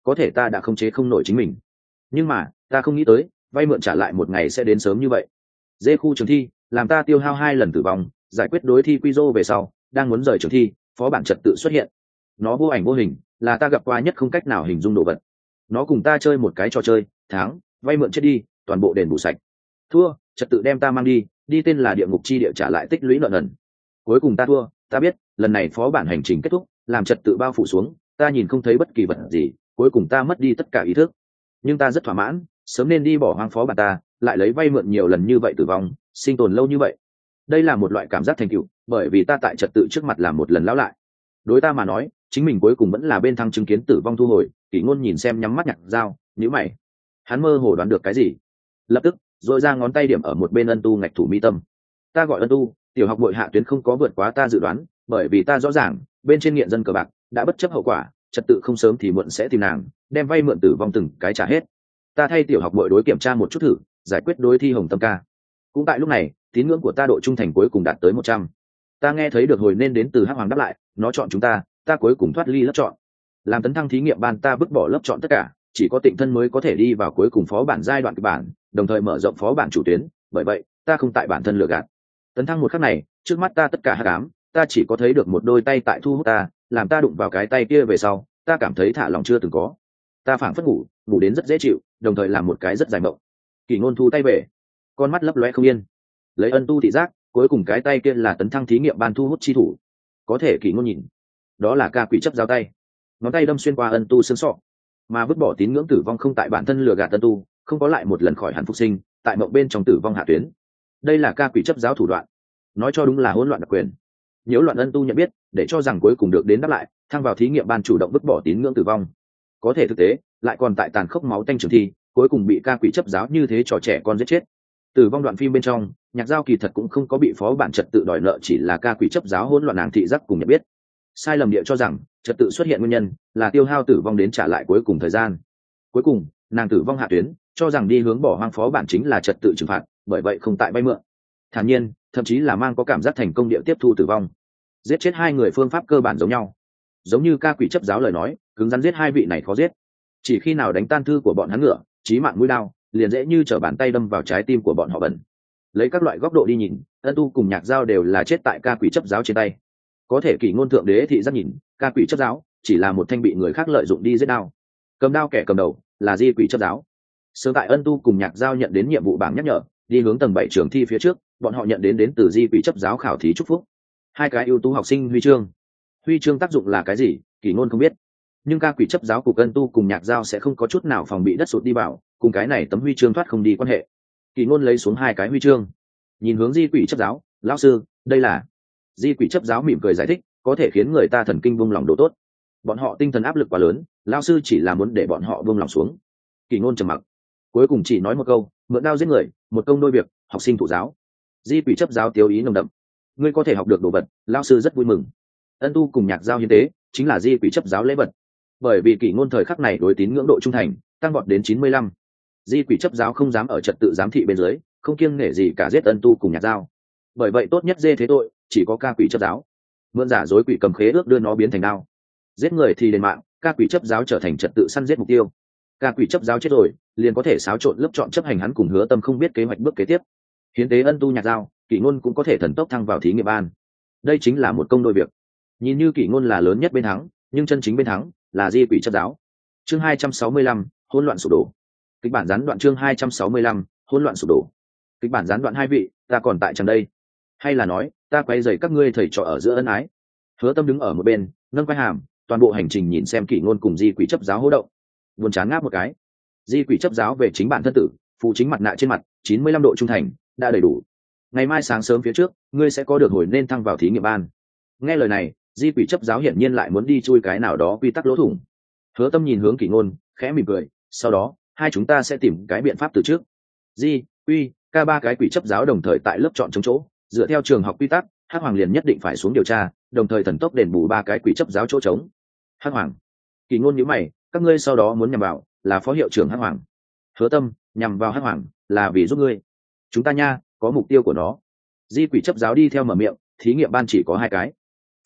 có thể ta đã khống chế không nổi chính mình. Nhưng mà ta không nghĩ tới vay mượn trả lại một ngày sẽ đến sớm như vậy. Dê khu trường thi làm ta tiêu hao 2 lần tử vong, giải quyết đối thi quy rô về sau đang muốn rời trường thi, phó bản trật tự xuất hiện. Nó vô ảnh vô hình, là ta gặp qua nhất không cách nào hình dung đồ vật. Nó cùng ta chơi một cái trò chơi, thắng vay mượn chết đi, toàn bộ đền bù sạch. Thua, trật tự đem ta mang đi, đi tên là địa ngục chi địa trả lại tích lũy nợ nần. Cuối cùng ta thua, ta biết lần này phó bản hành trình kết thúc, làm trật tự bao phủ xuống, ta nhìn không thấy bất kỳ vật gì, cuối cùng ta mất đi tất cả ý thức. Nhưng ta rất thỏa mãn, sớm nên đi bỏ hoang phó bản ta, lại lấy vay mượn nhiều lần như vậy tử vong, sinh tồn lâu như vậy. Đây là một loại cảm giác thành tựu, bởi vì ta tại trật tự trước mặt làm một lần lão lại. Đối ta mà nói, chính mình cuối cùng vẫn là bên thăng chứng kiến tử vong thu hồi. Kỷ Ngôn nhìn xem nhắm mắt nhặt dao, nhíu mày. Hắn mơ hồ đoán được cái gì, lập tức dội ra ngón tay điểm ở một bên Ân Tu ngạch thủ mi tâm. Ta gọi Ân Tu, tiểu học bội hạ tuyến không có vượt quá ta dự đoán, bởi vì ta rõ ràng bên trên nghiện dân cờ bạc đã bất chấp hậu quả, trật tự không sớm thì muộn sẽ tìm nàng, đem vay mượn tử vong từng cái trả hết. Ta thay tiểu học bội đối kiểm tra một chút thử, giải quyết đối thi Hồng Tâm ca. Cũng tại lúc này, tín ngưỡng của ta độ trung thành cuối cùng đạt tới 100. Ta nghe thấy được hồi nên đến từ Hắc Hoàng đáp lại, nó chọn chúng ta, ta cuối cùng thoát ly lớp chọn. Làm tấn thăng thí nghiệm ban ta vứt bỏ lớp chọn tất cả, chỉ có Tịnh Thân mới có thể đi vào cuối cùng phó bản giai đoạn kịch bản, đồng thời mở rộng phó bản chủ tuyến, bởi vậy ta không tại bản thân lừa gạt. Tấn thăng một khắc này, trước mắt ta tất cả hắc ám, ta chỉ có thấy được một đôi tay tại thu hút ta, làm ta đụng vào cái tay kia về sau, ta cảm thấy thả lòng chưa từng có. Ta phảng phất ngủ, ngủ đến rất dễ chịu, đồng thời làm một cái rất dài mộng. Kỷ Ngôn thu tay về, con mắt lấp lóe không yên. Lấy Ân Tu thị giác, cuối cùng cái tay kia là tấn thăng thí nghiệm ban thu hút chi thủ. Có thể Kỷ Ngôn nhìn, đó là ca quỷ chấp giao tay, ngón tay đâm xuyên qua Ân Tu xương sọ, mà vứt bỏ tín ngưỡng tử vong không tại bản thân lừa gạt Ân Tu, không có lại một lần khỏi hẳn phục sinh, tại mộng bên trong tử vong hạ tuyến. Đây là ca quỷ chấp giáo thủ đoạn, nói cho đúng là hỗn loạn đặc quyền. Nhiễu loạn Ân Tu nhận biết, để cho rằng cuối cùng được đến đáp lại, thăng vào thí nghiệm ban chủ động vứt bỏ tín ngưỡng tử vong. Có thể thực tế lại còn tại tàn khốc máu tanh trường thi, cuối cùng bị ca quỷ chấp giáo như thế trò trẻ con giết chết. Tử vong đoạn phim bên trong, Nhạc Giao kỳ thật cũng không có bị phó bản trật tự đòi nợ, chỉ là ca quỷ chấp giáo hỗn loạn nàng thị giác cùng nhận biết. Sai lầm địa cho rằng trật tự xuất hiện nguyên nhân là tiêu hao tử vong đến trả lại cuối cùng thời gian. Cuối cùng nàng tử vong hạ tuyến, cho rằng đi hướng bỏ hoang phó bản chính là trật tự trừng phạt, bởi vậy không tại vay mượn. Thản nhiên, thậm chí là mang có cảm giác thành công địa tiếp thu tử vong. Giết chết hai người phương pháp cơ bản giống nhau, giống như ca quỷ chấp giáo lời nói, cứng rắn giết hai vị này khó giết. Chỉ khi nào đánh tan thư của bọn hắn ngựa, chí mạng mũi đao liền dễ như trở bàn tay đâm vào trái tim của bọn họ bẩn. Lấy các loại góc độ đi nhìn, Ân Tu cùng Nhạc Giao đều là chết tại ca quỷ chấp giáo trên tay. Có thể Kỷ Ngôn thượng đế thị giác nhìn, ca quỷ chấp giáo chỉ là một thanh bị người khác lợi dụng đi giết đao. Cầm đao kẻ cầm đầu là di quỷ chấp giáo. Sớm tại Ân Tu cùng Nhạc Giao nhận đến nhiệm vụ bảng nhắc nhở, đi hướng tầng 7 trường thi phía trước, bọn họ nhận đến từ di quỷ chấp giáo khảo thí chúc phúc. Hai cái ưu tú học sinh huy chương. Huy chương tác dụng là cái gì, Kỷ Ngôn không biết. Nhưng ca quỷ chấp giáo của Ân Tu cùng Nhạc Giao sẽ không có chút nào phòng bị đất sụt đi vào, cùng cái này tấm huy chương thoát không đi quan hệ. Kỷ Ngôn lấy xuống hai cái huy chương, nhìn hướng di quỷ chấp giáo, lão sư, đây là. Di quỷ chấp giáo mỉm cười giải thích, có thể khiến người ta thần kinh buông lòng độ tốt. Bọn họ tinh thần áp lực quá lớn, lão sư chỉ là muốn để bọn họ buông lòng xuống. Kỷ Ngôn trầm mặc, cuối cùng chỉ nói một câu, mượn đao giết người, một công đôi việc, học sinh thụ giáo. Di quỷ chấp giáo tiêu ý nồng đậm, ngươi có thể học được đồ vật, lão sư rất vui mừng. Ân Tu cùng Nhạc Giao hiến tế chính là di quỷ chấp giáo lễ vật, bởi vì Kỷ Ngôn thời khắc này đối tín ngưỡng độ trung thành tăng vọt đến 95. Di quỷ chấp giáo không dám ở trật tự giám thị bên dưới, không kiêng nể gì cả giết Ân Tu cùng Nhạc Giao. Bởi vậy tốt nhất dê thế tội chỉ có ca quỷ chấp giáo, mượn giả dối quỷ cầm khế ước đưa nó biến thành đao, giết người thì đền mạng, ca quỷ chấp giáo trở thành trật tự săn giết mục tiêu. Ca quỷ chấp giáo chết rồi, liền có thể xáo trộn lớp chọn chấp hành hắn cùng Hứa Tâm không biết kế hoạch bước kế tiếp. Hiến tế Ân Tu Nhạc Giao, Kỷ Ngôn cũng có thể thần tốc thăng vào thí nghiệm ban. Đây chính là một công đôi việc. Nhìn như Kỷ Ngôn là lớn nhất bên thắng, nhưng chân chính bên thắng là di quỷ chấp giáo. Chương 265, hỗn loạn sụp đổ. Kịch bản gián đoạn chương 265, hỗn loạn sụp đổ. Kịch bản gián đoạn hai vị, ta còn tại chẳng đây. Hay là nói, ta quay dày các ngươi thầy trò ở giữa ân ái. Hứa Tâm đứng ở một bên, nâng quai hàm, toàn bộ hành trình nhìn xem Kỷ Ngôn cùng di quỷ chấp giáo hô động. Buồn chán ngáp một cái. Di quỷ chấp giáo về chính bản thân tử, phụ chính mặt nạ trên mặt, 95 độ trung thành, đã đầy đủ. Ngày mai sáng sớm phía trước, ngươi sẽ có được hồi nên thăng vào thí nghiệm ban. Nghe lời này, di quỷ chấp giáo hiển nhiên lại muốn đi chui cái nào đó quy tắc lỗ thủng. Hứa Tâm nhìn hướng Kỷ Ngôn, khẽ mỉm cười, sau đó hai chúng ta sẽ tìm cái biện pháp từ trước. Di Quy ca ba cái quỷ chấp giáo đồng thời tại lớp chọn chống chỗ, dựa theo trường học quy tắc, Hắc Hoàng liền nhất định phải xuống điều tra, đồng thời thần tốc đền bù ba cái quỷ chấp giáo chỗ trống. Hắc Hoàng. Kỷ Ngôn nhíu mày, các ngươi sau đó muốn nhằm vào là phó hiệu trưởng Hắc Hoàng. Hứa Tâm, nhằm vào Hắc Hoàng là vì giúp ngươi. Chúng ta nha, có mục tiêu của nó. Di quỷ chấp giáo đi theo mở miệng, thí nghiệm ban chỉ có hai cái.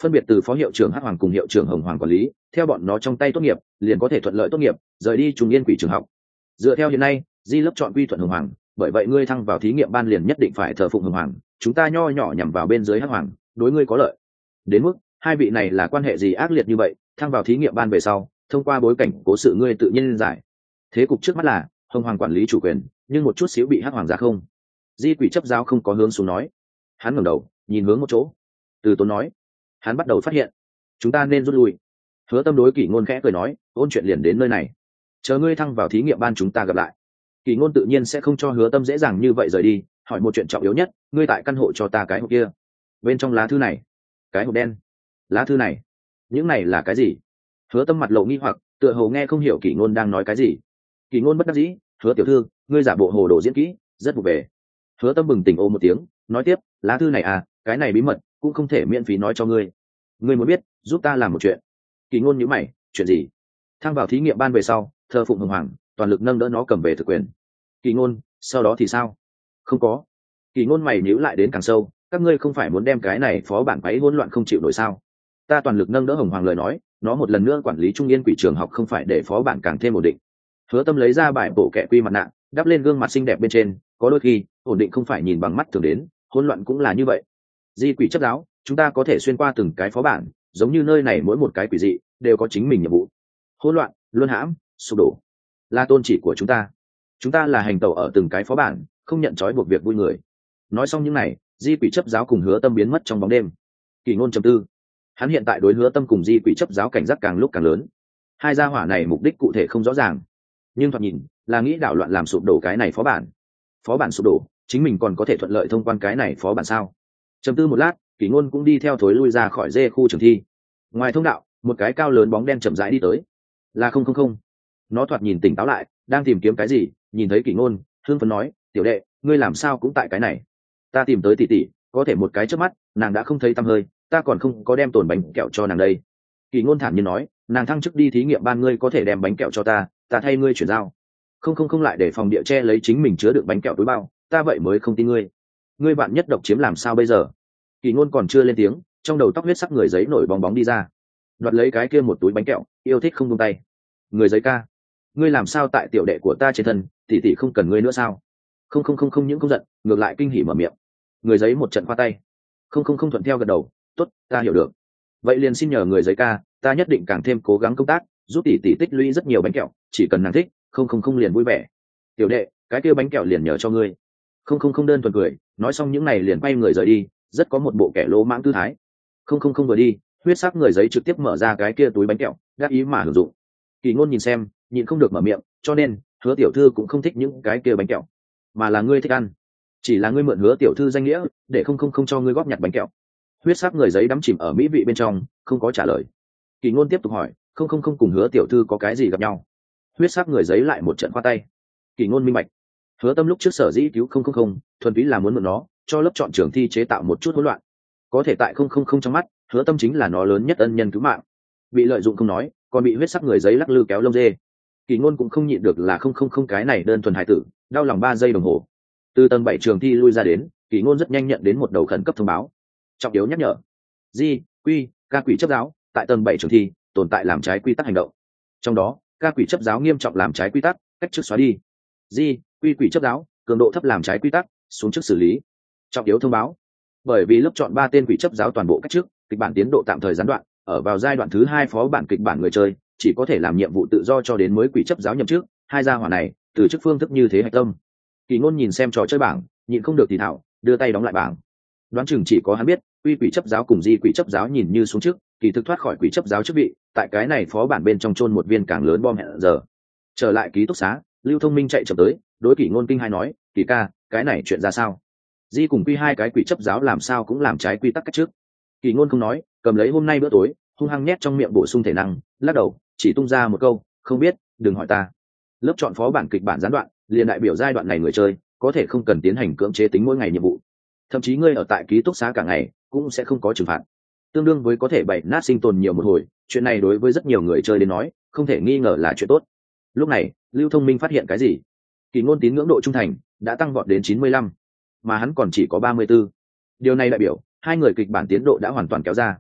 phân biệt từ phó hiệu trưởng hắc hoàng cùng hiệu trưởng hồng hoàng quản lý, theo bọn nó trong tay tốt nghiệp liền có thể thuận lợi tốt nghiệp rời đi trùng yên quỷ trường học. Dựa theo hiện nay di lớp chọn quy thuận hồng hoàng, bởi vậy ngươi thăng vào thí nghiệm ban liền nhất định phải thờ phụng hồng hoàng, chúng ta nho nhỏ nhằm vào bên dưới hắc hoàng, đối ngươi có lợi. Đến mức hai vị này là quan hệ gì ác liệt như vậy, thăng vào thí nghiệm ban về sau thông qua bối cảnh cố sự ngươi tự nhiên giải. Thế cục trước mắt là hồng hoàng quản lý chủ quyền, nhưng một chút xíu bị hắc hoàng ra không. Di quỷ chấp giáo không có hướng xuống nói, hắn ngẩng đầu nhìn hướng một chỗ. Từ Tốn nói, hắn bắt đầu phát hiện chúng ta nên rút lui. Hứa Tâm đối Kỷ Ngôn khẽ cười nói, ôn chuyện liền đến nơi này, chờ ngươi thăng vào thí nghiệm ban chúng ta gặp lại. Kỷ Ngôn tự nhiên sẽ không cho Hứa Tâm dễ dàng như vậy rời đi, hỏi một chuyện trọng yếu nhất, ngươi tại căn hộ cho ta cái hộp kia, bên trong lá thư này. Cái hộp đen? Lá thư này? Những này là cái gì? Hứa Tâm mặt lộ nghi hoặc, tựa hồ nghe không hiểu Kỷ Ngôn đang nói cái gì. Kỷ Ngôn bất đắc dĩ, Hứa tiểu thư, ngươi giả bộ hồ đồ diễn kỹ rất vụ về. Hứa Tâm bừng tỉnh ô một tiếng, nói tiếp, lá thư này à, cái này bí mật cũng không thể miễn phí nói cho ngươi. Ngươi muốn biết, giúp ta làm một chuyện. Kỷ Ngôn nhíu mày, chuyện gì? Thăng vào thí nghiệm ban về sau, thờ phụng hồng hoàng, toàn lực nâng đỡ nó cầm về thực quyền. Kỷ Ngôn, sau đó thì sao? Không có. Kỷ Ngôn mày nhíu lại đến càng sâu, các ngươi không phải muốn đem cái này phó bản quấy hỗn loạn không chịu nổi sao? Ta toàn lực nâng đỡ hồng hoàng lời nói, nó một lần nữa quản lý trung yên quỷ trường học không phải để phó bản càng thêm ổn định. Hứa Tâm lấy ra bài bộ kẻ quy mặt nạ, đắp lên gương mặt xinh đẹp bên trên, có đôi khi ổn định không phải nhìn bằng mắt thường đến, hỗn loạn cũng là như vậy. Di quỷ chấp giáo, chúng ta có thể xuyên qua từng cái phó bản, giống như nơi này mỗi một cái quỷ dị đều có chính mình nhiệm vụ. Hỗn loạn, luân hãm, sụp đổ là tôn chỉ của chúng ta là hành tẩu ở từng cái phó bản, không nhận trói buộc việc vui người. Nói xong những này, Di quỷ chấp giáo cùng Hứa Tâm biến mất trong bóng đêm. Kỷ Ngôn trầm tư, hắn hiện tại đối Hứa Tâm cùng Di quỷ chấp giáo cảnh giác càng lúc càng lớn. Hai gia hỏa này mục đích cụ thể không rõ ràng, nhưng thoạt nhìn là nghĩ đảo loạn làm sụp đổ cái này phó bản. Phó bản sụp đổ, chính mình còn có thể thuận lợi thông quan cái này phó bản sao? Trầm tư một lát, Kỷ Ngôn cũng đi theo thối lui ra khỏi dê khu trường thi. Ngoài thông đạo, một cái cao lớn bóng đen chậm rãi đi tới. Là 000. Nó thoạt nhìn tỉnh táo lại, đang tìm kiếm cái gì, nhìn thấy Kỷ Ngôn, hưng phấn nói, tiểu đệ, ngươi làm sao cũng tại cái này? Ta tìm tới tỷ tỷ, có thể một cái chớp mắt, nàng đã không thấy tăm hơi, ta còn không có đem tồn bánh kẹo cho nàng đây. Kỷ Ngôn thản nhiên nói, nàng thăng chức đi thí nghiệm ban, ngươi có thể đem bánh kẹo cho ta thay ngươi chuyển giao. Không lại để phòng địa che lấy chính mình chứa đựng bánh kẹo túi bao, ta vậy mới không tin ngươi bạn nhất độc chiếm làm sao bây giờ? Kỷ Ngôn còn chưa lên tiếng, trong đầu tóc huyết sắc người giấy nổi bong bóng đi ra, đoạt lấy cái kia một túi bánh kẹo, yêu thích không buông tay. Người giấy ca, ngươi làm sao tại tiểu đệ của ta trên thân, tỷ tỷ không cần ngươi nữa sao? Không những không giận, ngược lại kinh hỉ mở miệng. Người giấy một trận khoa tay. Không thuận theo gật đầu, tốt, ta hiểu được. Vậy liền xin nhờ người giấy ca, ta nhất định càng thêm cố gắng công tác, giúp tỷ tỷ tích lũy rất nhiều bánh kẹo, chỉ cần nàng thích, không liền vui vẻ. Tiểu đệ, cái kia bánh kẹo liền nhờ cho ngươi. Không đơn thuần cười, nói xong những này liền quay người rời đi, rất có một bộ kẻ lỗ mãng tư thái. Không vừa đi, huyết sắc người giấy trực tiếp mở ra cái kia túi bánh kẹo, đáp ý mà hưởng dụng. Kỷ Ngôn nhìn xem, nhịn không được mở miệng, cho nên Hứa tiểu thư cũng không thích những cái kia bánh kẹo, mà là ngươi thích ăn. Chỉ là ngươi mượn Hứa tiểu thư danh nghĩa, để không cho ngươi góp nhặt bánh kẹo. Huyết sắc người giấy đắm chìm ở mỹ vị bên trong, không có trả lời. Kỷ Ngôn tiếp tục hỏi, không cùng Hứa tiểu thư có cái gì gặp nhau? Huyết sắc người giấy lại một trận khoa tay. Kỷ Ngôn minh bạch, Hứa Tâm lúc trước sở dĩ cứu 000, thuần túy là muốn mượn nó cho lớp chọn trường thi chế tạo một chút hỗn loạn. Có thể tại 000 trong mắt, Hứa Tâm chính là nó lớn nhất ân nhân cứu mạng. Bị lợi dụng không nói, còn bị huyết sắc người giấy lắc lư kéo lông dê. Kỷ Ngôn cũng không nhịn được là 000 cái này đơn thuần hài tử, đau lòng 3 giây đồng hồ. Từ tầng 7 trường thi lui ra đến, Kỷ Ngôn rất nhanh nhận đến một đầu khẩn cấp thông báo. Trọng yếu nhắc nhở. Di, Quy, ca quỷ chấp giáo, tại tầng 7 trường thi, tồn tại làm trái quy tắc hành động. Trong đó, ca quỷ chấp giáo nghiêm trọng làm trái quy tắc, cách chức xóa đi. Di, Quy quỷ chấp giáo, cường độ thấp làm trái quy tắc, xuống chức xử lý. Trọng yếu thông báo. Bởi vì lớp chọn 3 tên quỷ chấp giáo toàn bộ cách chức, kịch bản tiến độ tạm thời gián đoạn, ở vào giai đoạn thứ 2 phó bản kịch bản người chơi chỉ có thể làm nhiệm vụ tự do cho đến mới quỷ chấp giáo nhậm chức, hai gia hỏa này từ chức phương thức như thế hạch tâm. Kỳ Ngôn nhìn xem trò chơi bảng, nhịn không được thì thảo, đưa tay đóng lại bảng. Đoán chừng chỉ có hắn biết, Quy quỷ chấp giáo cùng Di quỷ chấp giáo nhìn như xuống chức, kỳ thực thoát khỏi quỷ chấp giáo chức vị, tại cái này phó bản bên trong chôn một viên càng lớn bom hẹn giờ. Trở lại ký túc xá, Lưu Thông Minh chạy chậm tới, đối Kỷ Ngôn kinh hai nói, Kỳ ca, cái này chuyện ra sao? Di cùng Quy hai cái quỷ chấp giáo làm sao cũng làm trái quy tắc cách trước. Kỷ Ngôn không nói, cầm lấy hôm nay bữa tối, hung hăng nhét trong miệng bổ sung thể năng, lắc đầu, chỉ tung ra một câu, không biết, đừng hỏi ta. Lớp chọn phó bản kịch bản gián đoạn, liền đại biểu giai đoạn này người chơi có thể không cần tiến hành cưỡng chế tính mỗi ngày nhiệm vụ, thậm chí ngươi ở tại ký túc xá cả ngày cũng sẽ không có trừng phạt, tương đương với có thể bày nát sinh tồn nhiều một hồi. Chuyện này đối với rất nhiều người chơi đến nói không thể nghi ngờ là chuyện tốt. Lúc này Lưu Thông Minh phát hiện cái gì? Kỷ Ngôn tín ngưỡng độ trung thành đã tăng vọt đến 95, mà hắn còn chỉ có 34. Điều này đại biểu hai người kịch bản tiến độ đã hoàn toàn kéo ra.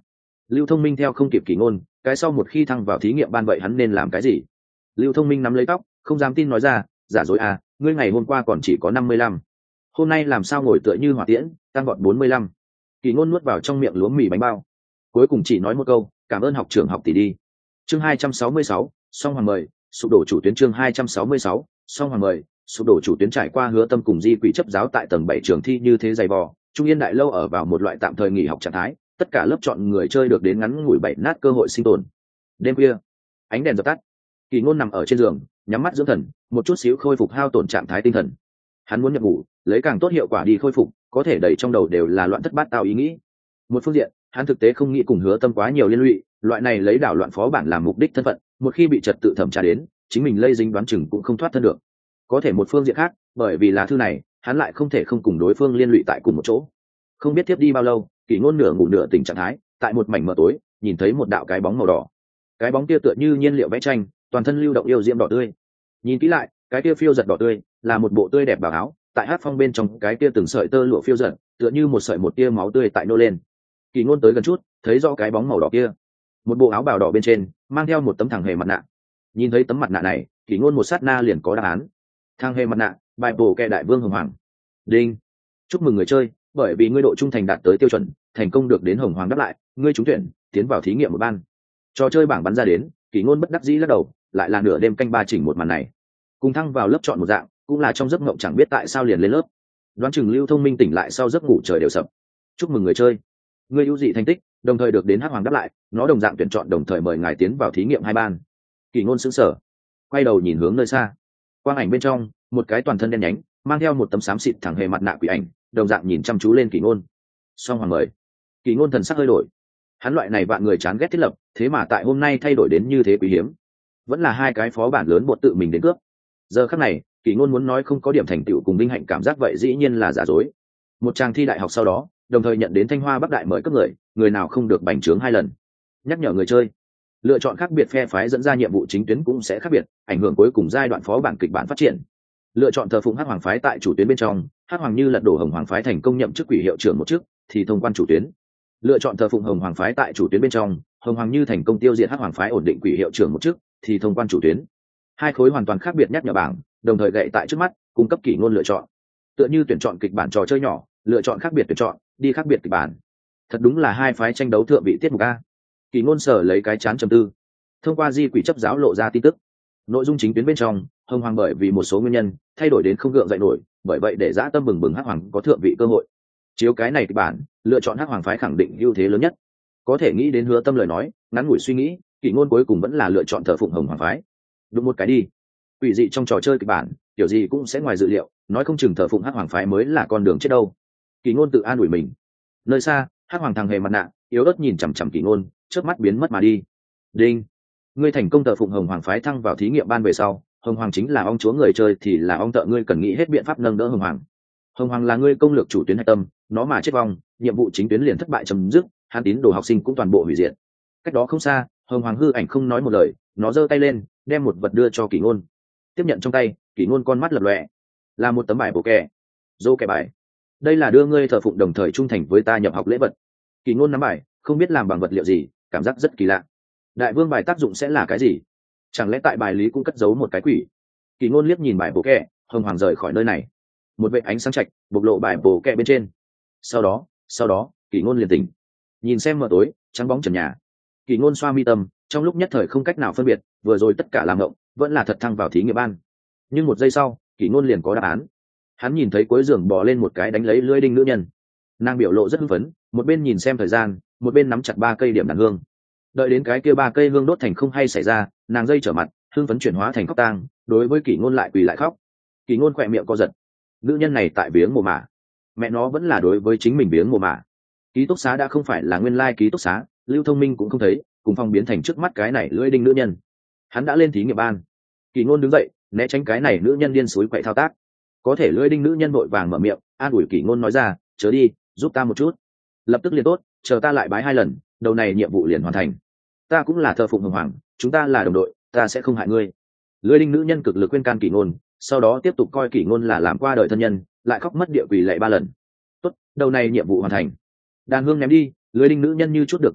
Lưu Thông Minh theo không kịp Kỷ Ngôn, cái sau một khi thăng vào thí nghiệm ban vậy hắn nên làm cái gì? Lưu Thông Minh nắm lấy tóc, không dám tin nói ra, giả dối à, ngươi ngày hôm qua còn chỉ có 55, hôm nay làm sao ngồi tựa như hỏa tiễn, tăng vọt 45. Kỷ Ngôn nuốt vào trong miệng lúa mì bánh bao, cuối cùng chỉ nói một câu, cảm ơn học trưởng học tỷ đi. Chương 266, song hoàng mời, sụp đổ chủ tuyến. Chương 266, song hoàng mời, sụp đổ chủ tuyến. Trải qua Hứa Tâm cùng Di Quỷ chấp giáo tại tầng 7 trường thi như thế dày vò, Trung Yên Đại Lâu ở vào một loại tạm thời nghỉ học trạng thái, tất cả lớp chọn người chơi được đến ngắn ngủi bảy nát cơ hội sinh tồn. Đêm khuya, ánh đèn dập tắt, Kỷ Ngôn nằm ở trên giường, nhắm mắt dưỡng thần, một chút xíu khôi phục hao tổn trạng thái tinh thần. Hắn muốn nhập ngủ, lấy càng tốt hiệu quả đi khôi phục, có thể đầy trong đầu đều là loạn thất bát tao ý nghĩ. Một phương diện, hắn thực tế không nghĩ cùng Hứa Tâm quá nhiều liên lụy, loại này lấy đảo loạn phó bản làm mục đích thân phận, một khi bị trật tự thẩm tra đến, chính mình lây dính đoán chừng cũng không thoát thân được. Có thể một phương diện khác, bởi vì là thư này, hắn lại không thể không cùng đối phương liên lụy tại cùng một chỗ. Không biết tiếp đi bao lâu, Kỷ Ngôn nửa ngủ nửa tỉnh trạng thái, tại một mảnh mờ tối, nhìn thấy một đạo cái bóng màu đỏ. Cái bóng kia tựa như nhiên liệu vẽ tranh, toàn thân lưu động yêu diễm đỏ tươi. Nhìn kỹ lại, cái kia phiêu giật đỏ tươi, là một bộ tươi đẹp bảo áo, tại hát phong bên trong cái kia từng sợi tơ lụa phiêu giật, tựa như một sợi một tia máu tươi tại nô lên. Kỷ Ngôn tới gần chút, thấy rõ cái bóng màu đỏ kia, một bộ áo bào đỏ bên trên mang theo một tấm thằng hề mặt nạ. Nhìn thấy tấm mặt nạ này, Kỷ Ngôn một sát na liền có đáp án. Thằng hề mặt nạ, bài bổ kẹ đại vương hồng hoàng. Đinh, chúc mừng người chơi, bởi vì ngươi độ trung thành đạt tới tiêu chuẩn, thành công được đến hồng hoàng đáp lại, ngươi trúng tuyển tiến vào thí nghiệm một ban. Trò chơi bảng bắn ra đến, Kỷ Ngôn bất đắc dĩ lắc đầu, lại là nửa đêm canh ba chỉnh một màn này. Cùng thăng vào lớp chọn một dạng, cũng là trong giấc mộng chẳng biết tại sao liền lên lớp. Đoán chừng Lưu Thông Minh tỉnh lại sau giấc ngủ trời đều sập. Chúc mừng người chơi, ngươi ưu dị thành tích, đồng thời được đến hắc hoàng đáp lại, nó đồng dạng tuyển chọn đồng thời mời ngài tiến vào thí nghiệm hai ban. Kỷ Ngôn sững sờ, quay đầu nhìn hướng nơi xa. Quang ảnh bên trong, một cái toàn thân đen nhánh, mang theo một tấm xám xịt thẳng hề mặt nạ quỷ ảnh, đồng dạng nhìn chăm chú lên Kỷ Ngôn. Song hoàng mời. Kỷ Ngôn thần sắc hơi đổi. Hắn loại này vạn người chán ghét thiết lập, thế mà tại hôm nay thay đổi đến như thế quý hiếm. Vẫn là hai cái phó bản lớn bột tự mình đến cướp. Giờ khắc này, Kỷ Ngôn muốn nói không có điểm thành tựu cùng vinh hạnh cảm giác vậy dĩ nhiên là giả dối. Một trang thi đại học sau đó, đồng thời nhận đến Thanh Hoa Bắc Đại mời cấp người, người nào không được bành trướng hai lần. Nhắc nhở người chơi, lựa chọn khác biệt phe phái dẫn ra nhiệm vụ chính tuyến cũng sẽ khác biệt, ảnh hưởng cuối cùng giai đoạn phó bản kịch bản phát triển. Lựa chọn thờ phụng hắc hoàng phái tại chủ tuyến bên trong, hắc hoàng như lật đổ hồng hoàng phái thành công nhậm chức quỷ hiệu trưởng một chức, thì thông quan chủ tuyến. Lựa chọn thờ phụng hồng hoàng phái tại chủ tuyến bên trong, hồng hoàng như thành công tiêu diệt hắc hoàng phái ổn định quỷ hiệu trưởng một chức, thì thông quan chủ tuyến. Hai khối hoàn toàn khác biệt nhắc nhở bảng, đồng thời gậy tại trước mắt, cung cấp Kỷ Ngôn lựa chọn. Tựa như tuyển chọn kịch bản trò chơi nhỏ, lựa chọn khác biệt tuyển chọn, đi khác biệt kịch bản. Thật đúng là hai phái tranh đấu thượng vị tiết mục a. Kỷ Ngôn sở lấy cái chán trầm tư. Thông qua Di Quỷ chấp giáo lộ ra tin tức, nội dung chính tuyến bên trong, hồng hoàng bởi vì một số nguyên nhân thay đổi đến không gượng dậy nổi, bởi vậy để dã tâm bừng bừng hắc hoàng có thượng vị cơ hội. Chiếu cái này kịch bản, lựa chọn hắc hoàng phái khẳng định ưu thế lớn nhất. Có thể nghĩ đến Hứa Tâm lời nói, ngắn ngủi suy nghĩ, Kỷ Ngôn cuối cùng vẫn là lựa chọn thờ phụng hồng hoàng phái. Đúng một cái đi. Quỷ dị trong trò chơi kịch bản, kiểu gì cũng sẽ ngoài dự liệu, nói không chừng thờ phụng hắc hoàng phái mới là con đường chết đâu. Kỷ Ngôn tự an ủi mình. Nơi xa, hắc hoàng thằng hề mặt nạ yếu ớt nhìn chằm chằm Kỷ Ngôn, chớp mắt biến mất mà đi. Đinh, ngươi thành công thờ phụng hồng hoàng phái thăng vào thí nghiệm ban về sau, hồng hoàng chính là ong chúa người chơi thì là ong tợ, ngươi cần nghĩ hết biện pháp nâng đỡ hồng hoàng. Hồng hoàng là ngươi công lược chủ tuyến hạch tâm, nó mà chết vong, nhiệm vụ chính tuyến liền thất bại chấm dứt, hắn tín đồ học sinh cũng toàn bộ hủy diệt. Cách đó không xa, hồng hoàng hư ảnh không nói một lời, nó giơ tay lên, đem một vật đưa cho Kỷ Ngôn. Tiếp nhận trong tay, Kỷ Ngôn con mắt lập lòe, là một tấm bài bổ kẹ, dô kẹ bài. Đây là đưa ngươi thờ phụng đồng thời trung thành với ta nhập học lễ vật. Kỷ Ngôn nắm bài, không biết làm bằng vật liệu gì, cảm giác rất kỳ lạ. Đại vương bài tác dụng sẽ là cái gì? Chẳng lẽ tại bài lý cũng cất giấu một cái quỷ? Kỷ Ngôn liếc nhìn bài bổ kẹ, hồng hoàng rời khỏi nơi này. Một vệt ánh sáng chạch bộc lộ bài bổ kẹ bên trên. Sau đó, Kỷ Ngôn liền tỉnh. Nhìn xem mờ tối, trắng bóng trần nhà. Kỷ Ngôn xoa mi tâm, trong lúc nhất thời không cách nào phân biệt, vừa rồi tất cả làm ngộng, vẫn là thật thăng vào thí nghiệm ban. Nhưng một giây sau, Kỷ Ngôn liền có đáp án. Hắn nhìn thấy cuối giường bò lên một cái đánh lấy lưỡi đinh nữ nhân. Nàng biểu lộ rất hưng phấn, một bên nhìn xem thời gian, một bên nắm chặt 3 cây điểm đàn hương. Đợi đến cái kia 3 cây hương đốt thành không hay xảy ra, nàng dây trở mặt, hưng phấn chuyển hóa thành khóc tang, đối với Kỷ Ngôn lại quỳ lại khóc. Kỷ Ngôn khỏe miệng co giật. Nữ nhân này tại viếng mồ mả, mẹ nó vẫn là đối với chính mình viếng mồ mả. Ký túc xá đã không phải là nguyên lai ký túc xá, Lưu Thông Minh cũng không thấy, cùng phòng biến thành trước mắt cái này lưỡi đinh nữ nhân. Hắn đã lên thí nghiệm ban. Kỷ Ngôn đứng dậy, né tránh cái này nữ nhân điên suối quậy thao tác. Có thể lưỡi đinh nữ nhân vội vàng mở miệng, an ủi Kỷ Ngôn nói ra, chớ đi, giúp ta một chút. Lập tức liền tốt, chờ ta lại bái 2 lần, đầu này nhiệm vụ liền hoàn thành. Ta cũng là thờ phụng hồng hoàng, chúng ta là đồng đội, ta sẽ không hại ngươi. Lưỡi đinh nữ nhân cực lực khuyên can Kỷ Ngôn, sau đó tiếp tục coi Kỷ Ngôn là làm qua đời thân nhân, lại khóc mất địa quỳ lạy 3 lần. Tốt, đầu này nhiệm vụ hoàn thành. Đàn hương ném đi, lưỡi đinh nữ nhân như chút được gánh nặng,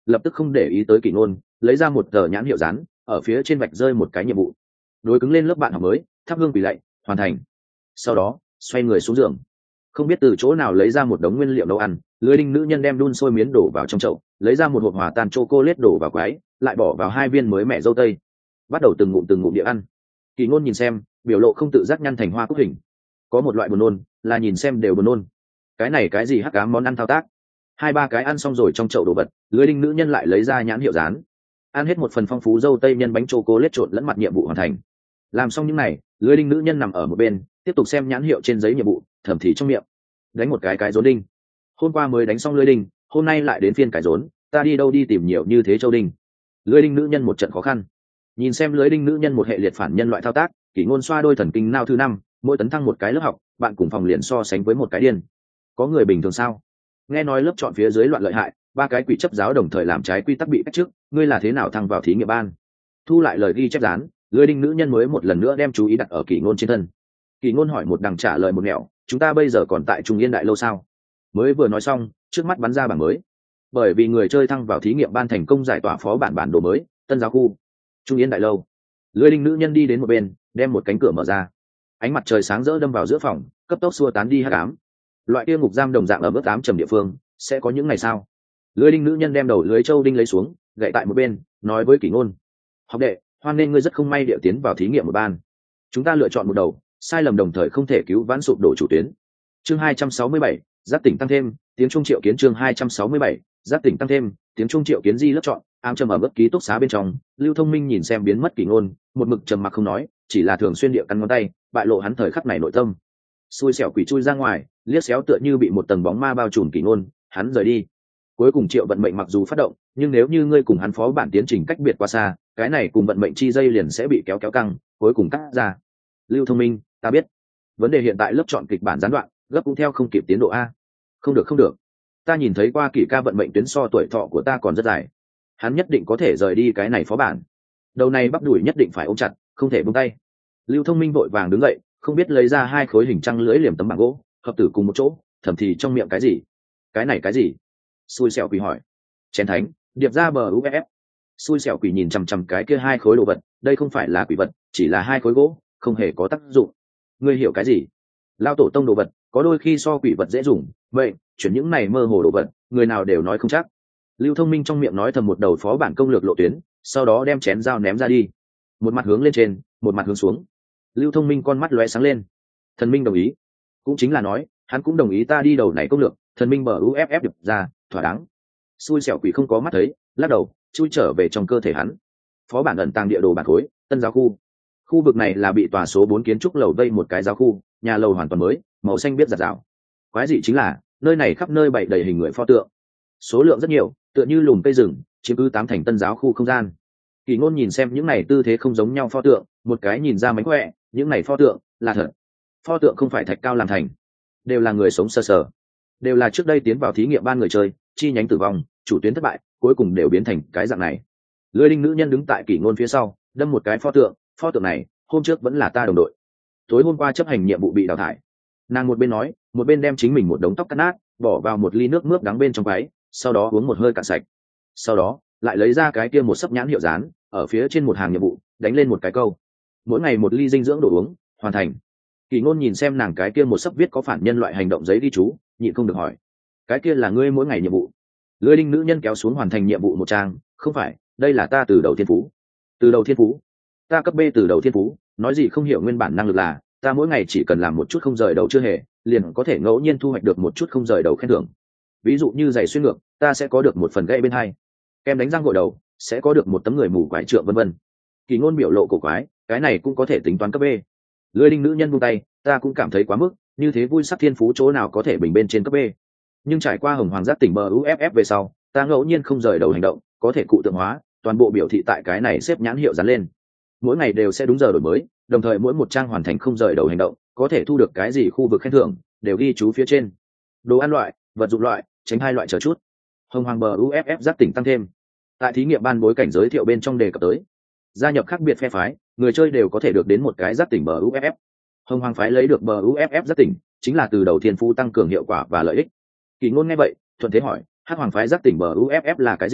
lập tức không để ý tới Kỷ Ngôn, lấy ra một tờ nhãn hiệu dán, ở phía trên vạch rơi một cái nhiệm vụ. Đối cứng lên lớp bạn học mới, thắp hương quỳ lạy, hoàn thành. Sau đó xoay người xuống giường, không biết từ chỗ nào lấy ra một đống nguyên liệu nấu ăn. Lưới đinh nữ nhân đem đun sôi miến đổ vào trong chậu, lấy ra một hộp hòa tan chocolate đổ vào quái, lại bỏ vào 2 viên mới mẻ dâu tây, bắt đầu từng ngụm địa ăn. Kỷ Ngôn nhìn xem, biểu lộ không tự giác nhăn thành hoa cúc hình. Có một loại buồn nôn, là nhìn xem đều buồn nôn. Cái này cái gì hắc ám món ăn thao tác. 2-3 cái ăn xong rồi, trong chậu đồ vật, lưới đinh nữ nhân lại lấy ra nhãn hiệu dán, ăn hết một phần phong phú dâu tây nhân bánh chocolate trộn lẫn mặt nhiệm vụ hoàn thành. Làm xong những này, lưới đinh nữ nhân nằm ở một bên, tiếp tục xem nhãn hiệu trên giấy nhiệm vụ, thầm thì trong miệng đánh một cái rốn đinh. Hôm qua mới đánh xong lưới đinh, hôm nay lại đến phiên cái rốn, ta đi đâu đi tìm nhiều như thế châu đinh. Lưới đinh nữ nhân một trận khó khăn. Nhìn xem lưới đinh nữ nhân một hệ liệt phản nhân loại thao tác, Kỷ Ngôn xoa đôi thần kinh não thứ 5, mỗi tấn thăng một cái lớp học, bạn cùng phòng liền so sánh với một cái điên. Có người bình thường sao? Nghe nói lớp chọn phía dưới loạn lợi hại, 3 cái quỷ chấp giáo đồng thời làm trái quy tắc bị cách chức, ngươi là thế nào thăng vào thí nghiệm ban? Thu lại lời ghi chép dán, lưới đinh nữ nhân mới một lần nữa đem chú ý đặt ở Kỷ Ngôn trên thân. Kỷ Ngôn hỏi một đằng trả lời một nẻo, chúng ta bây giờ còn tại Trung Yên Đại lâu sao? Mới vừa nói xong, trước mắt bắn ra bảng mới. Bởi vì người chơi thăng vào thí nghiệm ban thành công giải tỏa phó bản đồ mới, Tân giáo khu, Trung Yên Đại lâu. Lưới đinh nữ nhân đi đến một bên, đem một cánh cửa mở ra. Ánh mặt trời sáng rỡ đâm vào giữa phòng, cấp tốc xua tán đi hắc ám. Loại kia ngục giam đồng dạng ở mức 8 trầm địa phương, sẽ có những ngày sao? Lưới đinh nữ nhân đem đầu lưới châu đinh lấy xuống, gậy tại một bên, nói với Kỷ Ngôn: học đệ, hoan nên ngươi rất không may địa tiến vào thí nghiệm một ban. Chúng ta lựa chọn một đầu, sai lầm đồng thời không thể cứu vãn sụp đổ chủ tuyến. Chương 267, giác tỉnh tăng thêm, tiếng trung triệu kiến. Chương 267, giác tỉnh tăng thêm, tiếng trung triệu kiến. Di lớp chọn, ám trầm ở bất ký túc xá bên trong. Lưu Thông Minh nhìn xem biến mất Kỷ Ngôn, một mực trầm mặc không nói, chỉ là thường xuyên địa căn ngón tay, bại lộ hắn thời khắc này nội tâm. Xui xẻo quỷ chui ra ngoài, liếc xéo tựa như bị một tầng bóng ma bao trùm Kỷ Ngôn, hắn rời đi. Cuối cùng Triệu vận mệnh mặc dù phát động, nhưng nếu như ngươi cùng hắn phó bản tiến trình cách biệt quá xa, cái này cùng vận mệnh chi dây liền sẽ bị kéo căng, cuối cùng cắt ra. Lưu Thông Minh, ta biết. Vấn đề hiện tại lớp chọn kịch bản gián đoạn, gấp cũng theo không kịp tiến độ a. Không được, ta nhìn thấy qua Kỷ ca vận mệnh tuyến so tuổi thọ của ta còn rất dài, hắn nhất định có thể rời đi cái này phó bản. Đầu này bắp đùi nhất định phải ôm chặt, không thể buông tay. Lưu Thông Minh vội vàng đứng dậy, không biết lấy ra 2 khối hình trăng lưỡi liềm tấm bảng gỗ, hợp tử cùng một chỗ, thầm thì trong miệng cái gì? Cái gì? Xui xẻo quỷ hỏi. Chén thánh, điệp ra bờ UFF. Xui xẻo quỷ nhìn chằm cái kia 2 khối đồ vật, đây không phải là quỷ vật, chỉ là 2 khối gỗ, không hề có tác dụng. Ngươi hiểu cái gì? Lao tổ tông đồ vật, có đôi khi so quỷ vật dễ dùng, vậy chuyển những này mơ hồ đồ vật, người nào đều nói không chắc. Lưu Thông Minh trong miệng nói thầm một đầu phó bản công lược lộ tuyến, sau đó đem chén dao ném ra đi, một mặt hướng lên trên, một mặt hướng xuống. Lưu Thông Minh con mắt lóe sáng lên. Thần minh đồng ý, cũng chính là nói hắn cũng đồng ý ta đi đầu này công lược. Thần minh bờ UFF được ra, thỏa đáng. Xui xẻo quỷ không có mắt thấy, lắc đầu chui trở về trong cơ thể hắn. Phó bản ẩn tàng địa đồ bản khối, Tân giáo khu. Khu vực này là bị tòa số 4 kiến trúc lầu vây một cái giáo khu, nhà lầu hoàn toàn mới, màu xanh biết rạt rào. Quái dị chính là nơi này khắp nơi bày đầy hình người pho tượng, số lượng rất nhiều, tựa như lùm cây rừng, chiếm cứ 8 thành Tân giáo khu không gian. Kỷ Ngôn nhìn xem những này tư thế không giống nhau pho tượng, một cái nhìn ra mánh khỏe, những này pho tượng là thật. Pho tượng không phải thạch cao làm thành, đều là người sống sờ sờ, đều là trước đây tiến vào thí nghiệm ban người chơi, chi nhánh tử vong, chủ tuyến thất bại, cuối cùng đều biến thành cái dạng này. Lưới đinh nữ nhân đứng tại Kỷ Ngôn phía sau, đâm một cái pho tượng này hôm trước vẫn là ta đồng đội, tối hôm qua chấp hành nhiệm vụ bị đào thải. Nàng một bên nói, một bên đem chính mình một đống tóc cắt nát bỏ vào một ly nước mướp đắng bên trong váy, sau đó uống một hơi cạn sạch. Sau đó lại lấy ra cái kia một sấp nhãn hiệu dán, ở phía trên một hàng nhiệm vụ đánh lên một cái câu: mỗi ngày một ly dinh dưỡng đồ uống, hoàn thành. Kỷ Ngôn nhìn xem nàng cái kia một sấp viết có phản nhân loại hành động giấy ghi chú, nhịn không được hỏi: cái kia là ngươi mỗi ngày nhiệm vụ? Lưới đinh nữ nhân kéo xuống hoàn thành nhiệm vụ một trang: không phải, đây là ta từ đầu thiên phú. Từ đầu thiên phú? Ta cấp B từ đầu thiên phú, nói gì không hiểu nguyên bản năng lực là ta mỗi ngày chỉ cần làm một chút không rời đầu chưa hề, liền có thể ngẫu nhiên thu hoạch được một chút không rời đầu khen thưởng. Ví dụ như giày xuyên ngược, ta sẽ có được một phần gãy bên hai. Kem đánh răng gội đầu, sẽ có được một tấm người mù quái trượng, vân vân. Kỷ Ngôn biểu lộ cổ quái, cái này cũng có thể tính toán cấp B? Lưới đinh nữ nhân buông tay, ta cũng cảm thấy quá mức, như thế vui sắc thiên phú chỗ nào có thể bình bên trên cấp B. Nhưng trải qua hồng hoàng giác tỉnh bờ UFF về sau, ta ngẫu nhiên không rời đầu hành động, có thể cụ tượng hóa, toàn bộ biểu thị tại cái này xếp nhãn hiệu dán lên. Mỗi ngày đều sẽ đúng giờ đổi mới, đồng thời mỗi một trang hoàn thành không rời đầu hành động, có thể thu được cái gì khu vực khen thưởng, đều ghi chú phía trên. Đồ ăn loại, vật dụng loại, tránh 2 loại chờ chút. Hồng hoàng bờ UFF giác tỉnh tăng thêm. Tại thí nghiệm ban bối cảnh giới thiệu bên trong đề cập tới, gia nhập khác biệt phe phái, người chơi đều có thể được đến một cái giác tỉnh bờ UFF. Hồng hoàng phái lấy được bờ UFF giác tỉnh, chính là từ đầu thiên phú tăng cường hiệu quả và lợi ích. Kỷ Ngôn nghe vậy, thuận thế hỏi: hắc hoàng phái giác tỉnh bờ UFF là cái gì,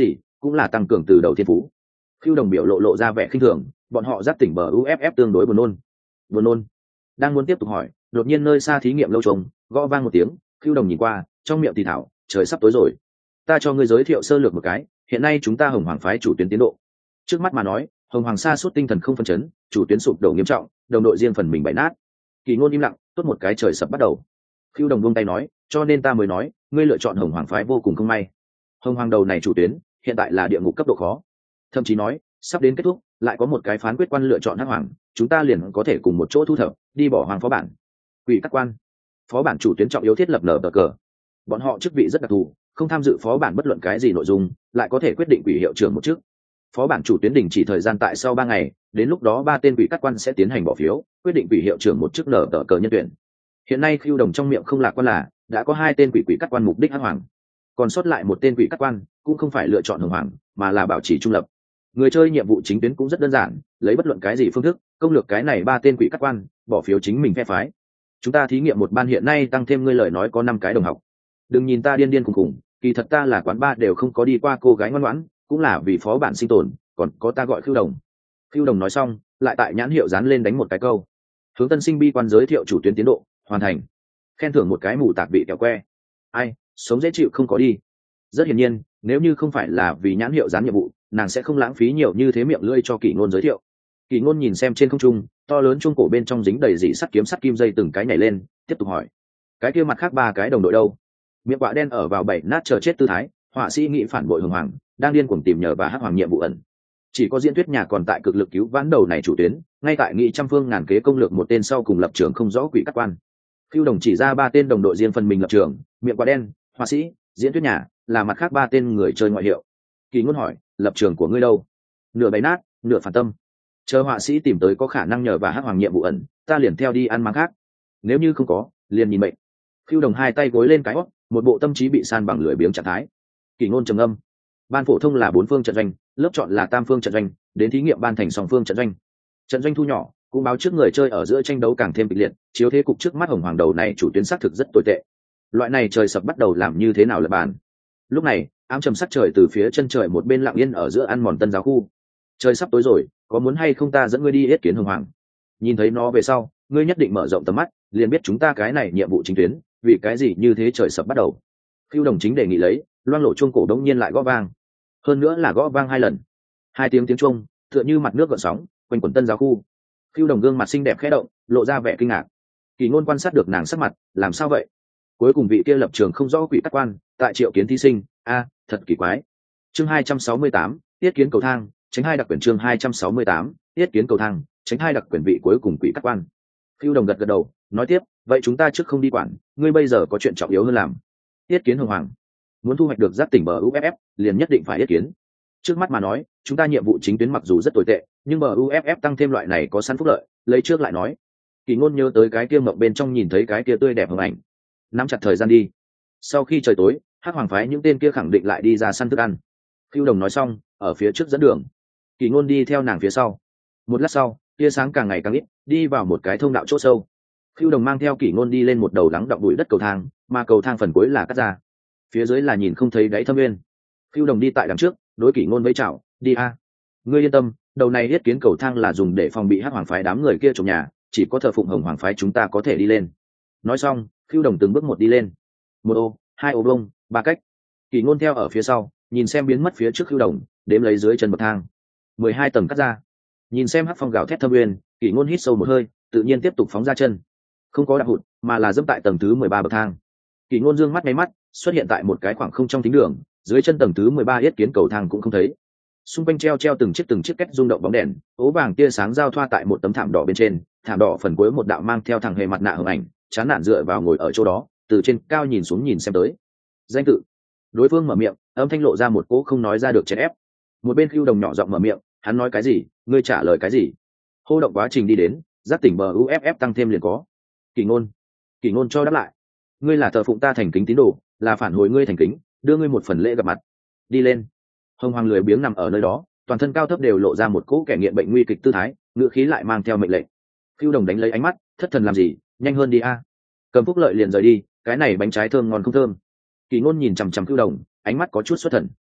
cũng là tăng cường từ đầu thiên phú. Khưu Đồng biểu lộ ra vẻ khinh thường, bọn họ giác tỉnh bờ UFF tương đối buồn nôn. Đang muốn tiếp tục hỏi, đột nhiên nơi xa thí nghiệm lâu trống gõ vang một tiếng. Khưu Đồng nhìn qua, trong miệng thì thảo, trời sắp tối rồi. Ta cho ngươi giới thiệu sơ lược một cái, hiện nay chúng ta Hồng Hoàng phái chủ tuyến tiến độ. Trước mắt mà nói, Hồng Hoàng sa sút tinh thần không phân chấn, chủ tuyến sụp đổ nghiêm trọng, đồng đội riêng phần mình bại nát. Kỳ Ngôn im lặng, tốt một cái trời sập bắt đầu. Khưu Đồng buông tay nói, cho nên ta mới nói, ngươi lựa chọn Hồng Hoàng phái vô cùng không may. Hồng Hoàng đầu này chủ tuyến, hiện tại là địa ngục cấp độ khó. Thậm chí nói, sắp đến kết thúc, lại có một cái phán quyết quan lựa chọn Hắc Hoàng, chúng ta liền có thể cùng một chỗ thu thập, đi bỏ Hoàng phó bản. Quỷ các quan, phó bản chủ tuyến trọng yếu thiết lập nở cờ. Bọn họ chức vị rất đặc thù, không tham dự phó bản bất luận cái gì nội dung, lại có thể quyết định quỷ hiệu trưởng một chức. Phó bản chủ tuyến đình chỉ thời gian tại sau 3 ngày, đến lúc đó 3 tên quỷ các quan sẽ tiến hành bỏ phiếu, quyết định quỷ hiệu trưởng một chức nở cờ nhân tuyển. Hiện nay Khưu Đồng trong miệng không lạc quan là đã có 2 tên quỷ các quan mục đích Hắc Hoàng, còn sót lại một tên quỷ các quan cũng không phải lựa chọn Hồng Hoàng, mà là bảo trì trung lập. Người chơi nhiệm vụ chính tuyến cũng rất đơn giản, lấy bất luận cái gì phương thức công lược cái này 3 tên quỷ các quan, bỏ phiếu chính mình phe phái. Chúng ta thí nghiệm một ban hiện nay tăng thêm ngươi lời nói có 5 cái đồng học. Đừng nhìn ta điên điên khùng khùng, kỳ thật ta là quán ba đều không có đi qua cô gái ngoan ngoãn, cũng là vì phó bản sinh tồn, còn có ta gọi Khưu Đồng. Khưu Đồng nói xong, lại tại nhãn hiệu dán lên đánh một cái câu. Hướng tân sinh bi quan giới thiệu chủ tuyến tiến độ, hoàn thành. Khen thưởng một cái mù tạc bị kẹo que. Ai, sống dễ chịu không có đi. Rất hiển nhiên, nếu như không phải là vì nhãn hiệu dán nhiệm vụ, nàng sẽ không lãng phí nhiều như thế miệng lưỡi cho Kỷ Ngôn giới thiệu. Kỷ Ngôn nhìn xem trên không trung, to lớn chuông cổ bên trong dính đầy dị sắt kim dây từng cái nhảy lên, tiếp tục hỏi: cái kia mặt khác 3 cái đồng đội đâu? Miệng quạ đen ở vào 7 nát chờ chết tư thái, họa sĩ nghĩ phản bội Hồng Hoàng, đang điên cuồng tìm nhờ và Hắc Hoàng nhiệm vụ ẩn. Chỉ có Diễn Tuyết Nhà còn tại cực lực cứu vãn đầu này chủ tuyến, ngay tại nghị trăm phương ngàn kế công lược một tên sau cùng lập trường không rõ quỷ các quan. Khưu Đồng chỉ ra 3 tên đồng đội riêng phần mình lập trường, miệng quạ đen, họa sĩ, Diễn Tuyết Nhà là mặt khác 3 tên người chơi ngoại hiệu. Kỳ Ngôn hỏi: lập trường của ngươi đâu? Nửa bày nát, nửa phản tâm. Chờ họa sĩ tìm tới có khả năng nhờ và Hắc Hoàng nhiệm vụ ẩn, ta liền theo đi ăn máng khác. Nếu như không có, liền nhìn mệnh. Khưu Đồng 2 tay gối lên cái hót, một bộ tâm trí bị san bằng lưỡi biếng trạng thái. Kỳ Ngôn trầm âm: ban phổ thông là 4 phương trận doanh, lớp chọn là tam phương trận doanh, đến thí nghiệm ban thành song phương trận doanh. Trận doanh thu nhỏ, cũng báo trước người chơi ở giữa tranh đấu càng thêm kịch liệt, chiếu thế cục trước mắt Hồng Hoàng đầu này chủ tuyến xác thực rất tồi tệ. Loại này trời sập bắt đầu làm như thế nào lật bàn. Lúc này, ám trầm sắc trời từ phía chân trời một bên lặng yên ở giữa ăn mòn tân giáo khu. Trời sắp tối rồi, có muốn hay không ta dẫn ngươi đi yết kiến Hồng Hoàng? Nhìn thấy nó về sau, ngươi nhất định mở rộng tầm mắt, liền biết chúng ta cái này nhiệm vụ chính tuyến, vì cái gì như thế trời sập bắt đầu. Khưu Đồng chính đề nghị lấy, loang lộ chuông cổ đống nhiên lại gõ vang, hơn nữa là gõ vang 2 lần. 2 tiếng chuông, tựa như mặt nước gợn sóng, quanh quẩn tân giáo khu. Khưu Đồng gương mặt xinh đẹp khẽ động, lộ ra vẻ kinh ngạc. Kỳ Ngôn quan sát được nàng sắc mặt, làm sao vậy? Cuối cùng vị kia lập trường không rõ quỷ các quan, tại triệu kiến thí sinh, thật kỳ quái. Chương 268, tiết kiến cầu thang, tránh 2 đặc quyển chương 268, tiết kiến cầu thang, tránh 2 đặc quyển vị cuối cùng quỷ các quan. Khưu Đồng gật gật đầu, nói tiếp, vậy chúng ta trước không đi quản, ngươi bây giờ có chuyện trọng yếu hơn làm. Tiết kiến Hồng Hoàng. Muốn thu hoạch được giác tỉnh bờ UFF, liền nhất định phải yết kiến. Trước mắt mà nói, chúng ta nhiệm vụ chính tuyến mặc dù rất tồi tệ, nhưng bờ UFF tăng thêm loại này có sẵn phúc lợi, lấy trước lại nói. Kỳ Ngôn nhớ tới cái kia mộng bên trong nhìn thấy cái kia tươi đẹp hình ảnh, nắm chặt thời gian đi. Sau khi trời tối, Hắc Hoàng phái những tên kia khẳng định lại đi ra săn thức ăn. Khưu Đồng nói xong, ở phía trước dẫn đường. Kỳ Ngôn đi theo nàng phía sau. Một lát sau, tia sáng càng ngày càng ít, đi vào một cái thông đạo chỗ sâu. Khưu Đồng mang theo Kỳ Ngôn đi lên một đầu lắng đọng bụi đất cầu thang, mà cầu thang phần cuối là cắt ra, phía dưới là nhìn không thấy đáy thâm nguyên. Khưu Đồng đi tại đằng trước, đối Kỳ Ngôn vẫy chào, đi a. Ngươi yên tâm, đầu này yết kiến cầu thang là dùng để phòng bị Hắc Hoàng phái đám người kia trộm nhà, chỉ có thờ phụng Hồng Hoàng phái chúng ta có thể đi lên. Nói xong, Khưu Đồng từng bước một đi lên. 1 ô, 2 ô bông, 3 cách. Kỳ Ngôn theo ở phía sau, nhìn xem biến mất phía trước Khưu Đồng, đếm lấy dưới chân bậc thang. 12 tầng cắt ra. Nhìn xem Hắc Phong gào thét thâm nguyên, Kỳ Ngôn hít sâu một hơi, tự nhiên tiếp tục phóng ra chân. Không có đạp hụt, mà là dẫm tại tầng thứ 13 bậc thang. Kỳ Ngôn dương mắt ngay mắt, xuất hiện tại một cái khoảng không trong thính đường, dưới chân tầng thứ 13 yết kiến cầu thang cũng không thấy. Xung quanh treo từng chiếc két rung động bóng đèn, ố vàng tia sáng giao thoa tại một tấm thảm đỏ bên trên, thảm đỏ phần cuối một đạo mang theo thằng hề mặt nạ hưởng ảnh, chán nản dựa vào ngồi ở chỗ đó, từ trên cao nhìn xuống nhìn xem tới. Danh tự. Đối phương mở miệng, âm thanh lộ ra một cỗ không nói ra được chèn ép. Một bên Khưu Đồng nhỏ giọng mở miệng, hắn nói cái gì, ngươi trả lời cái gì. Hô động quá trình đi đến, giác tỉnh bờ UFF tăng thêm liền có. Kỳ Ngôn cho đáp lại, ngươi là thờ phụng ta thành kính tín đồ, là phản hồi ngươi thành kính, đưa ngươi một phần lễ gặp mặt. Đi lên. Hồng Hoàng lười biếng nằm ở nơi đó, toàn thân cao thấp đều lộ ra một cỗ kẻ nghiện bệnh nguy kịch tư thái, ngựa khí lại mang theo mệnh lệnh. Khưu Đồng đánh lấy ánh mắt, thất thần làm gì, nhanh hơn đi a. Cầm phúc lợi liền rời đi, cái này bánh trái thơm ngon không thơm. Kỳ Ngôn nhìn chằm chằm Khưu Đồng, ánh mắt có chút xuất thần.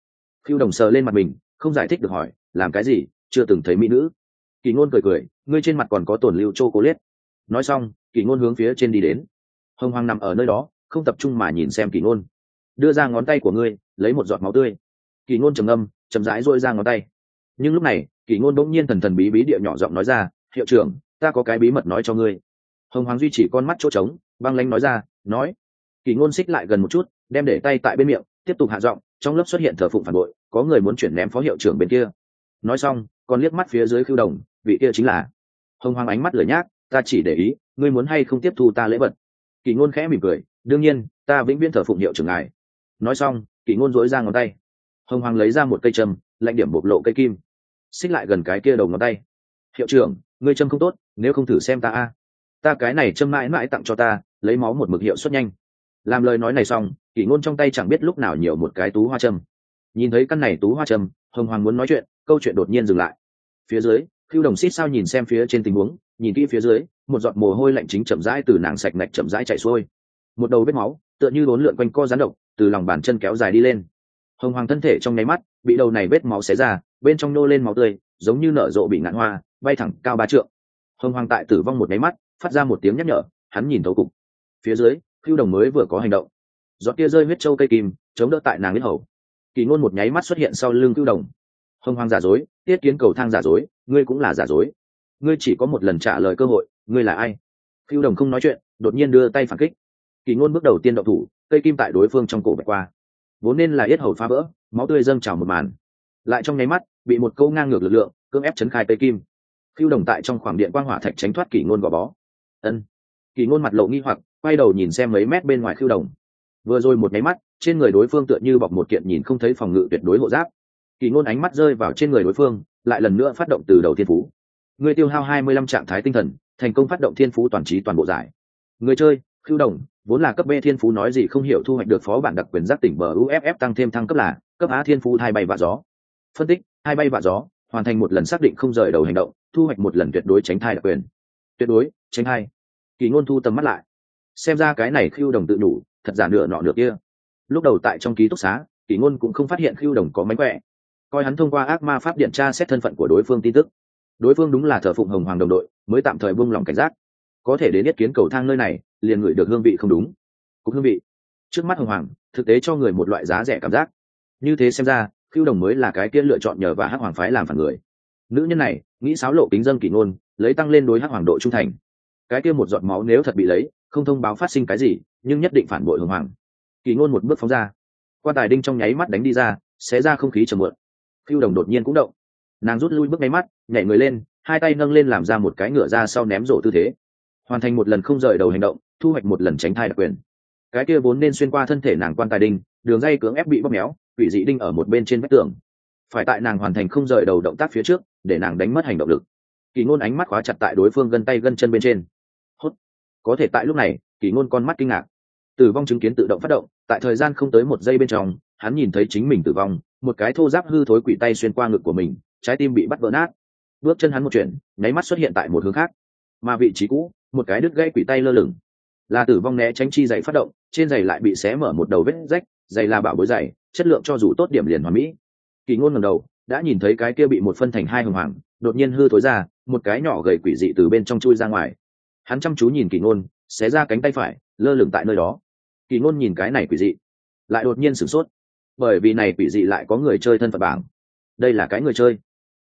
Khưu Đồng sờ lên mặt mình, không giải thích được hỏi, làm cái gì, chưa từng thấy mỹ nữ. Kỳ Ngôn cười cười, ngươi trên mặt còn có tổn lưu chocolate. Nói xong, Kỳ Ngôn hướng phía trên đi đến. Hồng Hoàng nằm ở nơi đó, không tập trung mà nhìn xem Kỳ Ngôn. Đưa ra ngón tay của ngươi, lấy một giọt máu tươi. Kỳ Ngôn trầm ngâm, chậm rãi duỗi ra ngón tay. Nhưng lúc này, Kỳ Ngôn bỗng nhiên thần thần bí bí địa nhỏ giọng nói ra, hiệu trưởng, ta có cái bí mật nói cho ngươi. Hồng Hoàng duy chỉ con mắt chỗ trống, băng lãnh nói ra, nói. Kỳ Ngôn xích lại gần một chút, đem để tay tại bên miệng, tiếp tục hạ giọng, trong lớp xuất hiện thờ phụng phản bội, có người muốn chuyển ném phó hiệu trưởng bên kia. Nói xong, còn liếc mắt phía dưới Khưu Đồng, vị kia chính là. Hồng Hoàng ánh mắt lửa nhác, ta chỉ để ý, ngươi muốn hay không tiếp thu ta lễ vật. Kỳ Ngôn khẽ mỉm cười, đương nhiên, ta vĩnh viễn thờ phụng hiệu trưởng ngài. Nói xong, Kỳ Ngôn duỗi ra ngón tay. Hồng Hoàng lấy ra một cây châm, lạnh điểm bộc lộ cây kim, xích lại gần cái kia đầu ngón tay. Hiệu trưởng, ngươi châm không tốt, nếu không thử xem ta a. Ta cái này châm mãi mãi tặng cho ta, lấy máu một mực hiệu suất nhanh. Làm lời nói này xong, Kỳ Ngôn trong tay chẳng biết lúc nào nhiều một cái tú hoa châm. Nhìn thấy căn này tú hoa châm, Hồng Hoàng muốn nói chuyện, câu chuyện đột nhiên dừng lại. Phía dưới, Khưu Đồng xít sao nhìn xem phía trên tình huống, nhìn kỹ phía dưới, một giọt mồ hôi lạnh chính chậm rãi từ nàng sạch nạch chậm rãi chảy xuôi. Một đầu vết máu, tựa như bốn lượn quanh co rắn độc, từ lòng bàn chân kéo dài đi lên. Hồng Hoàng thân thể trong nháy mắt bị đầu này vết máu xé ra, bên trong nô lên máu tươi, giống như nở rộ bị ngạn hoa, bay thẳng cao 3 trượng. Hồng Hoàng tại tử vong một nháy mắt, phát ra một tiếng nhắc nhở, hắn nhìn thấu cục. Phía dưới, Khưu Đồng mới vừa có hành động, giọt kia rơi huyết châu cây kim, chống đỡ tại nàng huyết hầu. Kỳ Ngôn một nháy mắt xuất hiện sau lưng Khưu Đồng. Hồng Hoàng giả dối, Tiết Kiến cầu thang giả dối, ngươi cũng là giả dối. Ngươi chỉ có một lần trả lời cơ hội, ngươi là ai? Khưu Đồng không nói chuyện, đột nhiên đưa tay phản kích. Kỳ Ngôn bước đầu tiên động thủ, cây kim tại đối phương trong cổ vạch qua, vốn nên là yết hầu phá vỡ, máu tươi dâng trào một màn, lại trong nháy mắt bị một câu ngang ngược lực lượng cưỡng ép chấn khai cây kim. Khưu Đồng tại trong khoảng điện quang hỏa thạch tránh thoát Kỳ Ngôn gò bó. Ân. Kỳ Ngôn mặt lộ nghi hoặc, quay đầu nhìn xem mấy mét bên ngoài Khưu Đồng. Vừa rồi một nháy mắt, trên người đối phương tựa như bọc một kiện nhìn không thấy phòng ngự tuyệt đối hộ giáp. Kỳ Ngôn ánh mắt rơi vào trên người đối phương, lại lần nữa phát động từ đầu thiên phú. Người tiêu hao 25 trạng thái tinh thần, thành công phát động thiên phú toàn trí toàn bộ giải. Người chơi, Khưu Đồng, vốn là cấp B thiên phú nói gì không hiểu, thu hoạch được phó bản đặc quyền giác tỉnh bờ UFF tăng thêm thăng cấp là cấp A thiên phú hai bay vạ gió. Phân tích, hai bay vạ gió, hoàn thành một lần xác định không rời đầu hành động, thu hoạch một lần tuyệt đối tránh thai đặc quyền. Tuyệt đối, tránh thai. Kỳ Ngôn thu tầm mắt lại. Xem ra cái này Khưu Đồng tự đủ, thật giả nửa nọ nửa kia. Lúc đầu tại trong ký túc xá, Kỳ Ngôn cũng không phát hiện Khưu Đồng có mánh khỏe. Coi hắn thông qua ác ma pháp điện tra xét thân phận của đối phương tin tức. Đối phương đúng là thờ phụng Hồng Hoàng đồng đội, mới tạm thời buông lòng cảnh giác. Có thể đến Yết Kiến cầu thang nơi này, liền ngửi được hương vị không đúng. Cục hương vị trước mắt Hồng Hoàng thực tế cho người một loại giá rẻ cảm giác. Như thế xem ra, Khưu Đồng mới là cái kia lựa chọn nhờ và Hắc Hoàng phái làm phản người. Nữ nhân này nghĩ xáo lộ kính dâng Kỳ Ngôn, lấy tăng lên đối Hắc Hoàng độ trung thành. Cái kia một giọt máu nếu thật bị lấy, không thông báo phát sinh cái gì, nhưng nhất định phản bội Hồng Hoàng. Kỳ Ngôn một bước phóng ra, quan tài đinh trong nháy mắt đánh đi ra, xé ra không khí trầm muộn. Khưu Đồng đột nhiên cũng động, nàng rút lui bước nháy mắt, nhảy người lên, hai tay nâng lên làm ra một cái ngửa ra sau ném rổ tư thế, hoàn thành một lần không rời đầu hành động, thu hoạch một lần tránh thai đặc quyền. Cái kia vốn nên xuyên qua thân thể nàng quan tài đinh, đường dây cưỡng ép bị bóp méo, quỷ dị đinh ở một bên trên vách tường. Phải tại nàng hoàn thành không rời đầu động tác phía trước, để nàng đánh mất hành động lực. Kỳ Ngôn ánh mắt khóa chặt tại đối phương gân tay gân chân bên trên. Hốt. Có thể tại lúc này, Kỳ Ngôn con mắt kinh ngạc. Tử vong chứng kiến tự động phát động, tại thời gian không tới một giây bên trong, hắn nhìn thấy chính mình tử vong, một cái thô ráp hư thối quỷ tay xuyên qua ngực của mình, trái tim bị bắt vỡ nát. Bước chân hắn một chuyển, nháy mắt xuất hiện tại một hướng khác, mà vị trí cũ, một cái đứt gãy quỷ tay lơ lửng. Là tử vong né tránh chi giày phát động, trên giày lại bị xé mở một đầu vết rách, giày là bảo bối giày, chất lượng cho dù tốt điểm liền hoàn mỹ. Kỳ Ngôn ngẩng đầu, đã nhìn thấy cái kia bị một phân thành hai Hồng Hoàng, đột nhiên hư thối ra, một cái nhỏ gầy quỷ dị từ bên trong chui ra ngoài. Hắn chăm chú nhìn Kỳ Ngôn, xé ra cánh tay phải, lơ lửng tại nơi đó. Kỳ Ngôn nhìn cái này quỷ dị, lại đột nhiên sửng sốt, bởi vì này quỷ dị lại có người chơi thân phận bảng. Đây là cái người chơi,